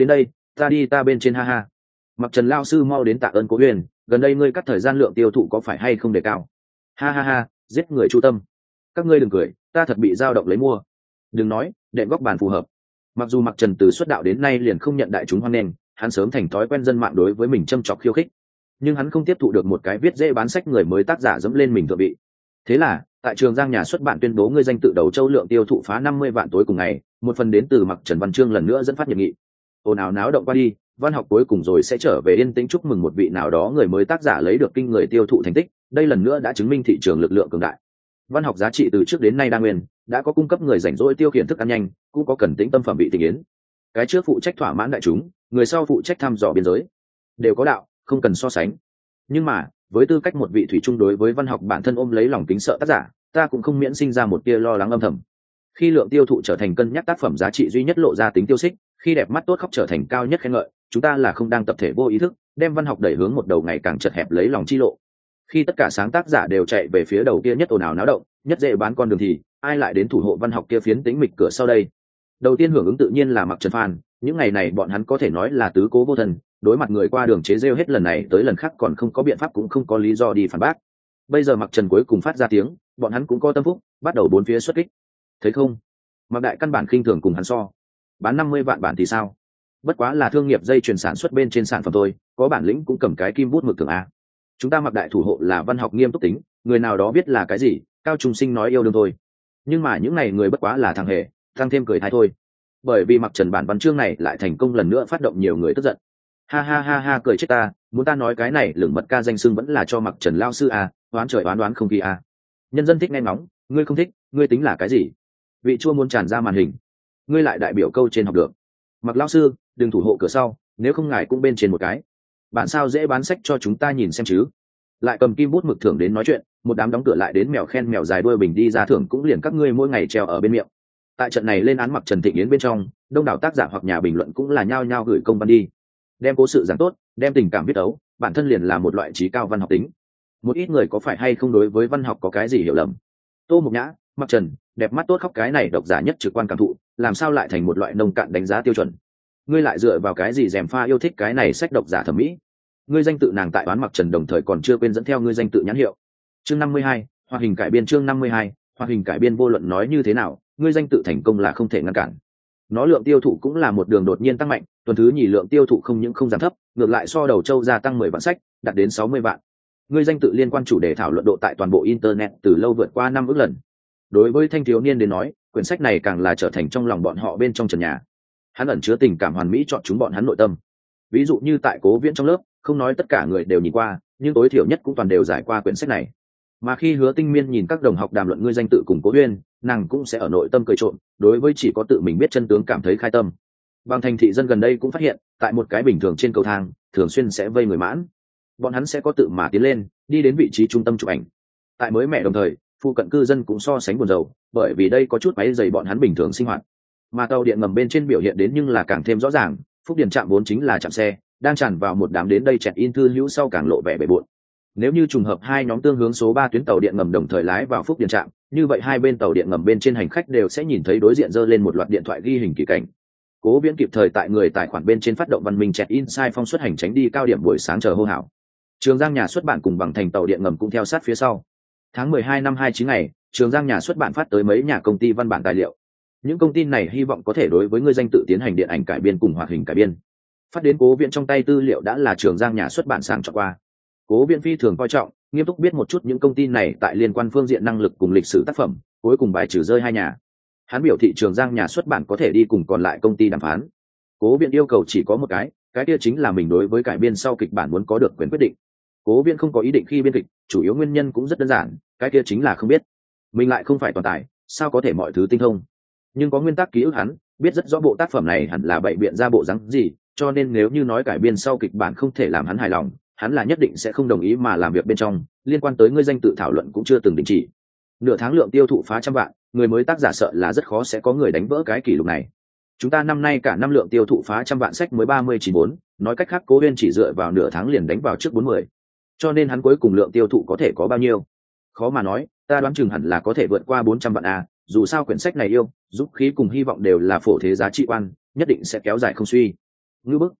ta đi ta bên trên, ha ha. Mặc Trần lao sư mau đến tạ ơn Cố Huyền, gần đây ngươi cắt thời gian lượng tiêu thụ có phải hay không đề cao? Ha ha ha, giết người chu tâm. Các ngươi đừng cười, ta thật bị dao động lấy mua. Đừng nói, đệm góc bàn phù hợp. Mặc dù Mặc Trần từ xuất đạo đến nay liền không nhận đại chúng hoan nghênh, hắn sớm thành thói quen dân mạng đối với mình châm chọc khiêu khích, nhưng hắn không tiếp thụ được một cái viết dễ bán sách người mới tác giả dẫm lên mình thượng vị. Thế là tại Trường Giang nhà xuất bản tuyên bố ngươi danh tự đầu châu lượng tiêu thụ phá 50 vạn tối cùng ngày, một phần đến từ Mặc Trần văn chương lần nữa dẫn phát nhiệt nghị. Ồn ào náo động qua đi, văn học cuối cùng rồi sẽ trở về yên tĩnh chúc mừng một vị nào đó người mới tác giả lấy được kinh người tiêu thụ thành tích, đây lần nữa đã chứng minh thị trường lực lượng cường đại. Văn học giá trị từ trước đến nay đa nguyên, đã có cung cấp người rảnh rỗi tiêu khiển thức ăn nhanh, cũng có cần tĩnh tâm phẩm vị tình yến. Cái trước phụ trách thỏa mãn đại chúng, người sau phụ trách thăm dò biên giới, đều có đạo, không cần so sánh. Nhưng mà với tư cách một vị thủy chung đối với văn học bản thân ôm lấy lòng kính sợ tác giả, ta cũng không miễn sinh ra một tia lo lắng âm thầm. Khi lượng tiêu thụ trở thành cân nhắc tác phẩm giá trị duy nhất lộ ra tính tiêu xích, khi đẹp mắt tốt khóc trở thành cao nhất khen ngợi, chúng ta là không đang tập thể vô ý thức đem văn học đẩy hướng một đầu ngày càng chật hẹp lấy lòng chi lộ. Khi tất cả sáng tác giả đều chạy về phía đầu kia nhất ồn ào náo động, nhất dễ bán con đường thì ai lại đến thủ hộ văn học kia phiến tĩnh mịch cửa sau đây? Đầu tiên hưởng ứng tự nhiên là Mặc Trần fan, những ngày này bọn hắn có thể nói là tứ cố vô thần, đối mặt người qua đường chế rêu hết lần này tới lần khác còn không có biện pháp cũng không có lý do đi phản bác. Bây giờ Mặc Trần cuối cùng phát ra tiếng, bọn hắn cũng có tâm phúc, bắt đầu bốn phía xuất kích. Thấy không? Mặc Đại căn bản khinh thường cùng hắn so. Bán 50 vạn bản thì sao? Bất quá là thương nghiệp dây chuyền sản xuất bên trên sản phẩm thôi, có bản lĩnh cũng cầm cái kim bút mực thường a. Chúng ta Mặc Đại thủ hộ là văn học nghiêm túc tính, người nào đó biết là cái gì, Cao Trung Sinh nói yêu đương thôi. Nhưng mà những này người bất quá là thằng hề, tăng thêm cười thái thôi. Bởi vì Mặc Trần bản văn chương này lại thành công lần nữa phát động nhiều người tức giận. Ha ha ha ha, cười chết ta, muốn ta nói cái này lửng mật ca danh xưng vẫn là cho Mặc Trần lao sư à, oán trời oán đoán không kỳ à. Nhân dân thích nghe ngóng, ngươi không thích, ngươi tính là cái gì? Vị chua muốn tràn ra màn hình, ngươi lại đại biểu câu trên học được. Mặc lao sư, đừng thủ hộ cửa sau, nếu không ngài cũng bên trên một cái. Bạn sao dễ bán sách cho chúng ta nhìn xem chứ? Lại cầm kim bút mực thưởng đến nói chuyện, một đám đóng cửa lại đến mèo khen mèo dài đuôi bình đi ra thưởng cũng liền các ngươi mỗi ngày treo ở bên miệng. Tại trận này lên án Mặc Trần Thịnh Yến bên trong, đông đảo tác giả hoặc nhà bình luận cũng là nhao nhao gửi công văn đi, đem cố sự giảng tốt, đem tình cảm viết ấu, bản thân liền là một loại trí cao văn học tính. Một ít người có phải hay không đối với văn học có cái gì hiểu lầm? Tô Mục Nhã, Mặc Trần, đẹp mắt tốt khóc cái này độc giả nhất trực quan cảm thụ, làm sao lại thành một loại nông cạn đánh giá tiêu chuẩn? Ngươi lại dựa vào cái gì dèm pha yêu thích cái này sách độc giả thẩm mỹ? Ngươi danh tự nàng tại đoán Mặc Trần đồng thời còn chưa quên dẫn theo ngươi danh tự nhãn hiệu. Chương 52, hoạt hình cải biên chương 52, hoạt hình cải biên vô luận nói như thế nào, ngươi danh tự thành công là không thể ngăn cản. Nó lượng tiêu thụ cũng là một đường đột nhiên tăng mạnh, tuần thứ nhì lượng tiêu thụ không những không giảm thấp, ngược lại so đầu châu gia tăng 10 vạn sách, đạt đến 60 vạn. Ngươi danh tự liên quan chủ đề thảo luận độ tại toàn bộ internet từ lâu vượt qua 5 ức lần. Đối với thanh thiếu niên đến nói, quyển sách này càng là trở thành trong lòng bọn họ bên trong trần nhà. Hắn ẩn chứa tình cảm hoàn mỹ chọn chúng bọn hắn nội tâm. Ví dụ như tại Cố Viễn trong lớp, không nói tất cả người đều nhìn qua, nhưng tối thiểu nhất cũng toàn đều giải qua quyển sách này. Mà khi Hứa Tinh Miên nhìn các đồng học đàm luận ngươi danh tự cùng Cố Uyên, nàng cũng sẽ ở nội tâm cười trộm, đối với chỉ có tự mình biết chân tướng cảm thấy khai tâm. Bằng thành thị dân gần đây cũng phát hiện, tại một cái bình thường trên cầu thang, thường xuyên sẽ vây người mãn. Bọn hắn sẽ có tự mà tiến lên, đi đến vị trí trung tâm chụp ảnh. Tại mới mẻ đồng thời, phụ cận cư dân cũng so sánh buồn rầu, bởi vì đây có chút máy dày bọn hắn bình thường sinh hoạt. Mà tàu điện ngầm bên trên biểu hiện đến nhưng là càng thêm rõ ràng, Phúc Điền trạm vốn chính là trạm xe, đang tràn vào một đám đến đây chẹt in thư hữu sau càng lộ vẻ bề bộn. Nếu như trùng hợp hai nhóm tương hướng số 3 tuyến tàu điện ngầm đồng thời lái vào Phúc Điền trạm, như vậy hai bên tàu điện ngầm bên trên hành khách đều sẽ nhìn thấy đối diện giơ lên một loạt điện thoại ghi hình kỳ cảnh. Cố Viễn kịp thời tại người tài khoản bên trên phát động văn minh check-in sai phong xuất hành tránh đi cao điểm buổi sáng chờ hô hào. Trường Giang nhà xuất bản cùng Bằng Thành tàu điện ngầm cũng theo sát phía sau. Tháng 12 năm 29 ngày, Trường Giang nhà xuất bản phát tới mấy nhà công ty văn bản tài liệu. Những công ty này hy vọng có thể đối với ngươi danh tự tiến hành điện ảnh cải biên cùng hoạt hình cải biên. Phát đến Cố Viễn trong tay tư liệu đã là Trường Giang nhà xuất bản sàng chọn qua. Cố Viễn phi thường coi trọng, nghiêm túc biết một chút những công ty này tại liên quan phương diện năng lực cùng lịch sử tác phẩm, cuối cùng bài trừ rơi hai nhà. Hắn biểu thị Trường Giang nhà xuất bản có thể đi cùng còn lại công ty đàm phán. Cố Viễn yêu cầu chỉ có một cái kia chính là mình đối với cải biên sau kịch bản muốn có được quyền quyết định. Cố Viễn không có ý định khi biên kịch, chủ yếu nguyên nhân cũng rất đơn giản, cái kia chính là không biết. Mình lại không phải toàn tài, sao có thể mọi thứ tinh thông. Nhưng có nguyên tắc ký ức hắn, biết rất rõ bộ tác phẩm này hẳn là bậy biện ra bộ dáng gì, cho nên nếu như nói cải biên sau kịch bản không thể làm hắn hài lòng, hắn là nhất định sẽ không đồng ý mà làm việc bên trong, liên quan tới ngươi danh tự thảo luận cũng chưa từng đình chỉ. Nửa tháng lượng tiêu thụ phá trăm vạn, người mới tác giả sợ là rất khó sẽ có người đánh vỡ cái kỷ lục này. Chúng ta năm nay cả năm lượng tiêu thụ phá trăm vạn sách mới 39.4, nói cách khác Cố Uyên chỉ dựa vào nửa tháng liền đánh vào trước 40. Cho nên hắn cuối cùng lượng tiêu thụ có thể có bao nhiêu? Khó mà nói, ta đoán chừng hẳn là có thể vượt qua 400 vạn a, dù sao quyển sách này yêu, giúp khí cùng hy vọng đều là phổ thế giá trị quan, nhất định sẽ kéo dài không suy. Ngư bức,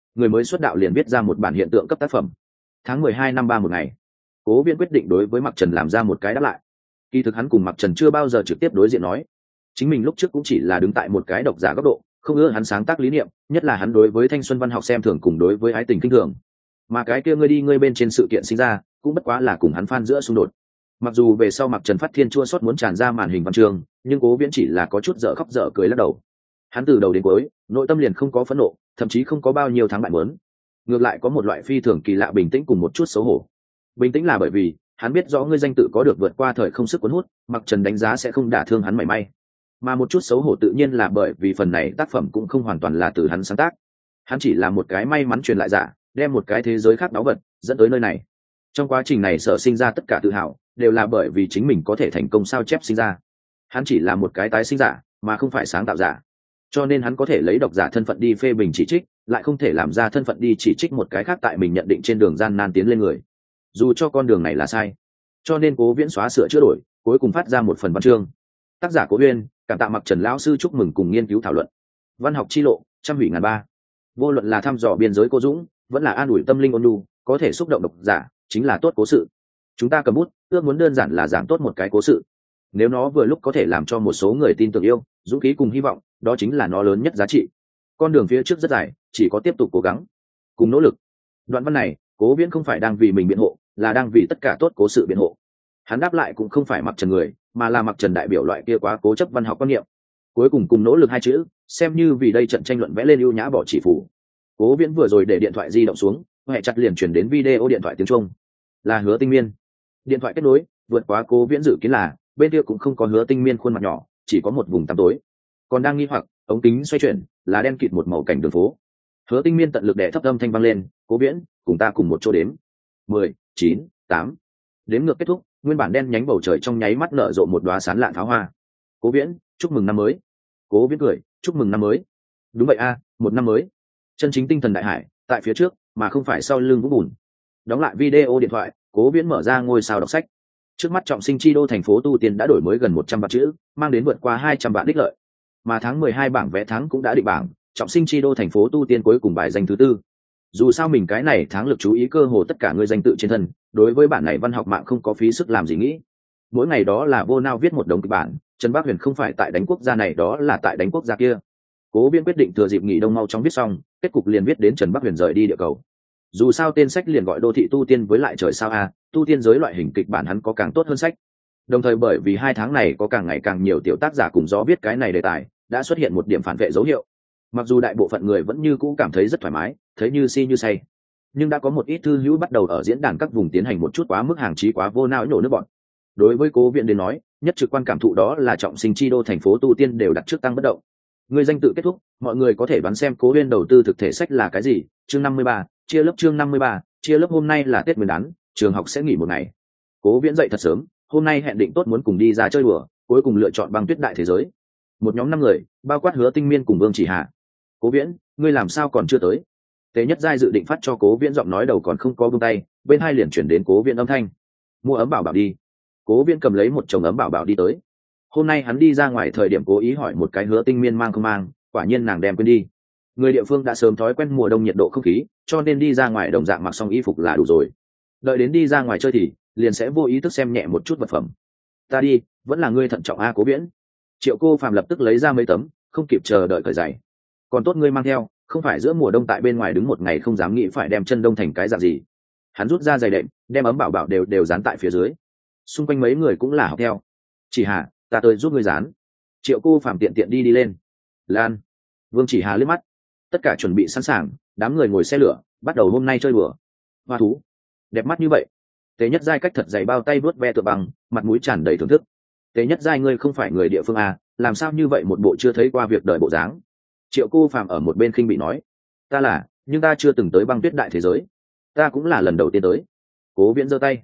người mới xuất đạo liền viết ra một bản hiện tượng cấp tác phẩm. Tháng 12 năm 31 ngày, Cố Viễn quyết định đối với Mặc Trần làm ra một cái đáp lại. Kỳ thực hắn cùng Mặc Trần chưa bao giờ trực tiếp đối diện nói, chính mình lúc trước cũng chỉ là đứng tại một cái độc giả góc độ, không ưa hắn sáng tác lý niệm, nhất là hắn đối với thanh xuân văn học xem thường cùng đối với ái tình kinh thường. Mà cái kia ngươi đi ngươi bên trên sự kiện sinh ra, cũng bất quá là cùng hắn fan giữa xung đột. Mặc dù về sau Mặc Trần phát thiên chua xót muốn tràn ra màn hình văn chương, nhưng Cố Viễn chỉ là có chút dở khóc dở cười lắc đầu. Hắn từ đầu đến cuối, nội tâm liền không có phẫn nộ, thậm chí không có bao nhiêu thắng bại muốn. Ngược lại có một loại phi thường kỳ lạ bình tĩnh cùng một chút xấu hổ. Bình tĩnh là bởi vì hắn biết rõ ngươi danh tự có được vượt qua thời không sức cuốn hút, Mặc Trần đánh giá sẽ không đả thương hắn mảy may. Mà một chút xấu hổ tự nhiên là bởi vì phần này tác phẩm cũng không hoàn toàn là từ hắn sáng tác. Hắn chỉ là một cái may mắn truyền lại giả, đem một cái thế giới khác báu vật dẫn tới nơi này. Trong quá trình này sở sinh ra tất cả tự hào đều là bởi vì chính mình có thể thành công sao chép sinh ra. Hắn chỉ là một cái tái sinh giả mà không phải sáng tạo giả, cho nên hắn có thể lấy độc giả thân phận đi phê bình chỉ trích, lại không thể làm ra thân phận đi chỉ trích một cái khác tại mình nhận định trên đường gian nan tiến lên người, dù cho con đường này là sai. Cho nên Cố Viễn xóa sửa chữa đổi, cuối cùng phát ra một phần văn chương. Tác giả Cố Uyên cảm tạ Mặc Trần lão sư chúc mừng cùng nghiên cứu thảo luận. Văn học chi lộ trăm hủy ngàn ba, vô luận là thăm dò biên giới cô dũng, vẫn là an ủi tâm linh ôn nhu, có thể xúc động độc giả chính là tốt cố sự. Chúng ta cầm bút ước muốn đơn giản là giảng tốt một cái cố sự, nếu nó vừa lúc có thể làm cho một số người tin tưởng yêu, dũng khí cùng hy vọng, đó chính là nó lớn nhất giá trị. Con đường phía trước rất dài, chỉ có tiếp tục cố gắng cùng nỗ lực. Đoạn văn này Cố Viễn không phải đang vì mình biện hộ, là đang vì tất cả tốt cố sự biện hộ. Hắn đáp lại cũng không phải Mặc Trần người, mà là Mặc Trần đại biểu loại kia quá cố chấp văn học quan niệm. Cuối cùng cùng nỗ lực hai chữ, xem như vì đây trận tranh luận vẽ lên ưu nhã bỏ chỉ phủ. Cố Viễn vừa rồi để điện thoại di động xuống, hệ chặt liền chuyển đến video điện thoại tiếng Trung. Là Hứa Tinh Miên. Điện thoại kết nối, vượt quá Cố Viễn dự kiến là bên kia cũng không có Hứa Tinh Miên khuôn mặt nhỏ, chỉ có một vùng tăm tối. Còn đang nghi hoặc, ống kính xoay chuyển, là đen kịt một màu cảnh đường phố. Hứa Tinh Miên tận lực đè thấp âm thanh vang lên, "Cố Viễn, cùng ta cùng một chỗ đếm. 10, 9, 8." Đếm ngược kết thúc, nguyên bản đen nhánh bầu trời trong nháy mắt nở rộ một đóa sán lạn pháo hoa. "Cố Viễn, chúc mừng năm mới." Cố Viễn cười, "Chúc mừng năm mới." "Đúng vậy a, một năm mới." Chân chính tinh thần đại hải, tại phía trước, mà không phải sau lưng vũng bùn. Đóng lại video điện thoại, Cố Viễn mở ra ngôi sao đọc sách. Trước mắt Trọng Sinh Chi Đô thành phố tu tiên đã đổi mới gần 100 vạn chữ, mang đến vượt qua 200 vạn đích lợi. Mà tháng 12 bảng vé tháng cũng đã định bảng, Trọng Sinh Chi Đô thành phố tu tiên cuối cùng bài danh thứ 4. Dù sao mình cái này tháng lực chú ý cơ hồ tất cả người danh tự trên thân, đối với bản này văn học mạng không có phí sức làm gì nghĩ. Mỗi ngày đó là vô nao viết một đống kịch bản, Trần Bác Huyền không phải tại đánh quốc gia này đó là tại đánh quốc gia kia. Cố Viễn quyết định thừa dịp nghỉ đông mau chóng viết xong, kết cục liền viết đến Trần Bác Huyền rời đi địa cầu. Dù sao tên sách liền gọi đô thị tu tiên với lại trời sao a, tu tiên giới loại hình kịch bản hắn có càng tốt hơn sách. Đồng thời bởi vì 2 tháng này có càng ngày càng nhiều tiểu tác giả cùng gió viết cái này đề tài, đã xuất hiện một điểm phản vệ dấu hiệu. Mặc dù đại bộ phận người vẫn như cũ cảm thấy rất thoải mái, thấy như si như say, nhưng đã có một ít thư hữu bắt đầu ở diễn đàn các vùng tiến hành một chút quá mức hàng chí quá vô não nhổ nước bọn. Đối với Cố Viễn đến nói, nhất trực quan cảm thụ đó là Trọng Sinh Chi Đô thành phố tu tiên đều đặt trước tăng bất động. Người danh tự kết thúc, mọi người có thể đoán xem Cố Viễn đầu tư thực thể sách là cái gì. Chương 53, chia lớp. Chương 53, chia lớp. Hôm nay là Tết Nguyên đán, trường học sẽ nghỉ một ngày. Cố Viễn dậy thật sớm, hôm nay hẹn định tốt muốn cùng đi ra chơi đùa, cuối cùng lựa chọn băng tuyết đại thế giới. Một nhóm 5 người, bao quát Hứa Tinh Miên cùng Vương Chỉ Hà. "Cố Viễn, ngươi làm sao còn chưa tới?" Tế Nhất Giai dự định phát cho Cố Viễn giọng nói đầu còn không có buông tay, bên hai liền chuyển đến Cố Viễn âm thanh. "Mua ấm bảo bảo đi." Cố Viễn cầm lấy một chồng ấm bảo bảo đi tới. Hôm nay hắn đi ra ngoài thời điểm cố ý hỏi một cái Hứa Tinh Miên mang không mang, quả nhiên nàng đem quên đi. Người địa phương đã sớm thói quen mùa đông nhiệt độ không khí, cho nên đi ra ngoài đồng dạng mặc xong y phục là đủ rồi. Đợi đến đi ra ngoài chơi thì liền sẽ vô ý thức xem nhẹ một chút vật phẩm. "Ta đi, vẫn là ngươi thận trọng a Cố Viễn." Triệu Cô Phàm lập tức lấy ra mấy tấm, không kịp chờ đợi cởi giày. "Còn tốt ngươi mang theo, không phải giữa mùa đông tại bên ngoài đứng một ngày không dám nghĩ phải đem chân đông thành cái dạng gì." Hắn rút ra giày đệm, đem ấm bảo bảo đều dán tại phía dưới. Xung quanh mấy người cũng là học theo. "Chỉ Hà, ta tới giúp ngươi dán." Triệu Cô Phàm tiện tiện đi lên. "Lan." Vương Chỉ Hà liếc mắt. Tất cả chuẩn bị sẵn sàng, đám người ngồi xe lửa, bắt đầu hôm nay chơi đùa. Hoa thú, đẹp mắt như vậy. Tế Nhất Giai cách thật dày bao tay vuốt ve tựa bằng, mặt mũi tràn đầy thưởng thức. "Tế Nhất Giai ngươi không phải người địa phương à, làm sao như vậy một bộ chưa thấy qua việc đời bộ dáng?" Triệu Cô Phàm ở một bên khinh bị nói. "Ta là, nhưng ta chưa từng tới băng tuyết đại thế giới. Ta cũng là lần đầu tiên tới." Cố Viễn giơ tay.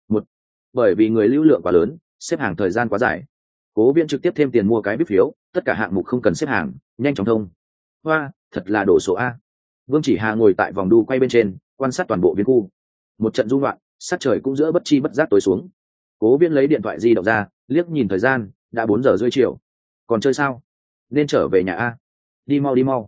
Bởi vì người lưu lượng quá lớn, xếp hàng thời gian quá dài. Cố Viễn trực tiếp thêm tiền mua cái bíp phiếu, tất cả hạng mục không cần xếp hàng, nhanh chóng thông. Hoa, thật là đổ số a. Vương Chỉ Hà ngồi tại vòng đu quay bên trên, quan sát toàn bộ viên khu. Một trận rung loạn, sát trời cũng giữa bất chi bất giác tối xuống. Cố Viễn lấy điện thoại di động ra, liếc nhìn thời gian, đã 4 giờ rưỡi chiều. Còn chơi sao? Nên trở về nhà a. Đi mau đi mau.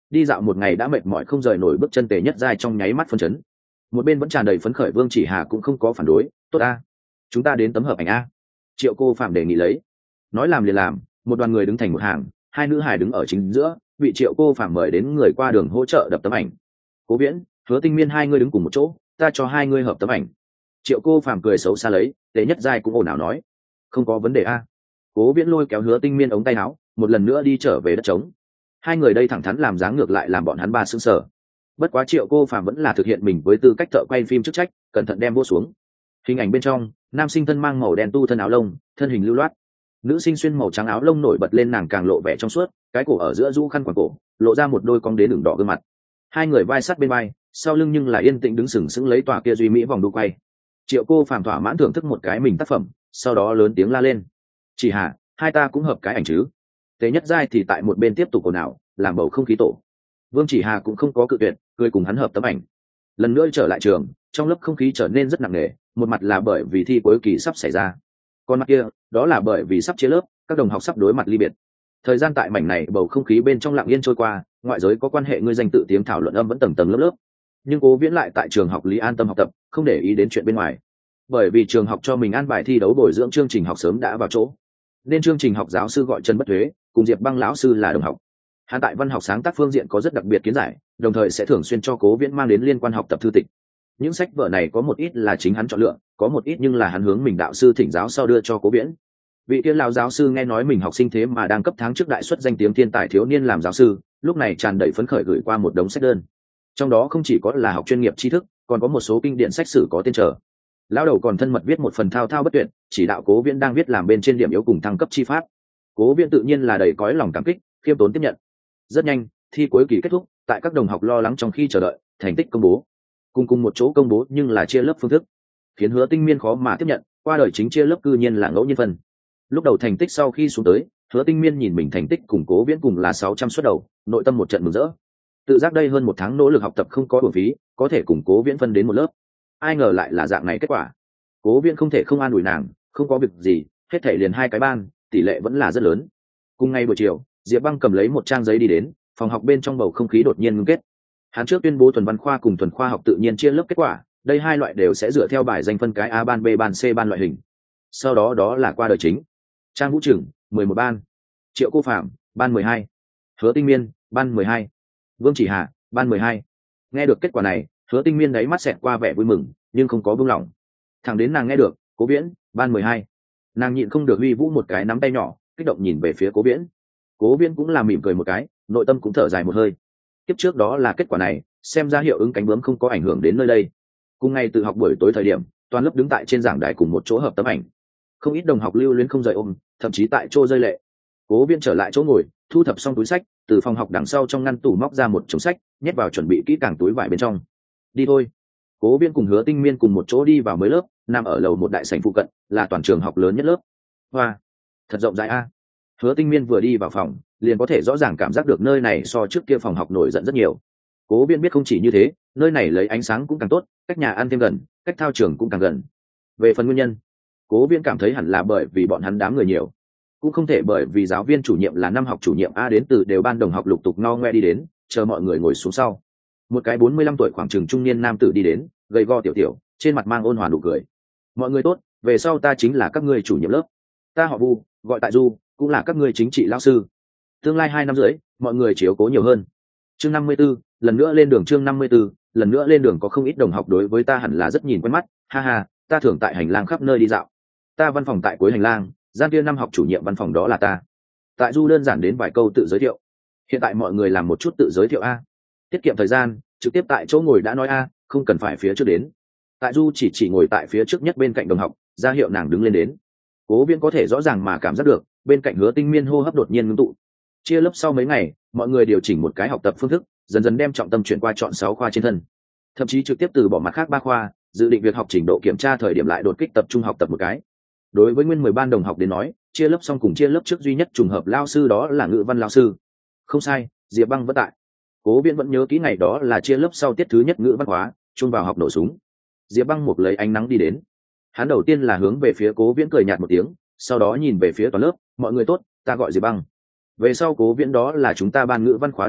đi dạo một ngày đã mệt mỏi không rời nổi bước chân Tề Nhất Giai trong nháy mắt phân chấn. Một bên vẫn tràn đầy phấn khởi Vương Chỉ Hà cũng không có phản đối. Tốt a, chúng ta đến tấm hợp ảnh a. Triệu Cô Phạm đề nghị lấy. Nói làm liền làm, một đoàn người đứng thành một hàng, hai nữ hài đứng ở chính giữa, bị Triệu Cô Phạm mời đến người qua đường hỗ trợ đập tấm ảnh. Cố Viễn, Hứa Tinh Miên hai người đứng cùng một chỗ, ta cho hai người hợp tấm ảnh. Triệu Cô Phạm cười xấu xa lấy, Tề Nhất Giai cũng ồn ào nói, không có vấn đề a. Cố Viễn lôi kéo Hứa Tinh Miên ống tay áo, một lần nữa đi trở về đất trống. Hai người đây thẳng thắn làm dáng ngược lại làm bọn hắn ba sững sờ. Bất quá Triệu Cô Phạm vẫn là thực hiện mình với tư cách thợ quay phim chức trách, cẩn thận đem vô xuống. Hình ảnh bên trong, nam sinh thân mang màu đen tu thân áo lông, thân hình lưu loát. Nữ sinh xuyên màu trắng áo lông nổi bật lên nàng càng lộ vẻ trong suốt, cái cổ ở giữa rũ khăn quàng cổ, lộ ra một đôi cong đến đường đỏ gương mặt. Hai người vai sát bên vai, sau lưng nhưng là yên tĩnh đứng sừng sững lấy tòa kia duy mỹ vòng đu quay. Triệu Cô Phạm thỏa mãn thưởng thức một cái mình tác phẩm, sau đó lớn tiếng la lên, Chỉ Hà, hai ta cũng hợp cái ảnh chứ. Tề Nhất Giai thì tại một bên tiếp tục ồn ào, làm bầu không khí tổ. Vương Chỉ Hà cũng không có cự tuyệt, cười cùng hắn hợp tấm ảnh. Lần nữa trở lại trường, trong lớp không khí trở nên rất nặng nề, một mặt là bởi vì thi cuối kỳ sắp xảy ra, còn mặt kia đó là bởi vì sắp chia lớp, các đồng học sắp đối mặt ly biệt. Thời gian tại mảnh này bầu không khí bên trong lặng yên trôi qua, ngoại giới có quan hệ ngươi danh tự tiếng thảo luận âm vẫn tầng tầng lớp lớp, nhưng Cố Viễn lại tại trường học Lý an tâm học tập, không để ý đến chuyện bên ngoài. Bởi vì trường học cho mình an bài thi đấu bồi dưỡng chương trình học sớm đã vào chỗ, nên chương trình học giáo sư gọi Trần Bất Thuế cùng Diệp Băng lão sư là đồng học. Hắn tại văn học sáng tác phương diện có rất đặc biệt kiến giải, đồng thời sẽ thường xuyên cho Cố Viễn mang đến liên quan học tập thư tịch. Những sách vở này có một ít là chính hắn chọn lựa, có một ít nhưng là hắn hướng mình đạo sư thỉnh giáo sau đưa cho Cố Viễn. Vị tiên lão giáo sư nghe nói mình học sinh thế mà đang cấp tháng trước đại xuất danh tiếng thiên tài thiếu niên làm giáo sư, lúc này tràn đầy phấn khởi gửi qua một đống sách đơn. Trong đó không chỉ có là học chuyên nghiệp tri thức, còn có một số kinh điển sách sử có tên trở. Lão đầu còn thân mật viết một phần thao thao bất tuyệt, chỉ đạo Cố Viễn đang viết làm bên trên điểm yếu cùng thăng cấp chi pháp. Cố Viễn tự nhiên là đầy cõi lòng cảm kích, khiêm tốn tiếp nhận. Rất nhanh, thi cuối kỳ kết thúc, tại các đồng học lo lắng trong khi chờ đợi, thành tích công bố. Cùng một chỗ công bố nhưng là chia lớp phương thức, khiến Hứa Tinh Miên khó mà tiếp nhận, qua đời chính chia lớp cư nhiên là ngẫu nhiên phần. Lúc đầu thành tích sau khi xuống tới, Hứa Tinh Miên nhìn mình thành tích cùng Cố Viễn cùng là 600 suất đầu, nội tâm một trận mừng rỡ. Tự giác đây hơn một tháng nỗ lực học tập không có uổng phí, có thể cùng Cố Viễn phân đến một lớp. Ai ngờ lại là dạng này kết quả. Cố Viễn không thể không an ủi nàng, không có việc gì, hết thảy liền hai cái ban, tỷ lệ vẫn là rất lớn. Cùng ngày buổi chiều, Diệp Băng cầm lấy một trang giấy đi đến, phòng học bên trong bầu không khí đột nhiên ngưng kết. Hắn trước tuyên bố thuần văn khoa cùng thuần khoa học tự nhiên chia lớp kết quả, đây hai loại đều sẽ dựa theo bài danh phân cái A ban, B ban, C ban loại hình. Sau đó đó là qua đời chính. Trang Vũ Trừng, 11 ban. Triệu Cô Phạm, ban 12. Hứa Tinh Miên, ban 12. Vương Chỉ Hà, ban 12. Nghe được kết quả này, Hứa Tinh Miên đáy mắt xẹt qua vẻ vui mừng, nhưng không có buông lỏng. Thẳng đến nàng nghe được, Cố Viễn, ban 12. Nàng nhịn không được huy vũ một cái nắm tay nhỏ, kích động nhìn về phía Cố Viễn. Cố Viễn cũng là mỉm cười một cái, nội tâm cũng thở dài một hơi. Tiếp trước đó là kết quả này, xem ra hiệu ứng cánh bướm không có ảnh hưởng đến nơi đây. Cùng ngày tự học buổi tối thời điểm, toàn lớp đứng tại trên giảng đài cùng một chỗ hợp tấm ảnh. Không ít đồng học lưu luyến không rời ôm, thậm chí tại chỗ rơi lệ. Cố Viễn trở lại chỗ ngồi, thu thập xong túi sách, từ phòng học đằng sau trong ngăn tủ móc ra một chồng sách, nhét vào chuẩn bị kỹ càng túi vải bên trong. Đi thôi. Cố Viễn cùng Hứa Tinh Miên cùng một chỗ đi vào mới lớp, nằm ở lầu một đại sảnh phụ cận, là toàn trường học lớn nhất lớp. Hoa, thật rộng rãi a. Hứa Tinh Miên vừa đi vào phòng, liền có thể rõ ràng cảm giác được nơi này so trước kia phòng học nổi giận rất nhiều. Cố Viễn biết không chỉ như thế, nơi này lấy ánh sáng cũng càng tốt, cách nhà ăn thêm gần, cách thao trường cũng càng gần. Về phần nguyên nhân, Cố Viễn cảm thấy hẳn là bởi vì bọn hắn đám người nhiều, cũng không thể bởi vì giáo viên chủ nhiệm là năm học chủ nhiệm a đến từ đều ban đồng học lục tục no ngoe đi đến, chờ mọi người ngồi xuống sau. Một cái 45 tuổi khoảng chừng trung niên nam tử đi đến, gầy go tiểu tiểu, trên mặt mang ôn hòa nụ cười. Mọi người tốt, về sau ta chính là các ngươi chủ nhiệm lớp. Ta họ Vu, gọi tại Du, cũng là các ngươi chính trị lão sư. Tương lai 2 năm rưỡi, mọi người chiếu cố nhiều hơn. Chương 54, lần nữa lên đường. Chương 54, lần nữa lên đường. Có không ít đồng học đối với ta hẳn là rất nhìn quen mắt, ha ha, ta thường tại hành lang khắp nơi đi dạo. Ta văn phòng tại cuối hành lang, gian kia năm học chủ nhiệm văn phòng đó là ta. Tại Du đơn giản đến vài câu tự giới thiệu. Hiện tại mọi người làm một chút tự giới thiệu a. Tiết kiệm thời gian, trực tiếp tại chỗ ngồi đã nói a, không cần phải phía trước đến. Tại Du chỉ ngồi tại phía trước nhất bên cạnh đồng học, ra hiệu nàng đứng lên đến. Cố Viễn có thể rõ ràng mà cảm giác được, bên cạnh Hứa Tinh Miên hô hấp đột nhiên ngưng tụ. Chia lớp sau mấy ngày, mọi người điều chỉnh một cái học tập phương thức, dần dần đem trọng tâm chuyển qua chọn 6 khoa trên thân, thậm chí trực tiếp từ bỏ mặt khác 3 khoa, dự định việc học trình độ kiểm tra thời điểm lại đột kích tập trung học tập một cái. Đối với nguyên 10 ban đồng học đến nói, chia lớp xong cùng chia lớp trước duy nhất trùng hợp lao sư đó là ngữ văn lao sư. Không sai, Diệp Băng vẫn tại. Cố Viễn vẫn nhớ kỹ ngày đó là chia lớp sau tiết thứ nhất ngữ văn hóa, chung vào học nổ súng. Diệp Băng một lấy ánh nắng đi đến. Hắn đầu tiên là hướng về phía Cố Viễn cười nhạt một tiếng, sau đó nhìn về phía toàn lớp, mọi người tốt, ta gọi Diệp Băng. Về sau Cố Viễn đó là chúng ta ban ngữ văn khóa đại biểu,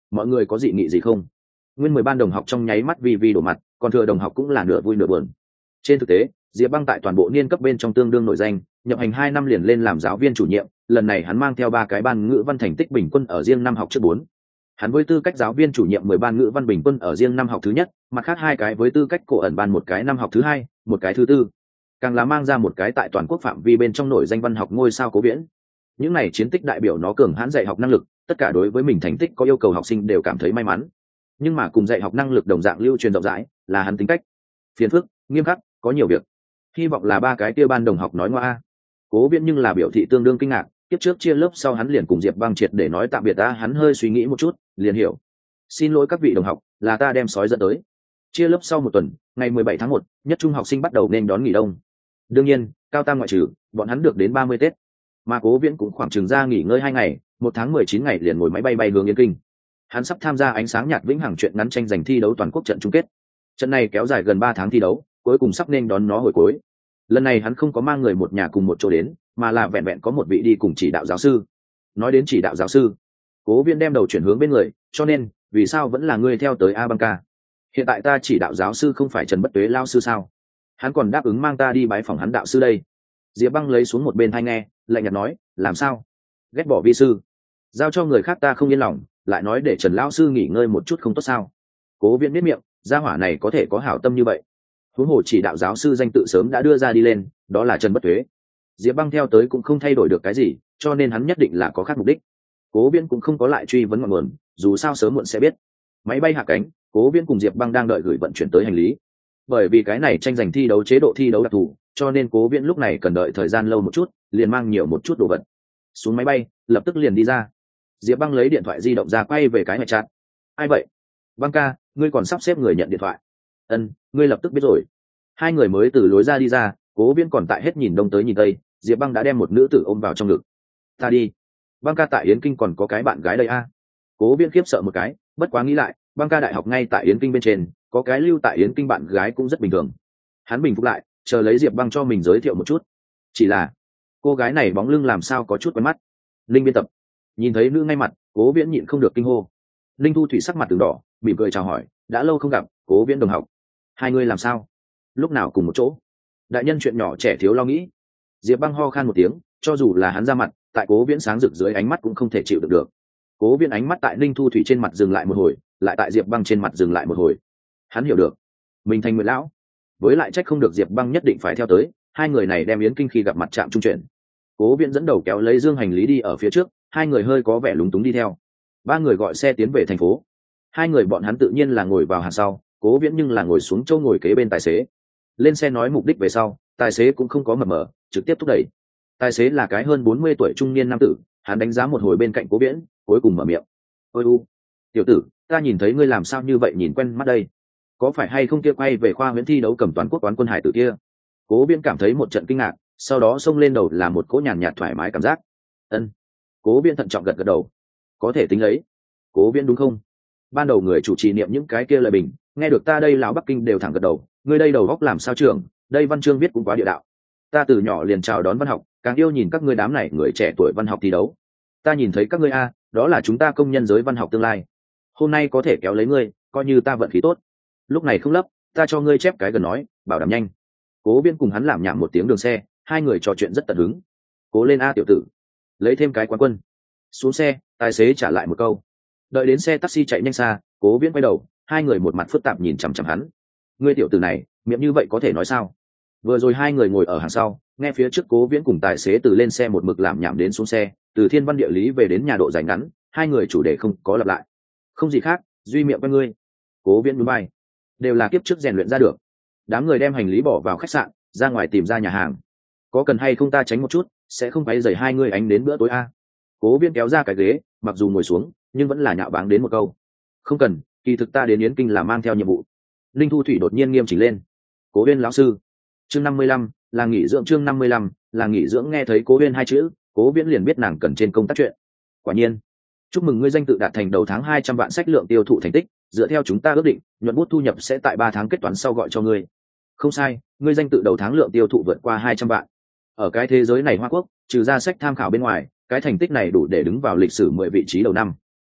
mọi người có dị nghị gì không? Nguyên 10 ban đồng học trong nháy mắt vi đổ mặt, còn thừa đồng học cũng là nửa vui nửa buồn. Trên thực tế, Diệp Băng tại toàn bộ niên cấp bên trong tương đương nổi danh, nhập hành 2 năm liền lên làm giáo viên chủ nhiệm, lần này hắn mang theo 3 cái ban ngữ văn thành tích bình quân ở riêng năm học trước 4. Hắn với tư cách giáo viên chủ nhiệm 10 ban ngữ văn bình quân ở riêng năm học thứ nhất, mặt khác 2 cái với tư cách cổ ẩn ban, một cái năm học thứ 2, một cái thứ 4. Càng là mang ra một cái tại toàn quốc phạm vi bên trong nổi danh văn học ngôi sao Cố Viễn. Những này chiến tích đại biểu nó cường hãn dạy học năng lực, tất cả đối với mình thành tích có yêu cầu học sinh đều cảm thấy may mắn. Nhưng mà cùng dạy học năng lực đồng dạng lưu truyền rộng rãi, là hắn tính cách phiền phức, nghiêm khắc, có nhiều việc. Hy vọng là 3 cái kia ban đồng học nói ngoa. Cố Viễn nhưng là biểu thị tương đương kinh ngạc, tiếp trước chia lớp sau hắn liền cùng Diệp Băng triệt để nói tạm biệt ta, hắn hơi suy nghĩ một chút, liền hiểu. Xin lỗi các vị đồng học, là ta đem sói dẫn tới. Chia lớp sau một tuần, ngày 17 tháng 1, nhất trung học sinh bắt đầu nên đón nghỉ đông. Đương nhiên, cao tam ngoại trừ, bọn hắn được đến 30 Tết. Mà Cố Viễn cũng khoảng chừng ra nghỉ ngơi 2 ngày, 1 tháng 19 ngày liền ngồi máy bay bay hướng Yên Kinh. Hắn sắp tham gia ánh sáng nhạt vĩnh hằng truyện ngắn tranh giành thi đấu toàn quốc trận chung kết. Trận này kéo dài gần 3 tháng thi đấu, cuối cùng sắp nên đón nó hồi cuối. Lần này hắn không có mang người một nhà cùng một chỗ đến, mà là vẹn vẹn có một vị đi cùng chỉ đạo giáo sư. Nói đến chỉ đạo giáo sư, Cố Viễn đem đầu chuyển hướng bên người, cho nên, vì sao vẫn là ngươi theo tới A Băng ca? Hiện tại ta chỉ đạo giáo sư không phải Trần Bất Tuế lao sư sao? Hắn còn đáp ứng mang ta đi bái phỏng hắn đạo sư đây. Diệp Băng lấy xuống một bên tai nghe, lạnh nhạt nói, làm sao? Ghét bỏ vi sư, giao cho người khác ta không yên lòng, lại nói để Trần lão sư nghỉ ngơi một chút không tốt sao? Cố Viễn biết miệng, gia hỏa này có thể có hảo tâm như vậy. Huống hồ chỉ đạo giáo sư danh tự sớm đã đưa ra đi lên, đó là Trần Bất Tuế. Diệp Băng theo tới cũng không thay đổi được cái gì, cho nên hắn nhất định là có khác mục đích. Cố Viễn cũng không có lại truy vấn ngọn nguồn, dù sao sớm muộn sẽ biết. Máy bay hạ cánh, Cố Viễn cùng Diệp Băng đang đợi gửi vận chuyển tới hành lý. Bởi vì cái này tranh giành thi đấu chế độ thi đấu đặc thù, cho nên Cố Viễn lúc này cần đợi thời gian lâu một chút, liền mang nhiều một chút đồ vật. Xuống máy bay, lập tức liền đi ra. Diệp Băng lấy điện thoại di động ra quay về cái ngoại chat. Ai vậy? Băng ca, ngươi còn sắp xếp người nhận điện thoại. Ân, ngươi lập tức biết rồi. Hai người mới từ lối ra đi ra, Cố Viễn còn tại hết nhìn đông tới nhìn tây, Diệp Băng đã đem một nữ tử ôm vào trong ngực. Ta đi. Băng ca tại Yến Kinh còn có cái bạn gái đây a. Cố Viễn khiếp sợ một cái, bất quá nghĩ lại, Băng ca đại học ngay tại Yến Kinh bên trên, có cái lưu tại Yến Kinh bạn gái cũng rất bình thường. Hắn bình phục lại, chờ lấy Diệp Băng cho mình giới thiệu một chút. Chỉ là, cô gái này bóng lưng làm sao có chút quen mắt. Linh biên tập. Nhìn thấy nữ ngay mặt, Cố Viễn nhịn không được kinh hô. Linh Thu Thủy sắc mặt từng đỏ, mỉm cười chào hỏi, đã lâu không gặp, Cố Viễn đồng học. Hai người làm sao? Lúc nào cùng một chỗ? Đại nhân chuyện nhỏ trẻ thiếu lo nghĩ. Diệp Băng ho khan một tiếng, cho dù là hắn ra mặt, tại Cố Viễn sáng rực dưới ánh mắt cũng không thể chịu được được. Cố Viễn ánh mắt tại Linh Thu Thủy trên mặt dừng lại một hồi, lại tại Diệp Băng trên mặt dừng lại một hồi. Hắn hiểu được, mình thành người lão, với lại trách không được Diệp Băng nhất định phải theo tới, hai người này đem Yến Kinh khi gặp mặt chạm trung chuyển. Cố Viễn dẫn đầu kéo lấy dương hành lý đi ở phía trước, hai người hơi có vẻ lúng túng đi theo. Ba người gọi xe tiến về thành phố. Hai người bọn hắn tự nhiên là ngồi vào hàng sau, Cố Viễn nhưng là ngồi xuống chỗ ngồi kế bên tài xế. Lên xe nói mục đích về sau, tài xế cũng không có mập mờ, trực tiếp thúc đẩy. Tài xế là cái hơn 40 tuổi trung niên nam tử, hắn đánh giá một hồi bên cạnh Cố Viễn, cuối cùng mở miệng. Ôi u, tiểu tử, ta nhìn thấy ngươi làm sao như vậy nhìn quen mắt đây? Có phải hay không kia quay về khoa huyễn thi đấu cầm toàn quốc toán quân hải tử kia? Cố Viễn cảm thấy một trận kinh ngạc, sau đó xông lên đầu là một cỗ nhàn nhạt thoải mái cảm giác. Ân. Cố Viễn thận trọng gật gật đầu. Có thể tính lấy. Cố Viễn đúng không? Ban đầu người chủ trì niệm những cái kia lời bình, nghe được ta đây lão Bắc Kinh đều thẳng gật đầu, ngươi đây đầu góc làm sao trưởng, đây văn chương viết cũng quá địa đạo. Ta từ nhỏ liền chào đón văn học, càng yêu nhìn các ngươi đám này người trẻ tuổi văn học thi đấu. Ta nhìn thấy các ngươi a, đó là chúng ta công nhân giới văn học tương lai. Hôm nay có thể kéo lấy ngươi, coi như ta vận khí tốt. Lúc này không lấp, ta cho ngươi chép cái gần nói, bảo đảm nhanh. Cố Viễn cùng hắn làm nhảm một tiếng đường xe, hai người trò chuyện rất tận hứng. Cố lên a tiểu tử, lấy thêm cái quán quân. Xuống xe, tài xế trả lại một câu. Đợi đến xe taxi chạy nhanh xa, Cố Viễn quay đầu, hai người một mặt phức tạp nhìn chằm chằm hắn. Ngươi tiểu tử này, miệng như vậy có thể nói sao? Vừa rồi hai người ngồi ở hàng sau, nghe phía trước Cố Viễn cùng tài xế từ lên xe một mực làm nhảm đến xuống xe, từ thiên văn địa lý về đến nhà độ dài ngắn, hai người chủ đề không có lặp lại. Không gì khác, duy miệng với ngươi. Cố Viễn nhún vai. Đều là kiếp trước rèn luyện ra được. Đám người đem hành lý bỏ vào khách sạn, ra ngoài tìm ra nhà hàng. Có cần hay không ta tránh một chút, sẽ không quấy rầy hai người ánh đến bữa tối a. Cố Viễn kéo ra cái ghế, mặc dù ngồi xuống, nhưng vẫn là nhạo báng đến một câu. Không cần, kỳ thực ta đến Yến Kinh là mang theo nhiệm vụ. Linh Thu Thủy đột nhiên nghiêm chỉnh lên. Cố Viễn lão sư. Chương 55, là nghỉ dưỡng. Chương 55, là nghỉ dưỡng. Nghe thấy Cố Viễn hai chữ, Cố Viễn liền biết nàng cần trên công tác chuyện. Quả nhiên. Chúc mừng ngươi danh tự đạt thành đầu tháng 200 vạn sách lượng tiêu thụ thành tích, dựa theo chúng ta ước định, nhuận bút thu nhập sẽ tại 3 tháng kết toán sau gọi cho ngươi. Không sai, ngươi danh tự đầu tháng lượng tiêu thụ vượt qua 200 vạn. Ở cái thế giới này Hoa Quốc, trừ ra sách tham khảo bên ngoài, cái thành tích này đủ để đứng vào lịch sử 10 vị trí đầu năm.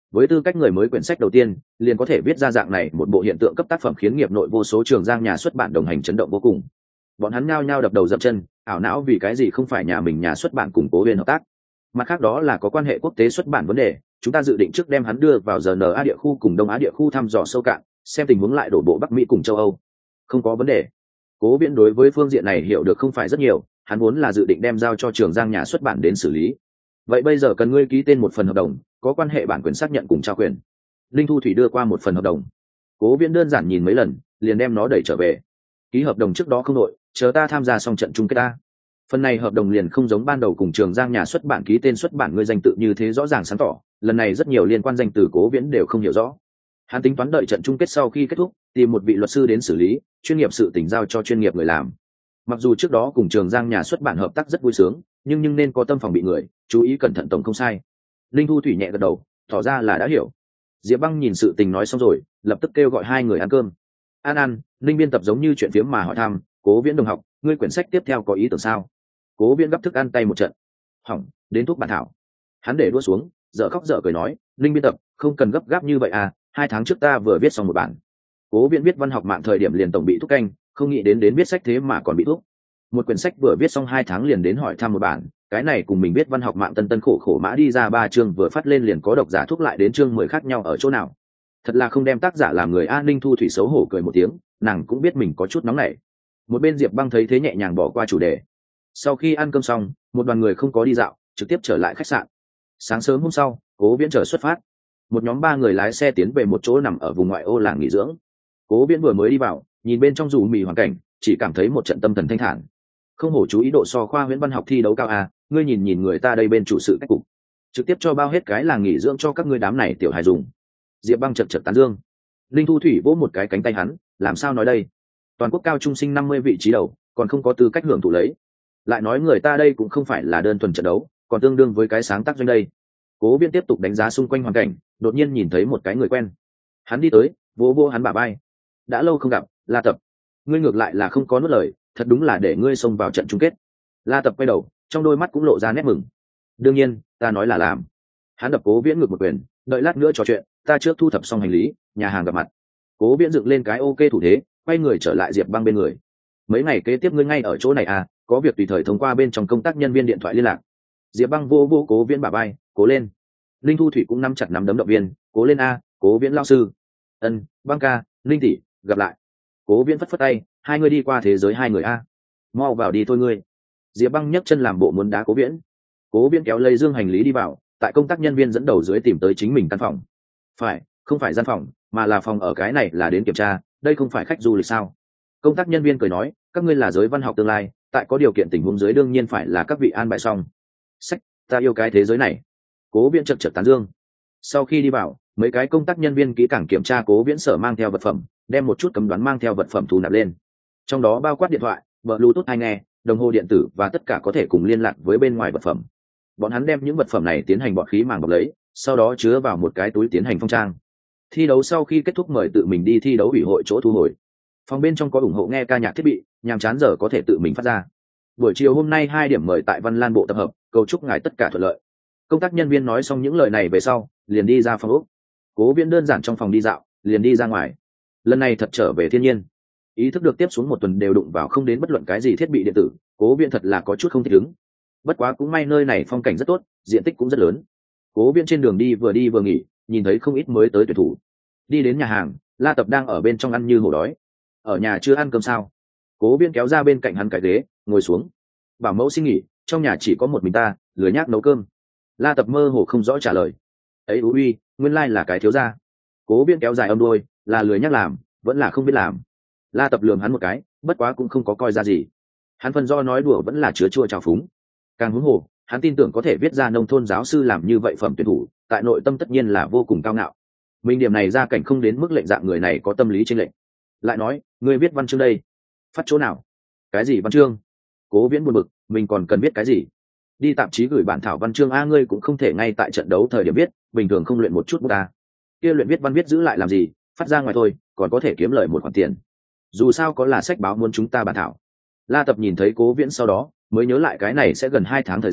với tư cách người mới quyển sách đầu tiên liền có thể viết ra dạng này một bộ hiện tượng cấp tác phẩm khiến nghiệp nội vô số trường giang nhà xuất bản đồng hành chấn động vô cùng. Bọn hắn nhao nhao đập đầu dậm chân, ảo não vì cái gì không phải nhà mình nhà xuất bản cùng Cố Uyên hợp tác. Mặt khác đó là có quan hệ quốc tế xuất bản vấn đề, chúng ta dự định trước đem hắn đưa vào RNA địa khu cùng Đông Á địa khu thăm dò sâu cạn, xem tình huống lại đổ bộ Bắc Mỹ cùng châu Âu. Không có vấn đề. Cố Viễn đối với phương diện này hiểu được không phải rất nhiều, hắn muốn là dự định đem giao cho trường giang nhà xuất bản đến xử lý. Vậy bây giờ cần ngươi ký tên một phần hợp đồng, có quan hệ bản quyền xác nhận cùng trao quyền. Linh Thu Thủy đưa qua một phần hợp đồng. Cố Viễn đơn giản nhìn mấy lần, liền đem nó đẩy trở về. Ký hợp đồng trước đó không đội, chờ ta tham gia xong trận chung kết ta. Phần này hợp đồng liền không giống ban đầu cùng trường giang nhà xuất bản ký tên xuất bản ngươi danh tự như thế rõ ràng sáng tỏ, lần này rất nhiều liên quan danh từ Cố Viễn đều không hiểu rõ. Hắn tính toán đợi trận chung kết sau khi kết thúc, tìm một vị luật sư đến xử lý, chuyên nghiệp sự tình giao cho chuyên nghiệp người làm. Mặc dù trước đó cùng trường giang nhà xuất bản hợp tác rất vui sướng, nhưng nên có tâm phòng bị người, chú ý cẩn thận tổng không sai. Linh Thu Thủy nhẹ gật đầu, tỏ ra là đã hiểu. Diệp Băng nhìn sự tình nói xong rồi, lập tức kêu gọi hai người ăn cơm. Ăn. Linh biên tập giống như chuyện phiếm mà hỏi thăm, Cố Viễn đồng học, ngươi quyển sách tiếp theo có ý tưởng sao? Cố Viễn gấp thức ăn tay một trận. Hỏng, đến thuốc bản thảo. Hắn để đũa xuống, dở khóc dở cười nói, Linh biên tập, không cần gấp gáp như vậy à, 2 tháng trước ta vừa viết xong một bản. Cố Viễn viết văn học mạng thời điểm liền tổng bị thúc canh, không nghĩ đến viết sách thế mà còn bị thúc. Một quyển sách vừa viết xong 2 tháng liền đến hỏi thăm một bản, cái này cùng mình viết văn học mạng tân tân khổ khổ mã đi ra 3 chương vừa phát lên liền có độc giả thúc lại đến chương 10 khác nhau ở chỗ nào. Thật là không đem tác giả làm người an ninh Thu Thủy xấu hổ cười một tiếng, nàng cũng biết mình có chút nóng nảy. Một bên Diệp Băng thấy thế nhẹ nhàng bỏ qua chủ đề. Sau khi ăn cơm xong, một đoàn người không có đi dạo, trực tiếp trở lại khách sạn. Sáng sớm hôm sau, Cố Viễn chờ xuất phát. Một nhóm 3 người lái xe tiến về một chỗ nằm ở vùng ngoại ô làng nghỉ dưỡng. Cố Viễn vừa mới đi vào, nhìn bên trong dù mì hoàn cảnh, chỉ cảm thấy một trận tâm thần thanh thản. Không hổ chú ý độ so khoa huyễn văn học thi đấu cao à, ngươi nhìn người ta đây bên chủ sự cách cục, trực tiếp cho bao hết cái làng nghỉ dưỡng cho các ngươi đám này tiểu hài dùng. Diệp Băng chật chật tán dương. Linh Thu Thủy vỗ một cái cánh tay hắn, làm sao nói đây? Toàn quốc cao trung sinh 50 vị trí đầu, còn không có tư cách hưởng thụ lấy. Lại nói người ta đây cũng không phải là đơn thuần trận đấu, còn tương đương với cái sáng tác doanh đây. Cố Viễn tiếp tục đánh giá xung quanh hoàn cảnh, đột nhiên nhìn thấy một cái người quen. Hắn đi tới, vỗ hắn bả vai. Đã lâu không gặp, La Tập. Ngươi ngược lại là không có nuốt lời, thật đúng là để ngươi xông vào trận chung kết. La Tập quay đầu, trong đôi mắt cũng lộ ra nét mừng. Đương nhiên, ta nói là làm. Hắn đập Cố Viễn ngược một quyền, đợi lát nữa trò chuyện, ta trước thu thập xong hành lý, nhà hàng gặp mặt. Cố Viễn dựng lên cái ok thủ thế, quay người trở lại Diệp Băng bên người. Mấy ngày kế tiếp ngươi ngay ở chỗ này à, có việc tùy thời thông qua bên trong công tác nhân viên điện thoại liên lạc. Diệp Băng vô Cố Viễn bả vai, cố lên. Linh Thu Thủy cũng nắm chặt nắm đấm động viên, cố lên a, Cố Viễn lão sư. Ân, Băng ca, Linh tỷ, gặp lại. Cố Viễn phất phất tay, hai người đi qua thế giới hai người a. Mau vào đi thôi ngươi. Diệp Băng nhấc chân làm bộ muốn đá Cố Viễn. Cố Viễn kéo lấy dương hành lý đi vào, tại công tác nhân viên dẫn đầu dưới tìm tới chính mình căn phòng. Phải, không phải gian phòng, mà là phòng ở cái này là đến kiểm tra, đây không phải khách du lịch sao? Công tác nhân viên cười nói, các ngươi là giới văn học tương lai, tại có điều kiện tình huống dưới đương nhiên phải là các vị an bài xong. Sách, ta yêu cái thế giới này. Cố Viễn chật tán dương. Sau khi đi vào, mấy cái công tác nhân viên kỹ càng kiểm tra Cố Viễn sở mang theo vật phẩm, đem một chút cấm đoán mang theo vật phẩm thu nạp lên. Trong đó bao quát điện thoại, Bluetooth tai nghe, đồng hồ điện tử và tất cả có thể cùng liên lạc với bên ngoài vật phẩm. Bọn hắn đem những vật phẩm này tiến hành bọt khí màng bọc lấy, sau đó chứa vào một cái túi tiến hành phong trang. Thi đấu sau khi kết thúc mời tự mình đi thi đấu ủy hội chỗ thu hồi. Phòng bên trong có ủng hộ nghe ca nhạc thiết bị, nhàm chán giờ có thể tự mình phát ra. Buổi chiều hôm nay 2 điểm mời tại Văn Lan bộ tập hợp, cầu chúc ngài tất cả thuận lợi. Công tác nhân viên nói xong những lời này về sau, liền đi ra phòng ốc. Cố Viễn đơn giản trong phòng đi dạo, liền đi ra ngoài. Lần này thật trở về thiên nhiên. Ý thức được tiếp xuống 1 tuần đều đụng vào không đến bất luận cái gì thiết bị điện tử, Cố Viễn thật là có chút không thích ứng. Bất quá cũng may nơi này phong cảnh rất tốt, diện tích cũng rất lớn. Cố Viễn trên đường đi vừa nghỉ, nhìn thấy không ít mới tới tuyển thủ. Đi đến nhà hàng, La Tập đang ở bên trong ăn như hổ đói. Ở nhà chưa ăn cơm sao? Cố Viễn kéo ra bên cạnh hắn cái ghế, ngồi xuống. Bảo mẫu xin nghỉ, trong nhà chỉ có một mình ta, lười nhác nấu cơm. La Tập mơ hồ không rõ trả lời. Ấy uy, nguyên lai là cái thiếu gia. Cố Viễn kéo dài âm đuôi, là lười nhác làm, vẫn là không biết làm. La Tập lườm hắn một cái, bất quá cũng không có coi ra gì. Hắn phân do nói đùa vẫn là chứa chua trào phúng. Càng huống hồ, hắn tin tưởng có thể viết ra nông thôn giáo sư làm như vậy phẩm tuyển thủ, tại nội tâm tất nhiên là vô cùng cao ngạo. Mình điểm này ra cảnh không đến mức lệnh dạng người này có tâm lý chênh lệch. Lại nói, ngươi viết văn chương đây, phát chỗ nào? Cái gì văn chương? Cố Viễn buồn bực, mình còn cần viết cái gì? Đi tạp chí gửi bản thảo văn chương a, ngươi cũng không thể ngay tại trận đấu thời điểm viết, bình thường không luyện một chút bút ta. Kia luyện viết văn viết giữ lại làm gì, phát ra ngoài thôi, còn có thể kiếm lời một khoản tiền. Dù sao có là sách báo muốn chúng ta bản thảo. La Tập nhìn thấy Cố Viễn sau đó, mới nhớ lại cái này sẽ gần 2 tháng thời gian,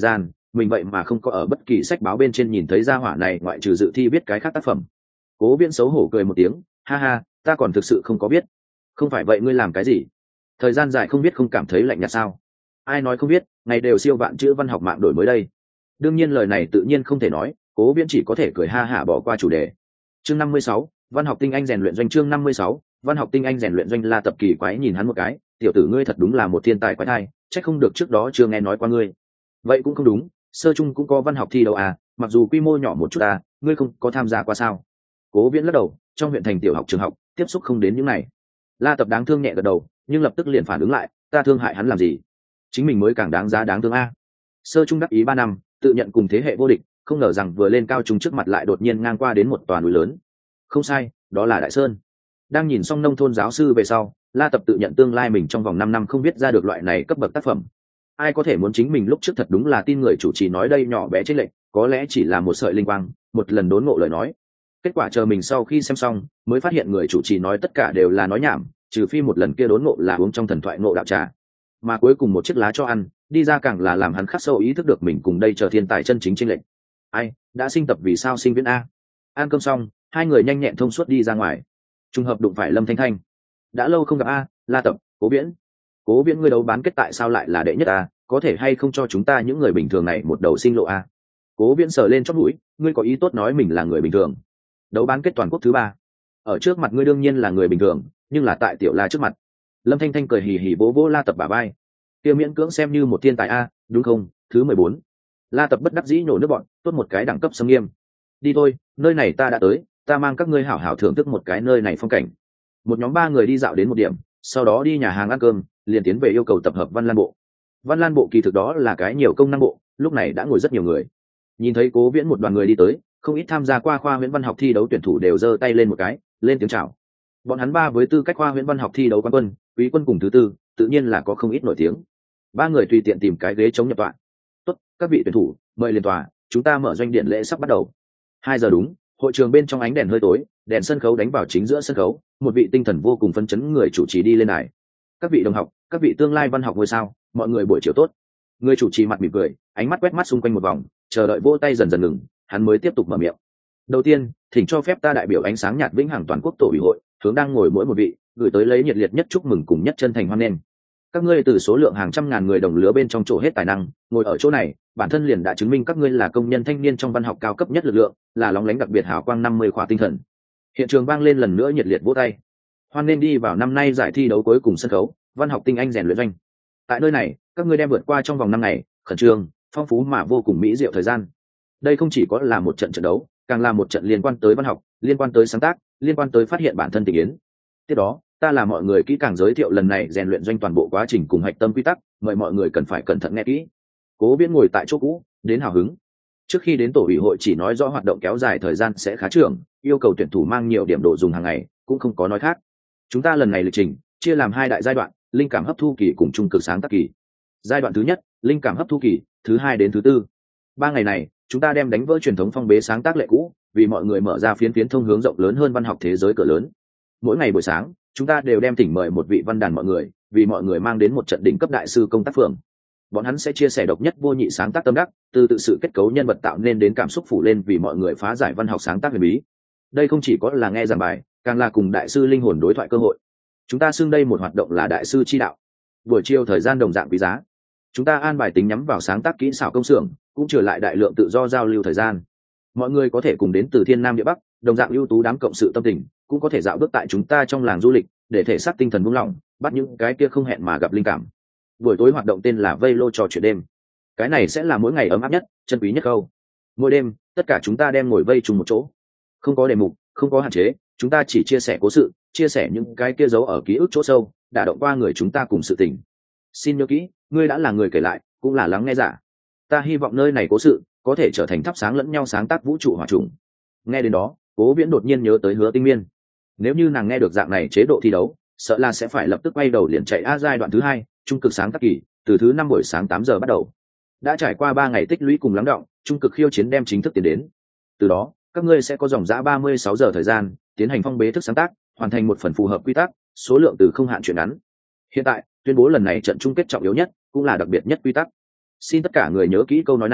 mình vậy mà không có ở bất kỳ sách báo bên trên nhìn thấy gia hỏa này ngoại trừ dự thi viết cái khác tác phẩm. Cố Viễn xấu hổ cười một tiếng, ha ha, ta còn thực sự không có biết. Không phải vậy ngươi làm cái gì? Thời gian dài không biết không cảm thấy lạnh nhạt sao? Ai nói không biết, ngày đều siêu vạn chữ văn học mạng đổi mới đây. Đương nhiên lời này tự nhiên không thể nói, Cố Viễn chỉ có thể cười ha hả bỏ qua chủ đề. Chương 56, văn học tinh anh rèn luyện doanh. Chương 56, văn học tinh anh rèn luyện doanh. La Tập kỳ quái nhìn hắn một cái, tiểu tử ngươi thật đúng là một thiên tài quái thai, chắc không được trước đó chưa nghe nói qua ngươi. Vậy cũng không đúng, sơ trung cũng có văn học thi đấu à, mặc dù quy mô nhỏ một chút à, ngươi không có tham gia qua sao? Cố Viễn lắc đầu, trong huyện thành tiểu học trường học tiếp xúc không đến những này. La Tập đáng thương nhẹ gật đầu, nhưng lập tức liền phản ứng lại, ta thương hại hắn làm gì? Chính mình mới càng đáng giá đáng thương a. Sơ trung đắc ý 3 năm, tự nhận cùng thế hệ vô địch, không ngờ rằng vừa lên cao trung trước mặt lại đột nhiên ngang qua đến một tòa núi lớn. Không sai, đó là Đại Sơn. Đang nhìn xong nông thôn giáo sư về sau, La Tập tự nhận tương lai mình trong vòng 5 năm không viết ra được loại này cấp bậc tác phẩm. Ai có thể muốn chính mình lúc trước thật đúng là tin người chủ trì nói đây nhỏ bé chênh lệch, có lẽ chỉ là một sợi linh quang, một lần đốn ngộ lời nói. Kết quả chờ mình sau khi xem xong, mới phát hiện người chủ trì nói tất cả đều là nói nhảm, trừ phi một lần kia đốn ngộ là uống trong thần thoại ngộ đạo trà. Mà cuối cùng một chiếc lá cho ăn, đi ra càng là làm hắn khắc sâu ý thức được mình cùng đây chờ thiên tài chân chính chênh lệch. Ai, đã sinh tập vì sao sinh viên a? Ăn cơm xong, hai người nhanh nhẹn thông suốt đi ra ngoài. Trùng hợp đụng phải Lâm Thanh Thanh. Đã lâu không gặp a, La Tập, Cố Viễn. Cố Viễn ngươi đấu bán kết tại sao lại là đệ nhất a, có thể hay không cho chúng ta những người bình thường này một đầu sinh lộ a? Cố Viễn sờ lên chóp mũi, ngươi có ý tốt nói mình là người bình thường. Đấu bán kết toàn quốc thứ 3. Ở trước mặt ngươi đương nhiên là người bình thường, nhưng là tại Tiểu La trước mặt. Lâm Thanh Thanh cười hì hì vỗ vỗ La Tập bả vai. Kia miễn cưỡng xem như một thiên tài a, đúng không? Thứ 14. La Tập bất đắc dĩ nhổ nước bọn, tốt một cái đẳng cấp xâm nghiêm. Đi thôi, nơi này ta đã tới, ta mang các ngươi hảo hảo thưởng thức một cái nơi này phong cảnh. Một nhóm 3 người đi dạo đến một điểm, sau đó đi nhà hàng ăn cơm, liền tiến về yêu cầu tập hợp Văn Lan bộ. Văn Lan bộ kỳ thực đó là cái nhiều công năng bộ, lúc này đã ngồi rất nhiều người. Nhìn thấy Cố Viễn một đoàn người đi tới, không ít tham gia qua khoa huyễn văn học thi đấu tuyển thủ đều giơ tay lên một cái, lên tiếng chào. Bọn hắn 3 với tư cách khoa huyễn văn học thi đấu quán quân, quý quân cùng thứ tư, tự nhiên là có không ít nổi tiếng. 3 người tùy tiện tìm cái ghế chống nhập tọa. Tốt, các vị tuyển thủ, mời lên tòa, chúng ta mở doanh điện lễ sắp bắt đầu. 2 giờ đúng, hội trường bên trong ánh đèn hơi tối, đèn sân khấu đánh vào chính giữa sân khấu, một vị tinh thần vô cùng phấn chấn người chủ trì đi lên đài. Các vị đồng học, các vị tương lai văn học ngôi sao, mọi người buổi chiều tốt. Người chủ trì mặt mỉm cười, ánh mắt quét mắt xung quanh một vòng, chờ đợi vỗ tay dần dần ngừng, hắn mới tiếp tục mở miệng. Đầu tiên, thỉnh cho phép ta đại biểu ánh sáng nhạt vĩnh hằng toàn quốc tổ ủy hội, hướng đang ngồi mỗi một vị, gửi tới lấy nhiệt liệt nhất chúc mừng cùng nhất chân thành hoan nghênh. Các ngươi từ số lượng hàng trăm ngàn người đồng lứa bên trong chỗ hết tài năng, ngồi ở chỗ này, bản thân liền đã chứng minh các ngươi là công nhân thanh niên trong văn học cao cấp nhất lực lượng, là lóng lánh đặc biệt hào quang 50 khỏa tinh thần. Hiện trường vang lên lần nữa nhiệt liệt vỗ tay. Hoan nghênh đi vào năm nay giải thi đấu cuối cùng sân khấu, văn học tinh anh rèn luyện doanh. Tại nơi này, các ngươi đem vượt qua trong vòng 5 ngày, khẩn trương, phong phú mà vô cùng mỹ diệu thời gian. Đây không chỉ có là một trận trận đấu, càng là một trận liên quan tới văn học, liên quan tới sáng tác, liên quan tới phát hiện bản thân tình yến. Tiếp đó, ta là mọi người kỹ càng giới thiệu lần này rèn luyện doanh toàn bộ quá trình cùng hạch tâm quy tắc, mời mọi người cần phải cẩn thận nghe kỹ. Cố Viễn ngồi tại chỗ cũ, đến hào hứng. Trước khi đến tổ ủy hội chỉ nói rõ hoạt động kéo dài thời gian sẽ khá trưởng, yêu cầu tuyển thủ mang nhiều điểm đồ dùng hàng ngày, cũng không có nói khác. Chúng ta lần này lịch trình chia làm 2 đại giai đoạn, linh cảm hấp thu kỳ cùng trung cực sáng tác kỳ. Giai đoạn thứ nhất, linh cảm hấp thu kỳ, thứ 2 đến thứ 4. 3 ngày này, chúng ta đem đánh vỡ truyền thống phong bế sáng tác lệ cũ, vì mọi người mở ra phiến thông hướng rộng lớn hơn văn học thế giới cửa lớn. Mỗi ngày buổi sáng, chúng ta đều đem thỉnh mời một vị văn đàn mọi người, vì mọi người mang đến một trận đỉnh cấp đại sư công tác phường. Bọn hắn sẽ chia sẻ độc nhất vô nhị sáng tác tâm đắc, từ tự sự kết cấu nhân vật tạo nên đến cảm xúc phủ lên vì mọi người phá giải văn học sáng tác huyền bí. Đây không chỉ có là nghe giảng bài, càng là cùng đại sư linh hồn đối thoại cơ hội. Chúng ta xưng đây một hoạt động là đại sư chi đạo. Buổi chiều thời gian đồng dạng quý giá. Chúng ta an bài tính nhắm vào sáng tác kỹ xảo công xưởng, cũng trở lại đại lượng tự do giao lưu thời gian. Mọi người có thể cùng đến từ thiên nam địa bắc, đồng dạng ưu tú đám cộng sự tâm tình, cũng có thể dạo bước tại chúng ta trong làng du lịch, để thể xác tinh thần buông lỏng, bắt những cái kia không hẹn mà gặp linh cảm. Buổi tối hoạt động tên là vây lô trò chuyện đêm. Cái này sẽ là mỗi ngày ấm áp nhất, chân quý nhất câu. Mỗi đêm, tất cả chúng ta đem ngồi vây chung một chỗ, không có đề mục, không có hạn chế, chúng ta chỉ chia sẻ cố sự, chia sẻ những cái kia giấu ở ký ức chỗ sâu, đả động qua người chúng ta cùng sự tình. Xin nhớ kỹ, ngươi đã là người kể lại, cũng là lắng nghe giả. Ta hy vọng nơi này cố sự có thể trở thành thắp sáng lẫn nhau sáng tác vũ trụ hỏa trùng. Nghe đến đó, Cố Viễn đột nhiên nhớ tới Hứa Tinh Miên. Nếu như nàng nghe được dạng này chế độ thi đấu, sợ là sẽ phải lập tức quay đầu liền chạy giai đoạn thứ 2, trung cực sáng tác kỳ, từ thứ 5 buổi sáng 8 giờ bắt đầu. Đã trải qua 3 ngày tích lũy cùng lắng đọng, trung cực khiêu chiến đem chính thức tiến đến. Từ đó, các ngươi sẽ có dòng dã 36 giờ thời gian tiến hành phong bế thức sáng tác, hoàn thành một phần phù hợp quy tắc, số lượng từ không hạn chuyện ngắn. Hiện tại, tuyên bố lần này trận chung kết trọng yếu nhất, cũng là đặc biệt nhất quy tắc. Xin tất cả người nhớ kỹ câu nói này,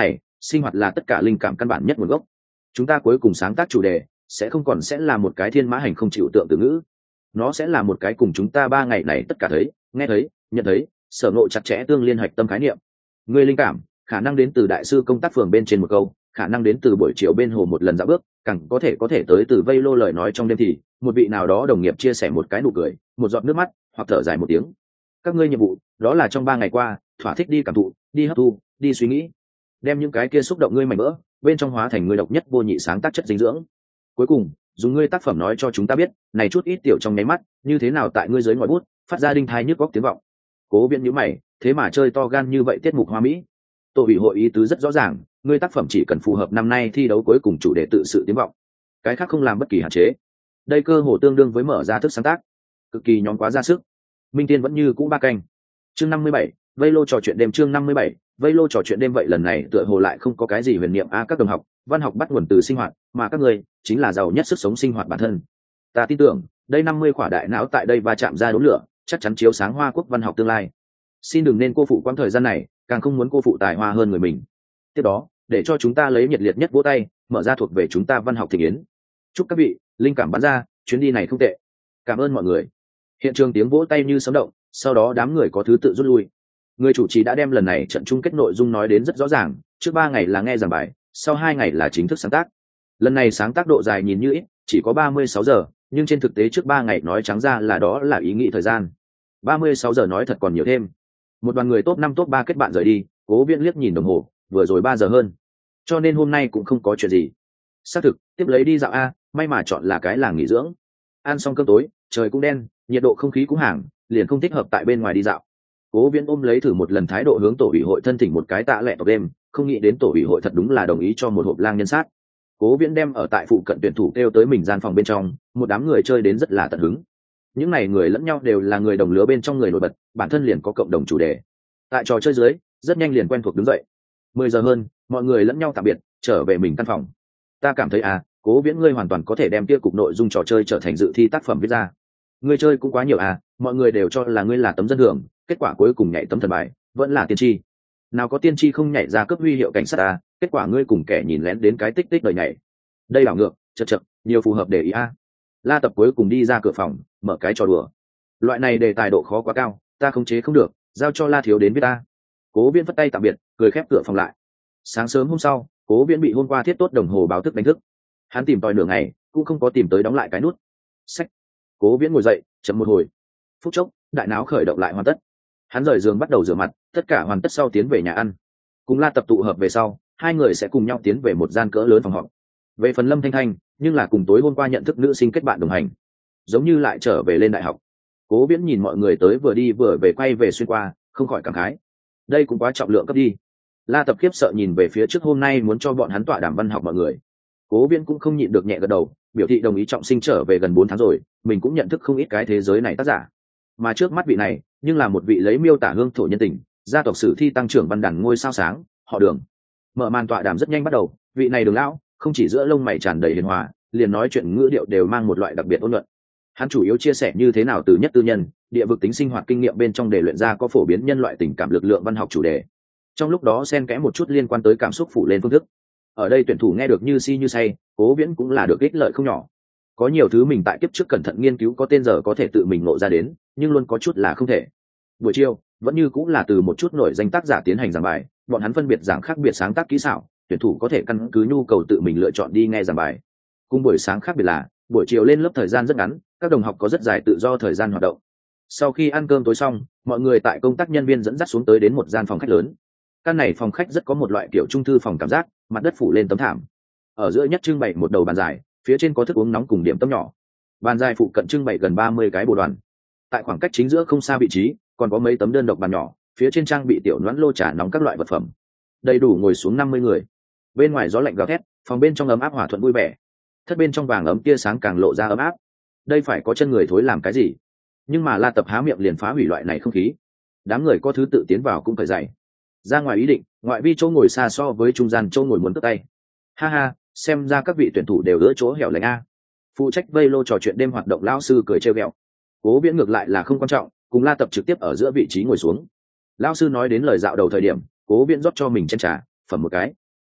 sinh hoạt là tất cả linh cảm căn bản nhất nguồn gốc. Chúng ta cuối cùng sáng tác chủ đề sẽ không còn sẽ là một cái thiên mã hành không chịu tượng từ ngữ, nó sẽ là một cái cùng chúng ta 3 ngày này tất cả thấy, nghe thấy, nhận thấy, sở ngộ chặt chẽ tương liên hạch tâm khái niệm. Người linh cảm khả năng đến từ đại sư công tác phường bên trên một câu, khả năng đến từ buổi chiều bên hồ một lần dạo bước, càng có thể tới từ vây lô lời nói trong đêm thì một vị nào đó đồng nghiệp chia sẻ một cái nụ cười, một giọt nước mắt, hoặc thở dài một tiếng. Các ngươi nhiệm vụ đó là trong 3 ngày qua thỏa thích đi cảm thụ, đi hấp thu, đi suy nghĩ, đem những cái kia xúc động ngươi mảnh vỡ bên trong hóa thành ngươi độc nhất vô nhị sáng tác chất dinh dưỡng. Cuối cùng dùng ngươi tác phẩm nói cho chúng ta biết này chút ít tiểu trong nháy mắt như thế nào tại ngươi dưới ngòi bút phát ra đinh thai nhức góc tiếng vọng. Cố Viễn nhíu mày, thế mà chơi to gan như vậy tiết mục hoa mỹ. Tổ ủy hội ý tứ rất rõ ràng, ngươi tác phẩm chỉ cần phù hợp năm nay thi đấu cuối cùng chủ đề tự sự tiếng vọng, cái khác không làm bất kỳ hạn chế. Đây cơ hồ tương đương với mở ra thức sáng tác, cực kỳ nhóm quá ra sức. Minh Tiên vẫn như cũ 3 canh. Chương 57, vây lô trò chuyện đêm. Chương 57, vây lô trò chuyện đêm. Vậy lần này tựa hồ lại không có cái gì huyền niệm a. Các đồng học, văn học bắt nguồn từ sinh hoạt, mà các ngươi chính là giàu nhất sức sống sinh hoạt bản thân. Ta tin tưởng đây 50 khỏa đại não tại đây va chạm ra đốn lửa, chắc chắn chiếu sáng Hoa Quốc văn học tương lai. Xin đừng nên cô phụ quãng thời gian này, càng không muốn cô phụ tài hoa hơn người mình. Tiếp đó để cho chúng ta lấy nhiệt liệt nhất vỗ tay mở ra thuộc về chúng ta văn học thịnh yến. Chúc các vị linh cảm bắn ra, chuyến đi này không tệ. Cảm ơn mọi người. Hiện trường tiếng vỗ tay như sấm động, sau đó đám người có thứ tự rút lui. Người chủ trì đã đem lần này trận chung kết nội dung nói đến rất rõ ràng, trước 3 ngày là nghe giảng bài, sau 2 ngày là chính thức sáng tác. Lần này sáng tác độ dài nhìn như ít, chỉ có 36 giờ, nhưng trên thực tế trước 3 ngày nói trắng ra là đó là ý nghĩ thời gian. 36 giờ nói thật còn nhiều thêm. Một đoàn người top 5 top 3 kết bạn rời đi, Cố Viễn liếc nhìn đồng hồ, vừa rồi 3 giờ hơn. Cho nên hôm nay cũng không có chuyện gì. Xác thực, tiếp lấy đi dạo a, may mà chọn là cái làng nghỉ dưỡng. Ăn xong cơm tối, trời cũng đen, nhiệt độ không khí cũng hàng, liền không thích hợp tại bên ngoài đi dạo. Cố Viễn ôm lấy thử một lần thái độ hướng tổ ủy hội thân thỉnh một cái tạ lẹ tộc đêm, không nghĩ đến tổ ủy hội thật đúng là đồng ý cho một hộp lang nhân sát. Cố Viễn đem ở tại phụ cận tuyển thủ kêu tới mình gian phòng bên trong, một đám người chơi đến rất là tận hứng. Những này người lẫn nhau đều là người đồng lứa bên trong người nổi bật, bản thân liền có cộng đồng chủ đề. Tại trò chơi dưới, rất nhanh liền quen thuộc đứng dậy. 10 giờ hơn, mọi người lẫn nhau tạm biệt, trở về mình căn phòng. Ta cảm thấy Cố Viễn ngươi hoàn toàn có thể đem kia cục nội dung trò chơi trở thành dự thi tác phẩm viết ra. Ngươi chơi cũng quá nhiều mọi người đều cho là ngươi là tấm dân thường, kết quả cuối cùng nhảy tấm thần bài, vẫn là tiên tri. Nào có tiên tri không nhảy ra cấp huy hiệu cảnh sát kết quả ngươi cùng kẻ nhìn lén đến cái tích tích đời nhảy. Đây đảo ngược, chật, nhiều phù hợp để ý La Tập cuối cùng đi ra cửa phòng, mở cái trò đùa. Loại này đề tài độ khó quá cao, ta khống chế không được, giao cho La Thiếu đến với ta. Cố Viễn vất tay tạm biệt, cười khép cửa phòng lại. Sáng sớm hôm sau, Cố Viễn bị hôm qua thiết tốt đồng hồ báo thức đánh thức. Hắn tìm tòi nửa ngày, cũng không có tìm tới đóng lại cái nút. Xách. Cố Viễn ngồi dậy, chậm một hồi. Phút chốc, đại não khởi động lại hoàn tất. Hắn rời giường bắt đầu rửa mặt, tất cả hoàn tất sau tiến về nhà ăn. Cùng La Tập tụ hợp về sau, hai người sẽ cùng nhau tiến về một gian cỡ lớn phòng họp. Về phần Lâm Thanh Thanh, nhưng là cùng tối hôm qua nhận thức nữ sinh kết bạn đồng hành, giống như lại trở về lên đại học. Cố Viễn nhìn mọi người tới vừa đi vừa về quay về xuyên qua, không khỏi cảm khái. Đây cũng quá trọng lượng cấp đi. La Tập khiếp sợ nhìn về phía trước hôm nay muốn cho bọn hắn tọa đàm văn học mọi người. Cố Viễn cũng không nhịn được nhẹ gật đầu, biểu thị đồng ý trọng sinh trở về gần 4 tháng rồi, mình cũng nhận thức không ít cái thế giới này tác giả. Mà trước mắt vị này, nhưng là một vị lấy miêu tả hương thổ nhân tình, gia tộc sử thi tăng trưởng văn đàn ngôi sao sáng, họ Đường. Mở màn tọa đàm rất nhanh bắt đầu, vị này Đường lão, không chỉ giữa lông mày tràn đầy hiền hòa, liền nói chuyện ngữ điệu đều mang một loại đặc biệt ôn nhuận. Hắn chủ yếu chia sẻ như thế nào từ nhất tư nhân, địa vực tính sinh hoạt kinh nghiệm bên trong để luyện ra có phổ biến nhân loại tình cảm lực lượng văn học chủ đề. Trong lúc đó xen kẽ một chút liên quan tới cảm xúc phủ lên phương thức. Ở đây tuyển thủ nghe được như si như say, Cố Viễn cũng là được ích lợi không nhỏ. Có nhiều thứ mình tại kiếp trước cẩn thận nghiên cứu có tên giờ có thể tự mình ngộ ra đến, nhưng luôn có chút là không thể. Buổi chiều vẫn như cũng là từ một chút nổi danh tác giả tiến hành giảng bài, bọn hắn phân biệt giảng khác biệt sáng tác kỹ xảo, tuyển thủ có thể căn cứ nhu cầu tự mình lựa chọn đi nghe giảng bài. Cùng buổi sáng khác biệt là buổi chiều lên lớp thời gian rất ngắn, các đồng học có rất dài tự do thời gian hoạt động. Sau khi ăn cơm tối xong, mọi người tại công tác nhân viên dẫn dắt xuống tới đến một gian phòng khách lớn. Căn này phòng khách rất có một loại kiểu trung thư phòng cảm giác, mặt đất phủ lên tấm thảm. Ở giữa nhất trưng bày một đầu bàn dài, phía trên có thức uống nóng cùng điểm tâm nhỏ. Bàn dài phụ cận trưng bày gần 30 cái bồ đoàn. Tại khoảng cách chính giữa không xa vị trí, còn có mấy tấm đơn độc bàn nhỏ, phía trên trang bị tiểu noãn lô trà nóng các loại vật phẩm. Đầy đủ ngồi xuống 50 người. Bên ngoài gió lạnh gào thét, phòng bên trong ấm áp hòa thuận vui vẻ. Thất bên trong vàng ấm tia sáng càng lộ ra ấm áp. Đây phải có chân người thối làm cái gì? Nhưng mà La Tập há miệng liền phá hủy loại này không khí. Đám người có thứ tự tiến vào cũng phải dậy. Ra ngoài ý định, ngoại vi chỗ ngồi xa so với trung gian chỗ ngồi muốn cất tay. Ha ha, xem ra các vị tuyển thủ đều ở chỗ hẻo lánh a. Phụ trách vây lô trò chuyện đêm hoạt động lão sư cười trêu ghẹo. Cố Viễn ngược lại là không quan trọng, cùng La Tập trực tiếp ở giữa vị trí ngồi xuống. Lão sư nói đến lời dạo đầu thời điểm, Cố Viễn rót cho mình chén trà, phẩm một cái.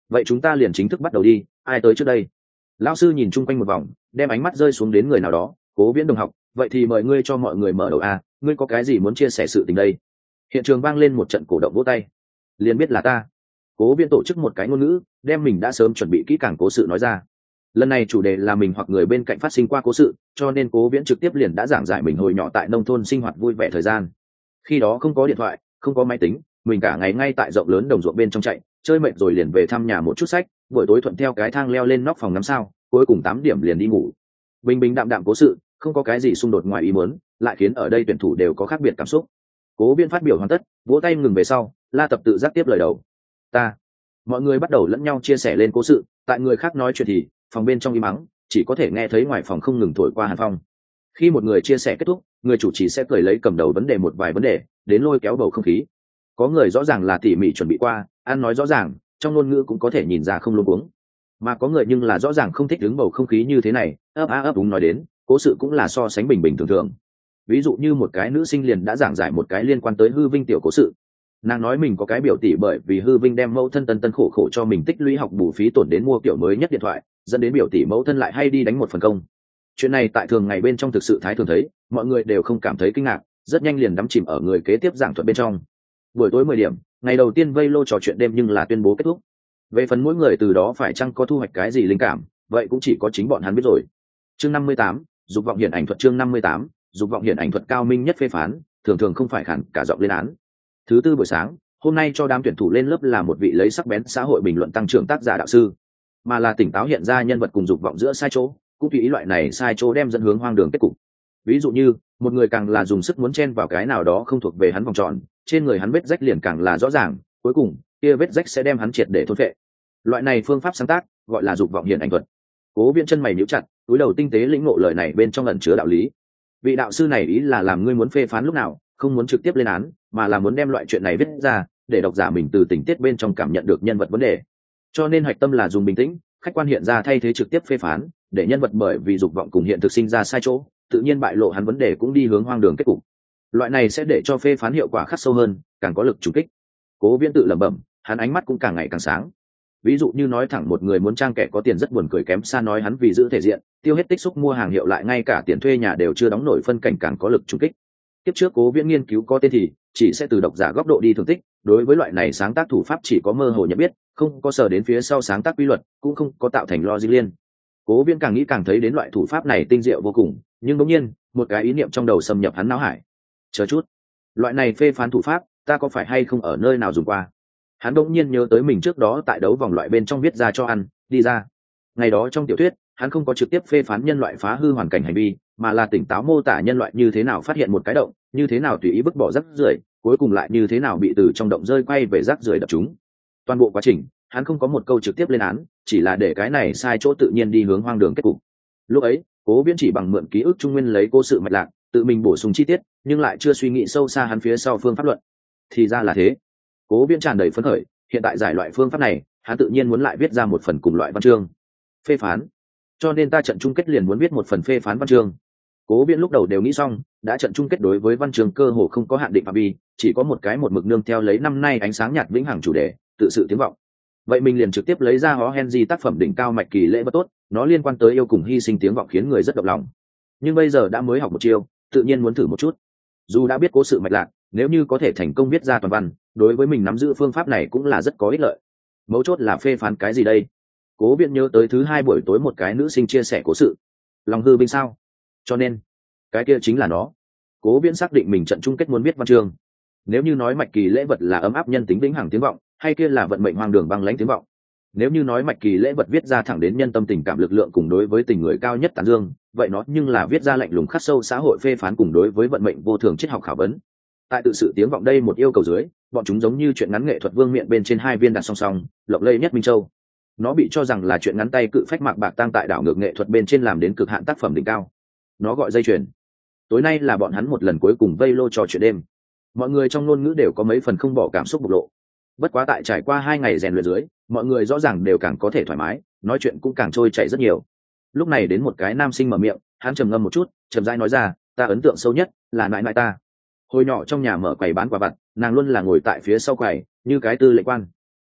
vậy chúng ta liền chính thức bắt đầu đi, ai tới trước đây? Lão sư nhìn chung quanh một vòng, đem ánh mắt rơi xuống đến người nào đó. Cố Viễn đồng học, vậy thì mời ngươi cho mọi người mở đầu a, ngươi có cái gì muốn chia sẻ sự tình đây? Hiện trường vang lên một trận cổ động vỗ tay. Liền biết là ta. Cố Viễn tổ chức một cái ngôn ngữ, đem mình đã sớm chuẩn bị kỹ càng cố sự nói ra. Lần này chủ đề là mình hoặc người bên cạnh phát sinh qua cố sự, cho nên Cố Viễn trực tiếp liền đã giảng giải mình hồi nhỏ tại nông thôn sinh hoạt vui vẻ thời gian. Khi đó không có điện thoại, không có máy tính, mình cả ngày ngay tại rộng lớn đồng ruộng bên trong chạy, chơi mệt rồi liền về thăm nhà một chút sách, buổi tối thuận theo cái thang leo lên nóc phòng 5 sao, cuối cùng 8 điểm liền đi ngủ. Bình bình đạm đạm cố sự, không có cái gì xung đột ngoài ý muốn, lại khiến ở đây tuyển thủ đều có khác biệt cảm xúc. Cố Viễn phát biểu hoàn tất, vỗ tay ngừng về sau, La Tập tự giác tiếp lời đầu. Ta. Mọi người bắt đầu lẫn nhau chia sẻ lên cố sự, tại người khác nói chuyện thì phòng bên trong im mắng, chỉ có thể nghe thấy ngoài phòng không ngừng thổi qua hàn phong. Khi một người chia sẻ kết thúc, người chủ trì sẽ cười lấy cầm đầu vấn đề một vài vấn đề, đến lôi kéo bầu không khí. Có người rõ ràng là tỉ mỉ chuẩn bị qua, ăn nói rõ ràng, trong ngôn ngữ cũng có thể nhìn ra không luống cuống. Mà có người nhưng là rõ ràng không thích đứng bầu không khí như thế này, ấp úng nói đến, cố sự cũng là so sánh bình bình thường thường. Ví dụ như một cái nữ sinh liền đã giảng giải một cái liên quan tới hư vinh tiểu cố sự. Nàng nói mình có cái biểu tỷ bởi vì hư vinh đem mẫu thân tân khổ khổ cho mình tích lũy học bù phí tổn đến mua kiểu mới nhất điện thoại, dẫn đến biểu tỷ mẫu thân lại hay đi đánh một phần công. Chuyện này tại thường ngày bên trong thực sự thái thường thấy, mọi người đều không cảm thấy kinh ngạc, rất nhanh liền đắm chìm ở người kế tiếp giảng thuật bên trong. Buổi tối 10 điểm, ngày đầu tiên vây lô trò chuyện đêm nhưng là tuyên bố kết thúc. Về phần mỗi người từ đó phải chăng có thu hoạch cái gì linh cảm, vậy cũng chỉ có chính bọn hắn biết rồi. Chương 58, dục vọng hiện ảnh thuật. Chương 58, dục vọng hiện ảnh thuật cao minh nhất phê phán, thường thường không phải khản cả giọng lên án. Thứ tư buổi sáng, hôm nay cho đám tuyển thủ lên lớp là một vị lấy sắc bén xã hội bình luận tăng trưởng tác giả đạo sư, mà là tỉnh táo hiện ra nhân vật cùng dục vọng giữa sai chỗ, cũng tùy ý loại này sai chỗ đem dẫn hướng hoang đường kết cục. Ví dụ như, một người càng là dùng sức muốn chen vào cái nào đó không thuộc về hắn vòng tròn, trên người hắn vết rách liền càng là rõ ràng, cuối cùng kia vết rách sẽ đem hắn triệt để thôn phệ. Loại này phương pháp sáng tác gọi là dục vọng hiện ảnh thuật. Cố Viễn chân mày nhíu chặt, túi đầu tinh tế lĩnh ngộ lời này bên trong ẩn chứa đạo lý. Vị đạo sư này ý là làm ngươi muốn phê phán lúc nào, không muốn trực tiếp lên án, mà là muốn đem loại chuyện này viết ra, để độc giả mình từ tình tiết bên trong cảm nhận được nhân vật vấn đề. Cho nên hạch tâm là dùng bình tĩnh, khách quan hiện ra thay thế trực tiếp phê phán, để nhân vật bởi vì dục vọng cùng hiện thực sinh ra sai chỗ, tự nhiên bại lộ hắn vấn đề cũng đi hướng hoang đường kết cục. Loại này sẽ để cho phê phán hiệu quả khắc sâu hơn, càng có lực trùng kích. Cố Viễn tự lẩm bẩm, hắn ánh mắt cũng càng ngày càng sáng. Ví dụ như nói thẳng một người muốn trang kẻ có tiền rất buồn cười, kém xa nói hắn vì giữ thể diện, tiêu hết tích xúc mua hàng hiệu lại ngay cả tiền thuê nhà đều chưa đóng nổi, phân cảnh càng có lực trùng kích. Tiếp trước Cố Viễn nghiên cứu có tên thì chỉ sẽ từ độc giả góc độ đi thưởng tích, đối với loại này sáng tác thủ pháp chỉ có mơ hồ nhận biết, không có sở đến phía sau sáng tác quy luật, cũng không có tạo thành logic liên. Cố Viễn càng nghĩ càng thấy đến loại thủ pháp này tinh diệu vô cùng, nhưng đột nhiên, một cái ý niệm trong đầu xâm nhập hắn não hải. Chờ chút, loại này phê phán thủ pháp, ta có phải hay không ở nơi nào dùng qua? Hắn đột nhiên nhớ tới mình trước đó tại đấu vòng loại bên trong viết ra cho ăn, đi ra. Ngày đó trong tiểu thuyết, hắn không có trực tiếp phê phán nhân loại phá hư hoàn cảnh hành vi, mà là tỉnh táo mô tả nhân loại như thế nào phát hiện một cái động, như thế nào tùy ý vứt bỏ rác rưởi, cuối cùng lại như thế nào bị từ trong động rơi quay về rác rưởi đập chúng. Toàn bộ quá trình, hắn không có một câu trực tiếp lên án, chỉ là để cái này sai chỗ tự nhiên đi hướng hoang đường kết cục. Lúc ấy, Cố Viễn chỉ bằng mượn ký ức trung nguyên lấy cố sự mạch lạc, tự mình bổ sung chi tiết, nhưng lại chưa suy nghĩ sâu xa hắn phía sau phương pháp luận. Thì ra là thế. Cố Viễn tràn đầy phấn khởi, hiện tại giải loại phương pháp này, hắn tự nhiên muốn lại viết ra một phần cùng loại văn chương. Phê phán. Cho nên ta trận chung kết liền muốn viết một phần phê phán văn chương. Cố Viễn lúc đầu đều nghĩ xong, đã trận chung kết đối với văn chương cơ hồ không có hạn định phạm vi, chỉ có một cái một mực nương theo lấy năm nay ánh sáng nhạt vĩnh hằng chủ đề, tự sự tiếng vọng. Vậy mình liền trực tiếp lấy ra Hó Henry tác phẩm đỉnh cao mạch kỳ lễ vật tốt, nó liên quan tới yêu cùng hy sinh tiếng vọng khiến người rất động lòng. Nhưng bây giờ đã mới học một chiêu, tự nhiên muốn thử một chút. Dù đã biết cố sự mạch lạc, nếu như có thể thành công viết ra toàn văn, đối với mình nắm giữ phương pháp này cũng là rất có ích lợi. Mấu chốt là phê phán cái gì đây? Cố Viễn nhớ tới thứ hai buổi tối một cái nữ sinh chia sẻ cố sự, lòng hư vinh sao? Cho nên, cái kia chính là nó. Cố Viễn xác định mình trận chung kết muốn viết văn chương. Nếu như nói mạch kỳ lễ vật là ấm áp nhân tính vĩnh hằng tiếng vọng, hay kia là vận mệnh hoang đường băng lãnh tiếng vọng. Nếu như nói mạch kỳ lễ vật viết ra thẳng đến nhân tâm tình cảm lực lượng cùng đối với tình người cao nhất tán dương, vậy nó nhưng là viết ra lạnh lùng khắc sâu xã hội phê phán cùng đối với vận mệnh vô thường triết học khảo vấn. Tại tự sự tiếng vọng đây một yêu cầu dưới, bọn chúng giống như chuyện ngắn nghệ thuật vương miện bên trên hai viên đặt song song, lộng lẫy nhất Minh Châu. Nó bị cho rằng là chuyện ngắn tay cự phách mạc bạc tang tại đảo ngược nghệ thuật bên trên làm đến cực hạn tác phẩm đỉnh cao. Nó gọi dây chuyền. Tối nay là bọn hắn một lần cuối cùng vây lô trò chuyện đêm. Mọi người trong ngôn ngữ đều có mấy phần không bỏ cảm xúc bộc lộ. Bất quá tại trải qua 2 ngày rèn luyện dưới, mọi người rõ ràng đều càng có thể thoải mái, nói chuyện cũng càng trôi chảy rất nhiều. Lúc này đến một cái nam sinh mở miệng, hắn trầm ngâm một chút, chậm rãi nói ra, ta ấn tượng sâu nhất là nại nại ta. Hồi nhỏ trong nhà mở quầy bán quà vặt, nàng luôn là ngồi tại phía sau quầy, như cái tư lệnh quan.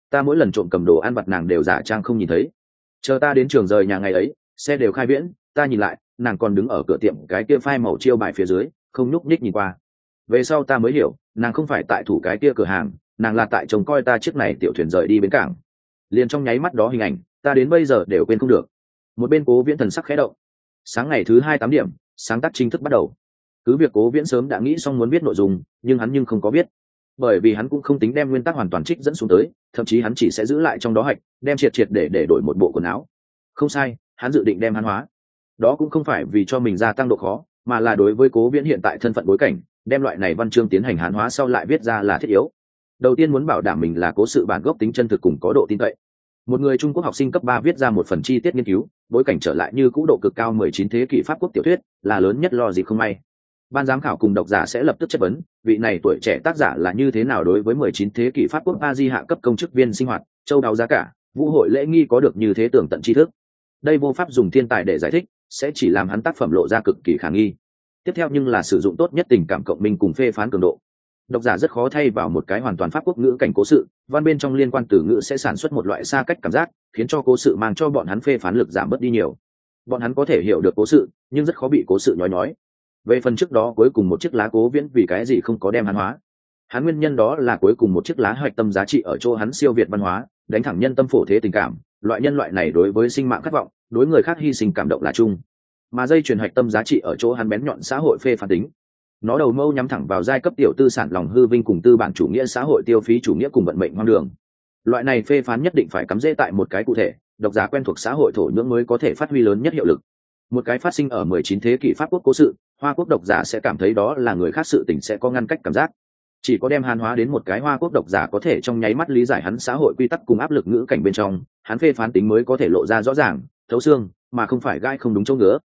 Ta mỗi lần trộm cầm đồ ăn vặt nàng đều giả trang không nhìn thấy. Chờ ta đến trường rời nhà ngày ấy, xe đều khai viễn, ta nhìn lại, nàng còn đứng ở cửa tiệm cái kia phai màu chiêu bài phía dưới, không nhúc nhích nhìn qua. Về sau ta mới hiểu, nàng không phải tại thủ cái kia cửa hàng, nàng là tại trông coi ta chiếc này tiểu thuyền rời đi bến cảng. Liền trong nháy mắt đó hình ảnh, ta đến bây giờ đều quên không được. Một bên Cố Viễn thần sắc khẽ động. Sáng ngày thứ 8 điểm, sáng tác chính thức bắt đầu. Cứ việc Cố Viễn sớm đã nghĩ xong muốn viết nội dung, nhưng không có viết, bởi vì hắn cũng không tính đem nguyên tắc hoàn toàn trích dẫn xuống tới, thậm chí hắn chỉ sẽ giữ lại trong đó hạch, đem triệt để đổi một bộ quần áo. Không sai, hắn dự định đem hán hóa. Đó cũng không phải vì cho mình gia tăng độ khó, mà là đối với Cố Viễn hiện tại thân phận bối cảnh, đem loại này văn chương tiến hành hán hóa sau lại viết ra là thiết yếu. Đầu tiên muốn bảo đảm mình là cố sự bản gốc tính chân thực cùng có độ tin cậy. Một người Trung Quốc học sinh cấp 3 viết ra một phần chi tiết nghiên cứu, bối cảnh trở lại như cũ độ cực cao 19 thế kỷ Pháp quốc tiểu thuyết, là lớn nhất lo gì không may. Ban giám khảo cùng độc giả sẽ lập tức chất vấn, vị này tuổi trẻ tác giả là như thế nào đối với 19 thế kỷ Pháp quốc A-di hạ cấp công chức viên sinh hoạt, châu đáo giá cả, vũ hội lễ nghi có được như thế tưởng tận tri thức. Đây vô pháp dùng thiên tài để giải thích, sẽ chỉ làm hắn tác phẩm lộ ra cực kỳ khả nghi. Tiếp theo nhưng là sử dụng tốt nhất tình cảm cộng minh cùng phê phán cường độ. Độc giả rất khó thay vào một cái hoàn toàn pháp quốc ngữ cảnh cố sự, văn bên trong liên quan từ ngữ sẽ sản xuất một loại xa cách cảm giác, khiến cho cố sự mang cho bọn hắn phê phán lực giảm bớt đi nhiều. Bọn hắn có thể hiểu được cố sự, nhưng rất khó bị cố sự nói. Về phần trước đó cuối cùng một chiếc lá Cố Viễn vì cái gì không có đem hán hóa, hắn nguyên nhân đó là cuối cùng một chiếc lá hoạch tâm giá trị ở chỗ hắn siêu việt văn hóa, đánh thẳng nhân tâm phổ thế tình cảm, loại nhân loại này đối với sinh mạng khát vọng, đối người khác hy sinh cảm động là chung. Mà dây chuyền hoạch tâm giá trị ở chỗ hắn bén nhọn xã hội phê phán tính. Nó đầu mâu nhắm thẳng vào giai cấp tiểu tư sản lòng hư vinh cùng tư bản chủ nghĩa xã hội tiêu phí chủ nghĩa cùng vận mệnh hoang đường. Loại này phê phán nhất định phải cắm rễ tại một cái cụ thể, độc giả quen thuộc xã hội thổ nhưỡng mới có thể phát huy lớn nhất hiệu lực. Một cái phát sinh ở 19 thế kỷ Pháp quốc cố sự, Hoa quốc độc giả sẽ cảm thấy đó là người khác sự tình, sẽ có ngăn cách cảm giác. Chỉ có đem hán hóa đến một cái Hoa quốc độc giả có thể trong nháy mắt lý giải hắn xã hội quy tắc cùng áp lực ngữ cảnh bên trong, hắn phê phán tính mới có thể lộ ra rõ ràng, thấu xương, mà không phải gai không đúng chỗ ngứa,